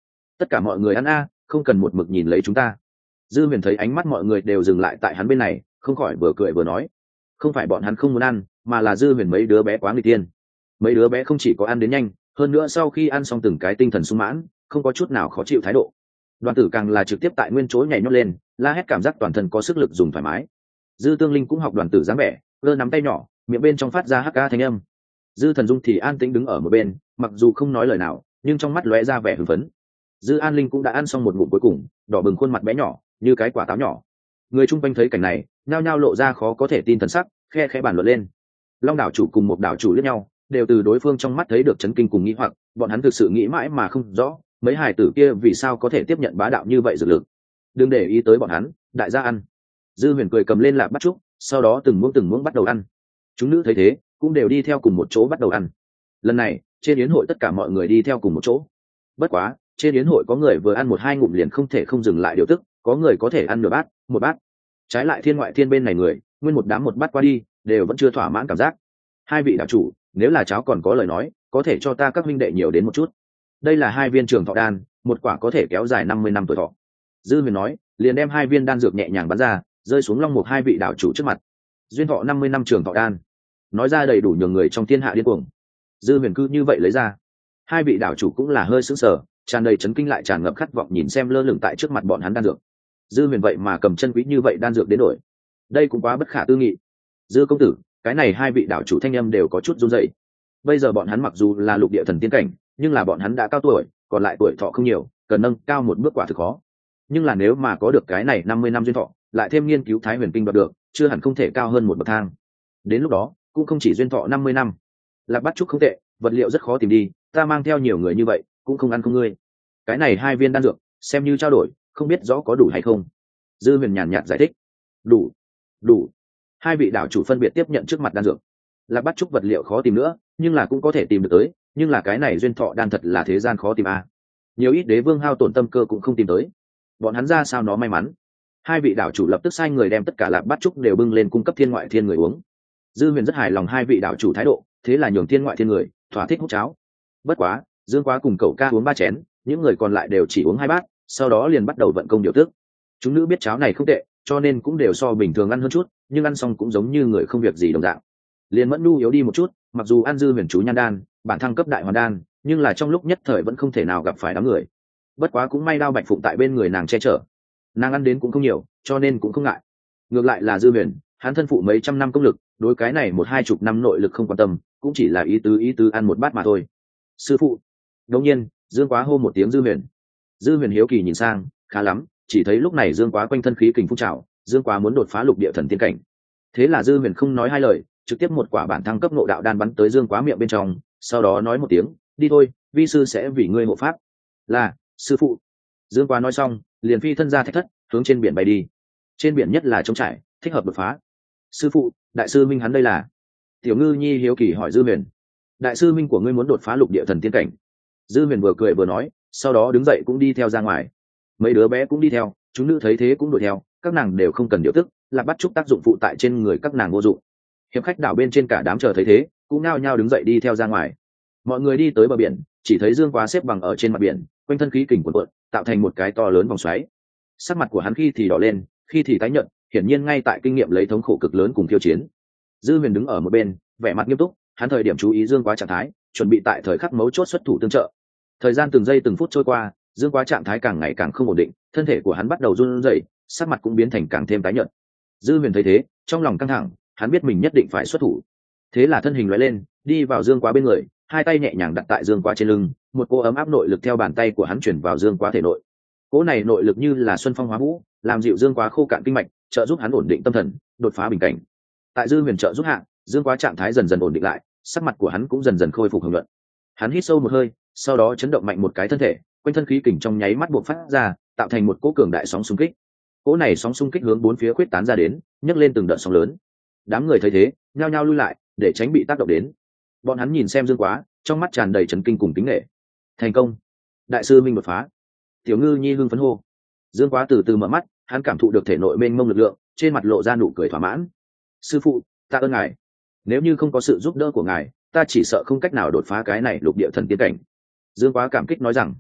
tất cả mọi người ăn a, không cần một mực nhìn lấy chúng ta. Dư huyền thấy ánh mắt mọi người đều dừng lại tại hắn bên này, không khỏi vừa cười vừa nói, không phải bọn hắn không muốn ăn, mà là dư huyền mấy đứa bé quá người tiên. Mấy đứa bé không chỉ có ăn đến nhanh, hơn nữa sau khi ăn xong từng cái tinh thần sung mãn, không có chút nào khó chịu thái độ. Đoàn tử càng là trực tiếp tại nguyên chỗ nhảy nhót lên, la hét, cảm giác toàn thân có sức lực dùng thoải mái. Dư Tương Linh cũng học đoàn tử dáng vẻ, giơ nắm tay nhỏ, miệng bên trong phát ra hắc ca thanh âm. Dư Thần Dung thì an tĩnh đứng ở một bên, mặc dù không nói lời nào, nhưng trong mắt lóe ra vẻ hưng phấn. Dư An Linh cũng đã ăn xong một ngụm cuối cùng, đỏ bừng khuôn mặt bé nhỏ như cái quả táo nhỏ. Người chung quanh thấy cảnh này, nhao nhao lộ ra khó có thể tin thần sắc, khe khẽ bàn luận lên. Long đảo chủ cùng một đảo chủ liếc nhau, đều từ đối phương trong mắt thấy được chấn kinh cùng nghĩ hoặc, bọn hắn thực sự nghĩ mãi mà không rõ, mấy hài tử kia vì sao có thể tiếp nhận bá đạo như vậy dược lực. Đừng để ý tới bọn hắn, đại gia ăn. Dư Huyền cười cầm lên lạp bắt trúc, sau đó từng muỗng bắt đầu ăn. Chúng nữ thấy thế, cũng đều đi theo cùng một chỗ bắt đầu ăn. Lần này, trên yến hội tất cả mọi người đi theo cùng một chỗ. Bất quá, trên yến hội có người vừa ăn một hai ngụm liền không thể không dừng lại điều tức, có người có thể ăn nửa bát, một bát. Trái lại thiên ngoại thiên bên này người, nguyên một đám một bát qua đi, đều vẫn chưa thỏa mãn cảm giác. Hai vị đạo chủ, nếu là cháo còn có lời nói, có thể cho ta các huynh đệ nhiều đến một chút. Đây là 2 viên trường thọ đan, một quả có thể kéo dài 50 năm tuổi thọ. Dư Huyền nói, liền đem 2 viên đan dược nhẹ nhàng bắn ra, rơi xuống Long Mục 2 vị đạo chủ trước mặt. Duyên thọ 50 năm trường thọ đan, nói ra đầy đủ nhường người trong thiên hạ điên cuồng. Dư Huyền cứ như vậy lấy ra. 2 vị đạo chủ cũng là hơi sững sờ, tràn đầy chấn kinh lại tràn ngập khát vọng nhìn xem lơ lửng tại trước mặt bọn hắn đan dược. Dư Huyền vậy mà cầm chân quý như vậy đan dược đến đổi, đây cũng quá bất khả tư nghị. Dư công tử, cái này 2 vị đạo chủ thanh âm đều có chút run rẩy. Bây giờ bọn hắn mặc dù là lục địa thần tiên cảnh, nhưng là bọn hắn đã cao tuổi, còn lại tuổi thọ không nhiều, cần nâng cao một bước quả thực khó. Nhưng là nếu mà có được cái này 50 năm duyên thọ, lại thêm nghiên cứu Thái Huyền Kinh đoạt được, chưa hẳn không thể cao hơn một bậc thang. Đến lúc đó, cũng không chỉ duyên thọ 50 năm. Lạc Bát trúc không tệ, vật liệu rất khó tìm đi, ta mang theo nhiều người như vậy, cũng không ăn không ngươi. Cái này 2 viên đan dược, xem như trao đổi, không biết rõ có đủ hay không. Dư Huyền nhàn nhạt giải thích. Đủ, đủ. 2 vị đạo chủ phân biệt tiếp nhận trước mặt đan dược. Lạc Bát trúc vật liệu khó tìm nữa, nhưng là cũng có thể tìm được tới, nhưng là cái này duyên thọ đan thật là thế gian khó tìm a. Nhiều ít đế vương hao tổn tâm cơ cũng không tìm tới. Bọn hắn ra sao nó may mắn. 2 vị đạo chủ lập tức sai người đem tất cả Lạc Bát trúc đều bưng lên cung cấp thiên ngoại thiên người uống. Dư Huyền rất hài lòng 2 vị đạo chủ thái độ, thế là nhường thiên ngoại thiên người thỏa thích hút cháo. Bất quá, Dương Quá cùng Cậu Ca uống 3 chén, những người còn lại đều chỉ uống 2 bát, sau đó liền bắt đầu vận công điều tức. Chúng nữ biết cháo này không tệ, cho nên cũng đều so bình thường ăn hơn chút, nhưng ăn xong cũng giống như người không việc gì đồng dạng. Liền Mẫn Nu yếu đi một chút, mặc dù ăn Dư Huyền chú nhan đan, bản thăng cấp đại hoàn đan, nhưng là trong lúc nhất thời vẫn không thể nào gặp phải đám người. Bất quá cũng may Đao Bạch Phụng tại bên người nàng che chở, nàng ăn đến cũng không nhiều, cho nên cũng không ngại. Ngược lại là Dư Huyền, hắn thân phụ mấy trăm năm công lực, đối cái này 1-20 năm nội lực không quan tâm, cũng chỉ là ý tứ ăn một bát mà thôi. Sư phụ. Đột nhiên, Dương Quá hô một tiếng Dư Huyền. Dư Huyền hiếu kỳ nhìn sang, khá lắm, chỉ thấy lúc này Dương Quá quanh thân khí kình phun trào, Dương Quá muốn đột phá lục địa thần tiên cảnh. Thế là Dư Huyền không nói hai lời, trực tiếp một quả bản thăng cấp ngộ đạo đan bắn tới Dương Quá miệng bên trong, sau đó nói một tiếng, đi thôi, vi sư sẽ vì ngươi hộ pháp. Là, sư phụ. Dương Quá nói xong, liền phi thân ra thạch thất, hướng trên biển bay đi. Trên biển nhất là trống trải, thích hợp đột phá. Sư phụ, đại sư minh hắn đây là? Tiểu Ngư Nhi hiếu kỳ hỏi Dư Huyền. Đại sư minh của ngươi muốn đột phá lục địa thần tiên cảnh. Dư Huyền vừa cười vừa nói, sau đó đứng dậy cũng đi theo ra ngoài. Mấy đứa bé cũng đi theo, chúng nữ thấy thế cũng đuổi theo, các nàng đều không cần điều tức, Lạc Bát trúc tác dụng phụ tại trên người các nàng vô dụng. Hiệp khách đảo bên trên cả đám chờ thấy thế, cũng nao nhao đứng dậy đi theo ra ngoài. Mọi người đi tới bờ biển, chỉ thấy Dương Quá xếp bằng ở trên mặt biển, quanh thân khí kình cuộn cuộn, tạo thành một cái to lớn vòng xoáy. Sắc mặt của hắn khi thì đỏ lên, khi thì tái nhợt, hiển nhiên ngay tại kinh nghiệm lấy thống khổ cực lớn cùng khiêu chiến. Dư Huyền đứng ở một bên, vẻ mặt nghiêm túc, hắn thời điểm chú ý Dương Quá trạng thái, chuẩn bị tại thời khắc mấu chốt xuất thủ tương trợ. Thời gian từng giây từng phút trôi qua, Dương Quá trạng thái càng ngày càng không ổn định, thân thể của hắn bắt đầu run rẩy, sắc mặt cũng biến thành càng thêm tái nhợt. Dư Huyền thấy thế, trong lòng căng thẳng, hắn biết mình nhất định phải xuất thủ. Thế là thân hình lóe lên, đi vào Dương Quá bên người, hai tay nhẹ nhàng đặt tại Dương Quá trên lưng, một cỗ ấm áp nội lực theo bàn tay của hắn chuyển vào Dương Quá thể nội. Cỗ này nội lực như là xuân phong hóa vũ, làm dịu Dương Quá khô cạn kinh mạch, trợ giúp hắn ổn định tâm thần, đột phá bình cảnh. Tại Dư Huyền trợ giúp hạ, Dương Quá trạng thái dần dần ổn định lại, sắc mặt của hắn cũng dần dần khôi phục hồng nhuận. Hắn hít sâu một hơi, sau đó chấn động mạnh một cái thân thể, quanh thân khí kình trong nháy mắt bộc phát ra, tạo thành một cỗ cường đại sóng xung kích. Cỗ này sóng xung kích hướng bốn phía khuyết tán ra đến, nhấc lên từng đợt sóng lớn. Đám người thấy thế, nhao nhao lui lại, để tránh bị tác động đến. Bọn hắn nhìn xem Dương Quá, trong mắt tràn đầy chấn kinh cùng kính nể. Thành công, đại sư minh đột phá. Tiểu Ngư Nhi hưng phấn hô. Dương Quá từ từ mở mắt, hắn cảm thụ được thể nội mênh mông lực lượng, trên mặt lộ ra nụ cười thỏa mãn. Sư phụ, ta ơn ngài. Nếu như không có sự giúp đỡ của ngài, ta chỉ sợ không cách nào đột phá cái này lục địa thần tiên cảnh. Dương Quá cảm kích nói rằng.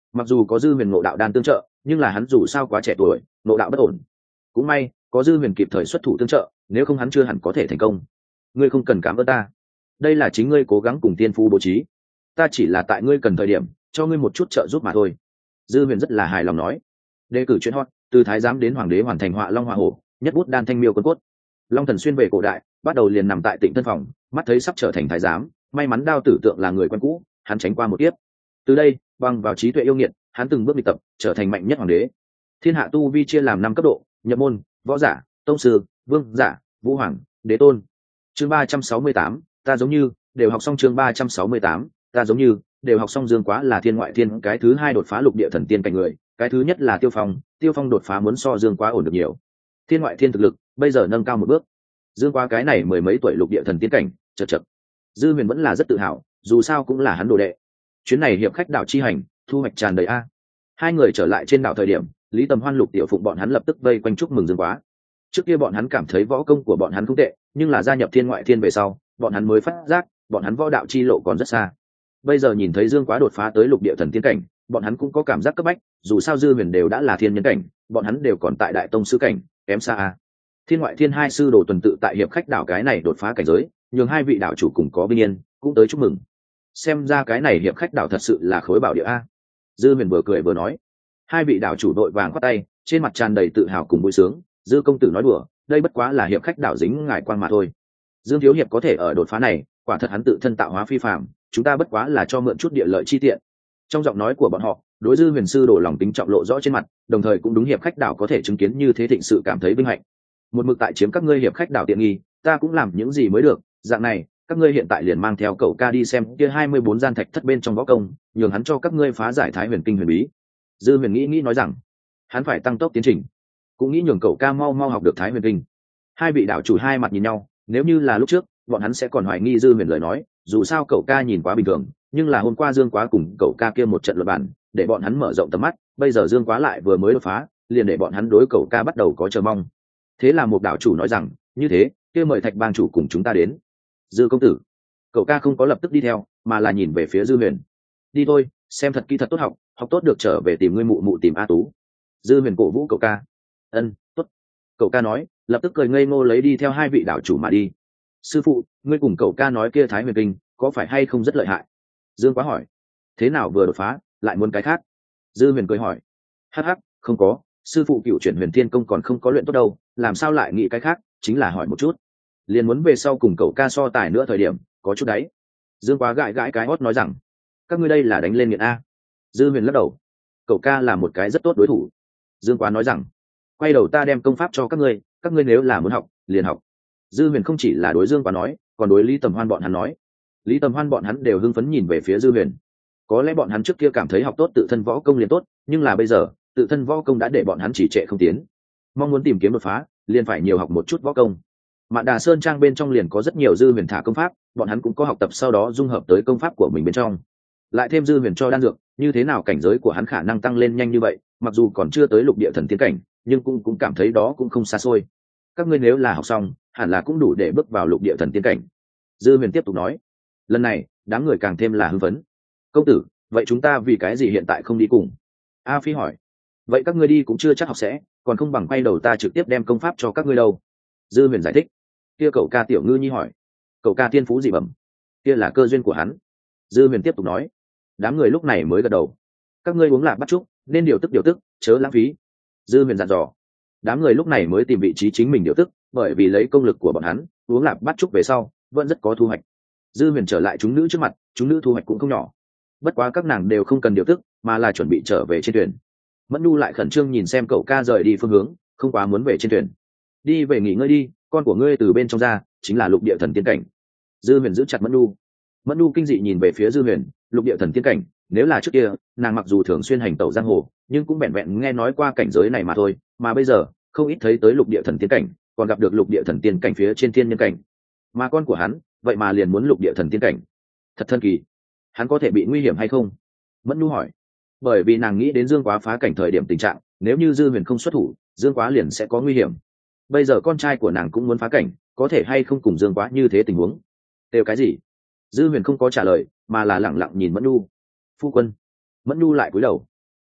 mặc dù có dư huyền ngộ đạo đan tương trợ, nhưng là hắn dù sao quá trẻ tuổi, ngộ đạo bất ổn. Cũng may có dư huyền kịp thời xuất thủ tương trợ, nếu không hắn chưa hẳn có thể thành công. Ngươi không cần cảm ơn ta, đây là chính ngươi cố gắng cùng tiên phu bố trí, ta chỉ là tại ngươi cần thời điểm cho ngươi một chút trợ giúp mà thôi. Dư huyền rất là hài lòng nói. Đề cử chuyện hot, từ thái giám đến hoàng đế hoàn thành họa long họa hổ, nhất bút đan thanh miêu quân cốt. Long Thần xuyên về cổ đại, bắt đầu liền nằm tại Tịnh Thân phòng, mắt thấy sắp trở thành thái giám, may mắn Đao Tử Tượng là người quen cũ, hắn tránh qua một kiếp. Từ đây, bằng vào trí tuệ yêu nghiệt, hắn từng bước đi tập, trở thành mạnh nhất hoàng đế. Thiên hạ tu vi chia làm 5 cấp độ: nhập môn, võ giả, tông sư, vương giả, vũ hoàng, đế tôn. Chương 368, ta giống như đều học xong. Chương 368, ta giống như đều học xong. Dương Quá là thiên ngoại thiên cái thứ 2 đột phá lục địa thần tiên cảnh người, cái thứ nhất là Tiêu Phong đột phá muốn so Dương Quá ổn được nhiều. Thiên ngoại thiên thực lực bây giờ nâng cao một bước. Dương Quá cái này mười mấy tuổi lục địa thần tiên cảnh, chật. Dư Huyền vẫn là rất tự hào, dù sao cũng là hắn đồ đệ. Chuyến này hiệp khách đảo chi hành, thu hoạch tràn đầy a. Hai người trở lại trên đảo thời điểm, Lý Tầm Hoan, Lục Tiểu Phụng bọn hắn lập tức vây quanh chúc mừng Dương Quá. Trước kia bọn hắn cảm thấy võ công của bọn hắn không tệ, nhưng là gia nhập thiên ngoại thiên về sau, bọn hắn mới phát giác, bọn hắn võ đạo chi lộ còn rất xa. Bây giờ nhìn thấy Dương Quá đột phá tới lục địa thần tiên cảnh, bọn hắn cũng có cảm giác cấp bách, dù sao Dư Huyền đều đã là thiên nhân cảnh, bọn hắn đều còn tại đại tông sư cảnh, kém xa a. Thiên ngoại thiên 2 sư đồ tuần tự tại hiệp khách đảo cái này đột phá cảnh giới, nhường 2 vị đảo chủ cùng có bình yên cũng tới chúc mừng. Xem ra cái này hiệp khách đảo thật sự là khối bảo địa a. Dư Huyền vừa cười vừa nói. 2 vị đảo chủ đội vàng khoát tay, trên mặt tràn đầy tự hào cùng vui sướng. Dư công tử nói đùa, đây bất quá là hiệp khách đảo dính ngải quan mà thôi. Dương thiếu hiệp có thể ở đột phá này, quả thật hắn tự thân tạo hóa phi phàm, chúng ta bất quá là cho mượn chút địa lợi chi tiện. Trong giọng nói của bọn họ, đối Dư Huyền sư đồ lòng tính trọng lộ rõ trên mặt, đồng thời cũng đúng hiệp khách đảo có thể chứng kiến như thế thịnh sự cảm thấy vinh hạnh. Một mực tại chiếm các ngươi hiệp khách đảo tiện nghi, ta cũng làm những gì mới được. Dạng này, các ngươi hiện tại liền mang theo cậu ca đi xem kia 24 gian thạch thất bên trong võ công, nhường hắn cho các ngươi phá giải Thái Huyền kinh huyền bí. Dư Huyền nghĩ nói rằng, hắn phải tăng tốc tiến trình, cũng nghĩ nhường cậu ca mau học được Thái Huyền kinh. 2 vị đảo chủ hai mặt nhìn nhau, nếu như là lúc trước, bọn hắn sẽ còn hoài nghi Dư Huyền lời nói, dù sao cậu ca nhìn quá bình thường, nhưng là hôm qua Dương Quá cùng cậu ca kia một trận luận bàn, để bọn hắn mở rộng tầm mắt, bây giờ Dương Quá lại vừa mới đột phá, liền để bọn hắn đối cậu ca bắt đầu có chờ mong. Thế là một đảo chủ nói rằng, như thế, kia mời Thạch bang chủ cùng chúng ta đến. Dư công tử. Cậu ca không có lập tức đi theo, mà là nhìn về phía Dư Huyền. Đi thôi, xem thật kỹ thật tốt học tốt được trở về tìm ngươi mụ tìm A Tú. Dư Huyền cổ vũ cậu ca. Ân, tốt. Cậu ca nói, lập tức cười ngây ngô lấy đi theo 2 vị đảo chủ mà đi. Sư phụ, ngươi cùng cậu ca nói kia Thái Huyền kinh, có phải hay không rất lợi hại? Dương Quá hỏi. Thế nào vừa đột phá, lại muốn cái khác? Dư Huyền cười hỏi. Hắc, không có, sư phụ Cựu Chuyển Huyền Thiên công còn không có luyện tốt đâu, làm sao lại nghĩ cái khác, chính là hỏi một chút. Liền muốn về sau cùng cậu ca so tài nữa thời điểm, có chút đấy. Dương Quá gãi cái hót nói rằng, các ngươi đây là đánh lên nghiện a. Dư Huyền lắc đầu. Cậu ca là một cái rất tốt đối thủ. Dương Quá nói rằng, quay đầu ta đem công pháp cho các ngươi nếu là muốn học, liền học. Dư Huyền không chỉ là đối Dương Quá nói, còn đối Lý Tầm Hoan bọn hắn nói. Lý Tầm Hoan bọn hắn đều hưng phấn nhìn về phía Dư Huyền. Có lẽ bọn hắn trước kia cảm thấy học tốt tự thân võ công liền tốt, nhưng là bây giờ, tự thân võ công đã để bọn hắn chỉ trệ không tiến. Mong muốn tìm kiếm đột phá, liền phải nhiều học một chút võ công. Mạn Đà Sơn trang bên trong liền có rất nhiều Dư Huyền thả công pháp, bọn hắn cũng có học tập sau đó dung hợp tới công pháp của mình bên trong. Lại thêm Dư Huyền cho đan dược, như thế nào cảnh giới của hắn khả năng tăng lên nhanh như vậy, mặc dù còn chưa tới lục địa thần tiên cảnh, nhưng cũng cảm thấy đó cũng không xa xôi. Các ngươi nếu là học xong, hẳn là cũng đủ để bước vào lục địa thần tiên cảnh. Dư Huyền tiếp tục nói. Lần này, đám người càng thêm là hưng phấn. Công tử, vậy chúng ta vì cái gì hiện tại không đi cùng? A Phi hỏi. Vậy các ngươi đi cũng chưa chắc học sẽ, còn không bằng quay đầu ta trực tiếp đem công pháp cho các ngươi đâu. Dư Huyền giải thích. Kia cậu ca Tiểu Ngư Nhi hỏi. Cậu ca tiên phú dị bẩm? Kia là cơ duyên của hắn. Dư Huyền tiếp tục nói. Đám người lúc này mới gật đầu. Các ngươi uống lạc bắt chúc, nên điều tức, chớ lãng phí. Dư Huyền dặn dò. Đám người lúc này mới tìm vị trí chính mình điều tức, bởi vì lấy công lực của bọn hắn, uống lạc bắt chúc về sau, vẫn rất có thu hoạch. Dư Huyền trở lại chúng nữ trước mặt, chúng nữ thu hoạch cũng không nhỏ. Bất quá các nàng đều không cần điều tức, mà là chuẩn bị trở về trên thuyền. Mẫn Nhu lại khẩn trương nhìn xem cậu ca rời đi phương hướng, không quá muốn về trên thuyền. Đi về nghỉ ngơi đi, con của ngươi từ bên trong ra, chính là lục địa thần tiên cảnh. Dư Huyền giữ chặt Mẫn Nhu. Mẫn Nhu kinh dị nhìn về phía Dư Huyền, lục địa thần tiên cảnh, nếu là trước kia, nàng mặc dù thường xuyên hành tẩu giang hồ, nhưng cũng vẹn vẹn nghe nói qua cảnh giới này mà thôi, mà bây giờ, không ít thấy tới lục địa thần tiên cảnh, còn gặp được lục địa thần tiên cảnh phía trên thiên nhân cảnh. Mà con của hắn, vậy mà liền muốn lục địa thần tiên cảnh. Thật thần kỳ. Hắn có thể bị nguy hiểm hay không? Mẫn Nhu hỏi. Bởi vì nàng nghĩ đến Dương Quá phá cảnh thời điểm tình trạng, nếu như Dư Huyền không xuất thủ, Dương Quá liền sẽ có nguy hiểm. Bây giờ con trai của nàng cũng muốn phá cảnh, có thể hay không cùng Dương Quá như thế tình huống? Đều cái gì? Dư Huyền không có trả lời, mà là lẳng lặng nhìn Mẫn Nhu. Phu quân. Mẫn Nhu lại cúi đầu,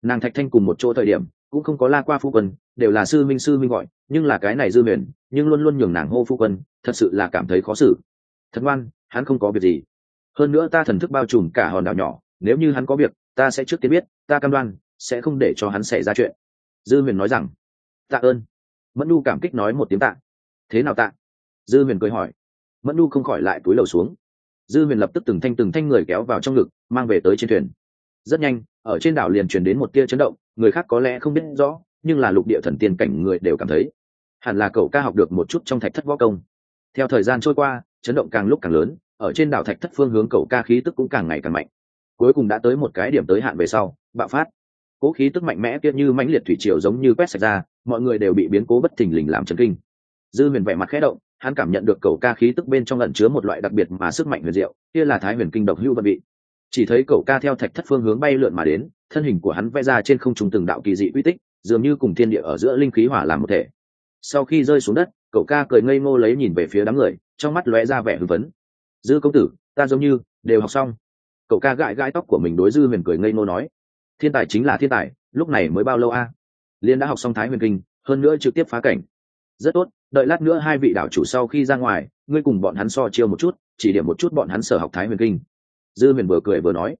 Nàng Thạch Thanh cùng một chỗ thời điểm cũng không có la qua phu quân, đều là sư minh gọi, nhưng là cái này Dư Huyền nhưng luôn luôn nhường nàng hô phu quân, thật sự là cảm thấy khó xử. Thật ngoan, hắn không có việc gì. Hơn nữa ta thần thức bao trùm cả hòn đảo nhỏ, nếu như hắn có việc ta sẽ trước tiên biết, ta cam đoan sẽ không để cho hắn xảy ra chuyện. Dư Huyền nói rằng. Tạ ơn. Mẫn Nu cảm kích nói một tiếng tạ. Thế nào tạ? Dư Huyền cười hỏi. Mẫn Nu không khỏi lại cúi đầu xuống. Dư Huyền lập tức từng thanh người kéo vào trong ngực, mang về tới trên thuyền. Rất nhanh, ở trên đảo liền truyền đến một tia chấn động, người khác có lẽ không biết rõ, nhưng là lục địa thần tiên cảnh người đều cảm thấy, hẳn là cậu ca học được một chút trong thạch thất võ công. Theo thời gian trôi qua, chấn động càng lúc càng lớn, ở trên đảo thạch thất phương hướng cậu ca khí tức cũng càng ngày càng mạnh. Cuối cùng đã tới một cái điểm tới hạn về sau, bạo phát. Cố khí tức mạnh mẽ kia như mãnh liệt thủy triều giống như quét sạch ra, mọi người đều bị biến cố bất thình lình làm chấn kinh. Dư Huyền vẻ mặt khẽ động, hắn cảm nhận được cậu ca khí tức bên trong ẩn chứa một loại đặc biệt mà sức mạnh huyền diệu, kia là Thái Huyền Kinh độc hưu vận vị. Chỉ thấy cậu ca theo thạch thất phương hướng bay lượn mà đến, thân hình của hắn vẽ ra trên không trung từng đạo kỳ dị uy tích, dường như cùng thiên địa ở giữa linh khí hòa làm một thể. Sau khi rơi xuống đất, cậu ca cười ngây ngô lấy nhìn về phía đám người, trong mắt lóe ra vẻ hưng phấn. Dư công tử, ta giống như đều học xong. Cậu ca gãi gãi tóc của mình đối Dư Huyền cười ngây ngô nói. Thiên tài chính là thiên tài, lúc này mới bao lâu a? Liên đã học xong Thái Huyền Kinh, hơn nữa trực tiếp phá cảnh. Rất tốt, đợi lát nữa hai vị đảo chủ sau khi ra ngoài, ngươi cùng bọn hắn so chiêu một chút, chỉ điểm một chút bọn hắn sở học Thái Huyền Kinh. Dư Huyền vừa cười vừa nói.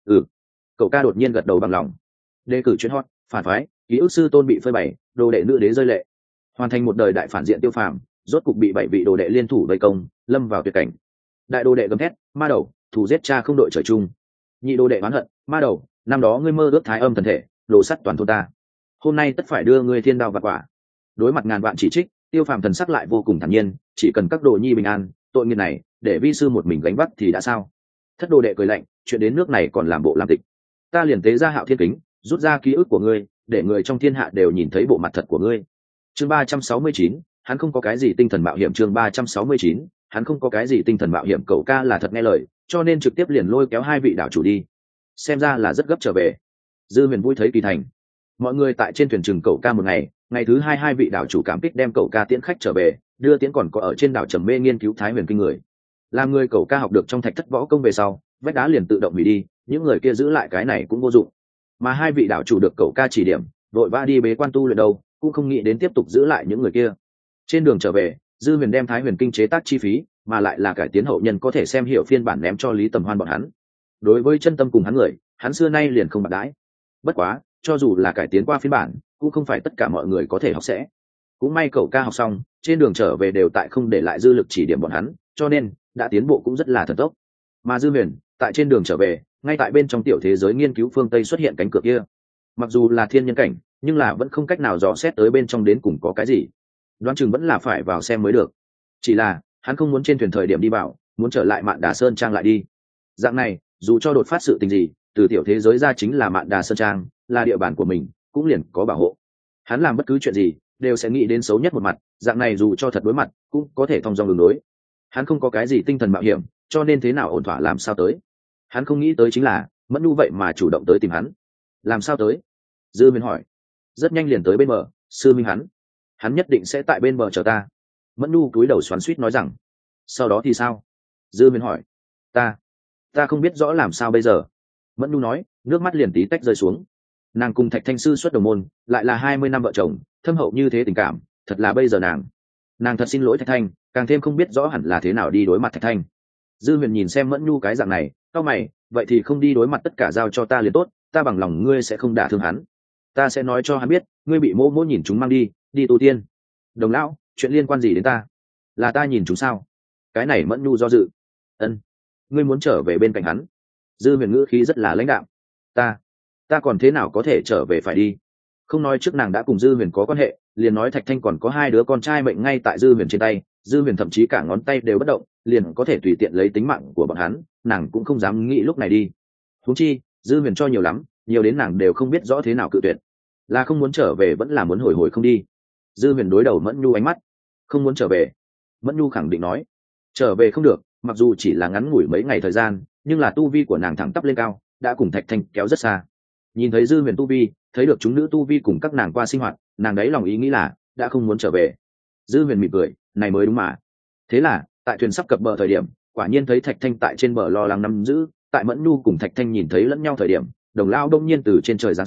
Cậu ca đột nhiên gật đầu bằng lòng. Đề cử chuyên hot, phản phái, ký ức sư tôn bị phơi bày, đồ đệ nữ đế rơi lệ, hoàn thành một đời đại phản diện Tiêu Phàm, rốt cục bị 7 vị đồ đệ liên thủ vây công, lâm vào tuyệt cảnh. Đại đồ đệ gầm thét, ma đầu, thù giết cha không đội trời chung. Nhị đồ đệ oán hận, ma đầu, năm đó ngươi mơ ước thái âm thần thể, đồ sắt toàn thôn ta, hôm nay tất phải đưa ngươi thiên đao vạn quả. Đối mặt ngàn vạn chỉ trích, Tiêu Phàm thần sắc lại vô cùng thản nhiên, chỉ cần các đồ nhi bình an, tội nghiệp này để vi sư một mình gánh vác thì đã sao. Thất đồ đệ cười lạnh, chuyện đến nước này còn làm bộ làm tịch. Ta liền tế ra Hạo Thiên Kính, rút ra ký ức của ngươi, để người trong thiên hạ đều nhìn thấy bộ mặt thật của ngươi. Chương 369, hắn không có cái gì tinh thần mạo hiểm. Chương 369, hắn không có cái gì tinh thần mạo hiểm. Cậu ca là thật nghe lời, cho nên trực tiếp liền lôi kéo hai vị đảo chủ đi. Xem ra là rất gấp trở về. Dư Huyền vui thấy kỳ thành. Mọi người tại trên thuyền chừng cậu ca một ngày, ngày thứ hai vị đảo chủ cảm kích đem cậu ca tiễn khách trở về, đưa tiễn còn có ở trên đảo Trầm Mê nghiên cứu Thái Huyền Kinh người. Làm người cậu ca học được trong thạch thất võ công về sau, vách đá liền tự động hủy đi, những người kia giữ lại cái này cũng vô dụng. Mà hai vị đảo chủ được cậu ca chỉ điểm, vội vã đi bế quan tu luyện đâu, cũng không nghĩ đến tiếp tục giữ lại những người kia. Trên đường trở về, Dư Huyền đem Thái Huyền Kinh chế tác chi phí, mà lại là cải tiến hậu nhân có thể xem hiểu phiên bản ném cho Lý Tầm Hoan bọn hắn. Đối với chân tâm cùng hắn người, hắn xưa nay liền không bạc đãi. Bất quá, cho dù là cải tiến qua phiên bản, cũng không phải tất cả mọi người có thể học sẽ. Cũng may cậu ca học xong, trên đường trở về đều tại không để lại dư lực chỉ điểm bọn hắn, cho nên đã tiến bộ cũng rất là thần tốc. Mà Dư Huyền tại trên đường trở về, ngay tại bên trong tiểu thế giới nghiên cứu phương Tây xuất hiện cánh cửa kia. Mặc dù là thiên nhân cảnh, nhưng là vẫn không cách nào dò xét tới bên trong đến cùng có cái gì. Đoán chừng vẫn là phải vào xem mới được. Chỉ là hắn không muốn trên thuyền thời điểm đi vào, muốn trở lại Mạn Đà Sơn Trang lại đi. Dạng này, dù cho đột phát sự tình gì, từ tiểu thế giới ra chính là Mạn Đà Sơn Trang, là địa bàn của mình, cũng liền có bảo hộ. Hắn làm bất cứ chuyện gì đều sẽ nghĩ đến xấu nhất một mặt, dạng này dù cho thật đối mặt, cũng có thể thong dong đường đối. Hắn không có cái gì tinh thần mạo hiểm, cho nên thế nào ổn thỏa làm sao tới. Hắn không nghĩ tới chính là Mẫn Nhu vậy mà chủ động tới tìm hắn. Làm sao tới? Dư Huyền hỏi. Rất nhanh liền tới bên bờ, sư minh hắn nhất định sẽ tại bên bờ chờ ta. Mẫn Nhu cúi đầu xoắn xuýt nói rằng. Sau đó thì sao? Dư Huyền hỏi. Ta không biết rõ làm sao bây giờ. Mẫn Nhu nói, nước mắt liền tí tách rơi xuống. Nàng cùng Thạch Thanh sư xuất đồng môn, lại là 20 năm vợ chồng, thâm hậu như thế tình cảm, thật là bây giờ nàng thật xin lỗi Thạch Thanh, càng thêm không biết rõ hẳn là thế nào đi đối mặt Thạch Thanh. Dư Huyền nhìn xem Mẫn Nhu cái dạng này, cau mày, vậy thì không đi đối mặt tất cả, giao cho ta liền tốt, ta bằng lòng ngươi sẽ không đả thương hắn. Ta sẽ nói cho hắn biết, ngươi bị mỗ nhìn chúng mang đi tu tiên. Đồng lão, chuyện liên quan gì đến ta? Là ta nhìn chúng sao? Cái này Mẫn Nhu do dự. Ân, ngươi muốn trở về bên cạnh hắn. Dư Huyền ngữ khí rất là lãnh đạm. Ta còn thế nào có thể trở về phải đi? Không nói trước nàng đã cùng Dư Huyền có quan hệ, liền nói Thạch Thanh còn có 2 đứa con trai mệnh ngay tại Dư Huyền trên tay, Dư Huyền thậm chí cả ngón tay đều bất động, liền có thể tùy tiện lấy tính mạng của bọn hắn, nàng cũng không dám nghĩ lúc này đi. Huống chi, Dư Huyền cho nhiều lắm, nhiều đến nàng đều không biết rõ thế nào cự tuyệt. Là không muốn trở về vẫn là muốn hồi không đi. Dư Huyền đối đầu Mẫn Nhu ánh mắt. Không muốn trở về. Mẫn Nhu khẳng định nói. Trở về không được, mặc dù chỉ là ngắn ngủi mấy ngày thời gian, nhưng là tu vi của nàng thẳng tắp lên cao, đã cùng Thạch Thanh kéo rất xa. Nhìn thấy Dư Huyền tu vi, thấy được chúng nữ tu vi cùng các nàng qua sinh hoạt, nàng đấy lòng ý nghĩ là đã không muốn trở về. Dư Huyền mỉm cười, này mới đúng mà. Thế là tại thuyền sắp cập bờ thời điểm, quả nhiên thấy Thạch Thanh tại trên bờ lo lắng nắm giữ. Tại Mẫn Nhu cùng Thạch Thanh nhìn thấy lẫn nhau thời điểm, Đồng Lao đông nhiên từ trên trời giáng xuống,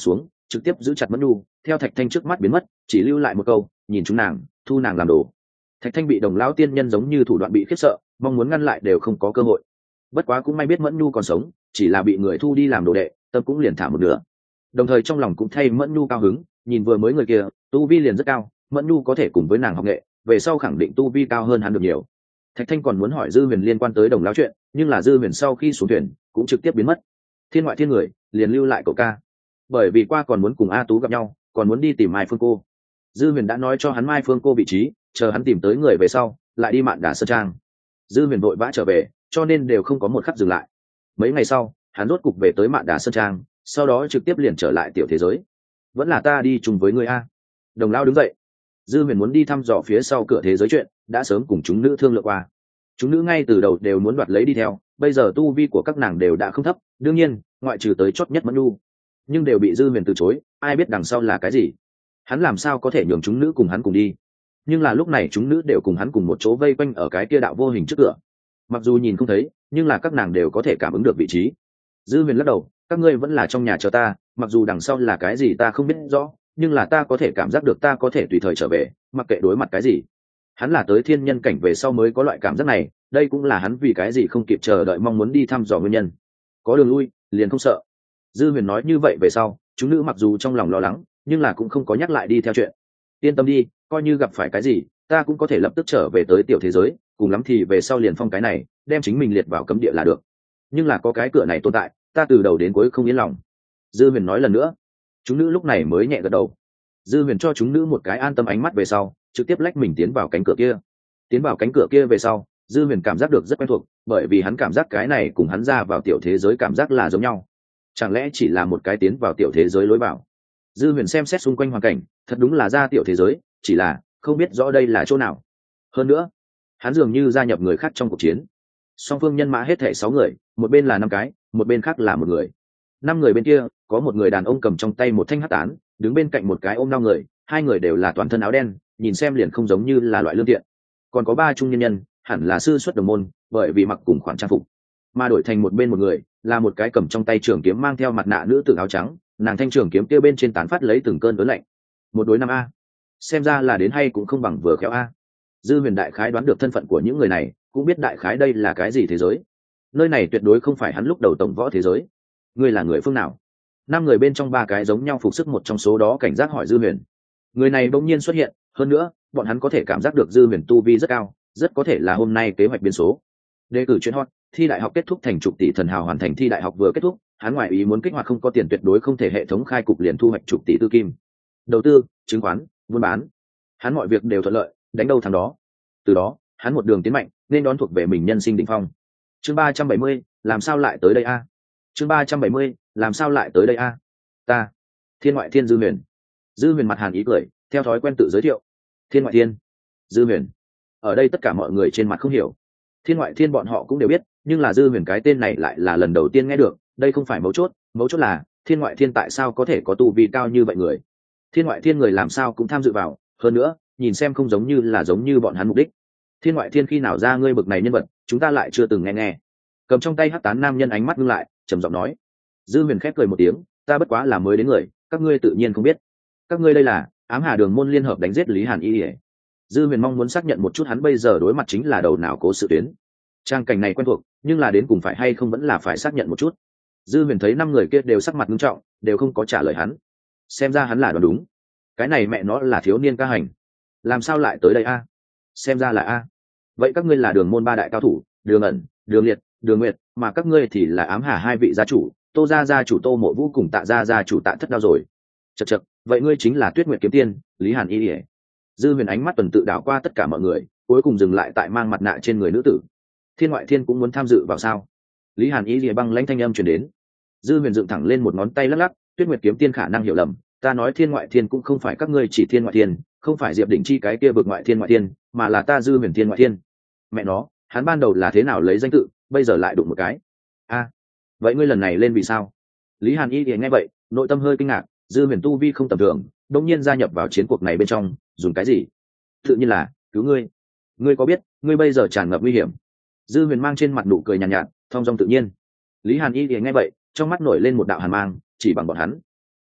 trực tiếp giữ chặt Mẫn Nhu, theo Thạch Thanh trước mắt biến mất, chỉ lưu lại một câu, nhìn chúng nàng, thu nàng làm đồ. Thạch Thanh bị Đồng lão tiên nhân giống như thủ đoạn bị khiếp sợ, mong muốn ngăn lại đều không có cơ hội. Bất quá cũng may biết Mẫn Nhu còn sống, chỉ là bị người thu đi làm đồ đệ, tâm cũng liền thả một nửa. Đồng thời trong lòng cũng thay Mẫn Nhu cao hứng, nhìn vừa mới người kia, tu vi liền rất cao, Mẫn Nhu có thể cùng với nàng học nghệ, về sau khẳng định tu vi cao hơn hắn được nhiều. Thạch Thanh còn muốn hỏi Dư Huyền liên quan tới Đồng lão chuyện, nhưng là Dư Huyền sau khi xuống thuyền cũng trực tiếp biến mất. Thiên ngoại thiên người liền lưu lại cậu ca, bởi vì qua còn muốn cùng A Tú gặp nhau, còn muốn đi tìm Mai Phương cô. Dư Huyền đã nói cho hắn Mai Phương cô vị trí, chờ hắn tìm tới người về sau lại đi Mạn Đà Sơn Trang. Dư Huyền vội vã trở về, cho nên đều không có một khắc dừng lại. Mấy ngày sau hắn rốt cục về tới Mạn Đà Sơn Trang, sau đó trực tiếp liền trở lại tiểu thế giới. Vẫn là ta đi chung với người a. Đồng Lao đứng dậy. Dư Huyền muốn đi thăm dò phía sau cửa thế giới chuyện, đã sớm cùng chúng nữ thương lượng qua. Chúng nữ ngay từ đầu đều muốn đoạt lấy đi theo, bây giờ tu vi của các nàng đều đã không thấp, đương nhiên ngoại trừ tới chót nhất Mẫn Nhu, nhưng đều bị Dư Huyền từ chối, ai biết đằng sau là cái gì. Hắn làm sao có thể nhường chúng nữ cùng hắn cùng đi. Nhưng là lúc này chúng nữ đều cùng hắn cùng một chỗ vây quanh ở cái kia đạo vô hình trước cửa, mặc dù nhìn không thấy nhưng là các nàng đều có thể cảm ứng được vị trí. Dư Huyền lắc đầu, các ngươi vẫn là trong nhà chờ ta, mặc dù đằng sau là cái gì ta không biết rõ, nhưng là ta có thể cảm giác được ta có thể tùy thời trở về, mặc kệ đối mặt cái gì. Hắn là tới thiên nhân cảnh về sau mới có loại cảm giác này, đây cũng là hắn vì cái gì không kịp chờ đợi mong muốn đi thăm dò nguyên nhân. Có đường lui liền không sợ. Dư Huyền nói như vậy về sau, chúng nữ mặc dù trong lòng lo lắng nhưng là cũng không có nhắc lại đi theo chuyện. Yên tâm đi, coi như gặp phải cái gì ta cũng có thể lập tức trở về tới tiểu thế giới, cùng lắm thì về sau liền phong cái này, đem chính mình liệt vào cấm địa là được. Nhưng là có cái cửa này tồn tại, ta từ đầu đến cuối không yên lòng. Dư Huyền nói lần nữa. Chúng nữ lúc này mới nhẹ gật đầu. Dư Huyền cho chúng nữ một cái an tâm ánh mắt về sau, trực tiếp lách mình tiến vào cánh cửa kia. Tiến vào cánh cửa kia về sau, Dư Huyền cảm giác được rất quen thuộc, bởi vì hắn cảm giác cái này cùng hắn ra vào tiểu thế giới cảm giác là giống nhau. Chẳng lẽ chỉ là một cái tiến vào tiểu thế giới lối vào? Dư Huyền xem xét xung quanh hoàn cảnh, thật đúng là ra tiểu thế giới, chỉ là không biết rõ đây là chỗ nào. Hơn nữa, hắn dường như gia nhập người khác trong cuộc chiến. Song phương nhân mã hết thảy 6 người, một bên là 5 cái, một bên khác là một người. 5 người bên kia, có một người đàn ông cầm trong tay một thanh hắc tán, đứng bên cạnh một cái ôm đau người, hai người đều là toàn thân áo đen, nhìn xem liền không giống như là loại lương thiện. Còn có 3 trung nhân nhân, hẳn là sư xuất đồng môn, bởi vì mặc cùng khoản trang phục. Mà đổi thành một bên một người, là một cái cầm trong tay trường kiếm mang theo mặt nạ nữ tử áo trắng, nàng thanh trường kiếm kia bên trên tán phát lấy từng cơn ớn lạnh. Một đối 5 a. Xem ra là đến hay cũng không bằng vừa khéo a. Dư Huyền đại khái đoán được thân phận của những người này, cũng biết đại khái đây là cái gì thế giới. Nơi này tuyệt đối không phải hắn lúc đầu tổng võ thế giới. Ngươi là người phương nào? 5 người bên trong 3 cái giống nhau phục sức một trong số đó cảnh giác hỏi Dư Huyền. Người này bỗng nhiên xuất hiện, hơn nữa bọn hắn có thể cảm giác được Dư Huyền tu vi rất cao, rất có thể là hôm nay kế hoạch biến số. Đề cử chuyên hot, thi đại học kết thúc thành chục tỷ thần hào hoàn thành thi đại học vừa kết thúc, hắn ngoại ý muốn kích hoạt không có tiền tuyệt đối không thể hệ thống khai cục liền thu hoạch chục tỷ tư kim. Đầu tư, chứng khoán, buôn bán, hắn mọi việc đều thuận lợi, đánh đâu thằng đó. Từ đó hắn một đường tiến mạnh, nên đón thuộc về mình nhân sinh đỉnh phong. Chương 370, làm sao lại tới đây a? Chương 370, làm sao lại tới đây a? Ta, Thiên ngoại thiên Dư Huyền. Dư Huyền mặt hàn ý cười, theo thói quen tự giới thiệu. Thiên ngoại thiên, Dư Huyền. Ở đây tất cả mọi người trên mặt không hiểu. Thiên ngoại thiên bọn họ cũng đều biết, nhưng là Dư Huyền cái tên này lại là lần đầu tiên nghe được, đây không phải mấu chốt, mấu chốt là thiên ngoại thiên tại sao có thể có tu vi cao như vậy người. Thiên ngoại thiên người làm sao cũng tham dự vào, hơn nữa nhìn xem không giống như là giống như bọn hắn mục đích. Thiên ngoại thiên khi nào ra ngươi bực này nhân vật, chúng ta lại chưa từng nghe. Cầm trong tay hắc tán nam nhân ánh mắt ngưng lại, trầm giọng nói. Dư Huyền khép cười một tiếng, ta bất quá là mới đến người, các ngươi tự nhiên không biết. Các ngươi đây là Ám Hà Đường môn liên hợp đánh giết Lý Hàn Y. Dư Huyền mong muốn xác nhận một chút hắn bây giờ đối mặt chính là đầu nào cố sự tuyến. Trang cảnh này quen thuộc, nhưng là đến cùng phải hay không vẫn là phải xác nhận một chút. Dư Huyền thấy 5 người kia đều sắc mặt nghiêm trọng, đều không có trả lời hắn. Xem ra hắn là đoán đúng. Cái này mẹ nó là thiếu niên ca hành, làm sao lại tới đây a? Xem ra là a. Vậy các ngươi là Đường môn 3 đại cao thủ, Đường ẩn, Đường liệt, Đường nguyệt, mà các ngươi thì là Ám Hà 2 vị gia chủ, Tô gia chủ Tô Mộ Vũ cùng Tạ gia chủ Tạ Thất Đao rồi. Chậc chậc, vậy ngươi chính là Tuyết Nguyệt kiếm tiên, Lý Hàn Y. Dư Huyền ánh mắt tuần tự đảo qua tất cả mọi người, cuối cùng dừng lại tại mang mặt nạ trên người nữ tử. Thiên ngoại thiên cũng muốn tham dự vào sao? Lý Hàn Y lìa băng lãnh thanh âm truyền đến. Dư Huyền dựng thẳng lên một ngón tay lắc lắc, Tuyết Nguyệt kiếm tiên khả năng hiểu lầm, ta nói thiên ngoại thiên cũng không phải các ngươi chỉ thiên ngoại thiên, không phải Diệp Đỉnh Chi cái kia vực ngoại thiên, mà là ta Dư Huyền thiên ngoại thiên. Mẹ nó, hắn ban đầu là thế nào lấy danh tự, bây giờ lại đụng một cái. A, vậy ngươi lần này lên vì sao? Lý Hàn Y lìa nghe vậy, nội tâm hơi kinh ngạc, Dư Huyền tu vi không tầm thường, đột nhiên gia nhập vào chiến cuộc này bên trong, dùng cái gì? Tự nhiên là cứu ngươi. Ngươi có biết, ngươi bây giờ tràn ngập nguy hiểm. Dư Huyền mang trên mặt nụ cười nhàn nhạt, thong dong tự nhiên. Lý Hàn Y thì nghe vậy, trong mắt nổi lên một đạo hàn mang, chỉ bằng bọn hắn.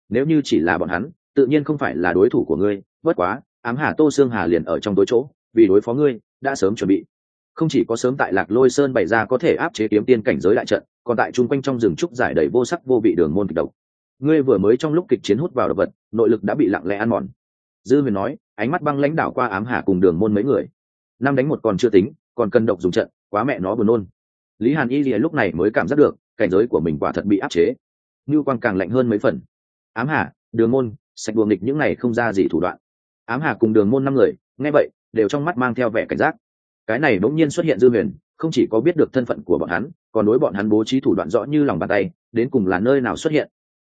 nếu như chỉ là bọn hắn tự nhiên không phải là đối thủ của ngươi, bất quá ám hà Tô Xương Hà liền ở trong tối chỗ, vì đối phó ngươi đã sớm chuẩn bị. Không chỉ có sớm tại Lạc Lôi Sơn bày ra có thể áp chế kiếm tiên cảnh giới đại trận, còn tại chung quanh trong rừng trúc giải đầy vô sắc vô vị đường môn kịch độc. Ngươi vừa mới trong lúc kịch chiến hút vào độc vật, nội lực đã bị lặng lẽ ăn mòn. Dư Huyền nói, ánh mắt băng lãnh đảo qua ám hà cùng đường môn mấy người. Năm đánh một còn chưa tính, còn cần độc dùng trận, quá mẹ nó buồn nôn. Lý Hàn Y lúc này mới cảm giác được cảnh giới của mình quả thật bị áp chế. Nưu quang càng lạnh hơn mấy phần. Ám hà, đường môn, sạch buồng địch những này không ra gì thủ đoạn. Ám hà cùng đường môn 5 người nghe vậy đều trong mắt mang theo vẻ cảnh giác. Cái này bỗng nhiên xuất hiện Dư Huyền, không chỉ có biết được thân phận của bọn hắn, còn đối bọn hắn bố trí thủ đoạn rõ như lòng bàn tay, đến cùng là nơi nào xuất hiện.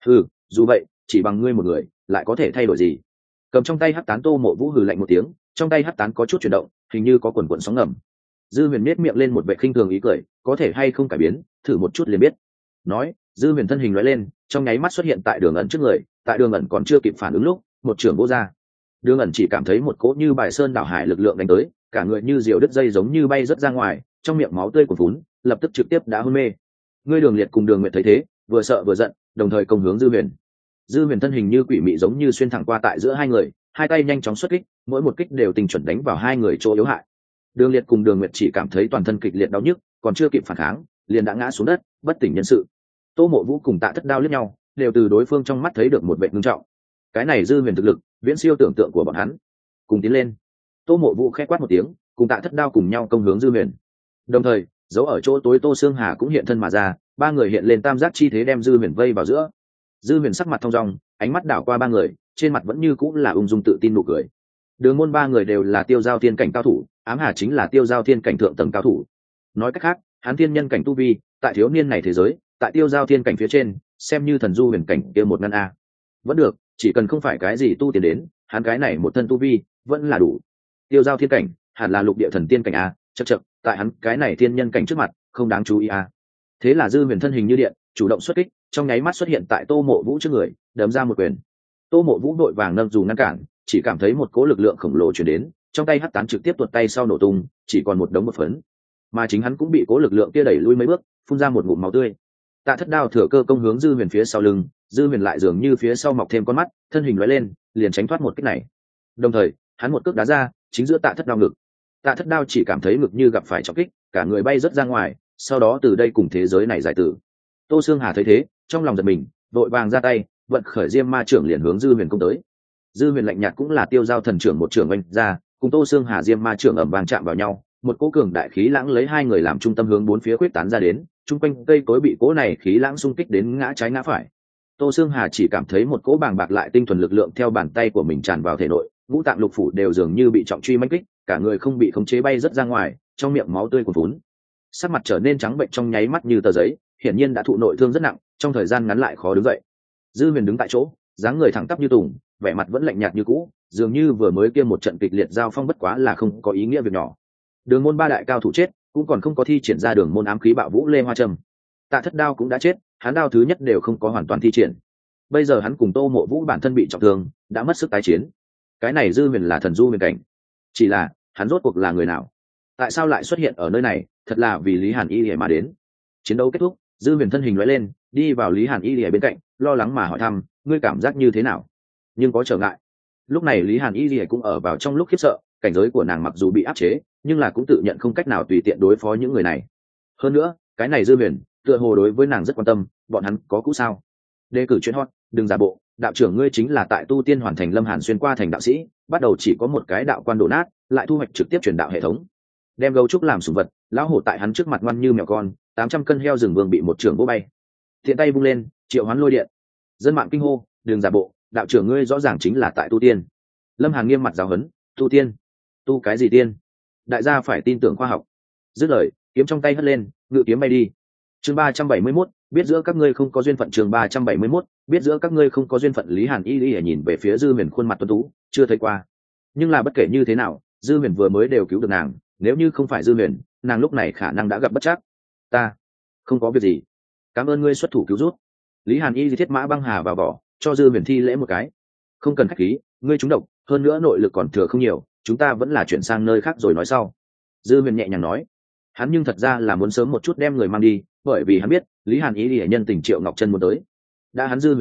Dù vậy chỉ bằng ngươi một người lại có thể thay đổi gì? Cầm trong tay hắc tán Tô Mộ Vũ hừ lạnh một tiếng, trong tay hắc tán có chút chuyển động, hình như có quần quần sóng ngầm. Dư Huyền nhếch miệng lên một vẻ khinh thường ý cười, có thể hay không cải biến, thử một chút liền biết. Nói, Dư Huyền thân hình lóe lên, trong nháy mắt xuất hiện tại Đường ẩn trước người, tại Đường ẩn còn chưa kịp phản ứng lúc, một chưởng vỗ ra. Đường ẩn chỉ cảm thấy một cỗ như bài sơn đảo hải lực lượng đánh tới, cả người như diều đứt dây giống như bay rất ra ngoài, trong miệng máu tươi cuồn phún, lập tức trực tiếp đã hôn mê. Ngươi Đường Liệt cùng Đường Nguyệt thấy thế, vừa sợ vừa giận, đồng thời công hướng Dư Huyền. Dư Huyền thân hình như quỷ mị giống như xuyên thẳng qua tại giữa hai người, hai tay nhanh chóng xuất kích, mỗi một kích đều tình chuẩn đánh vào hai người chỗ yếu hại. Đường Liệt cùng Đường Nguyệt chỉ cảm thấy toàn thân kịch liệt đau nhức, còn chưa kịp phản kháng, liền đã ngã xuống đất, bất tỉnh nhân sự. Tô Mộ Vũ cùng Tạ Thất Đao liếc nhau, đều từ đối phương trong mắt thấy được một vẻ nghiêm trọng. Cái này Dư Huyền thực lực, viễn siêu tưởng tượng của bọn hắn. Cùng tiến lên. Tô Mộ Vũ khẽ quát một tiếng, cùng Tạ Thất Đao cùng nhau công hướng Dư Huyền. Đồng thời, giấu ở chỗ tối Tô Xương Hà cũng hiện thân mà ra, ba người hiện lên tam giác chi thế đem Dư Huyền vây vào giữa. Dư Huyền sắc mặt thông dong, ánh mắt đảo qua ba người, trên mặt vẫn như cũng là ung dung tự tin nụ cười. Đường môn ba người đều là tiêu giao thiên cảnh cao thủ, ám hà chính là tiêu giao thiên cảnh thượng tầng cao thủ. Nói cách khác, hắn thiên nhân cảnh tu vi, tại thiếu niên này thế giới, tại tiêu giao thiên cảnh phía trên, xem như thần du huyền cảnh kia một ngăn a. Vẫn được, chỉ cần không phải cái gì tu tiền đến, hắn cái này một thân tu vi, vẫn là đủ. Tiêu giao thiên cảnh, hẳn là lục địa thần tiên cảnh a, chậc, tại hắn cái này thiên nhân cảnh trước mặt, không đáng chú ý a. Thế là Dư Huyền thân hình như điện, chủ động xuất kích, trong nháy mắt xuất hiện tại Tô Mộ Vũ trước người, đấm ra một quyền. Tô Mộ Vũ đội vàng nâng dù ngăn cản, chỉ cảm thấy một cỗ lực lượng khổng lồ truyền đến, trong tay hất tán trực tiếp tuột tay sau nổ tung, chỉ còn một đống một phấn. Mà chính hắn cũng bị cỗ lực lượng kia đẩy lui mấy bước, phun ra một ngụm máu tươi. Tạ Thất Đao thừa cơ công hướng Dư Huyền phía sau lưng, Dư Huyền lại dường như phía sau mọc thêm con mắt, thân hình lóe lên, liền tránh thoát một kích này. Đồng thời, hắn một cước đá ra, chính giữa Tạ Thất Đao ngực. Tạ Thất Đao chỉ cảm thấy ngực như gặp phải trọng kích, cả người bay rất ra ngoài, sau đó từ đây cùng thế giới này giải tử. Tô Xương Hà thấy thế, trong lòng giật mình, vội vàng ra tay, vận khởi Diêm Ma trưởng liền hướng Dư Huyền công tới. Dư Huyền lạnh nhạt cũng là tiêu giao thần trưởng một trưởng oanh ra, cùng Tô Xương Hà Diêm Ma trưởng ầm vang chạm vào nhau, một cỗ cường đại khí lãng lấy hai người làm trung tâm hướng bốn phía quyết tán ra đến, chung quanh cây cối bị cỗ này khí lãng xung kích đến ngã trái ngã phải. Tô Xương Hà chỉ cảm thấy một cỗ bàng bạc lại tinh thuần lực lượng theo bàn tay của mình tràn vào thể nội, ngũ tạng lục phủ đều dường như bị trọng truy mãnh kích, cả người không bị khống chế bay rất ra ngoài, trong miệng máu tươi cuồn phún. Sắc mặt trở nên trắng bệnh trong nháy mắt như tờ giấy, hiển nhiên đã thụ nội thương rất nặng, trong thời gian ngắn lại khó đứng dậy. Dư Huyền đứng tại chỗ, dáng người thẳng tắp như tùng, vẻ mặt vẫn lạnh nhạt như cũ, dường như vừa mới kia một trận kịch liệt giao phong bất quá là không có ý nghĩa việc nhỏ. Đường môn ba đại cao thủ chết, cũng còn không có thi triển ra đường môn ám khí bạo vũ lê hoa trầm. Tạ Thất Đao cũng đã chết, hắn đao thứ nhất đều không có hoàn toàn thi triển. Bây giờ hắn cùng Tô Mộ Vũ bản thân bị trọng thương, đã mất sức tái chiến. Cái này Dư Huyền là thần du huyền cảnh, chỉ là hắn rốt cuộc là người nào? Tại sao lại xuất hiện ở nơi này? Thật là vì Lý Hàn Y mà đến. Chiến đấu kết thúc, Dư Huyền thân hình lóe lên, đi vào Lý Hàn Y bên cạnh, lo lắng mà hỏi thăm, ngươi cảm giác như thế nào? Nhưng có trở ngại. Lúc này Lý Hàn Y cũng ở vào trong lúc khiếp sợ, cảnh giới của nàng mặc dù bị áp chế, nhưng là cũng tự nhận không cách nào tùy tiện đối phó những người này. Hơn nữa, cái này Dư Huyền, tựa hồ đối với nàng rất quan tâm, bọn hắn có cũ sao? Đề cử chuyên hot, đừng giả bộ, đạo trưởng ngươi chính là tại tu tiên hoàn thành Lâm Hàn xuyên qua thành đạo sĩ, bắt đầu chỉ có một cái đạo quan đổ nát, lại thu hoạch trực tiếp truyền đạo hệ thống. Đem gấu trúc làm sủng vật, lão hổ tại hắn trước mặt ngoan như mèo con, 800 cân heo rừng vương bị một trưởng vỗ bay. Thiện tay vung lên, triệu hoán lôi điện. Dân mạng kinh hô, đừng giả bộ, đạo trưởng ngươi rõ ràng chính là tại tu tiên. Lâm Hàn nghiêm mặt giáo huấn, tu tiên? Tu cái gì tiên? Đại gia phải tin tưởng khoa học. Dứt lời, kiếm trong tay hất lên, ngự kiếm bay đi. Chương 371, biết giữa các ngươi không có duyên phận. Chương 371, biết giữa các ngươi không có duyên phận. Lý Hàn Y nhìn về phía Dư Huyền khuôn mặt tuấn tú, chưa thấy qua. Nhưng là bất kể như thế nào, Dư Huyền vừa mới đều cứu được nàng, nếu như không phải Dư Huyền, nàng lúc này khả năng đã gặp bất trắc. Ta không có việc gì, cảm ơn ngươi xuất thủ cứu rút. Lý Hàn Y thiết mã băng hà vào vỏ, cho Dư Huyền thi lễ một cái. Không cần khách khí, ngươi trúng độc, hơn nữa nội lực còn thừa không nhiều, chúng ta vẫn là chuyển sang nơi khác rồi nói sau. Dư Huyền nhẹ nhàng nói. Hắn nhưng thật ra là muốn sớm một chút đem người mang đi, bởi vì hắn biết Lý Hàn Y nhân tình Triệu Ngọc Chân muốn tới. Đã hắn Dư Huyền tới,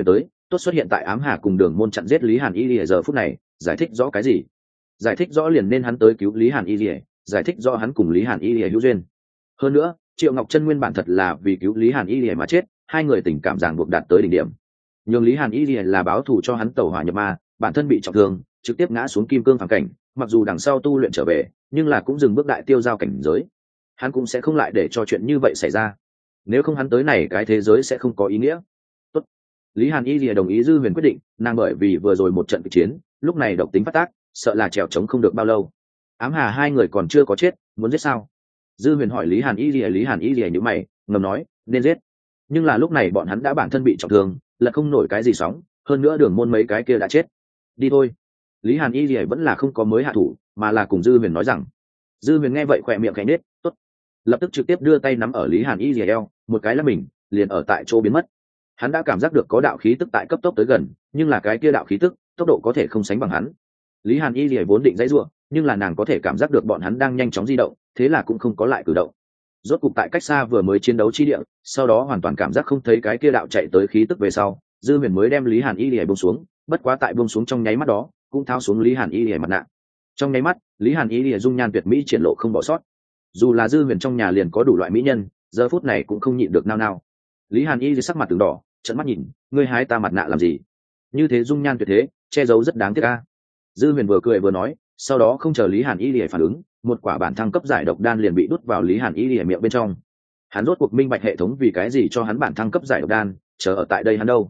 tốt xuất hiện tại ám hà cùng đường môn chặn giết lý hàn y lìa giờ phút này giải thích rõ cái gì? Giải thích rõ liền nên hắn tới cứu lý hàn y lìa, giải thích rõ hắn cùng lý hàn y lìa hữu duyên. Hơn nữa Triệu Ngọc Chân nguyên bản thật là vì cứu lý hàn y lìa mà chết, hai người tình cảm ràng buộc đạt tới đỉnh điểm. Nhưng lý hàn y lìa là báo thù cho hắn tẩu hỏa nhập ma, bản thân bị trọng thương trực tiếp ngã xuống kim cương phàm cảnh, mặc dù đằng sau tu luyện trở về nhưng là cũng dừng bước đại tiêu giao cảnh giới, hắn cũng sẽ không lại để cho chuyện như vậy xảy ra. Nếu không hắn tới này cái thế giới sẽ không có ý nghĩa. Tốt. Lý hàn y lìa đồng ý Dư Huyền quyết định, nàng bởi vì vừa rồi một trận kịch chiến lúc này độc tính phát tác, sợ là trèo trống không được bao lâu. Ám hà hai người còn chưa có chết, muốn giết sao? Dư Huyền hỏi Lý hàn y lìa nhíu mày ngầm nói nên giết, nhưng là lúc này bọn hắn đã bản thân bị trọng thương, là không nổi cái gì sóng, hơn nữa đường môn mấy cái kia đã chết. Đi thôi. Lý hàn y lìa vẫn là không có mới hạ thủ, mà là cùng Dư Huyền nói rằng. Dư Huyền nghe vậy khỏe miệng khẽ nết, tốt, lập tức trực tiếp đưa tay nắm ở Lý hàn y lìa eo, một cái là mình liền ở tại chỗ biến mất. Hắn đã cảm giác được có đạo khí tức tại cấp tốc tới gần, nhưng là cái kia đạo khí tức tốc độ có thể không sánh bằng hắn. Lý hàn y lìa vốn định dãy rủa, nhưng là nàng có thể cảm giác được bọn hắn đang nhanh chóng di động, thế là cũng không có lại cử động. Rốt cục tại cách xa vừa mới chiến đấu chi địa, sau đó hoàn toàn cảm giác không thấy cái kia đạo chạy tới khí tức về sau, Dư Huyền mới đem Lý hàn y lìa buông xuống, bất quá tại buông xuống trong nháy mắt đó cũng tháo xuống Lý hàn y lìa mặt nạ. Trong nháy mắt Lý hàn y lìa dung nhan tuyệt mỹ triển lộ không bỏ sót, dù là Dư Huyền trong nhà liền có đủ loại mỹ nhân, giờ phút này cũng không nhịn được nao nao. Lý hàn y sắc mặt từng đỏ, trợn mắt nhìn, ngươi hái ta mặt nạ làm gì? Như thế dung nhan tuyệt thế che giấu rất đáng tiếc a. Dư Huyền vừa cười vừa nói, sau đó không chờ Lý hàn y lìa phản ứng, một quả bản thăng cấp giải độc đan liền bị đút vào Lý hàn y lìa miệng bên trong. Hắn rốt cuộc minh bạch hệ thống vì cái gì cho hắn bản thăng cấp giải độc đan, chờ ở tại đây hắn đâu?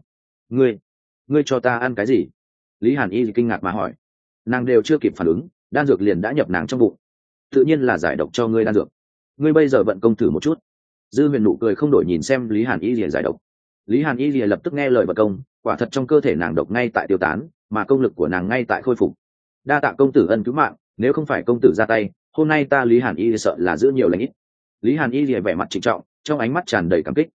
Ngươi cho ta ăn cái gì? Lý hàn y kinh ngạc mà hỏi. Nàng đều chưa kịp phản ứng, đan dược liền đã nhập nàng trong bụng. Tự nhiên là giải độc cho ngươi đan dược. Ngươi bây giờ vận công thử một chút. Dư Huyền nụ cười không đổi nhìn xem Lý hàn y lìa giải độc. Lý hàn y lìa lập tức nghe lời vận công, quả thật trong cơ thể nàng độc ngay tại tiêu tán, mà công lực của nàng ngay tại khôi phục. Đa tạ công tử ân cứu mạng, nếu không phải công tử ra tay, hôm nay ta Lý hàn y sợ là giữ nhiều lãnh ít. Lý hàn y lìa vẻ mặt trịnh trọng, trong ánh mắt tràn đầy cảm kích.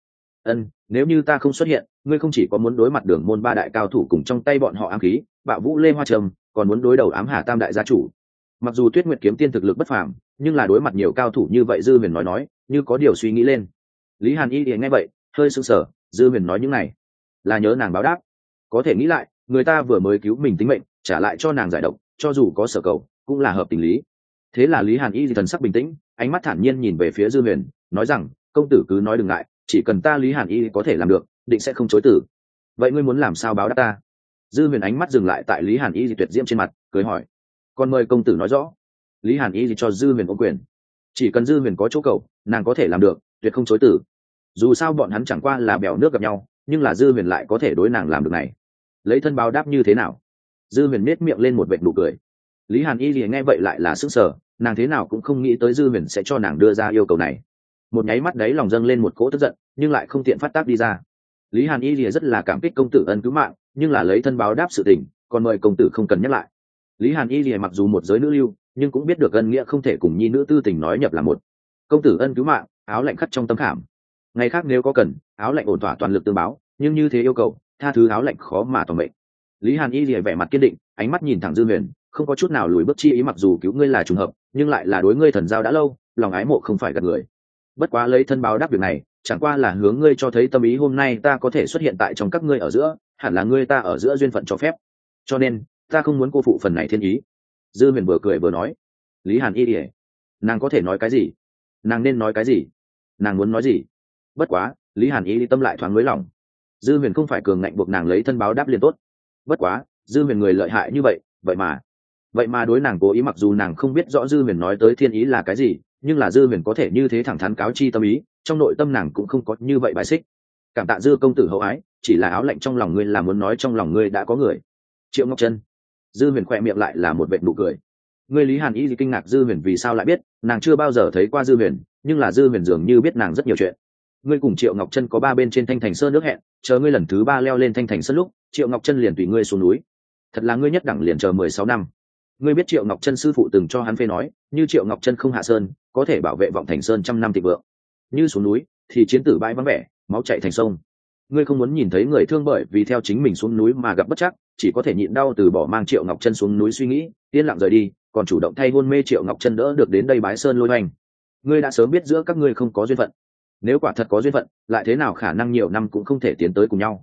Nếu như ta không xuất hiện, ngươi không chỉ có muốn đối mặt đường môn ba đại cao thủ cùng trong tay bọn họ ám khí bạo vũ lê hoa trầm, còn muốn đối đầu ám hà tam đại gia chủ. Mặc dù Tuyết Nguyệt kiếm tiên thực lực bất phàm, nhưng là đối mặt nhiều cao thủ như vậy, Dư Huyền nói như có điều suy nghĩ lên. Lý hàn y nghe vậy hơi sững sờ, Dư Huyền nói những này là nhớ nàng báo đáp. Có thể nghĩ lại, người ta vừa mới cứu mình tính mệnh, trả lại cho nàng giải độc, cho dù có sở cầu cũng là hợp tình lý. Thế là Lý hàn y thần sắc bình tĩnh, ánh mắt thản nhiên nhìn về phía Dư Huyền, nói rằng công tử cứ nói đừng ngại, chỉ cần ta Lý hàn y có thể làm được, định sẽ không chối từ. Vậy ngươi muốn làm sao báo đáp ta? Dư Huyền ánh mắt dừng lại tại Lý hàn y tuyệt diễm trên mặt, cười hỏi. Còn mời công tử nói rõ. Lý hàn y cho Dư Huyền ôm quyền, chỉ cần Dư Huyền có chỗ cầu, nàng có thể làm được, tuyệt không chối từ. Dù sao bọn hắn chẳng qua là bèo nước gặp nhau, nhưng là Dư Huyền lại có thể đối nàng làm được này. Lấy thân báo đáp như thế nào? Dư Huyền nét miệng lên một vệt nụ cười. Lý hàn y nghe vậy lại là sững sờ, nàng thế nào cũng không nghĩ tới Dư Huyền sẽ cho nàng đưa ra yêu cầu này. Một nháy mắt đấy lòng dâng lên một cỗ tức giận, nhưng lại không tiện phát tác đi ra. Lý hàn y rất là cảm kích công tử ân cứu mạng, nhưng là lấy thân báo đáp sự tình, còn mời công tử không cần nhắc lại. Lý hàn y mặc dù một giới nữ lưu, nhưng cũng biết được ân nghĩa không thể cùng nhi nữ tư tình nói nhập là một. Công tử ân cứu mạng, áo lạnh khắc trong tâm khảm. Ngày khác nếu có cần, áo lạnh ổn thỏa toàn lực tương báo, nhưng như thế yêu cầu, tha thứ áo lạnh khó mà toàn mệnh. Lý hàn y vẻ mặt kiên định, ánh mắt nhìn thẳng Dư Huyền, không có chút nào lùi bước chi ý. Mặc dù cứu ngươi là trùng hợp, nhưng lại là đối ngươi thần giao đã lâu, lòng ái mộ không phải gạt người. Bất quá lấy thân báo đáp việc này, chẳng qua là hướng ngươi cho thấy tâm ý. Hôm nay ta có thể xuất hiện tại trong các ngươi ở giữa, hẳn là ngươi ta ở giữa duyên phận cho phép, cho nên ta không muốn cô phụ phần này thiên ý. Dư Huyền vừa cười vừa nói. Lý hàn y nàng có thể nói cái gì? Nàng nên nói cái gì? Nàng muốn nói gì? Bất quá Lý hàn y tâm lại thoáng nới lòng. Dư Huyền không phải cường ngạnh buộc nàng lấy thân báo đáp liền tốt. Bất quá Dư Huyền người lợi hại như vậy, vậy mà đối nàng cố ý. Mặc dù nàng không biết rõ Dư Huyền nói tới thiên ý là cái gì, nhưng là Dư Huyền có thể như thế thẳng thắn cáo chi tâm ý, trong nội tâm nàng cũng không có như vậy bài xích. Cảm tạ Dư công tử hậu ái, chỉ là áo lạnh trong lòng ngươi là muốn nói trong lòng ngươi đã có người. Triệu Ngọc Chân. Dư Huyền khỏe miệng lại là một vệt nụ cười. Ngươi Lý hàn y kinh ngạc Dư Huyền vì sao lại biết, nàng chưa bao giờ thấy qua Dư Huyền, nhưng là Dư Huyền dường như biết nàng rất nhiều chuyện. Ngươi cùng Triệu Ngọc Chân có 3 bên trên Thanh Thành Sơn nước hẹn, chờ ngươi lần thứ 3 leo lên Thanh Thành Sơn lúc, Triệu Ngọc Chân liền tùy ngươi xuống núi. Thật là ngươi nhất đẳng liền chờ 16 năm. Ngươi biết Triệu Ngọc Chân sư phụ từng cho hắn phê nói, như Triệu Ngọc Chân không hạ sơn, có thể bảo vệ Vọng Thành Sơn trăm năm thịnh vượng. Như xuống núi, thì chiến tử bãi vắng vẻ, máu chảy thành sông. Ngươi không muốn nhìn thấy người thương bởi vì theo chính mình xuống núi mà gặp bất trắc, chỉ có thể nhịn đau từ bỏ mang Triệu Ngọc Chân xuống núi suy nghĩ, yên lặng rời đi, còn chủ động thay hôn mê Triệu Ngọc Chân đỡ được đến đây bái sơn lôi hoành. Ngươi đã sớm biết giữa các ngươi không có duyên phận. Nếu quả thật có duyên phận, lại thế nào khả năng nhiều năm cũng không thể tiến tới cùng nhau.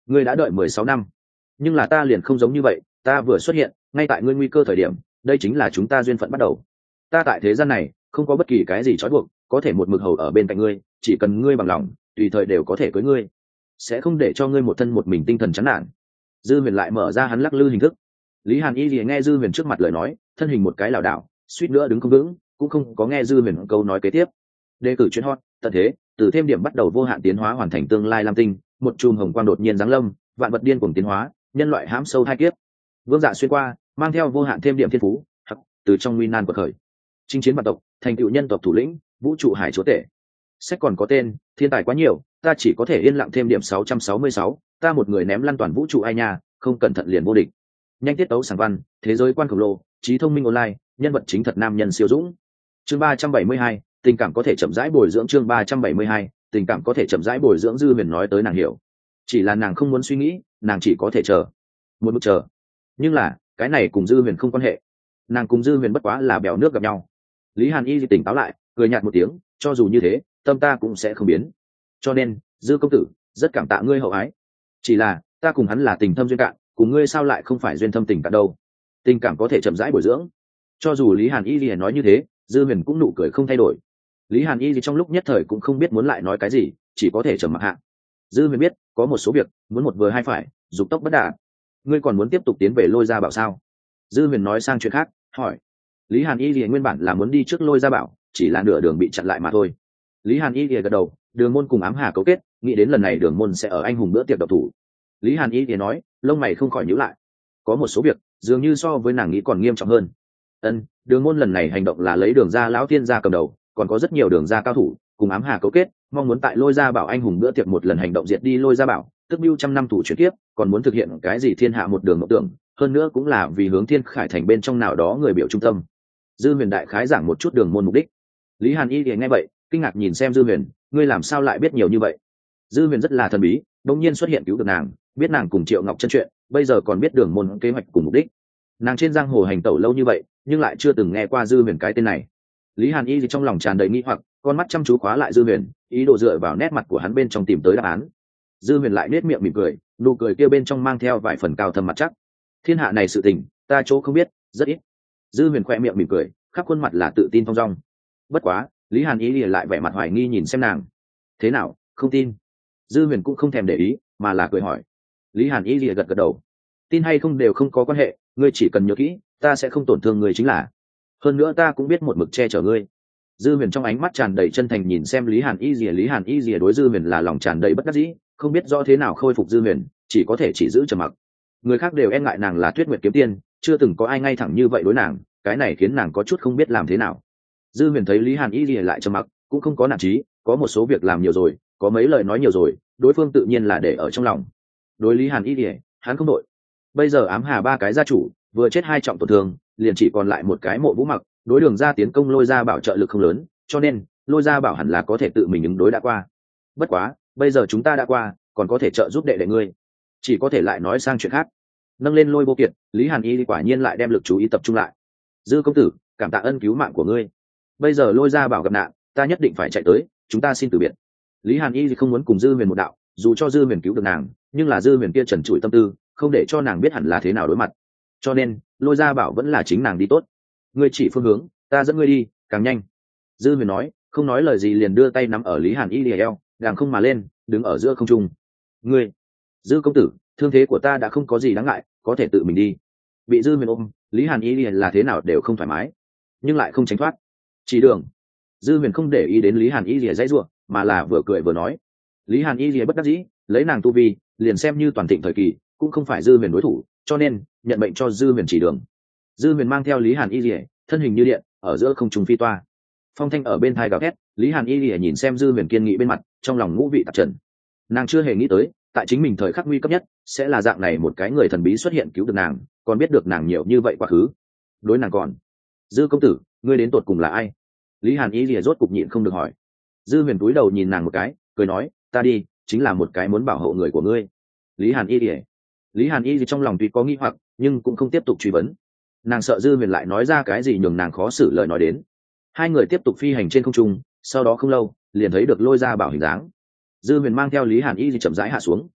ngươi đã đợi 16 năm, nhưng là ta liền không giống như vậy, ta vừa xuất hiện ngay tại ngươi nguy cơ thời điểm, đây chính là chúng ta duyên phận bắt đầu. Ta tại thế gian này không có bất kỳ cái gì trói buộc, có thể một mực hầu ở bên cạnh ngươi, chỉ cần ngươi bằng lòng tùy thời đều có thể cưới ngươi, sẽ không để cho ngươi một thân một mình tinh thần chán nản. Dư huyền lại mở ra hắn lắc lư hình thức. Lý Hàn Y lìa nghe Dư huyền trước mặt lời nói, thân hình một cái lảo đảo, suýt nữa đứng không vững, cũng không có nghe Dư huyền câu nói kế tiếp. Đề cử chuyên hot tận thế, từ thêm điểm bắt đầu vô hạn tiến hóa hoàn thành tương lai lam tinh, một chùm hồng quang đột nhiên giáng lâm, vạn vật điên cuồng tiến hóa, nhân loại hãm sâu hai kiếp. Vương dạ xuyên qua, mang theo vô hạn thêm điểm thiên phú, từ trong nguy nan quật khởi, chinh chiến vạn tộc, thành tựu nhân tộc thủ lĩnh, vũ trụ hải chúa tể. Sách còn có tên, thiên tài quá nhiều, ta chỉ có thể yên lặng thêm điểm 666, ta một người ném lăn toàn vũ trụ ai nha, không cẩn thận liền vô địch. Nhanh tiết tấu sáng văn, thế giới quan khổng lồ, trí thông minh online, nhân vật chính thật nam nhân siêu dũng. Chương 372, tình cảm có thể chậm rãi bồi dưỡng. Chương 372, tình cảm có thể chậm rãi bồi dưỡng. Dư huyền nói tới nàng hiểu, chỉ là nàng không muốn suy nghĩ, nàng chỉ có thể chờ, một mực chờ. Nhưng là cái này cùng Dư huyền không quan hệ, nàng cùng Dư huyền bất quá là bèo nước gặp nhau. Lý Hàn Y tỉnh táo lại, cười nhạt một tiếng, cho dù như thế tâm ta cũng sẽ không biến, cho nên Dư công tử rất cảm tạ ngươi hậu ái, chỉ là ta cùng hắn là tình thâm duyên cạn, cùng ngươi sao lại không phải duyên thâm tình cạn đâu. Tình cảm có thể chậm rãi bồi dưỡng. Cho dù Lý Hàn Y nói như thế, Dư huyền cũng nụ cười không thay đổi. Lý Hàn Y trong lúc nhất thời cũng không biết muốn lại nói cái gì, chỉ có thể trầm mặc hạ. Dư huyền biết có một số việc muốn một vừa hai phải, dục tốc bất đạt. Ngươi còn muốn tiếp tục tiến về Lôi Gia Bảo sao? Dư huyền nói sang chuyện khác, hỏi. Lý Hàn Y nguyên bản là muốn đi trước Lôi Gia Bảo, chỉ là nửa đường bị chặn lại mà thôi. Lý Hàn Y gật đầu, Đường môn cùng ám hà cấu kết, nghĩ đến lần này Đường môn sẽ ở anh hùng bữa tiệc độc thủ. Lý Hàn Y nói, lông mày không khỏi nhíu lại. Có một số việc dường như so với nàng nghĩ còn nghiêm trọng hơn. Đường môn lần này hành động là lấy Đường gia lão tiên gia cầm đầu, còn có rất nhiều Đường gia cao thủ cùng ám hà cấu kết, mong muốn tại Lôi Gia Bảo anh hùng bữa tiệc một lần hành động diệt đi Lôi Gia Bảo, tức bưu 100 năm thủ chuyển tiếp, còn muốn thực hiện cái gì thiên hạ một đường mộng tưởng, hơn nữa cũng là vì hướng Thiên Khải thành bên trong nào đó người biểu trung tâm. Dư huyền đại khái giảng một chút Đường môn mục đích. Lý Hàn Y thì nghe vậy kinh ngạc nhìn xem Dư huyền, ngươi làm sao lại biết nhiều như vậy? Dư huyền rất là thần bí, đột nhiên xuất hiện cứu được nàng, biết nàng cùng Triệu Ngọc chân chuyện, bây giờ còn biết Đường môn kế hoạch cùng mục đích. Nàng trên giang hồ hành tẩu lâu như vậy, nhưng lại chưa từng nghe qua Dư huyền cái tên này. Lý Hàn Y thì trong lòng tràn đầy nghi hoặc, con mắt chăm chú khóa lại Dư huyền, ý đồ dựa vào nét mặt của hắn bên trong tìm tới đáp án. Dư huyền lại nết miệng mỉm cười, nụ cười kia bên trong mang theo vài phần cao thâm mặt chắc. Thiên hạ này sự tình ta chỗ không biết rất ít. Dư huyền khoe miệng mỉm cười, khắp khuôn mặt là tự tin thong dong. Bất quá Lý Hàn Y lại vẻ mặt hoài nghi nhìn xem nàng. Thế nào, không tin? Dư huyền cũng không thèm để ý, mà là cười hỏi. Lý Hàn Y gật gật đầu. Tin hay không đều không có quan hệ, ngươi chỉ cần nhớ kỹ, ta sẽ không tổn thương ngươi chính là. Hơn nữa ta cũng biết một mực che chở ngươi. Dư huyền trong ánh mắt tràn đầy chân thành nhìn xem Lý Hàn Y. Lý Hàn Y đối Dư huyền là lòng tràn đầy bất đắc dĩ, không biết rõ thế nào khôi phục Dư huyền, chỉ có thể chỉ giữ trầm mặc. Người khác đều e ngại nàng là Tuyết Nguyệt kiếm tiên, chưa từng có ai ngay thẳng như vậy đối nàng, cái này khiến nàng có chút không biết làm thế nào. Dư huyền thấy Lý Hàn Y lại trầm mặc, cũng không có nản chí, có một số việc làm nhiều rồi, có mấy lời nói nhiều rồi, đối phương tự nhiên là để ở trong lòng. Đối Lý Hàn Y hắn không đội. Bây giờ ám hà 3 cái gia chủ vừa chết 2 trọng tổn thương, liền chỉ còn lại một cái Mộ Vũ Mặc, đối Đường gia tiến công Lôi Gia Bảo trợ lực không lớn, cho nên Lôi Gia Bảo hẳn là có thể tự mình ứng đối đã qua. Bất quá bây giờ chúng ta đã qua, còn có thể trợ giúp đệ đệ ngươi, chỉ có thể lại nói sang chuyện khác. Nâng lên Lôi Vô Kiệt, Lý Hàn Y quả nhiên lại đem lực chú ý tập trung lại. Dư công tử, cảm tạ ân cứu mạng của ngươi, bây giờ Lôi Gia Bảo gặp nạn, ta nhất định phải chạy tới, chúng ta xin từ biệt. Lý Hàn Y không muốn cùng Dư huyền một đạo, dù cho Dư huyền cứu được nàng, nhưng là Dư huyền kia trần trụi tâm tư, không để cho nàng biết hẳn là thế nào đối mặt, cho nên Lôi Gia Bảo vẫn là chính nàng đi tốt. Ngươi chỉ phương hướng, ta dẫn ngươi đi càng nhanh. Dư huyền nói, không nói lời gì liền đưa tay nắm ở Lý Hàn Y lìa eo, đàng không mà lên, đứng ở giữa không trung. Ngươi, Dư công tử, thương thế của ta đã không có gì đáng ngại, có thể tự mình đi. Bị Dư huyền ôm, Lý Hàn Y lìa là thế nào đều không thoải mái, nhưng lại không tránh thoát. Chỉ đường. Dư huyền không để ý đến Lý Hàn Y lìa dãy ruộng, mà là vừa cười vừa nói. Lý Hàn Y lìa bất đắc dĩ, lấy nàng tu vi, liền xem như toàn thịnh thời kỳ, cũng không phải Dư huyền đối thủ, cho nên nhận mệnh cho Dư huyền chỉ đường. Dư huyền mang theo Lý Hàn Y lìa, thân hình như điện, ở giữa không trung phi toa. Phong thanh ở bên tai gào thét, Lý Hàn Y lìa nhìn xem Dư huyền kiên nghị bên mặt, trong lòng ngũ vị tạp trần. Nàng chưa hề nghĩ tới, tại chính mình thời khắc nguy cấp nhất, sẽ là dạng này một cái người thần bí xuất hiện cứu được nàng, còn biết được nàng nhiều như vậy quá khứ. Đối nàng còn, Dư công tử, ngươi đến tột cùng là ai? Lý Hàn Y lìa rốt cục nhịn không được hỏi. Dư huyền cúi đầu nhìn nàng một cái, cười nói, ta đi, chính là một cái muốn bảo hộ người của ngươi. Lý Hàn Y lìa. Lý Hàn Y trong lòng tuy có nghi hoặc, nhưng cũng không tiếp tục truy vấn. Nàng sợ Dư huyền lại nói ra cái gì nhường nàng khó xử lời nói đến. Hai người tiếp tục phi hành trên không trung, sau đó không lâu liền thấy được Lôi Gia Bảo hình dáng. Dư huyền mang theo Lý Hàn Y chậm rãi hạ xuống,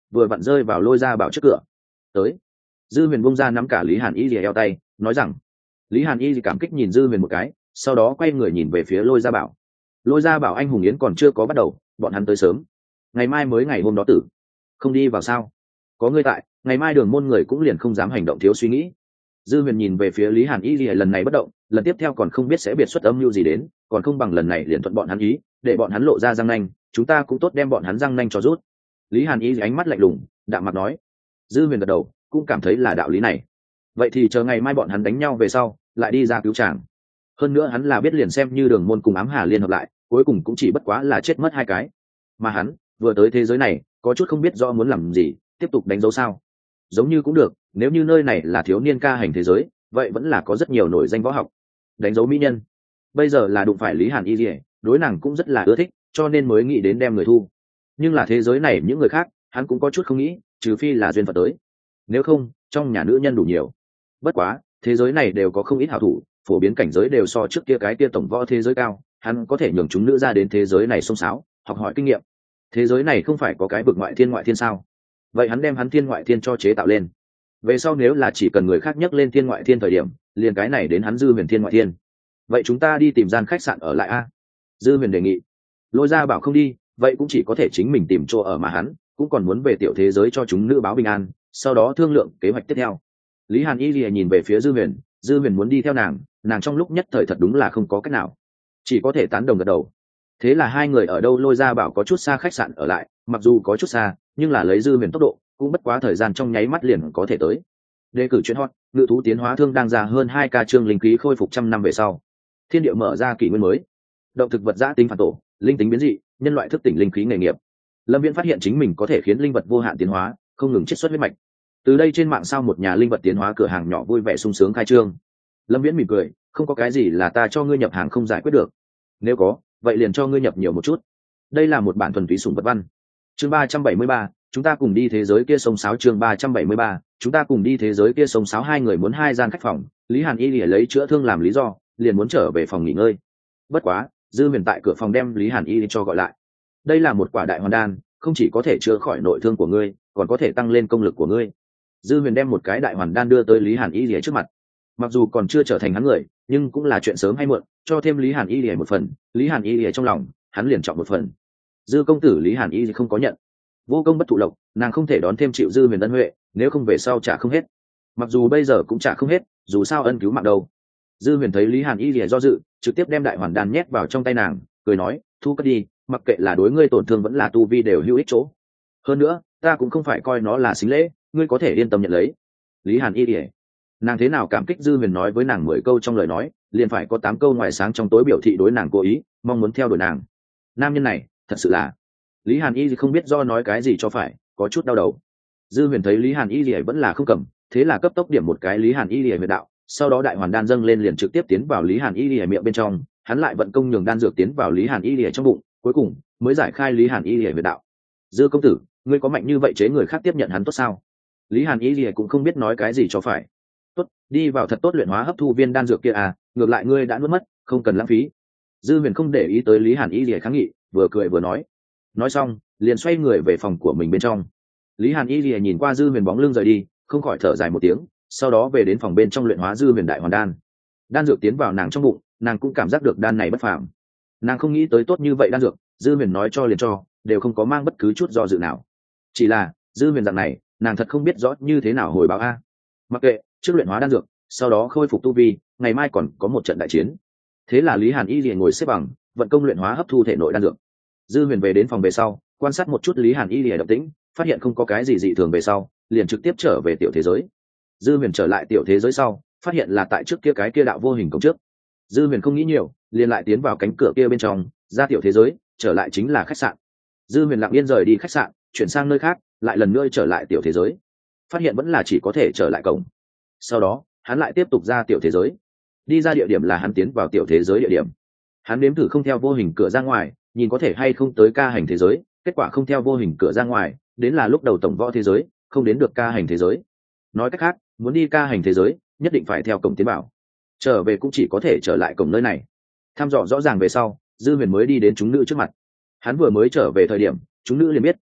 vừa vặn rơi vào Lôi Gia Bảo trước cửa. Tới. Dư Huyền bung ra nắm cả Lý Hàn Y lìa eo tay, nói rằng. Lý Hàn Y cảm kích nhìn Dư Huyền một cái, sau đó quay người nhìn về phía Lôi Gia Bảo. Lôi Gia Bảo anh hùng yến còn chưa có bắt đầu, bọn hắn tới sớm. Ngày mai mới ngày hôm đó tử. Không đi vào sao? Có ngươi tại, ngày mai Đường môn người cũng liền không dám hành động thiếu suy nghĩ. Dư Huyền nhìn về phía Lý Hàn Y lìa lần này bất động, lần tiếp theo còn không biết sẽ biệt xuất âm mưu gì đến, còn không bằng lần này liền thuận bọn hắn ý, để bọn hắn lộ ra răng nanh, chúng ta cũng tốt đem bọn hắn răng nanh cho rút. Lý Hàn Y ánh mắt lạnh lùng, đạm mặt nói. Dư Huyền gật đầu, cũng cảm thấy là đạo lý này. Vậy thì chờ ngày mai bọn hắn đánh nhau về sau, lại đi ra cứu chàng. Hơn nữa hắn là biết liền xem như Đường môn cùng Ám Hà liên hợp lại, cuối cùng cũng chỉ bất quá là chết mất hai cái. Mà hắn vừa tới thế giới này, có chút không biết rõ muốn làm gì, tiếp tục đánh dấu sao? Giống như cũng được, nếu như nơi này là thiếu niên ca hành thế giới, vậy vẫn là có rất nhiều nổi danh võ học. Đánh dấu mỹ nhân. Bây giờ là đụng phải Lý Hàn Y Liễu, đối nàng cũng rất là ưa thích, cho nên mới nghĩ đến đem người thu. Nhưng là thế giới này những người khác, hắn cũng có chút không nghĩ, trừ phi là duyên phận tới. Nếu không, trong nhà nữ nhân đủ nhiều. Bất quá, thế giới này đều có không ít hảo thủ, phổ biến cảnh giới đều so trước kia cái kia tổng võ thế giới cao, hắn có thể nhường chúng nữ ra đến thế giới này xông xáo, học hỏi kinh nghiệm. Thế giới này không phải có cái vực ngoại thiên sao? Vậy hắn đem hắn thiên ngoại thiên cho chế tạo lên. Về sau nếu là chỉ cần người khác nhắc lên thiên ngoại thiên thời điểm, liền cái này đến hắn Dư Huyền thiên ngoại thiên. Vậy chúng ta đi tìm gian khách sạn ở lại a? Dư Huyền đề nghị. Lôi Gia Bảo không đi, vậy cũng chỉ có thể chính mình tìm chỗ ở mà hắn cũng còn muốn về tiểu thế giới cho chúng nữ báo bình an, sau đó thương lượng kế hoạch tiếp theo. Lý Hàn Y lìa nhìn về phía Dư Huyền, Dư Huyền muốn đi theo nàng trong lúc nhất thời thật đúng là không có cách nào, chỉ có thể tán đồng gật đầu. Thế là hai người ở đâu Lôi Gia Bảo có chút xa khách sạn ở lại, mặc dù có chút xa, nhưng là lấy Dư Huyền tốc độ, cũng bất quá thời gian trong nháy mắt liền có thể tới. Đề cử chuyện hot, ngự thú tiến hóa thương đang ra hơn 2k chương linh khí khôi phục 100 năm về sau. Thiên địa mở ra kỷ nguyên mới. Động thực vật giã tính phản tổ, linh tính biến dị, nhân loại thức tỉnh linh khí nghề nghiệp. Lâm Viễn phát hiện chính mình có thể khiến linh vật vô hạn tiến hóa, không ngừng chiết xuất huyết mạch. Từ đây trên mạng sao một nhà linh vật tiến hóa cửa hàng nhỏ vui vẻ sung sướng khai trương. Lâm Viễn mỉm cười, không có cái gì là ta cho ngươi nhập hàng không giải quyết được. Nếu có, vậy liền cho ngươi nhập nhiều một chút. Đây là một bản thuần túy sủng vật văn. Chương 373, chúng ta cùng đi thế giới kia sông sáo. Chương 373, chúng ta cùng đi thế giới kia sông sáo. Hai người muốn hai gian khách phòng, Lý Hàn Y lìa lấy chữa thương làm lý do, liền muốn trở về phòng nghỉ ngơi. Bất quá, Dư Huyền tại cửa phòng đem Lý Hàn Y cho gọi lại. Đây là một quả đại hoàn đan, không chỉ có thể chữa khỏi nội thương của ngươi, còn có thể tăng lên công lực của ngươi. Dư Huyền đem một cái đại hoàn đan đưa tới Lý Hàn Y lìa trước mặt. Mặc dù còn chưa trở thành hắn người, nhưng cũng là chuyện sớm hay muộn, cho thêm Lý Hàn Y lìa một phần, Lý Hàn Y lìa trong lòng, hắn liền chọn một phần. Dư công tử Lý Hàn Y không có nhận. Vô công bất thụ lộc, nàng không thể đón thêm chịu Dư Huyền ân huệ, nếu không về sau trả không hết. Mặc dù bây giờ cũng trả không hết, dù sao ân cứu mạng đâu. Dư Huyền thấy Lý Hàn Y lìa do dự, trực tiếp đem đại hoàn đan nhét vào trong tay nàng, cười nói, thu cất đi, mặc kệ là đối ngươi tổn thương vẫn là tu vi đều hữu ích chỗ. Hơn nữa, ta cũng không phải coi nó là xính lễ, ngươi có thể yên tâm nhận lấy. Lý Hàn Y lìa, nàng thế nào cảm kích Dư Huyền nói với nàng 10 câu trong lời nói, liền phải có 8 câu ngoài sáng trong tối biểu thị đối nàng cố ý, mong muốn theo đuổi nàng. Nam nhân này, thật sự là. Lý Hàn Y không biết do nói cái gì cho phải, có chút đau đầu. Dư Huyền thấy Lý Hàn Y lìa vẫn là không cầm, thế là cấp tốc điểm một cái Lý Hàn Y lìa huyệt đạo, sau đó đại hoàn đan dâng lên liền trực tiếp tiến vào Lý Hàn Y lìa miệng bên trong, hắn lại vận công nhường đan dược tiến vào Lý Hàn Y lìa trong bụng, cuối cùng mới giải khai Lý Hàn Y lìa huyệt đạo. Dư công tử, ngươi có mạnh như vậy chế người khác tiếp nhận hắn tốt sao? Lý Hàn Y lìa cũng không biết nói cái gì cho phải. Tốt, đi vào thật tốt luyện hóa hấp thu viên đan dược kia à, ngược lại ngươi đã nuốt mất, không cần lãng phí. Dư Huyền không để ý tới Lý Hàn Y lìa kháng nghị, vừa cười vừa nói. Nói xong, liền xoay người về phòng của mình bên trong. Lý Hàn Y lìa nhìn qua Dư Huyền bóng lưng rời đi, không khỏi thở dài một tiếng, sau đó về đến phòng bên trong luyện hóa Dư Huyền đại hoàn đan. Đan dược tiến vào nàng trong bụng, nàng cũng cảm giác được đan này bất phàm. Nàng không nghĩ tới tốt như vậy đan dược, Dư Huyền nói cho liền cho, đều không có mang bất cứ chút do dự nào. Chỉ là, Dư Huyền dạng này, nàng thật không biết rõ như thế nào hồi báo a. Mặc kệ, trước luyện hóa đan dược, sau đó khôi phục tu vi, ngày mai còn có một trận đại chiến. Thế là Lý Hàn Y liền ngồi xếp bằng, vận công luyện hóa hấp thu thể nội đan dược. Dư Huyền về đến phòng về sau, quan sát một chút Lý Hàn Y liền động tĩnh, phát hiện không có cái gì dị thường về sau, liền trực tiếp trở về tiểu thế giới. Dư Huyền trở lại tiểu thế giới sau, phát hiện là tại trước kia cái kia đạo vô hình cổng trước. Dư Huyền không nghĩ nhiều, liền lại tiến vào cánh cửa kia bên trong, ra tiểu thế giới, trở lại chính là khách sạn. Dư Huyền lặng yên rời đi khách sạn, chuyển sang nơi khác, lại lần nữa trở lại tiểu thế giới. Phát hiện vẫn là chỉ có thể trở lại cổng. Sau đó, hắn lại tiếp tục ra tiểu thế giới. Đi ra địa điểm là hắn tiến vào tiểu thế giới địa điểm. Hắn nếm thử không theo vô hình cửa ra ngoài, nhìn có thể hay không tới ca hành thế giới, kết quả không theo vô hình cửa ra ngoài, đến là lúc đầu tổng võ thế giới, không đến được ca hành thế giới. Nói cách khác, muốn đi ca hành thế giới, nhất định phải theo cổng tiến bảo. Trở về cũng chỉ có thể trở lại cổng nơi này. Thăm dò rõ ràng về sau, Dư Huyền mới đi đến chúng nữ trước mặt. Hắn vừa mới trở về thời điểm, chúng nữ liền biết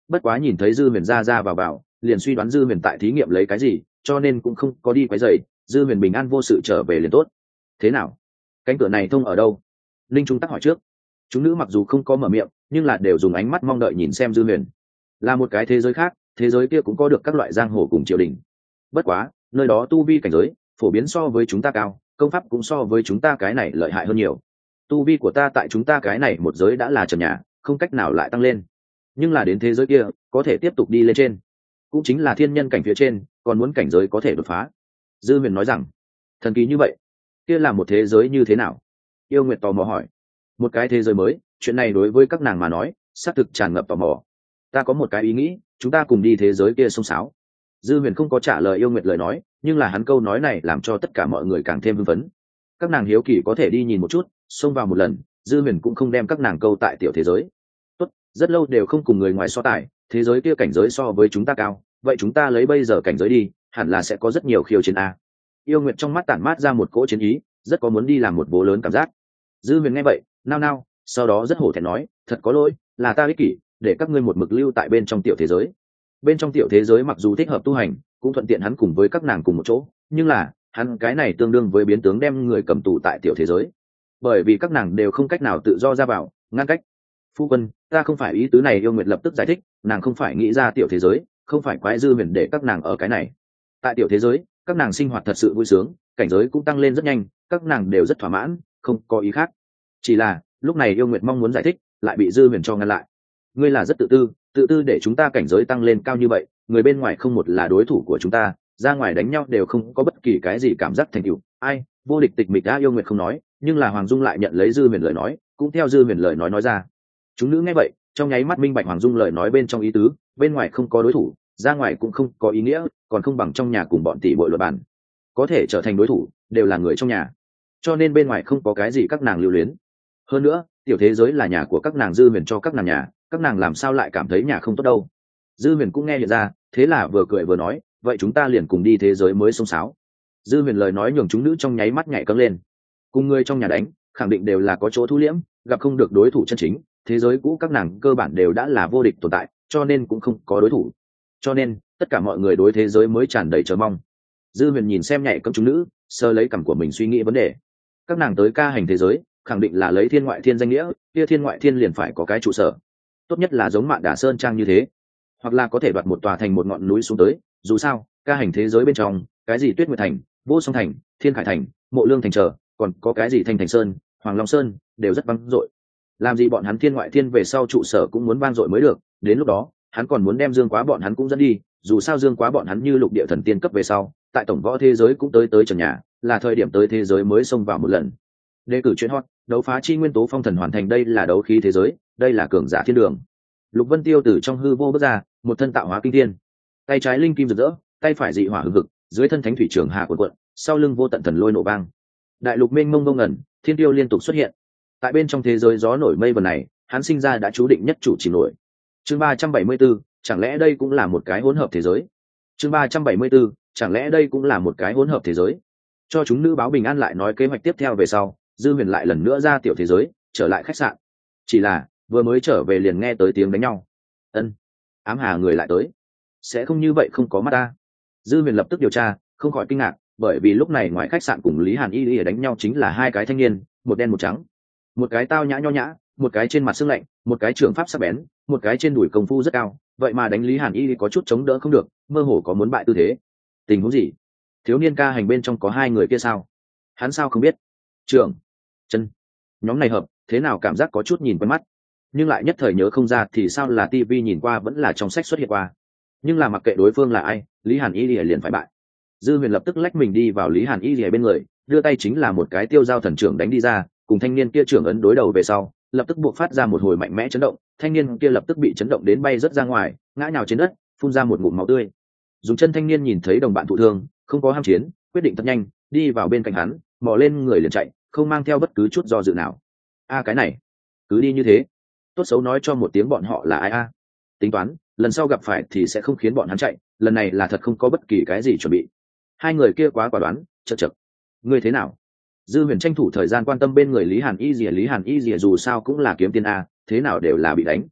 bất quá nhìn thấy dư huyền ra vào liền suy đoán dư huyền tại thí nghiệm lấy cái gì, cho nên cũng không có đi quấy rầy. Dư huyền bình an vô sự trở về liền tốt. Thế nào, cánh cửa này thông ở đâu? Linh Trung Tắc hỏi trước. Chúng nữ mặc dù không có mở miệng nhưng là đều dùng ánh mắt mong đợi nhìn xem dư huyền. Là một cái thế giới khác, thế giới kia cũng có được các loại giang hồ cùng triều đình, bất quá nơi đó tu vi cảnh giới phổ biến so với chúng ta cao, công pháp cũng so với chúng ta cái này lợi hại hơn nhiều. Tu vi của ta tại chúng ta cái này một giới đã là trần nhà, không cách nào lại tăng lên, nhưng là đến thế giới kia có thể tiếp tục đi lên trên, cũng chính là thiên nhân cảnh phía trên, còn muốn cảnh giới có thể đột phá. Dư huyền nói rằng, thần kỳ như vậy, kia là một thế giới như thế nào? Yêu Nguyệt tò mò hỏi. Một cái thế giới mới, chuyện này đối với các nàng mà nói xác thực tràn ngập tò mò. Ta có một cái ý nghĩ, chúng ta cùng đi thế giới kia xông xáo. Dư huyền không có trả lời Yêu Nguyệt lời nói, nhưng là hắn câu nói này làm cho tất cả mọi người càng thêm hưng phấn. Các nàng hiếu kỳ có thể đi nhìn một chút, xông vào một lần. Dư huyền cũng không đem các nàng câu tại tiểu thế giới. Tốt, rất lâu đều không cùng người ngoài so tài, thế giới kia cảnh giới so với chúng ta cao, vậy chúng ta lấy bây giờ cảnh giới đi, hẳn là sẽ có rất nhiều khiêu chiến a. Yêu Nguyệt trong mắt tản mát ra một cỗ chiến ý, rất có muốn đi làm một bố lớn cảm giác. Dư huyền nghe vậy nao nao, sau đó rất hổ thẹn nói, thật có lỗi, là ta ích kỷ, để các ngươi một mực lưu tại bên trong tiểu thế giới. Bên trong tiểu thế giới mặc dù thích hợp tu hành, cũng thuận tiện hắn cùng với các nàng cùng một chỗ, nhưng là hắn cái này tương đương với biến tướng đem người cầm tù tại tiểu thế giới, bởi vì các nàng đều không cách nào tự do ra vào, ngăn cách. Phu quân, ta không phải ý tứ này. Yêu Nguyệt lập tức giải thích, nàng không phải nghĩ ra tiểu thế giới, không phải quái Dư huyền để các nàng ở cái này. Tại tiểu thế giới các nàng sinh hoạt thật sự vui sướng, cảnh giới cũng tăng lên rất nhanh, các nàng đều rất thỏa mãn, không có ý khác. Chỉ là lúc này Yêu Nguyệt mong muốn giải thích, lại bị Dư huyền cho ngăn lại. Ngươi là rất tự tư để chúng ta cảnh giới tăng lên cao như vậy, người bên ngoài không một là đối thủ của chúng ta, ra ngoài đánh nhau đều không có bất kỳ cái gì cảm giác thành tựu. Ai, vô địch tịch mịch đã. Yêu Nguyệt không nói, nhưng là Hoàng Dung lại nhận lấy Dư huyền lời nói, cũng theo Dư huyền lời nói ra. Chúng nữ nghe vậy trong nháy mắt minh bạch Hoàng Dung lời nói bên trong ý tứ, bên ngoài không có đối thủ, ra ngoài cũng không có ý nghĩa, còn không bằng trong nhà cùng bọn tỷ bội luật bản, có thể trở thành đối thủ đều là người trong nhà, cho nên bên ngoài không có cái gì các nàng lưu luyến. Hơn nữa tiểu thế giới là nhà của các nàng, Dư huyền cho các nàng nhà, các nàng làm sao lại cảm thấy nhà không tốt đâu. Dư huyền cũng nghe hiện ra, thế là vừa cười vừa nói, vậy chúng ta liền cùng đi thế giới mới xông xáo. Dư huyền lời nói nhường chúng nữ trong nháy mắt nhảy cẫng lên. Cùng người trong nhà đánh khẳng định đều là có chỗ thu liễm, gặp không được đối thủ chân chính, thế giới cũ các nàng cơ bản đều đã là vô địch tồn tại, cho nên cũng không có đối thủ, cho nên tất cả mọi người đối thế giới mới tràn đầy chờ mong. Dư huyền nhìn xem nhảy cẫng chúng nữ, sơ lấy cằm của mình suy nghĩ vấn đề. Các nàng tới ca hành thế giới khẳng định là lấy thiên ngoại thiên danh nghĩa, kia thiên ngoại thiên liền phải có cái trụ sở, tốt nhất là giống Mạn Đà Sơn Trang như thế, hoặc là có thể đoạt một tòa thành một ngọn núi xuống tới. Dù sao ca hành thế giới bên trong cái gì Tuyết Nguyệt Thành, Vô Song Thành, Thiên Khải Thành, Mộ Lương Thành chờ, còn có cái gì Thanh Thành Sơn, Hoàng Long Sơn đều rất vang dội. Làm gì bọn hắn thiên ngoại thiên về sau trụ sở cũng muốn vang dội mới được, đến lúc đó hắn còn muốn đem Dương Quá bọn hắn cũng dẫn đi, dù sao Dương Quá bọn hắn như lục địa thần tiên cấp về sau, tại tổng võ thế giới cũng tới trần nhà, là thời điểm tới thế giới mới xông vào một lần. Đề cử chuyện hot, đấu phá chi nguyên tố phong thần hoàn thành, đây là đấu khí thế giới, đây là cường giả thiên đường. Lục Vân Tiêu từ trong hư vô bước ra, một thân tạo hóa kinh thiên, tay trái linh kim rực rỡ, tay phải dị hỏa hừng hực, dưới thân thánh thủy trường hạ cuộn cuộn, sau lưng vô tận thần lôi nổ vang, đại lục mênh mông ngông ngẩn, thiên tiêu liên tục xuất hiện. Tại bên trong thế giới gió nổi mây vần này, hắn sinh ra đã chú định nhất chủ chìm nổi. Chương 374, chẳng lẽ đây cũng là một cái hỗn hợp thế giới? Chương 374, chẳng lẽ đây cũng là một cái hỗn hợp thế giới? Cho chúng nữ báo bình an lại nói kế hoạch tiếp theo về sau, Dư huyền lại lần nữa ra tiểu thế giới, trở lại khách sạn. Chỉ là vừa mới trở về liền nghe tới tiếng đánh nhau. Ân, ám hà người lại tới, sẽ không như vậy không có mắt ta. Dư huyền lập tức điều tra, không khỏi kinh ngạc, bởi vì lúc này ngoài khách sạn cùng Lý Hàn Y đánh nhau chính là hai cái thanh niên, một đen một trắng, một cái tao nhã nho nhã, một cái trên mặt sương lạnh, một cái trường pháp sắc bén, một cái trên đùi công phu rất cao, vậy mà đánh Lý Hàn Y có chút chống đỡ không được, mơ hồ có muốn bại tư thế. Tình huống gì? Thiếu niên ca hành bên trong có hai người kia sao? Hắn sao không biết? Trường chân nhóm này hợp, thế nào cảm giác có chút nhìn quen mắt, nhưng lại nhất thời nhớ không ra thì sao, là tivi nhìn qua vẫn là trong sách xuất hiện qua, nhưng là mặc kệ đối phương là ai, Lý Hàn Y liền phải bại. Dư huyền lập tức lách mình đi vào Lý Hàn Y bên người, đưa tay chính là một cái tiêu giao thần trưởng đánh đi ra, cùng thanh niên kia trưởng ấn đối đầu về sau, lập tức buộc phát ra một hồi mạnh mẽ chấn động, thanh niên kia lập tức bị chấn động đến bay rất ra ngoài, ngã nhào trên đất, phun ra một ngụm máu tươi. Dùng chân thanh niên nhìn thấy đồng bạn thụ thương, không có ham chiến, quyết định thật nhanh đi vào bên cạnh hắn, mò lên người liền chạy, không mang theo bất cứ chút do dự nào. A cái này, cứ đi như thế, tốt xấu nói cho một tiếng bọn họ là ai a. Tính toán lần sau gặp phải thì sẽ không khiến bọn hắn chạy, lần này là thật không có bất kỳ cái gì chuẩn bị. Hai người kia quá quả đoán, chật. Ngươi thế nào? Dư huyền tranh thủ thời gian quan tâm bên người Lý Hàn Y. Lý Hàn Y dù sao cũng là kiếm tiên a, thế nào đều là bị đánh.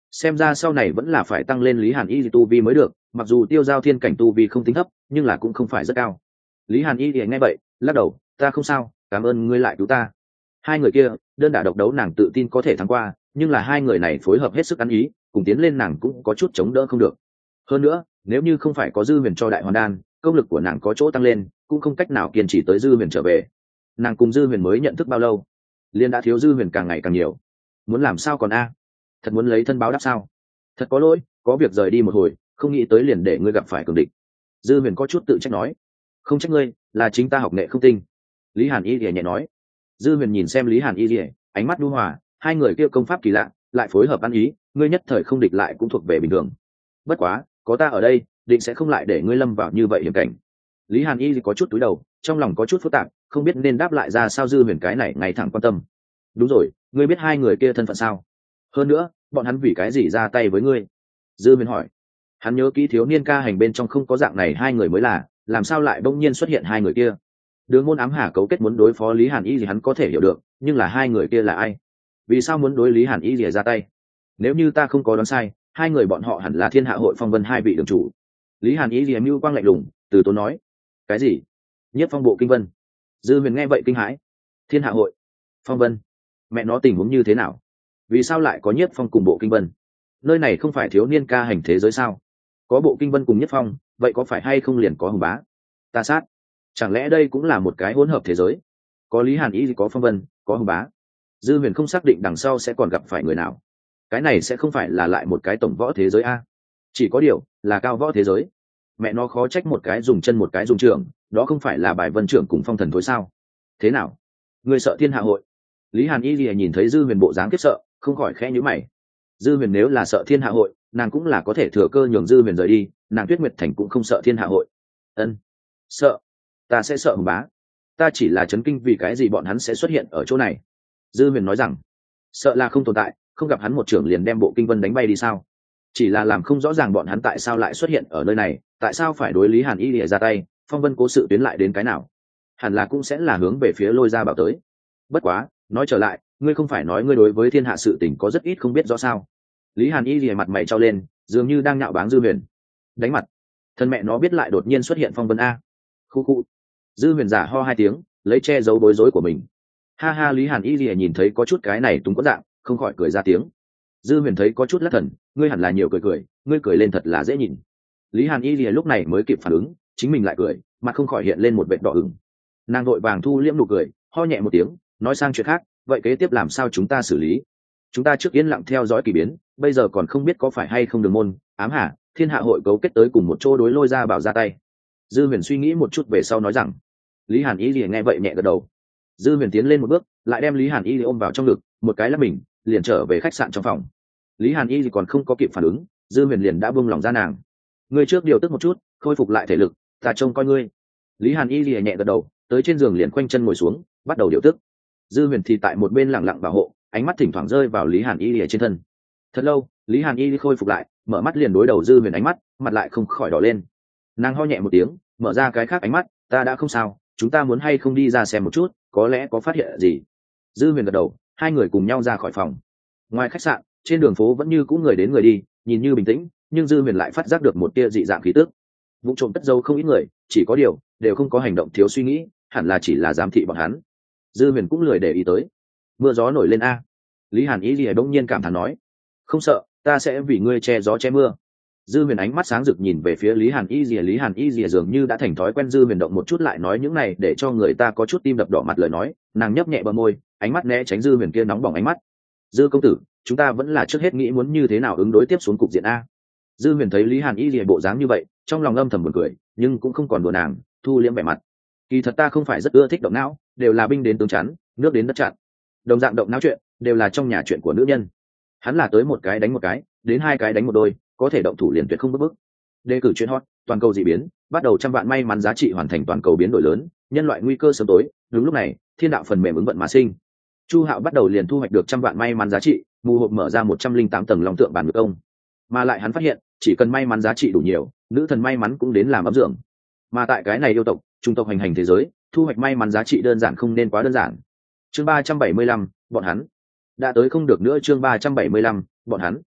xem ra sau này vẫn là phải tăng lên Lý Hàn Y tu vi mới được, mặc dù tiêu giao thiên cảnh tu vi không tính thấp nhưng là cũng không phải rất cao. Lý Hàn Y thì nghe vậy lắc đầu, ta không sao, cảm ơn ngươi lại cứu ta. Hai người kia đơn đả độc đấu nàng tự tin có thể thắng qua, nhưng là hai người này phối hợp hết sức ăn ý, cùng tiến lên nàng cũng có chút chống đỡ không được. Hơn nữa nếu như không phải có Dư Huyền cho đại hoàn đan, công lực của nàng có chỗ tăng lên cũng không cách nào kiên trì tới Dư Huyền trở về. Nàng cùng Dư Huyền mới nhận thức bao lâu liên đã thiếu Dư Huyền càng ngày càng nhiều, muốn làm sao còn thật muốn lấy thân báo đáp sao? Thật có lỗi, có việc rời đi một hồi, không nghĩ tới liền để ngươi gặp phải cường địch. Dư Huyền có chút tự trách nói. Không trách ngươi, là chính ta học nghệ không tinh. Lý Hàn Y lìa nhẹ nói. Dư Huyền nhìn xem Lý Hàn Y lìa, ánh mắt nhu hòa, hai người kia công pháp kỳ lạ, lại phối hợp ăn ý, ngươi nhất thời không địch lại cũng thuộc về bình thường. Bất quá, có ta ở đây, định sẽ không lại để ngươi lâm vào như vậy hiểm cảnh. Lý Hàn Y có chút túi đầu, trong lòng có chút phức tạp, không biết nên đáp lại ra sao Dư Huyền cái này ngày thẳng quan tâm. Đúng rồi, ngươi biết hai người kia thân phận sao? Hơn nữa bọn hắn vì cái gì ra tay với ngươi? Dư Huyền hỏi. Hắn nhớ kỹ thiếu niên ca hành bên trong không có dạng này hai người mới là, làm sao lại bỗng nhiên xuất hiện hai người kia? Đường môn ám hà cấu kết muốn đối phó Lý Hàn Y gì hắn có thể hiểu được, nhưng là hai người kia là ai? Vì sao muốn đối Lý Hàn Y gì ra tay? Nếu như ta không có đoán sai, hai người bọn họ hẳn là Thiên Hạ hội Phong Vân hai vị đường chủ. Lý Hàn Y gì mưu quang lạnh lùng, từ tốn nói. Cái gì? Nhất Phong bộ kinh vân? Dư Huyền nghe vậy kinh hãi. Thiên Hạ hội Phong Vân, mẹ nó tình huống như thế nào? Vì sao lại có Nhất Phong cùng bộ kinh vân? Nơi này không phải thiếu niên ca hành thế giới sao? Có bộ kinh vân cùng Nhất Phong, vậy có phải hay không liền có hùng bá? Ta sát, chẳng lẽ đây cũng là một cái hỗn hợp thế giới? Có Lý Hàn Ý, có Phong Vân, có hùng bá. Dư Huyền không xác định đằng sau sẽ còn gặp phải người nào. Cái này sẽ không phải là lại một cái tổng võ thế giới a? Chỉ có điều là cao võ thế giới. Mẹ nó khó trách một cái dùng chân một cái dùng trưởng, đó không phải là bài vân trưởng cùng phong thần thối sao? Thế nào? Người sợ Thiên Hạ hội? Lý Hàn Y lìa nhìn thấy Dư Huyền bộ dáng khiếp sợ, không khỏi khẽ nhíu mày. Dư Huyền nếu là sợ Thiên Hạ hội, nàng cũng là có thể thừa cơ nhường Dư Huyền rời đi, nàng Tuyết Nguyệt Thành cũng không sợ Thiên Hạ hội. Ân, sợ? Ta sẽ sợ hùng bá. Ta chỉ là chấn kinh vì cái gì bọn hắn sẽ xuất hiện ở chỗ này. Dư Huyền nói rằng, sợ là không tồn tại, không gặp hắn một trưởng liền đem bộ kinh vân đánh bay đi sao? Chỉ là làm không rõ ràng bọn hắn tại sao lại xuất hiện ở nơi này, tại sao phải đối Lý Hàn Y lìa ra tay, Phong Vân cố sự tuyến lại đến cái nào? Hẳn là cũng sẽ là hướng về phía Lôi Gia Bảo tới. Bất quá, nói trở lại, ngươi không phải nói ngươi đối với thiên hạ sự tình có rất ít không biết rõ sao? Lý Hàn Y lìa mặt mày trao lên, dường như đang nhạo báng Dư Huyền. Đánh mặt? Thân mẹ nó biết lại đột nhiên xuất hiện Phong Vân a. Khu khu. Dư Huyền giả ho hai tiếng, lấy che giấu bối rối của mình. Ha ha, Lý Hàn Y lìa nhìn thấy có chút cái này túng có dạng, không khỏi cười ra tiếng. Dư Huyền thấy có chút lắc thần, ngươi hẳn là nhiều cười cười, ngươi cười lên thật là dễ nhìn. Lý Hàn Y lìa lúc này mới kịp phản ứng, chính mình lại cười, mặt không khỏi hiện lên một vệt đỏ ửng. Nàng vội vàng thu liễm nụ cười, ho nhẹ một tiếng, nói sang chuyện khác, vậy kế tiếp làm sao chúng ta xử lý? Chúng ta trước yên lặng theo dõi kỳ biến, bây giờ còn không biết có phải hay không Đường môn, ám hà, Thiên Hạ hội cấu kết tới cùng một chỗ đối Lôi Gia Bảo ra tay. Dư Huyền suy nghĩ một chút về sau nói rằng. Lý Hàn Y lìa nghe vậy nhẹ gật đầu. Dư Huyền tiến lên một bước, lại đem Lý Hàn Y ôm vào trong ngực, một cái là mình, liền trở về khách sạn trong phòng. Lý Hàn Y còn không có kịp phản ứng, Dư Huyền liền đã buông lòng ra nàng. Ngươi trước điều tức một chút, khôi phục lại thể lực, ta trông coi ngươi. Lý Hàn Y lìa nhẹ gật đầu, tới trên giường liền khoanh chân ngồi xuống, bắt đầu điều tức. Dư Huyền thì tại một bên lặng lặng bảo hộ, ánh mắt thỉnh thoảng rơi vào Lý Hàn Y lìa trên thân. Thật lâu, Lý Hàn Y khôi phục lại, mở mắt liền đối đầu Dư Huyền ánh mắt, mặt lại không khỏi đỏ lên. Nàng ho nhẹ một tiếng, mở ra cái khác ánh mắt, ta đã không sao, chúng ta muốn hay không đi ra xem một chút, có lẽ có phát hiện gì. Dư Huyền gật đầu, hai người cùng nhau ra khỏi phòng. Ngoài khách sạn, trên đường phố vẫn như cũ người đến người đi, nhìn như bình tĩnh, nhưng Dư Huyền lại phát giác được một tia dị dạng khí tức. Vụ trộm cất giấu không ít người, chỉ có điều đều không có hành động thiếu suy nghĩ, hẳn là chỉ là giám thị bọn hắn. Dư Huyền cũng lười để ý tới. Mưa gió nổi lên a. Lý Hàn Ý lìa bỗng nhiên cảm thán nói, không sợ, ta sẽ vì ngươi che gió che mưa. Dư Huyền ánh mắt sáng rực nhìn về phía Lý Hàn Y lìa, Lý Hàn Y lìa dường như đã thành thói quen Dư Huyền động một chút lại nói những này để cho người ta có chút tim đập đỏ mặt lời nói, nàng nhấp nhẹ bờ môi, ánh mắt né tránh Dư Huyền kia nóng bỏng ánh mắt. Dư công tử, chúng ta vẫn là trước hết nghĩ muốn như thế nào ứng đối tiếp xuống cục diện a. Dư Huyền thấy Lý Hàn Y lìa bộ dáng như vậy, trong lòng âm thầm buồn cười, nhưng cũng không còn đùa nàng, thu liễm vẻ mặt. Kỳ thật ta không phải rất ưa thích động não, đều là binh đến tướng chắn, nước đến đất chặn. Đồng dạng động não chuyện, đều là trong nhà chuyện của nữ nhân. Hắn là tới một cái đánh một cái, đến hai cái đánh một đôi, có thể động thủ liền tuyệt không bức. Đề cử chuyện hot, toàn cầu dị biến, bắt đầu trăm vạn may mắn giá trị hoàn thành toàn cầu biến đổi lớn, nhân loại nguy cơ sớm tối. Đúng lúc này, thiên đạo phần mềm ứng vận mà sinh. Chu Hạo bắt đầu liền thu hoạch được trăm vạn may mắn giá trị, mù hộp mở ra 108 tầng long tượng bản ngược công. Mà lại hắn phát hiện, chỉ cần may mắn giá trị đủ nhiều, nữ thần may mắn cũng đến làm ấm dưỡng. Mà tại cái này yêu tộc, trung tộc hành hành thế giới, thu hoạch may mắn giá trị đơn giản không nên quá đơn giản. Chương 375, bọn hắn đã tới không được nữa. Chương 375, bọn hắn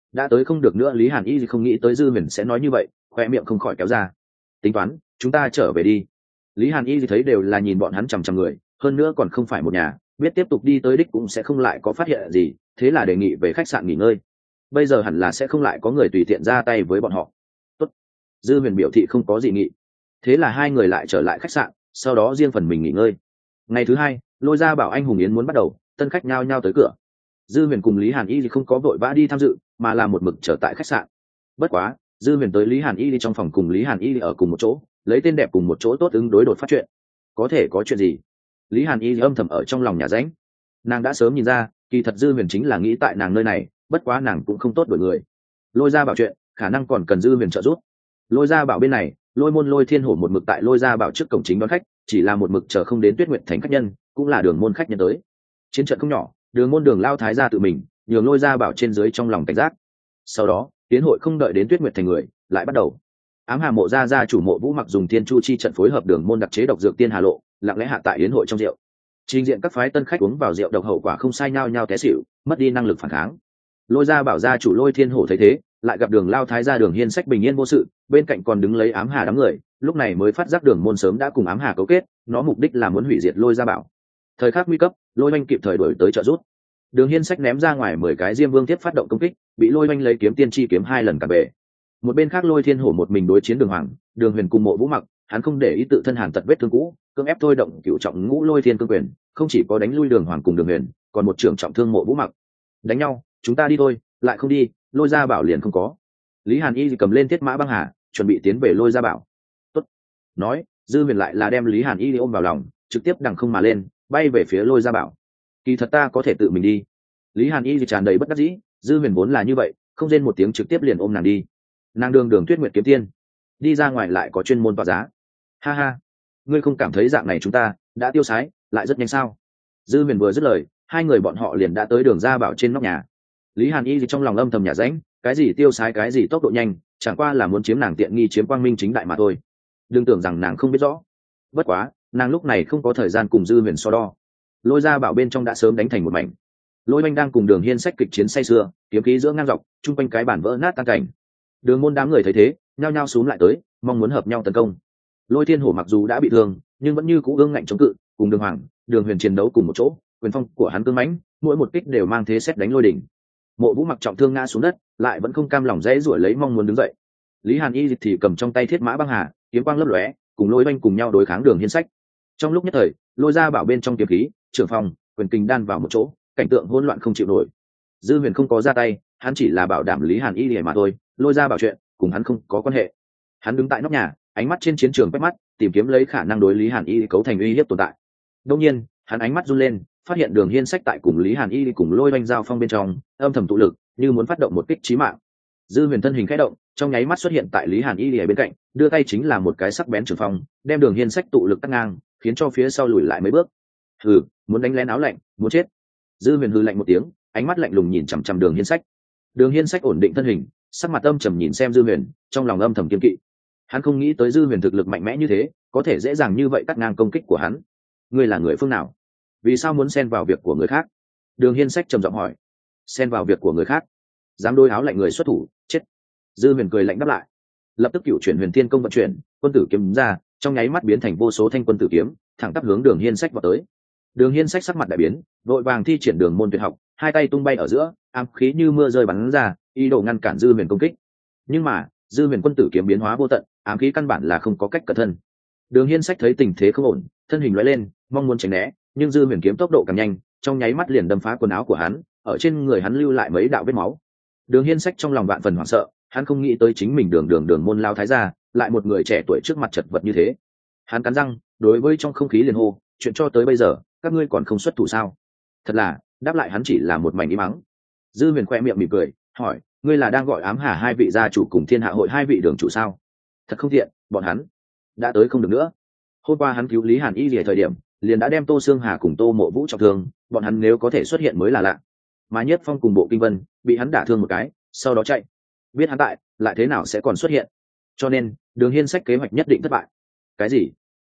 đã tới không được nữa. Lý Hàn Y không nghĩ tới Dư Huyền sẽ nói như vậy, khoe miệng không khỏi kéo ra. Tính toán, chúng ta trở về đi. Lý Hàn Y thấy đều là nhìn bọn hắn chằm chằm người, hơn nữa còn không phải một nhà, biết tiếp tục đi tới đích cũng sẽ không lại có phát hiện gì, thế là đề nghị về khách sạn nghỉ ngơi. Bây giờ hẳn là sẽ không lại có người tùy tiện ra tay với bọn họ. Tốt. Dư Huyền biểu thị không có gì nghị. Thế là hai người lại trở lại khách sạn, sau đó riêng phần mình nghỉ ngơi. Ngày thứ hai, Lôi Gia Bảo Anh Hùng Yến muốn bắt đầu, tân khách nhao nhao tới cửa. Dư Huyền cùng Lý Hàn Y không có vội vã đi tham dự, mà là một mực trở tại khách sạn. Bất quá, Dư Huyền tới Lý Hàn Y đi trong phòng cùng Lý Hàn Y ở cùng một chỗ, lấy tên đẹp cùng một chỗ tốt ứng đối đột phát chuyện. Có thể có chuyện gì? Lý Hàn Y âm thầm ở trong lòng nhà ránh. Nàng đã sớm nhìn ra, kỳ thật Dư Huyền chính là nghĩ tại nàng nơi này, bất quá nàng cũng không tốt đổi người. Lôi Gia Bảo chuyện, khả năng còn cần Dư Huyền trợ giúp. Lôi Gia Bảo bên này, Lôi Môn Lôi Thiên Hổ một mực tại Lôi Gia Bảo trước cổng chính đón khách, chỉ là một mực chờ không đến Tuyết Nguyệt Thành khách nhân, cũng là Đường Môn khách nhân tới. Chiến trận không nhỏ, Đường Môn Đường Lao Thái gia tự mình nhường Lôi Gia Bảo trên dưới trong lòng cảnh giác. Sau đó, tiến hội không đợi đến Tuyết Nguyệt Thành người, lại bắt đầu. Ám Hà Mộ gia chủ Mộ Vũ Mặc dùng Thiên Chu chi trận phối hợp Đường Môn đặc chế độc dược tiên hà lộ, lặng lẽ hạ tại yến hội trong rượu. Trình diện các phái tân khách uống vào rượu độc hậu quả không sai, nhau té xỉu, mất đi năng lực phản kháng. Lôi Gia Bảo gia chủ Lôi Thiên Hổ thấy thế, lại gặp Đường Lao Thái gia Đường Hiên Sách bình yên vô sự, bên cạnh còn đứng lấy Ám Hà đám người, lúc này mới phát giác Đường Môn sớm đã cùng Ám Hà cấu kết, nó mục đích là muốn hủy diệt Lôi Gia Bảo. Thời khắc nguy cấp, Lôi Oanh kịp thời đuổi tới trợ giúp. Đường Hiên Sách ném ra ngoài 10 cái Diêm Vương tiếp phát động công kích, bị Lôi Oanh lấy kiếm tiên chi kiếm 2 lần cả bể. Một bên khác Lôi Thiên Hổ một mình đối chiến Đường Hoàng, Đường Huyền cùng Mộ Vũ Mặc, hắn không để ý tự thân hàn tật vết thương cũ, cưỡng ép thôi động cựu trọng ngũ Lôi Thiên cương quyền, không chỉ có đánh lui Đường Hoàng cùng Đường Huyền, còn một trưởng trọng thương Mộ Vũ Mặc. Đánh nhau, chúng ta đi thôi, lại không đi, Lôi Gia Bảo liền không có. Lý Hàn Y cầm lên Thiết Mã Băng Hà, chuẩn bị tiến về Lôi Gia Bảo. Tốt. Nói, Dư Huyền lại là đem Lý Hàn Y ôm vào lòng, trực tiếp đằng không mà lên, bay về phía Lôi Gia Bảo. Kỳ thật ta có thể tự mình đi. Lý Hàn Y tràn đầy bất đắc dĩ, Dư Huyền vốn là như vậy, không rên một tiếng trực tiếp liền ôm nàng đi. Nàng đường Tuyết Nguyệt kiếm tiên, đi ra ngoài lại có chuyên môn tỏa giá. Ha ha, ngươi không cảm thấy dạng này chúng ta đã tiêu sái, lại rất nhanh sao? Dư Huyền vừa dứt lời, hai người bọn họ liền đã tới Đường Gia Bảo trên nóc nhà. Lý Hàn Y trong lòng âm thầm nhà rãnh, cái gì tiêu sái cái gì tốc độ nhanh, chẳng qua là muốn chiếm nàng tiện nghi, chiếm quang minh chính đại mà thôi. Đừng tưởng rằng nàng không biết rõ. Bất quá, nàng lúc này không có thời gian cùng Dư Huyền so đo. Lôi Gia Bảo bên trong đã sớm đánh thành một mảnh. Lôi Oanh đang cùng Đường Hiên Sách kịch chiến say sưa, kiếm khí giữa ngang dọc, chung quanh cái bản vỡ nát tan cảnh. Đường Môn đám người thấy thế, nhao nhao xúm lại tới, mong muốn hợp nhau tấn công. Lôi Thiên Hổ mặc dù đã bị thương, nhưng vẫn như cũ ương ngạnh chống cự, cùng Đường Hoàng, Đường Huyền chiến đấu cùng một chỗ, quyền phong của hắn cương mãnh, mỗi một kích đều mang thế xét đánh lôi đỉnh. Mộ Vũ Mặc trọng thương ngã xuống đất, lại vẫn không cam lòng dãy rủa lấy mong muốn đứng dậy. Lý Hàn Y thì cầm trong tay Thiết Mã Băng Hà, kiếm quang lấp lóe, cùng Lôi Oanh cùng nhau đối kháng Đường Hiên Sách. Trong lúc nhất thời, Lôi Gia Bảo bên trong kiếm khí, trường phong, quyền kình đan vào một chỗ, cảnh tượng hỗn loạn không chịu nổi. Dư Huyền không có ra tay, hắn chỉ là bảo đảm Lý Hàn Y để mà thôi, Lôi Gia Bảo chuyện cùng hắn không có quan hệ. Hắn đứng tại nóc nhà, ánh mắt trên chiến trường quét mắt, tìm kiếm lấy khả năng đối Lý Hàn Y cấu thành uy hiếp tồn tại. Đương nhiên, hắn ánh mắt run lên, phát hiện Đường Hiên Sách tại cùng Lý Hàn Y cùng Lôi Oanh giao phong bên trong, âm thầm tụ lực, như muốn phát động một kích chí mạng. Dư Huyền thân hình khẽ động, trong nháy mắt xuất hiện tại Lý Hàn Y ở bên cạnh, đưa tay chính là một cái sắc bén trường phong, đem Đường Hiên Sách tụ lực cắt ngang, khiến cho phía sau lùi lại mấy bước. Hừ, muốn đánh lén áo lạnh, muốn chết. Dư Huyền hừ lạnh một tiếng, ánh mắt lạnh lùng nhìn chằm chằm Đường Hiên Sách. Đường Hiên Sách ổn định thân hình, sắc mặt âm trầm nhìn xem Dư Huyền, trong lòng âm thầm kiêng kỵ. Hắn không nghĩ tới Dư Huyền thực lực mạnh mẽ như thế, có thể dễ dàng như vậy cắt ngang công kích của hắn. Ngươi là người phương nào? Vì sao muốn xen vào việc của người khác? Đường Hiên Sách trầm giọng hỏi. Xen vào việc của người khác? Dám đối áo lạnh người xuất thủ, chết. Dư Huyền cười lạnh đáp lại. Lập tức cựu chuyển Huyền Thiên công vận chuyển, quân tử kiếm ra, trong nháy mắt biến thành vô số thanh quân tử kiếm, thẳng tắp hướng Đường Hiên Sách vào tới. Đường Hiên Sách sắc mặt đại biến, vội vàng thi triển Đường môn tuyệt học, hai tay tung bay ở giữa, ám khí như mưa rơi bắn ra, ý đồ ngăn cản Dư Huyền công kích. Nhưng mà, Dư Huyền quân tử kiếm biến hóa vô tận, ám khí căn bản là không có cách cẩn thân. Đường Hiên Sách thấy tình thế không ổn, thân hình lóe lên, mong muốn tránh né, nhưng Dư Huyền kiếm tốc độ càng nhanh, trong nháy mắt liền đâm phá quần áo của hắn, ở trên người hắn lưu lại mấy đạo vết máu. Đường Hiên Sách trong lòng vạn phần hoảng sợ, hắn không nghĩ tới chính mình Đường môn lao thái gia, lại một người trẻ tuổi trước mặt chật vật như thế. Hắn cắn răng, đối với trong không khí liền hô, chuyện cho tới bây giờ, các ngươi còn không xuất thủ sao? Thật là, đáp lại hắn chỉ là một mảnh im mắng. Dư Huyền khoe miệng mỉm cười, hỏi, ngươi là đang gọi Ám Hà hai vị gia chủ cùng Thiên Hạ hội hai vị đường chủ sao? Thật không tiện, bọn hắn đã tới không được nữa. Hôm qua hắn cứu Lý Hàn Y về thời điểm, liền đã đem Tô Xương Hà cùng Tô Mộ Vũ trọng thương, bọn hắn nếu có thể xuất hiện mới là lạ. Mà Nhất Phong cùng Bộ Kinh Vân bị hắn đả thương một cái, sau đó chạy. Biết hắn tại, lại thế nào sẽ còn xuất hiện? Cho nên, Đường Hiên Sách kế hoạch nhất định thất bại. Cái gì?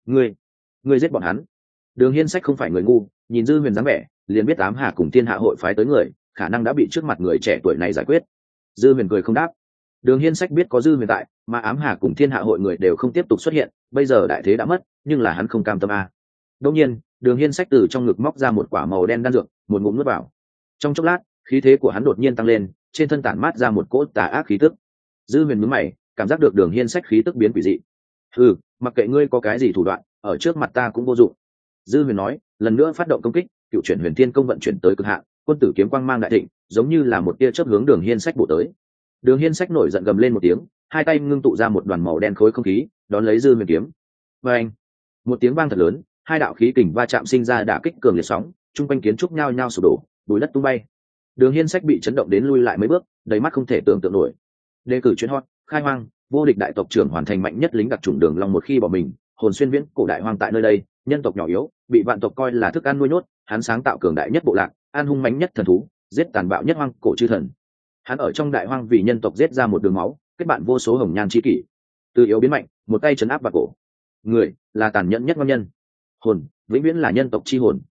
Ngươi giết bọn hắn? Đường Hiên Sách không phải người ngu, nhìn Dư Huyền dáng vẻ, liền biết Ám Hà cùng Thiên Hạ hội phái tới người, khả năng đã bị trước mặt người trẻ tuổi này giải quyết. Dư huyền cười không đáp. Đường Hiên Sách biết có Dư huyền tại, mà ám hà cùng thiên hạ hội người đều không tiếp tục xuất hiện, bây giờ đại thế đã mất, nhưng là hắn không cam tâm a. Đương nhiên, Đường Hiên Sách từ trong ngực móc ra một quả màu đen đan dược, một ngụm nuốt vào. Trong chốc lát, khí thế của hắn đột nhiên tăng lên, trên thân tản mát ra một cỗ tà ác khí tức. Dư huyền nhướng mày, cảm giác được Đường Hiên Sách khí tức biến quỷ dị. "Ừ, mặc kệ ngươi có cái gì thủ đoạn, ở trước mặt ta cũng vô dụng." Dư huyền nói, lần nữa phát động công kích, cựu chuyển huyền thiên công vận chuyển tới cực hạn, quân tử kiếm quang mang đại thịnh, giống như là một tia chớp hướng Đường Hiên Sách bổ tới. Đường Hiên Sách nổi giận gầm lên một tiếng, hai tay ngưng tụ ra một đoàn màu đen khối không khí, đón lấy Dư huyền kiếm. Và anh, một tiếng vang thật lớn, hai đạo khí kình va chạm sinh ra đả kích cường liệt sóng, trung quanh kiến trúc nhao nhao sụp đổ, bùi đất tung bay. Đường Hiên Sách bị chấn động đến lui lại mấy bước, đầy mắt không thể tưởng tượng nổi. Đề cử chuyến hot, khai hoang, vô địch đại tộc trưởng hoàn thành mạnh nhất lính đặc chủng Đường Long một khi bỏ mình, hồn xuyên viễn cổ đại hoang tại nơi đây, nhân tộc nhỏ yếu, bị vạn tộc coi là thức ăn nuôi nhốt, hắn sáng tạo cường đại nhất bộ lạc, an hung mãnh nhất thần thú, giết tàn bạo nhất hoang cổ chư thần. Hắn ở trong đại hoang vì nhân tộc giết ra một đường máu, kết bạn vô số hồng nhan chi kỷ. Từ yếu biến mạnh, một tay trấn áp vào cổ. Người là tàn nhẫn nhất ngon nhân. Hồn, vĩnh viễn là nhân tộc chi hồn.